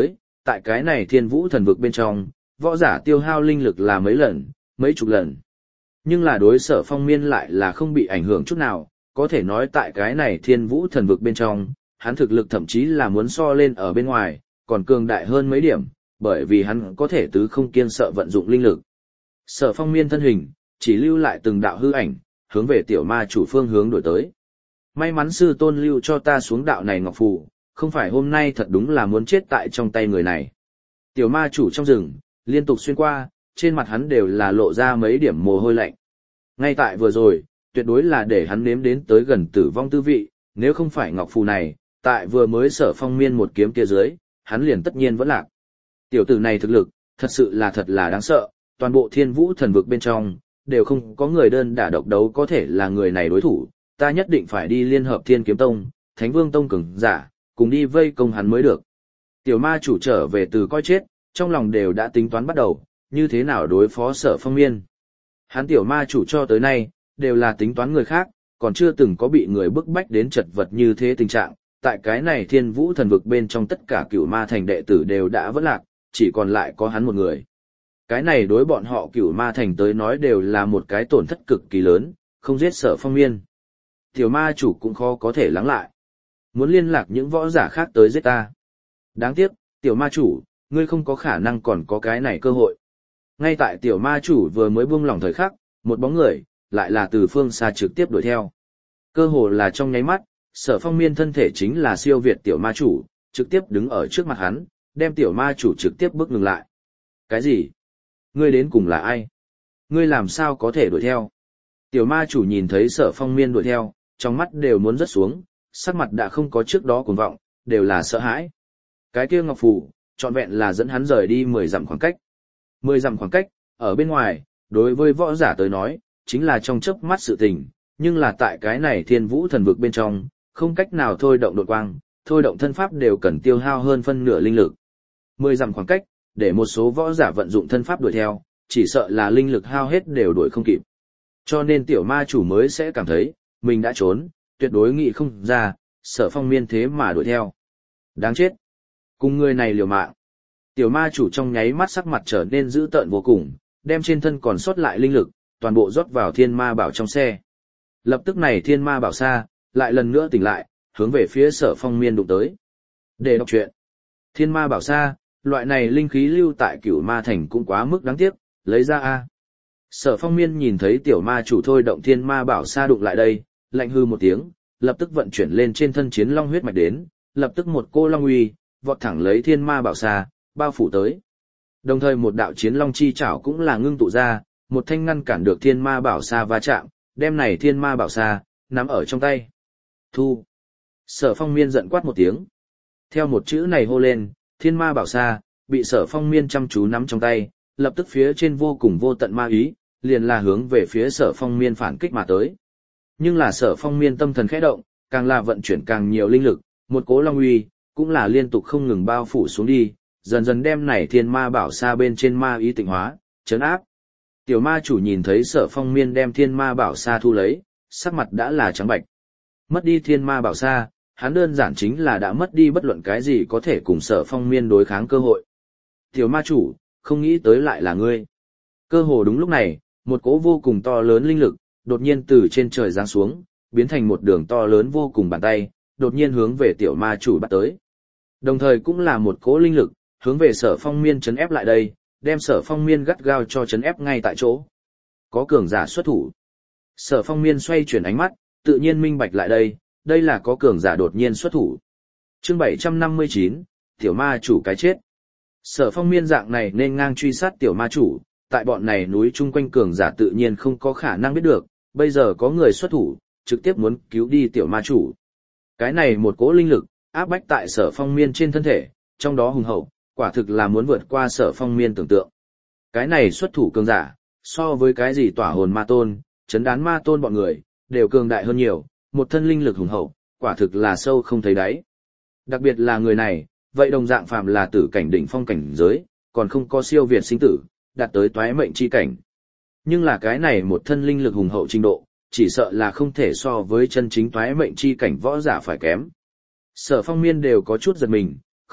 tại cái này thiên vũ thần vực bên trong, võ giả tiêu hao linh lực là mấy lần, mấy chục lần. Nhưng là đối Sở Phong Miên lại là không bị ảnh hưởng chút nào, có thể nói tại cái này thiên vũ thần vực bên trong, hắn thực lực thậm chí là muốn so lên ở bên ngoài, còn cường đại hơn mấy điểm, bởi vì hắn có thể tứ không kiêng sợ vận dụng linh lực. Sở Phong Miên thân hình, chỉ lưu lại từng đạo hư ảnh, hướng về tiểu ma chủ phương hướng đổi tới. May mắn sư tôn lưu cho ta xuống đạo này ngọc phù, không phải hôm nay thật đúng là muốn chết tại trong tay người này. Tiểu ma chủ trong rừng, liên tục xuyên qua, trên mặt hắn đều là lộ ra mấy điểm mồ hôi lạnh. Ngay tại vừa rồi, tuyệt đối là để hắn nếm đến tới gần tử vong tư vị, nếu không phải ngọc phù này, tại vừa mới Sở Phong Miên một kiếm kia dưới, hắn liền tất nhiên vẫn lạc. Tiểu tử này thực lực, thật sự là thật là đáng sợ, toàn bộ thiên vũ thần vực bên trong, đều không có người đơn đả độc đấu có thể là người này đối thủ, ta nhất định phải đi liên hợp Thiên Kiếm Tông, Thánh Vương Tông cường giả, cùng đi vây công hắn mới được. Tiểu ma chủ trở về từ coi chết, trong lòng đều đã tính toán bắt đầu, như thế nào đối phó Sở Phong Miên. Hắn tiểu ma chủ cho tới nay, đều là tính toán người khác, còn chưa từng có bị người bức bách đến chật vật như thế tình trạng. Tại cái này thiên vũ thần vực bên trong tất cả cửu ma thành đệ tử đều đã vỡ lạc, chỉ còn lại có hắn một người. Cái này đối bọn họ cửu ma thành tới nói đều là một cái tổn thất cực kỳ lớn, không giết Sở Phong Miên. Tiểu ma chủ cũng khó có thể lắng lại. Muốn liên lạc những võ giả khác tới giết ta. Đáng tiếc, tiểu ma chủ, ngươi không có khả năng còn có cái này cơ hội. Ngay tại tiểu ma chủ vừa mới buông lỏng thời khắc, một bóng người, lại là từ phương xa trực tiếp đuổi theo. Cơ hồ là trong nháy mắt, Sở Phong Miên thân thể chính là siêu việt tiểu ma chủ, trực tiếp đứng ở trước mặt hắn, đem tiểu ma chủ trực tiếp bước ngừng lại. Cái gì? Ngươi đến cùng là ai? Ngươi làm sao có thể đuổi theo? Tiểu ma chủ nhìn thấy Sở Phong Miên đuổi theo, trong mắt đều muốn rớt xuống, sắc mặt đã không có trước đó cuồng vọng, đều là sợ hãi. Cái kia ngọc phù, trọn vẹn là dẫn hắn rời đi mười dặm khoảng cách. mười dặm khoảng cách, ở bên ngoài, đối với võ giả tới nói, chính là trong chớp mắt sự tình, nhưng là tại cái này thiên vũ thần vực bên trong, không cách nào thôi động đột quang, thôi động thân pháp đều cần tiêu hao hơn phân nửa linh lực. mười dặm khoảng cách, để một số võ giả vận dụng thân pháp đuổi theo, chỉ sợ là linh lực hao hết đều đuổi không kịp. Cho nên tiểu ma chủ mới sẽ cảm thấy, mình đã trốn, tuyệt đối nghĩ không ra, Sở Phong Miên thế mà đuổi theo. Đáng chết. Cùng người này liều mạng. Tiểu ma chủ trong nháy mắt sắc mặt trở nên dữ tợn vô cùng, đem trên thân còn sót lại linh lực, toàn bộ rót vào thiên ma bảo trong xe. Lập tức này thiên ma bảo xa, lại lần nữa tỉnh lại, hướng về phía Sở Phong Miên đụng tới. Để đọc chuyện. Thiên ma bảo xa, loại này linh khí lưu tại cửu ma thành cũng quá mức đáng tiếc, lấy ra a. Sở Phong Miên nhìn thấy tiểu ma chủ thôi động thiên ma bảo xa đụng lại đây, lạnh hư một tiếng, lập tức vận chuyển lên trên thân chiến long huyết mạch đến, lập tức một cô long uy, vọt thẳng lấy thiên ma bảo xa, bao phủ tới. Đồng thời một đạo chiến long chi chảo cũng là ngưng tụ ra, một thanh ngăn cản được thiên ma bảo xa va chạm, đem này thiên ma bảo xa, nắm ở trong tay. Thu. Sở Phong Miên giận quát một tiếng. Theo một chữ này hô lên, thiên ma bảo xa, bị Sở Phong Miên chăm chú nắm trong tay, lập tức phía trên vô cùng vô tận ma ý, liền là hướng về phía Sở Phong Miên phản kích mà tới. Nhưng là Sở Phong Miên tâm thần khẽ động, càng là vận chuyển càng nhiều linh lực, một cố long uy, cũng là liên tục không ngừng bao phủ xuống đi, dần dần đem này thiên ma bảo xa bên trên ma ý tịnh hóa, chấn áp. Tiểu ma chủ nhìn thấy Sở Phong Miên đem thiên ma bảo xa thu lấy, sắc mặt đã là trắng bạch. Mất đi thiên ma bảo xa, hắn đơn giản chính là đã mất đi bất luận cái gì có thể cùng Sở Phong Miên đối kháng cơ hội. Tiểu ma chủ, không nghĩ tới lại là ngươi. Cơ hồ đúng lúc này, một cỗ vô cùng to lớn linh lực, đột nhiên từ trên trời giáng xuống, biến thành một đường to lớn vô cùng bàn tay, đột nhiên hướng về tiểu ma chủ bắt tới. Đồng thời cũng là một cỗ linh lực, hướng về Sở Phong Miên chấn ép lại đây, đem Sở Phong Miên gắt gao cho chấn ép ngay tại chỗ. Có cường giả xuất thủ. Sở Phong Miên xoay chuyển ánh mắt, tự nhiên minh bạch lại đây, đây là có cường giả đột nhiên xuất thủ. Chương bảy trăm năm mươi chín, tiểu ma chủ cái chết. Sở Phong Miên dạng này nên ngang truy sát tiểu ma chủ, tại bọn này núi chung quanh cường giả tự nhiên không có khả năng biết được, bây giờ có người xuất thủ, trực tiếp muốn cứu đi tiểu ma chủ. Cái này một cỗ linh lực, áp bách tại Sở Phong Miên trên thân thể, trong đó hùng hậu, quả thực là muốn vượt qua Sở Phong Miên tưởng tượng. Cái này xuất thủ cường giả, so với cái gì tỏa hồn ma tôn, chấn đán ma tôn bọn người, đều cường đại hơn nhiều, một thân linh lực hùng hậu, quả thực là sâu không thấy đáy. Đặc biệt là người này, vậy đồng dạng phàm là tử cảnh đỉnh phong cảnh giới, còn không có siêu việt sinh tử, đạt tới toái mệnh chi cảnh. Nhưng là cái này một thân linh lực hùng hậu trình độ, chỉ sợ là không thể so với chân chính toái mệnh chi cảnh võ giả phải kém. Sở Phong Miên đều có chút giật mình,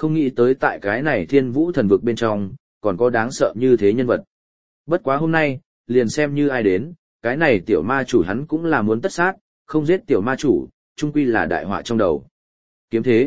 không nghĩ tới tại cái này thiên vũ thần vực bên trong, còn có đáng sợ như thế nhân vật. Bất quá hôm nay, liền xem như ai đến, cái này tiểu ma chủ hắn cũng là muốn tất sát, không giết tiểu ma chủ, chung quy là đại họa trong đầu. Kiếm thế.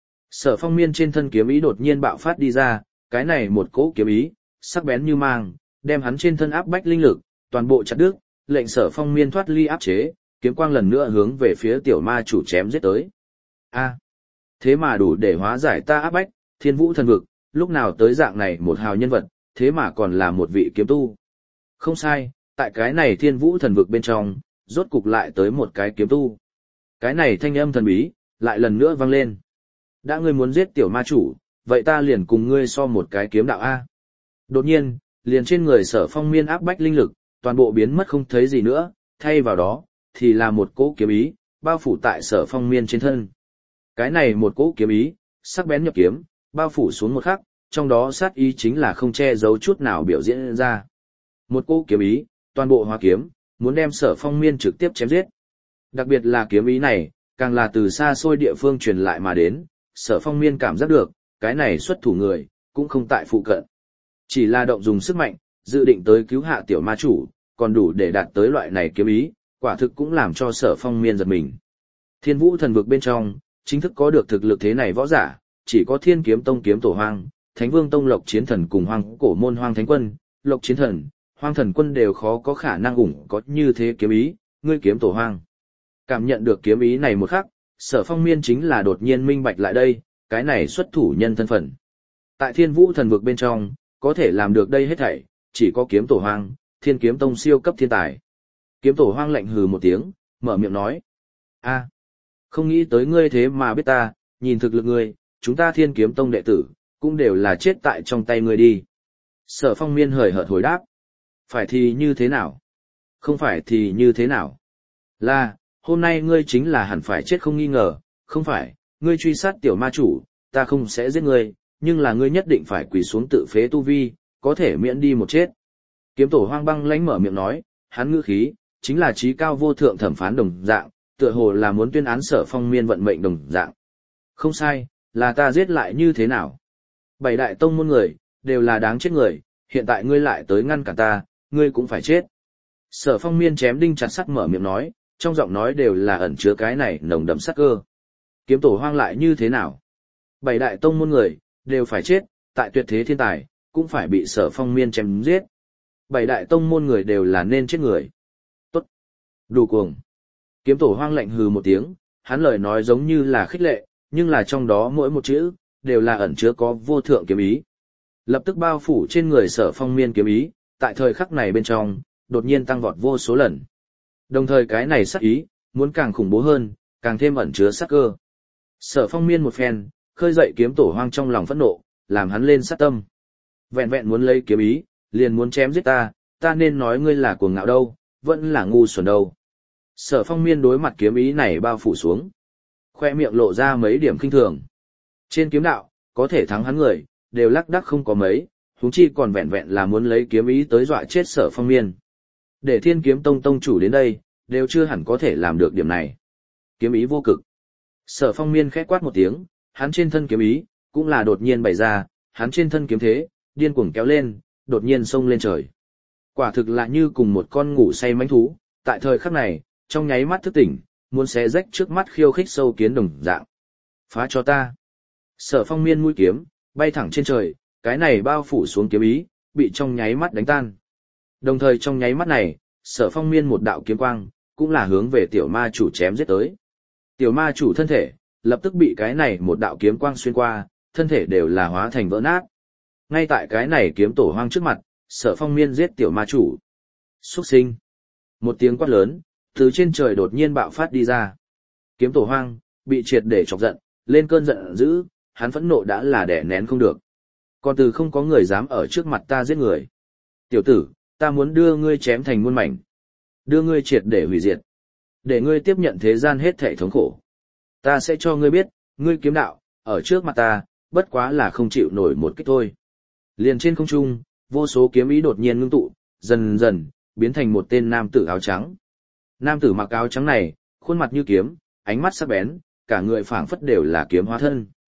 Sở Phong Miên trên thân kiếm ý đột nhiên bạo phát đi ra, cái này một cỗ kiếm ý, sắc bén như mang, đem hắn trên thân áp bách linh lực, toàn bộ chặt đứt, lệnh Sở Phong Miên thoát ly áp chế, kiếm quang lần nữa hướng về phía tiểu ma chủ chém giết tới. A, thế mà đủ để hóa giải ta áp bách, thiên vũ thần vực, lúc nào tới dạng này một hào nhân vật, thế mà còn là một vị kiếm tu. Không sai, tại cái này thiên vũ thần vực bên trong, rốt cục lại tới một cái kiếm tu. Cái này thanh âm thần bí, lại lần nữa vang lên. Đã ngươi muốn giết tiểu ma chủ, vậy ta liền cùng ngươi so một cái kiếm đạo A. Đột nhiên, liền trên người Sở Phong Miên áp bách linh lực, toàn bộ biến mất không thấy gì nữa, thay vào đó, thì là một cỗ kiếm ý, bao phủ tại Sở Phong Miên trên thân. Cái này một cỗ kiếm ý, sắc bén nhập kiếm, bao phủ xuống một khắc, trong đó sát ý chính là không che giấu chút nào biểu diễn ra. Một cỗ kiếm ý, toàn bộ hóa kiếm, muốn đem Sở Phong Miên trực tiếp chém giết. Đặc biệt là kiếm ý này, càng là từ xa xôi địa phương truyền lại mà đến, Sở Phong Miên cảm giác được, cái này xuất thủ người, cũng không tại phụ cận. Chỉ là động dùng sức mạnh, dự định tới cứu hạ tiểu ma chủ, còn đủ để đạt tới loại này kiếm ý, quả thực cũng làm cho Sở Phong Miên giật mình. Thiên vũ thần vực bên trong, chính thức có được thực lực thế này võ giả, chỉ có Thiên Kiếm Tông kiếm tổ Hoang, Thánh Vương Tông Lộc Chiến Thần cùng Hoang Cổ môn Hoang Thánh Quân, Lộc Chiến Thần, Hoang Thần Quân đều khó có khả năng ủng có như thế kiếm ý, ngươi kiếm tổ Hoang. Cảm nhận được kiếm ý này một khắc, Sở Phong Miên chính là đột nhiên minh bạch lại đây, cái này xuất thủ nhân thân phận. Tại Thiên Vũ thần vực bên trong, có thể làm được đây hết thảy, chỉ có kiếm tổ Hoang, Thiên Kiếm Tông siêu cấp thiên tài. Kiếm tổ Hoang lạnh hừ một tiếng, mở miệng nói: "A, không nghĩ tới ngươi thế mà biết ta, nhìn thực lực ngươi, chúng ta Thiên Kiếm Tông đệ tử, cũng đều là chết tại trong tay ngươi đi." Sở Phong Miên hời hợt hồi đáp: "Phải thì như thế nào? Không phải thì như thế nào? Là, hôm nay ngươi chính là hẳn phải chết không nghi ngờ, không phải, ngươi truy sát tiểu ma chủ, ta không sẽ giết ngươi, nhưng là ngươi nhất định phải quỳ xuống tự phế tu vi, có thể miễn đi một chết." Kiếm tổ Hoang băng lãnh mở miệng nói, hắn ngữ khí, chính là trí cao vô thượng thẩm phán đồng dạng, tựa hồ là muốn tuyên án Sở Phong Miên vận mệnh đồng dạng. Không sai, là ta giết lại như thế nào? Bảy đại tông môn người, đều là đáng chết người, hiện tại ngươi lại tới ngăn cản ta, ngươi cũng phải chết. Sở Phong Miên chém đinh chặt sắt mở miệng nói, trong giọng nói đều là ẩn chứa cái này nồng đậm sát cơ. Kiếm tổ Hoang lại như thế nào? Bảy đại tông môn người, đều phải chết, tại tuyệt thế thiên tài, cũng phải bị Sở Phong Miên chém giết. Bảy đại tông môn người đều là nên chết người. Tốt. Đủ cuồng. Kiếm tổ Hoang lạnh hừ một tiếng, hắn lời nói giống như là khích lệ, nhưng là trong đó mỗi một chữ, đều là ẩn chứa có vô thượng kiếm ý. Lập tức bao phủ trên người Sở Phong Miên kiếm ý, tại thời khắc này bên trong, đột nhiên tăng vọt vô số lần. Đồng thời cái này sát ý, muốn càng khủng bố hơn, càng thêm ẩn chứa sát cơ. Sở Phong Miên một phen, khơi dậy kiếm tổ Hoang trong lòng phẫn nộ, làm hắn lên sát tâm. Vẹn vẹn muốn lấy kiếm ý, liền muốn chém giết ta, ta nên nói ngươi là cuồng ngạo đâu, vẫn là ngu xuẩn đâu. Sở Phong Miên đối mặt kiếm ý này bao phủ xuống, khoe miệng lộ ra mấy điểm khinh thường. Trên kiếm đạo, có thể thắng hắn người, đều lắc đắc không có mấy, huống chi còn vẹn vẹn là muốn lấy kiếm ý tới dọa chết Sở Phong Miên. Để Thiên Kiếm Tông tông chủ đến đây, đều chưa hẳn có thể làm được điểm này. Kiếm ý vô cực. Sở Phong Miên khẽ quát một tiếng, hắn trên thân kiếm ý, cũng là đột nhiên bày ra, hắn trên thân kiếm thế, điên cuồng kéo lên, đột nhiên xông lên trời. Quả thực là như cùng một con ngủ say mãnh thú, tại thời khắc này, trong nháy mắt thức tỉnh, muốn xé rách trước mắt khiêu khích sâu kiến đồng dạng. Phá cho ta. Sở Phong Miên mũi kiếm, bay thẳng trên trời, cái này bao phủ xuống kiếm ý, bị trong nháy mắt đánh tan. Đồng thời trong nháy mắt này, Sở Phong Miên một đạo kiếm quang, cũng là hướng về tiểu ma chủ chém giết tới. Tiểu ma chủ thân thể, lập tức bị cái này một đạo kiếm quang xuyên qua, thân thể đều là hóa thành vỡ nát. Ngay tại cái này kiếm tổ Hoang trước mặt, Sở Phong Miên giết tiểu ma chủ. Xuất sinh. Một tiếng quát lớn, từ trên trời đột nhiên bạo phát đi ra. Kiếm tổ Hoang, bị triệt để chọc giận, lên cơn giận dữ, hắn phẫn nộ đã là đè nén không được. Còn từ không có người dám ở trước mặt ta giết người. Tiểu tử, ta muốn đưa ngươi chém thành muôn mảnh. Đưa ngươi triệt để hủy diệt. Để ngươi tiếp nhận thế gian hết thảy thống khổ. Ta sẽ cho ngươi biết, ngươi kiếm đạo, ở trước mặt ta, bất quá là không chịu nổi một kích thôi. Liền trên không trung, vô số kiếm ý đột nhiên ngưng tụ, dần dần, biến thành một tên nam tử áo trắng. Nam tử mặc áo trắng này, khuôn mặt như kiếm, ánh mắt sắc bén, cả người phảng phất đều là kiếm hóa thân.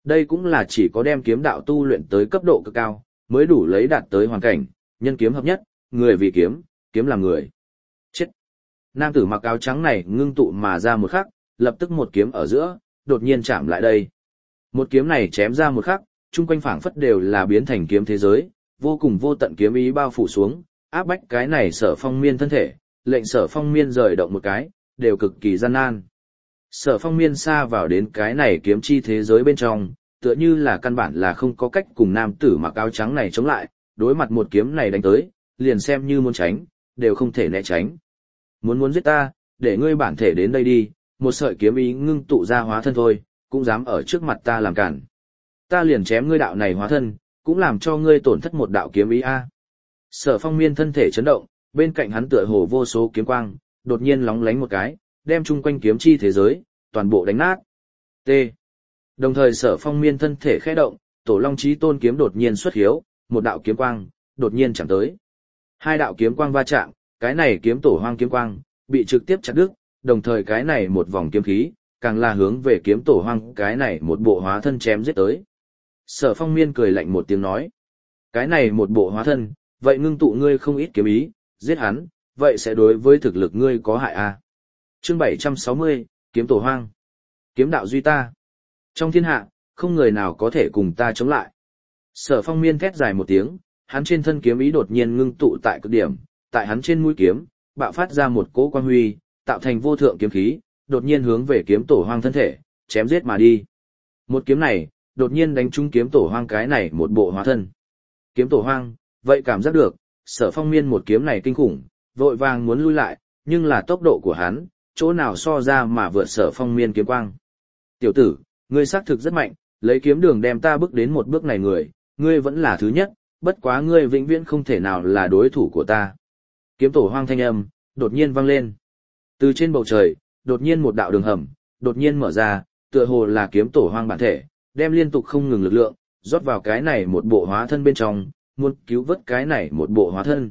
Đây cũng là chỉ có đem kiếm đạo tu luyện tới cấp độ cực cao, mới đủ lấy đạt tới hoàn cảnh, nhân kiếm hợp nhất, người vì kiếm, kiếm làm người. Chết! Nam tử mặc áo trắng này ngưng tụ mà ra một khắc, lập tức một kiếm ở giữa, đột nhiên chạm lại đây. Một kiếm này chém ra một khắc, chung quanh phảng phất đều là biến thành kiếm thế giới, vô cùng vô tận kiếm ý bao phủ xuống, áp bách cái này Sở Phong Miên thân thể, lệnh Sở Phong Miên rời động một cái, đều cực kỳ gian nan. Sở Phong Miên xa vào đến cái này kiếm chi thế giới bên trong, tựa như là căn bản là không có cách cùng nam tử mặc áo trắng này chống lại, đối mặt một kiếm này đánh tới, liền xem như muốn tránh, đều không thể né tránh. Muốn muốn giết ta, để ngươi bản thể đến đây đi, một sợi kiếm ý ngưng tụ ra hóa thân thôi, cũng dám ở trước mặt ta làm cản. Ta liền chém ngươi đạo này hóa thân, cũng làm cho ngươi tổn thất một đạo kiếm ý a. Sở Phong Miên thân thể chấn động, bên cạnh hắn tựa hồ vô số kiếm quang, đột nhiên lóng lánh một cái, đem chung quanh kiếm chi thế giới, toàn bộ đánh nát. T. Đồng thời Sở Phong Miên thân thể khẽ động, Tổ Long Chí Tôn kiếm đột nhiên xuất hiếu, một đạo kiếm quang, đột nhiên chạm tới. Hai đạo kiếm quang va chạm, cái này kiếm tổ hoang kiếm quang, bị trực tiếp chặt đứt, đồng thời cái này một vòng kiếm khí, càng là hướng về kiếm tổ hoang cái này một bộ hóa thân chém giết tới. Sở Phong Miên cười lạnh một tiếng nói, cái này một bộ hóa thân, vậy ngưng tụ ngươi không ít kiếm ý, giết hắn, vậy sẽ đối với thực lực ngươi có hại à. Chương bảy trăm sáu mươi, kiếm tổ hoang. Kiếm đạo duy ta. Trong thiên hạ, không người nào có thể cùng ta chống lại. Sở Phong Miên thét dài một tiếng, hắn trên thân kiếm ý đột nhiên ngưng tụ tại cực điểm, tại hắn trên mũi kiếm, bạo phát ra một cỗ quang huy, tạo thành vô thượng kiếm khí, đột nhiên hướng về kiếm tổ hoang thân thể, chém giết mà đi. Một kiếm này, đột nhiên đánh trúng kiếm tổ hoang cái này một bộ hóa thân. Kiếm tổ hoang, vậy cảm giác được, Sở Phong Miên một kiếm này kinh khủng, vội vàng muốn lui lại, nhưng là tốc độ của hắn, chỗ nào so ra mà vượt Sở Phong Miên kiếm quang. Tiểu tử, ngươi xác thực rất mạnh, lấy kiếm đường đem ta bước đến một bước này người, ngươi vẫn là thứ nhất, bất quá ngươi vĩnh viễn không thể nào là đối thủ của ta. Kiếm tổ hoang thanh âm, đột nhiên vang lên. Từ trên bầu trời, đột nhiên một đạo đường hầm, đột nhiên mở ra, tựa hồ là kiếm tổ hoang bản thể, đem liên tục không ngừng lực lượng, rót vào cái này một bộ hóa thân bên trong, muốn cứu vớt cái này một bộ hóa thân.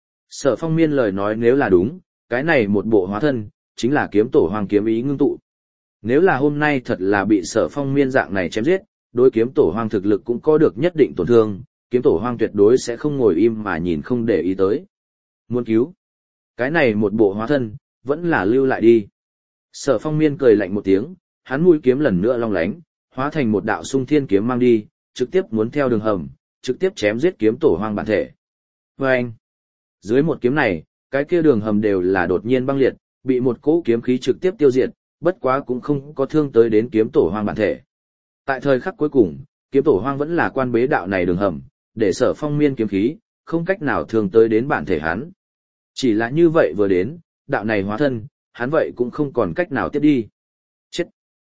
Sở Phong Miên lời nói nếu là đúng, cái này một bộ hóa thân, chính là kiếm tổ hoang kiếm ý ngưng tụ. Nếu là hôm nay thật là bị Sở Phong Miên dạng này chém giết, đối kiếm tổ hoang thực lực cũng có được nhất định tổn thương, kiếm tổ hoang tuyệt đối sẽ không ngồi im mà nhìn không để ý tới. Muốn cứu cái này một bộ hóa thân, vẫn là lưu lại đi. Sở Phong Miên cười lạnh một tiếng, hắn mũi kiếm lần nữa long lánh, hóa thành một đạo sung thiên kiếm mang đi, trực tiếp muốn theo đường hầm, trực tiếp chém giết kiếm tổ hoang bản thể. Và anh, dưới một kiếm này, cái kia đường hầm đều là đột nhiên băng liệt, bị một cỗ kiếm khí trực tiếp tiêu diệt, bất quá cũng không có thương tới đến kiếm tổ hoang bản thể. Tại thời khắc cuối cùng, kiếm tổ hoang vẫn là quan bế đạo này đường hầm, để Sở Phong Miên kiếm khí, không cách nào thương tới đến bản thể hắn. Chỉ là như vậy vừa đến, đạo này hóa thân, hắn vậy cũng không còn cách nào tiếp đi. Chết!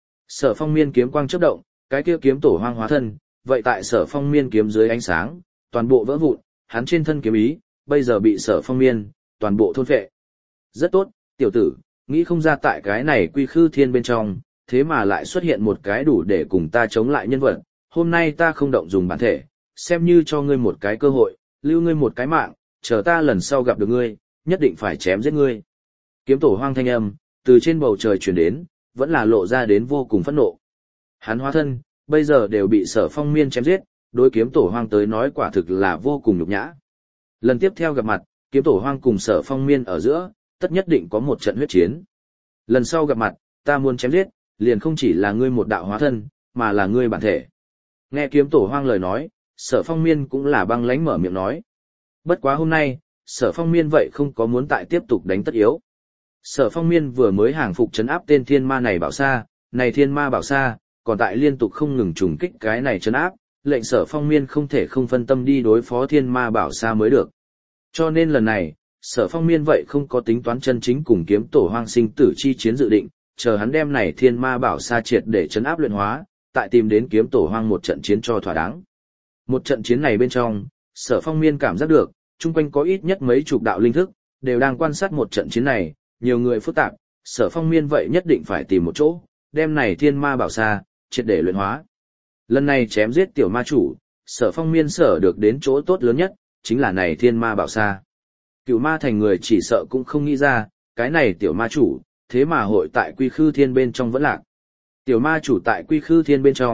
Sở Phong Miên kiếm quang chớp động, cái kia kiếm tổ hoang hóa thân, vậy tại Sở Phong Miên kiếm dưới ánh sáng, toàn bộ vỡ vụn, hắn trên thân kiếm ý, bây giờ bị Sở Phong Miên, toàn bộ thôn phệ. Rất tốt, tiểu tử, nghĩ không ra tại cái này quy khư thiên bên trong, thế mà lại xuất hiện một cái đủ để cùng ta chống lại nhân vật, hôm nay ta không động dùng bản thể, xem như cho ngươi một cái cơ hội, lưu ngươi một cái mạng, chờ ta lần sau gặp được ngươi, nhất định phải chém giết ngươi. Kiếm tổ hoang thanh âm, từ trên bầu trời truyền đến, vẫn là lộ ra đến vô cùng phẫn nộ. Hắn hóa thân, bây giờ đều bị Sở Phong Miên chém giết, đối kiếm tổ hoang tới nói quả thực là vô cùng nhục nhã. Lần tiếp theo gặp mặt, kiếm tổ hoang cùng Sở Phong Miên ở giữa, tất nhất định có một trận huyết chiến. Lần sau gặp mặt, ta muốn chém giết, liền không chỉ là ngươi một đạo hóa thân, mà là ngươi bản thể. Nghe kiếm tổ hoang lời nói, Sở Phong Miên cũng là băng lãnh mở miệng nói. Bất quá hôm nay, Sở Phong Miên vậy không có muốn tại tiếp tục đánh tất yếu. Sở Phong Miên vừa mới hàng phục trấn áp tên thiên ma này bảo sa, này thiên ma bảo sa, còn tại liên tục không ngừng trùng kích cái này trấn áp, lệnh Sở Phong Miên không thể không phân tâm đi đối phó thiên ma bảo sa mới được. Cho nên lần này, Sở Phong Miên vậy không có tính toán chân chính cùng kiếm tổ hoang sinh tử chi chiến dự định, chờ hắn đem này thiên ma bảo sa triệt để trấn áp luyện hóa, tại tìm đến kiếm tổ hoang một trận chiến cho thỏa đáng. Một trận chiến này bên trong, Sở Phong Miên cảm giác được, chung quanh có ít nhất mấy chục đạo linh thức, đều đang quan sát một trận chiến này, nhiều người phức tạp, Sở Phong Miên vậy nhất định phải tìm một chỗ, đem này thiên ma bảo sa, triệt để luyện hóa. Lần này chém giết tiểu ma chủ, Sở Phong Miên sở được đến chỗ tốt lớn nhất, chính là này thiên ma bảo sa. Cựu ma thành người chỉ sợ cũng không nghĩ ra, cái này tiểu ma chủ, thế mà hội tại quy khư thiên bên trong vẫn lạc. Tiểu ma chủ tại quy khư thiên bên trong,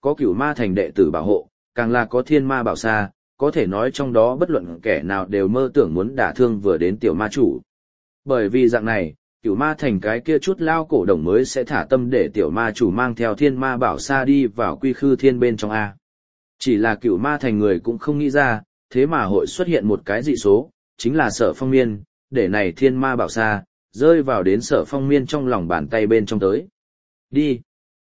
có cửu ma thành đệ tử bảo hộ, càng là có thiên ma bảo sa, có thể nói trong đó bất luận kẻ nào đều mơ tưởng muốn đả thương vừa đến tiểu ma chủ. Bởi vì dạng này, cửu ma thành cái kia chút lao cổ đồng mới sẽ thả tâm để tiểu ma chủ mang theo thiên ma bảo sa đi vào quy khư thiên bên trong A. Chỉ là cửu ma thành người cũng không nghĩ ra, thế mà hội xuất hiện một cái dị số, chính là Sở Phong Miên, để này thiên ma bảo sa, rơi vào đến Sở Phong Miên trong lòng bàn tay bên trong tới. Đi!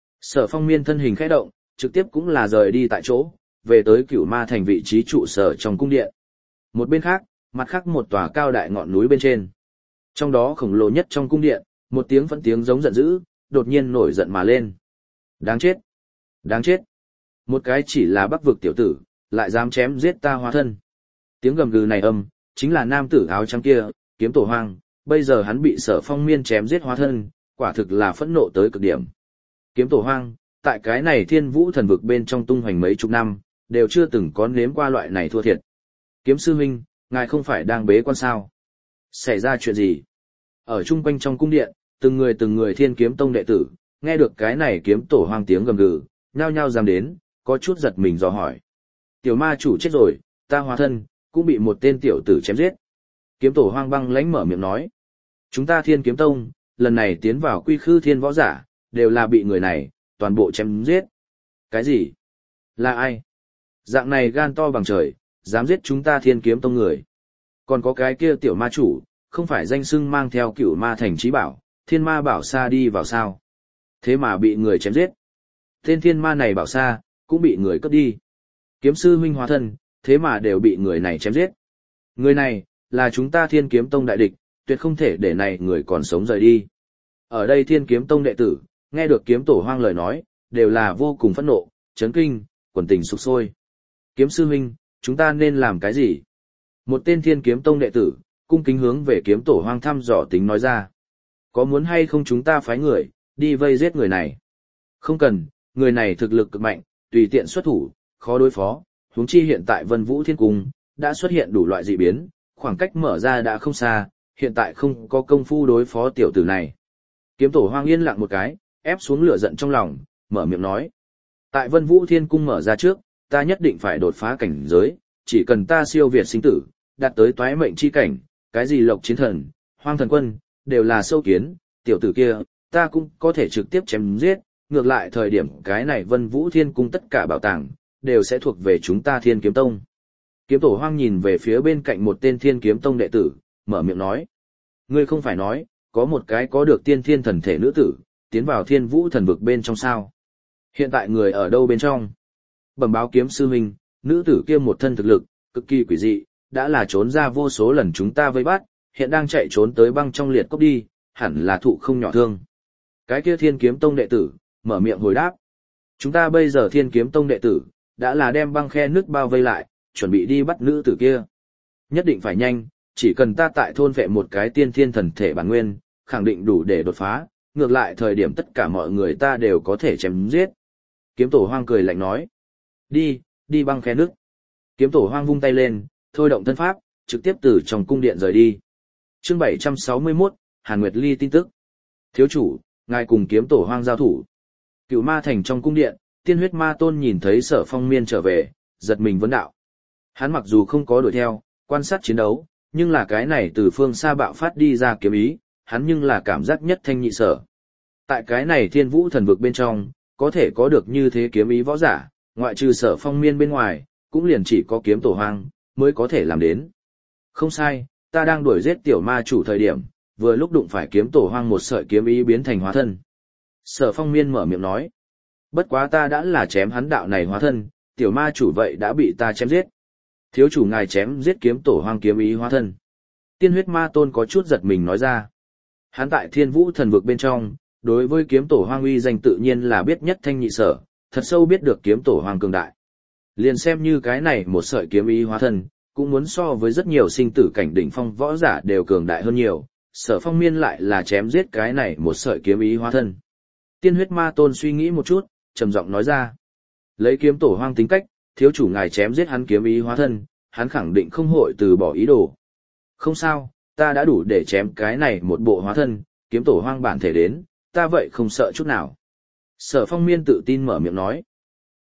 Sở Phong Miên thân hình khẽ động, trực tiếp cũng là rời đi tại chỗ, về tới cửu ma thành vị trí trụ sở trong cung điện. Một bên khác, mặt khác một tòa cao đại ngọn núi bên trên. Trong đó khổng lồ nhất trong cung điện, một tiếng phẫn tiếng giống giận dữ, đột nhiên nổi giận mà lên. Đáng chết! Đáng chết! Một cái chỉ là bắc vực tiểu tử, lại dám chém giết ta hóa thân. Tiếng gầm gừ này âm, chính là nam tử áo trắng kia, Kiếm Tổ Hoang, bây giờ hắn bị Sở Phong Miên chém giết hóa thân, quả thực là phẫn nộ tới cực điểm. Kiếm Tổ Hoang, tại cái này thiên vũ thần vực bên trong tung hoành mấy chục năm, đều chưa từng có nếm qua loại này thua thiệt. Kiếm sư huynh, ngài không phải đang bế quan sao? Xảy ra chuyện gì? Ở chung quanh trong cung điện, từng người từng người Thiên Kiếm Tông đệ tử, nghe được cái này Kiếm Tổ Hoang tiếng gầm gừ, nhao nhao dám đến, có chút giật mình dò hỏi. Tiểu ma chủ chết rồi, ta hóa thân, cũng bị một tên tiểu tử chém giết. Kiếm Tổ Hoang băng lãnh mở miệng nói. Chúng ta Thiên Kiếm Tông, lần này tiến vào quy khư thiên võ giả, đều là bị người này, toàn bộ chém giết. Cái gì? Là ai? Dạng này gan to bằng trời, dám giết chúng ta Thiên Kiếm Tông người. Còn có cái kia tiểu ma chủ, không phải danh xưng mang theo cửu ma thành trí bảo, thiên ma bảo sa đi vào sao? Thế mà bị người chém giết. Tên thiên ma này bảo sa, cũng bị người cướp đi. Kiếm sư huynh hóa thân, thế mà đều bị người này chém giết. Người này, là chúng ta Thiên Kiếm Tông đại địch, tuyệt không thể để này người còn sống rời đi. Ở đây Thiên Kiếm Tông đệ tử, nghe được Kiếm Tổ Hoang lời nói, đều là vô cùng phẫn nộ, chấn kinh, quần tình sục sôi. Kiếm sư huynh, chúng ta nên làm cái gì? Một tên Thiên Kiếm Tông đệ tử, cung kính hướng về Kiếm Tổ Hoang thăm dò tính nói ra. Có muốn hay không chúng ta phái người, đi vây giết người này? Không cần, người này thực lực cực mạnh, tùy tiện xuất thủ, khó đối phó, huống chi hiện tại Vân Vũ Thiên Cung, đã xuất hiện đủ loại dị biến, khoảng cách mở ra đã không xa, hiện tại không có công phu đối phó tiểu tử này. Kiếm Tổ Hoang yên lặng một cái, ép xuống lửa giận trong lòng, mở miệng nói. Tại Vân Vũ Thiên Cung mở ra trước, ta nhất định phải đột phá cảnh giới, chỉ cần ta siêu việt sinh tử, đạt tới toái mệnh chi cảnh, cái gì Lộc Chiến Thần, Hoang Thần Quân, đều là sâu kiến, tiểu tử kia, ta cũng có thể trực tiếp chém giết, ngược lại thời điểm cái này Vân Vũ Thiên Cung tất cả bảo tàng, đều sẽ thuộc về chúng ta Thiên Kiếm Tông. Kiếm Tổ Hoang nhìn về phía bên cạnh một tên Thiên Kiếm Tông đệ tử, mở miệng nói. Ngươi không phải nói, có một cái có được tiên thiên thần thể nữ tử, tiến vào Thiên Vũ thần vực bên trong sao? Hiện tại người ở đâu bên trong? Bẩm báo Kiếm sư huynh, nữ tử kia một thân thực lực, cực kỳ quỷ dị, đã là trốn ra vô số lần chúng ta vây bắt, hiện đang chạy trốn tới băng trong liệt cốc đi, hẳn là thụ không nhỏ thương. Cái kia Thiên Kiếm Tông đệ tử, mở miệng hồi đáp. Chúng ta bây giờ Thiên Kiếm Tông đệ tử, đã là đem băng khe nước bao vây lại, chuẩn bị đi bắt nữ tử kia. Nhất định phải nhanh, chỉ cần ta tại thôn vệ một cái tiên thiên thần thể bản nguyên, khẳng định đủ để đột phá, ngược lại thời điểm tất cả mọi người ta đều có thể chém giết. Kiếm Tổ Hoang cười lạnh nói. Đi, đi băng khe nước. Kiếm Tổ Hoang vung tay lên, thôi động thân pháp, trực tiếp từ trong cung điện rời đi. Chương bảy trăm sáu mươi mốt, Hàn Nguyệt Ly tin tức. Thiếu chủ, ngài cùng Kiếm Tổ Hoang giao thủ. Cửu Ma thành trong cung điện, Tiên Huyết Ma Tôn nhìn thấy Sở Phong Miên trở về, giật mình vấn đạo. Hắn mặc dù không có đuổi theo, quan sát chiến đấu, nhưng là cái này từ phương xa bạo phát đi ra kiếm ý, hắn nhưng là cảm giác nhất thanh nhị sở. Tại cái này Thiên Vũ thần vực bên trong, có thể có được như thế kiếm ý võ giả, ngoại trừ Sở Phong Miên bên ngoài, cũng liền chỉ có Kiếm Tổ Hoang mới có thể làm đến. Không sai, ta đang đuổi giết tiểu ma chủ thời điểm, vừa lúc đụng phải Kiếm Tổ Hoang một sợi kiếm ý biến thành hóa thân. Sở Phong Miên mở miệng nói. Bất quá ta đã là chém hắn đạo này hóa thân, tiểu ma chủ vậy đã bị ta chém giết. Thiếu chủ ngài chém giết Kiếm Tổ Hoang kiếm ý hóa thân. Tiên Huyết Ma Tôn có chút giật mình nói ra. Hắn tại Thiên Vũ thần vực bên trong, đối với Kiếm Tổ Hoang uy danh tự nhiên là biết nhất thanh nhị sở, thật sâu biết được Kiếm Tổ Hoang cường đại. Liền xem như cái này một sợi kiếm ý hóa thân, cũng muốn so với rất nhiều sinh tử cảnh đỉnh phong võ giả đều cường đại hơn nhiều, Sở Phong Miên lại là chém giết cái này một sợi kiếm ý hóa thân. Tiên Huyết Ma Tôn suy nghĩ một chút, trầm giọng nói ra. Lấy Kiếm Tổ Hoang tính cách, thiếu chủ ngài chém giết hắn kiếm ý hóa thân, hắn khẳng định không hội từ bỏ ý đồ. Không sao, ta đã đủ để chém cái này một bộ hóa thân, Kiếm Tổ Hoang bản thể đến, ta vậy không sợ chút nào. Sở Phong Miên tự tin mở miệng nói.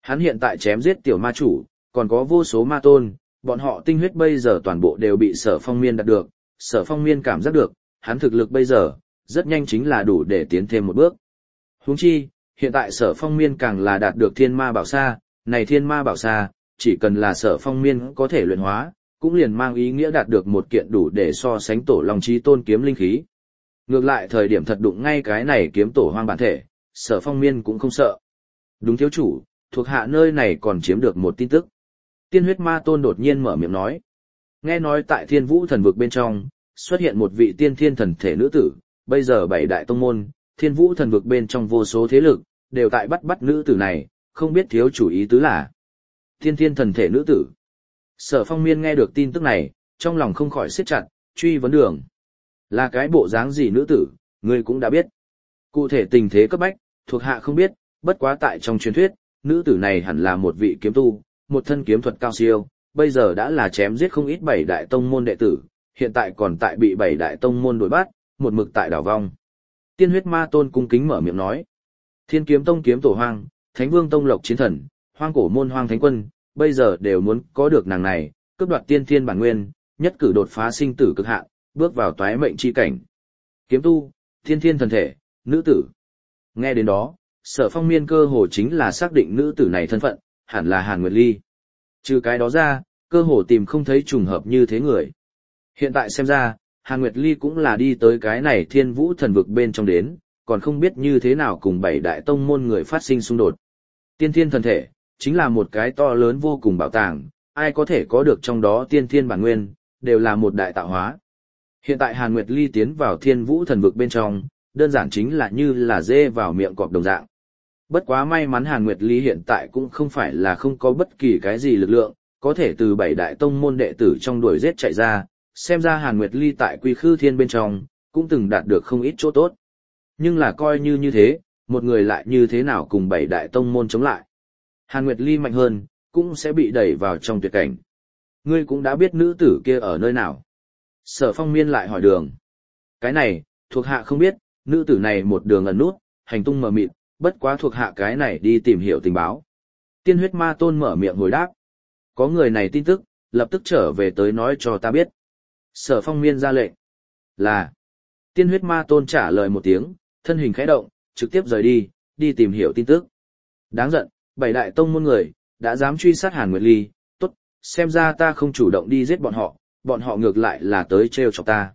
Hắn hiện tại chém giết tiểu ma chủ, còn có vô số ma tôn, bọn họ tinh huyết bây giờ toàn bộ đều bị Sở Phong Miên đạt được, Sở Phong Miên cảm giác được, hắn thực lực bây giờ, rất nhanh chính là đủ để tiến thêm một bước. Huống chi, hiện tại Sở Phong Miên càng là đạt được Thiên Ma Bảo Sa, này Thiên Ma Bảo Sa, chỉ cần là Sở Phong Miên có thể luyện hóa, cũng liền mang ý nghĩa đạt được một kiện đủ để so sánh Tổ Long Chí Tôn kiếm linh khí. Ngược lại thời điểm thật đụng ngay cái này kiếm tổ hoang bản thể, Sở Phong Miên cũng không sợ. Đúng thiếu chủ, thuộc hạ nơi này còn chiếm được một tin tức. Tiên huyết ma tôn đột nhiên mở miệng nói. Nghe nói tại Thiên Vũ thần vực bên trong, xuất hiện một vị tiên thiên thần thể nữ tử, bây giờ bảy đại tông môn, Thiên Vũ thần vực bên trong vô số thế lực, đều tại bắt bắt nữ tử này, không biết thiếu chủ ý tứ là. Tiên thiên thần thể nữ tử. Sở Phong Miên nghe được tin tức này, trong lòng không khỏi siết chặt, truy vấn đường. Là cái bộ dáng gì nữ tử, ngươi cũng đã biết. Cụ thể tình thế cấp bách, thuộc hạ không biết, bất quá tại trong truyền thuyết, nữ tử này hẳn là một vị kiếm tu, một thân kiếm thuật cao siêu, bây giờ đã là chém giết không ít bảy đại tông môn đệ tử, hiện tại còn tại bị bảy đại tông môn đuổi bắt, một mực tại đảo vong. Tiên huyết ma tôn cung kính mở miệng nói. Thiên kiếm tông kiếm tổ hoang, Thánh Vương tông lộc chiến thần, hoang cổ môn hoang thánh quân, bây giờ đều muốn có được nàng này, cướp đoạt tiên thiên bản nguyên, nhất cử đột phá sinh tử cực hạn, bước vào toái mệnh chi cảnh. Kiếm tu, thiên thiên thần thể, nữ tử. Nghe đến đó, Sở Phong Miên cơ hồ chính là xác định nữ tử này thân phận, hẳn là Hàn Nguyệt Ly. Trừ cái đó ra, cơ hồ tìm không thấy trùng hợp như thế người. Hiện tại xem ra, Hàn Nguyệt Ly cũng là đi tới cái này Thiên Vũ thần vực bên trong đến, còn không biết như thế nào cùng bảy đại tông môn người phát sinh xung đột. Tiên thiên thần thể, chính là một cái to lớn vô cùng bảo tàng, ai có thể có được trong đó tiên thiên bản nguyên, đều là một đại tạo hóa. Hiện tại Hàn Nguyệt Ly tiến vào Thiên Vũ thần vực bên trong, đơn giản chính là như là dê vào miệng cọp đồng dạng. Bất quá may mắn Hàn Nguyệt Ly hiện tại cũng không phải là không có bất kỳ cái gì lực lượng, có thể từ bảy đại tông môn đệ tử trong đuổi giết chạy ra, xem ra Hàn Nguyệt Ly tại Quy Khư Thiên bên trong, cũng từng đạt được không ít chỗ tốt. Nhưng là coi như như thế, một người lại như thế nào cùng bảy đại tông môn chống lại. Hàn Nguyệt Ly mạnh hơn, cũng sẽ bị đẩy vào trong tuyệt cảnh. Ngươi cũng đã biết nữ tử kia ở nơi nào. Sở Phong Miên lại hỏi đường. Cái này, thuộc hạ không biết, nữ tử này một đường ẩn nút, hành tung mờ mịt, bất quá thuộc hạ cái này đi tìm hiểu tình báo. Tiên huyết ma tôn mở miệng hồi đáp. Có người này tin tức, lập tức trở về tới nói cho ta biết. Sở Phong Miên ra lệnh. Là. Tiên huyết ma tôn trả lời một tiếng, thân hình khẽ động, trực tiếp rời đi, đi tìm hiểu tin tức. Đáng giận, bảy đại tông môn người, đã dám truy sát Hàn Nguyệt Ly, tốt, xem ra ta không chủ động đi giết bọn họ, bọn họ ngược lại là tới trêu chọc ta.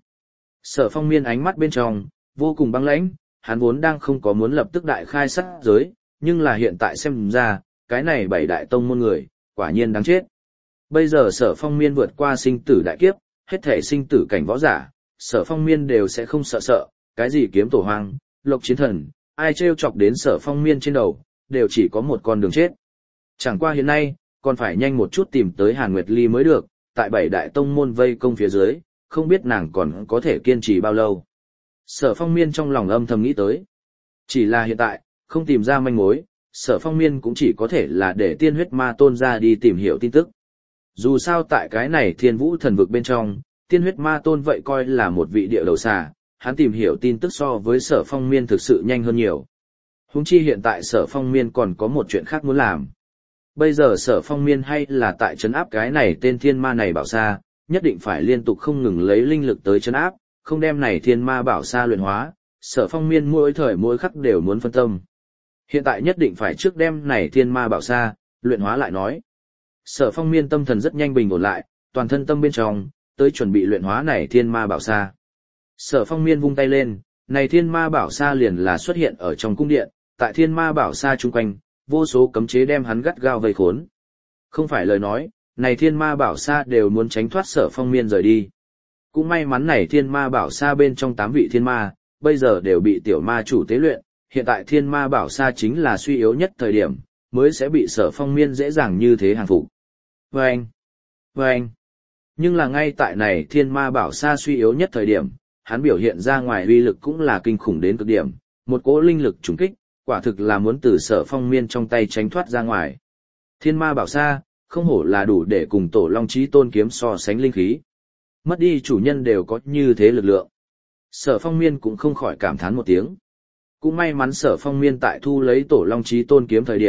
Sở Phong Miên ánh mắt bên trong, vô cùng băng lãnh, hắn vốn đang không có muốn lập tức đại khai sát giới, nhưng là hiện tại xem ra, cái này bảy đại tông môn người, quả nhiên đáng chết. Bây giờ Sở Phong Miên vượt qua sinh tử đại kiếp, hết thể sinh tử cảnh võ giả, Sở Phong Miên đều sẽ không sợ sợ, cái gì kiếm tổ hoang, lộc chiến thần, ai trêu chọc đến Sở Phong Miên trên đầu, đều chỉ có một con đường chết. Chẳng qua hiện nay, còn phải nhanh một chút tìm tới Hàn Nguyệt Ly mới được, tại bảy đại tông môn vây công phía dưới, không biết nàng còn có thể kiên trì bao lâu. Sở Phong Miên trong lòng âm thầm nghĩ tới. Chỉ là hiện tại, không tìm ra manh mối, Sở Phong Miên cũng chỉ có thể là để tiên huyết ma tôn ra đi tìm hiểu tin tức. Dù sao tại cái này Thiên Vũ thần vực bên trong, tiên huyết ma tôn vậy coi là một vị địa đầu xà, hắn tìm hiểu tin tức so với Sở Phong Miên thực sự nhanh hơn nhiều. Huống chi hiện tại Sở Phong Miên còn có một chuyện khác muốn làm. Bây giờ Sở Phong Miên hay là tại trấn áp cái này tên thiên ma này bảo sa, nhất định phải liên tục không ngừng lấy linh lực tới trấn áp, không đem này thiên ma bảo sa luyện hóa, Sở Phong Miên mỗi thời mỗi khắc đều muốn phân tâm. Hiện tại nhất định phải trước đem này thiên ma bảo sa luyện hóa lại nói. Sở Phong Miên tâm thần rất nhanh bình ổn lại, toàn thân tâm bên trong tới chuẩn bị luyện hóa này thiên ma bảo sa. Sở Phong Miên vung tay lên, này thiên ma bảo sa liền là xuất hiện ở trong cung điện, tại thiên ma bảo sa chung quanh, vô số cấm chế đem hắn gắt gao vây khốn. Không phải lời nói, này thiên ma bảo sa đều muốn tránh thoát Sở Phong Miên rời đi. Cũng may mắn này thiên ma bảo sa bên trong tám vị thiên ma, bây giờ đều bị tiểu ma chủ tế luyện, hiện tại thiên ma bảo sa chính là suy yếu nhất thời điểm, mới sẽ bị Sở Phong Miên dễ dàng như thế hàng phục. Vâng! Vâng! Nhưng là ngay tại này thiên ma bảo sa suy yếu nhất thời điểm, hắn biểu hiện ra ngoài uy lực cũng là kinh khủng đến cực điểm, một cỗ linh lực trùng kích, quả thực là muốn từ Sở Phong Miên trong tay tránh thoát ra ngoài. Thiên ma bảo sa, không hổ là đủ để cùng Tổ Long Chí Tôn kiếm so sánh linh khí. Mất đi chủ nhân đều có như thế lực lượng. Sở Phong Miên cũng không khỏi cảm thán một tiếng. Cũng may mắn Sở Phong Miên tại thu lấy Tổ Long Chí Tôn kiếm thời điểm,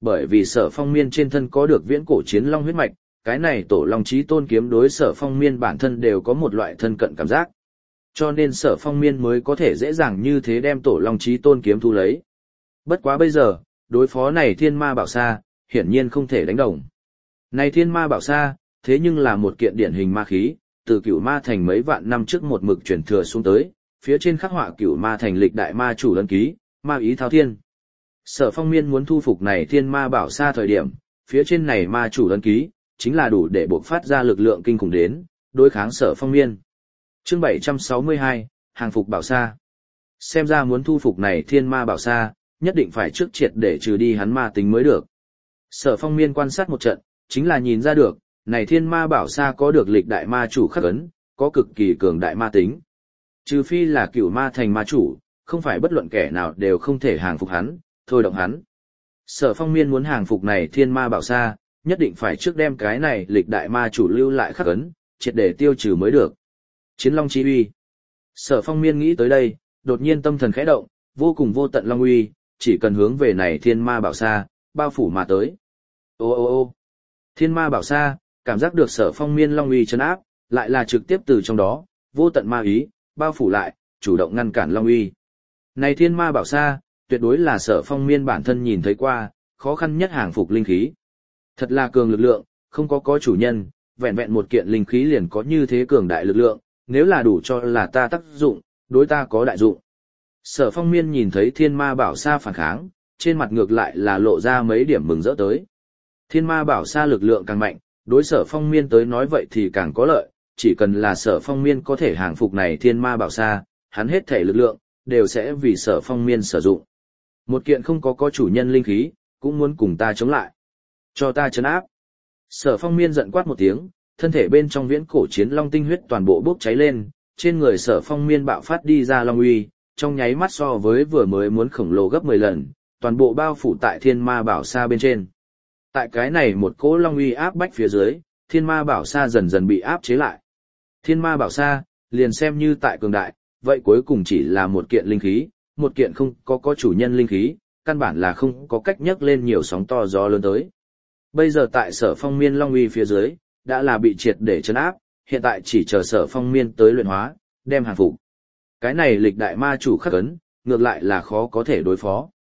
bởi vì Sở Phong Miên trên thân có được viễn cổ chiến long huyết mạch, cái này tổ long chí tôn kiếm đối Sở Phong Miên bản thân đều có một loại thân cận cảm giác. Cho nên Sở Phong Miên mới có thể dễ dàng như thế đem tổ long chí tôn kiếm thu lấy. Bất quá bây giờ, đối phó này thiên ma bảo sa, hiển nhiên không thể đánh đồng. Này thiên ma bảo sa, thế nhưng là một kiện điển hình ma khí, từ cửu ma thành mấy vạn năm trước một mực truyền thừa xuống tới, phía trên khắc họa cửu ma thành lịch đại ma chủ ấn ký, ma ý thao thiên. Sở Phong Miên muốn thu phục này thiên ma bảo sa thời điểm, phía trên này ma chủ ấn ký, chính là đủ để bộc phát ra lực lượng kinh khủng đến, đối kháng Sở Phong Miên. Chương bảy trăm sáu mươi hai, hàng phục bảo sa. Xem ra muốn thu phục này thiên ma bảo sa, nhất định phải trước triệt để trừ đi hắn ma tính mới được. Sở Phong Miên quan sát một trận, chính là nhìn ra được, này thiên ma bảo sa có được lịch đại ma chủ khắc ấn, có cực kỳ cường đại ma tính. Trừ phi là cửu ma thành ma chủ, không phải bất luận kẻ nào đều không thể hàng phục hắn, thôi động hắn. Sở Phong Miên muốn hàng phục này thiên ma bảo sa, nhất định phải trước đem cái này lịch đại ma chủ lưu lại khắc ấn, triệt để tiêu trừ mới được. Chiến long chi uy. Sở Phong Miên nghĩ tới đây, đột nhiên tâm thần khẽ động, vô cùng vô tận long uy, chỉ cần hướng về này thiên ma bảo sa, bao phủ mà tới. Ô ô ô thiên ma bảo sa, cảm giác được Sở Phong Miên long uy trấn áp, lại là trực tiếp từ trong đó, vô tận ma ý, bao phủ lại, chủ động ngăn cản long uy. Này thiên ma bảo sa, tuyệt đối là Sở Phong Miên bản thân nhìn thấy qua, khó khăn nhất hàng phục linh khí. Thật là cường lực lượng, không có có chủ nhân, vẹn vẹn một kiện linh khí liền có như thế cường đại lực lượng, nếu là đủ cho là ta tác dụng, đối ta có đại dụng. Sở Phong Miên nhìn thấy thiên ma bảo sa phản kháng, trên mặt ngược lại là lộ ra mấy điểm mừng rỡ tới. Thiên ma bảo sa lực lượng càng mạnh, đối Sở Phong Miên tới nói vậy thì càng có lợi, chỉ cần là Sở Phong Miên có thể hàng phục này thiên ma bảo sa, hắn hết thể lực lượng, đều sẽ vì Sở Phong Miên sử dụng. Một kiện không có có chủ nhân linh khí, cũng muốn cùng ta chống lại. Cho ta trấn áp. Sở Phong Miên giận quát một tiếng, thân thể bên trong viễn cổ chiến long tinh huyết toàn bộ bốc cháy lên, trên người Sở Phong Miên bạo phát đi ra long uy, trong nháy mắt so với vừa mới muốn khổng lồ gấp mười lần, toàn bộ bao phủ tại thiên ma bảo sa bên trên. Tại cái này một cỗ long uy áp bách phía dưới, thiên ma bảo sa dần dần bị áp chế lại. Thiên ma bảo sa, liền xem như tại cường đại, vậy cuối cùng chỉ là một kiện linh khí, một kiện không có có chủ nhân linh khí, căn bản là không có cách nhấc lên nhiều sóng to gió lớn tới. Bây giờ tại Sở Phong Miên long uy phía dưới, đã là bị triệt để trấn áp, hiện tại chỉ chờ Sở Phong Miên tới luyện hóa, đem hàng phục. Cái này lịch đại ma chủ khắc ấn, ngược lại là khó có thể đối phó.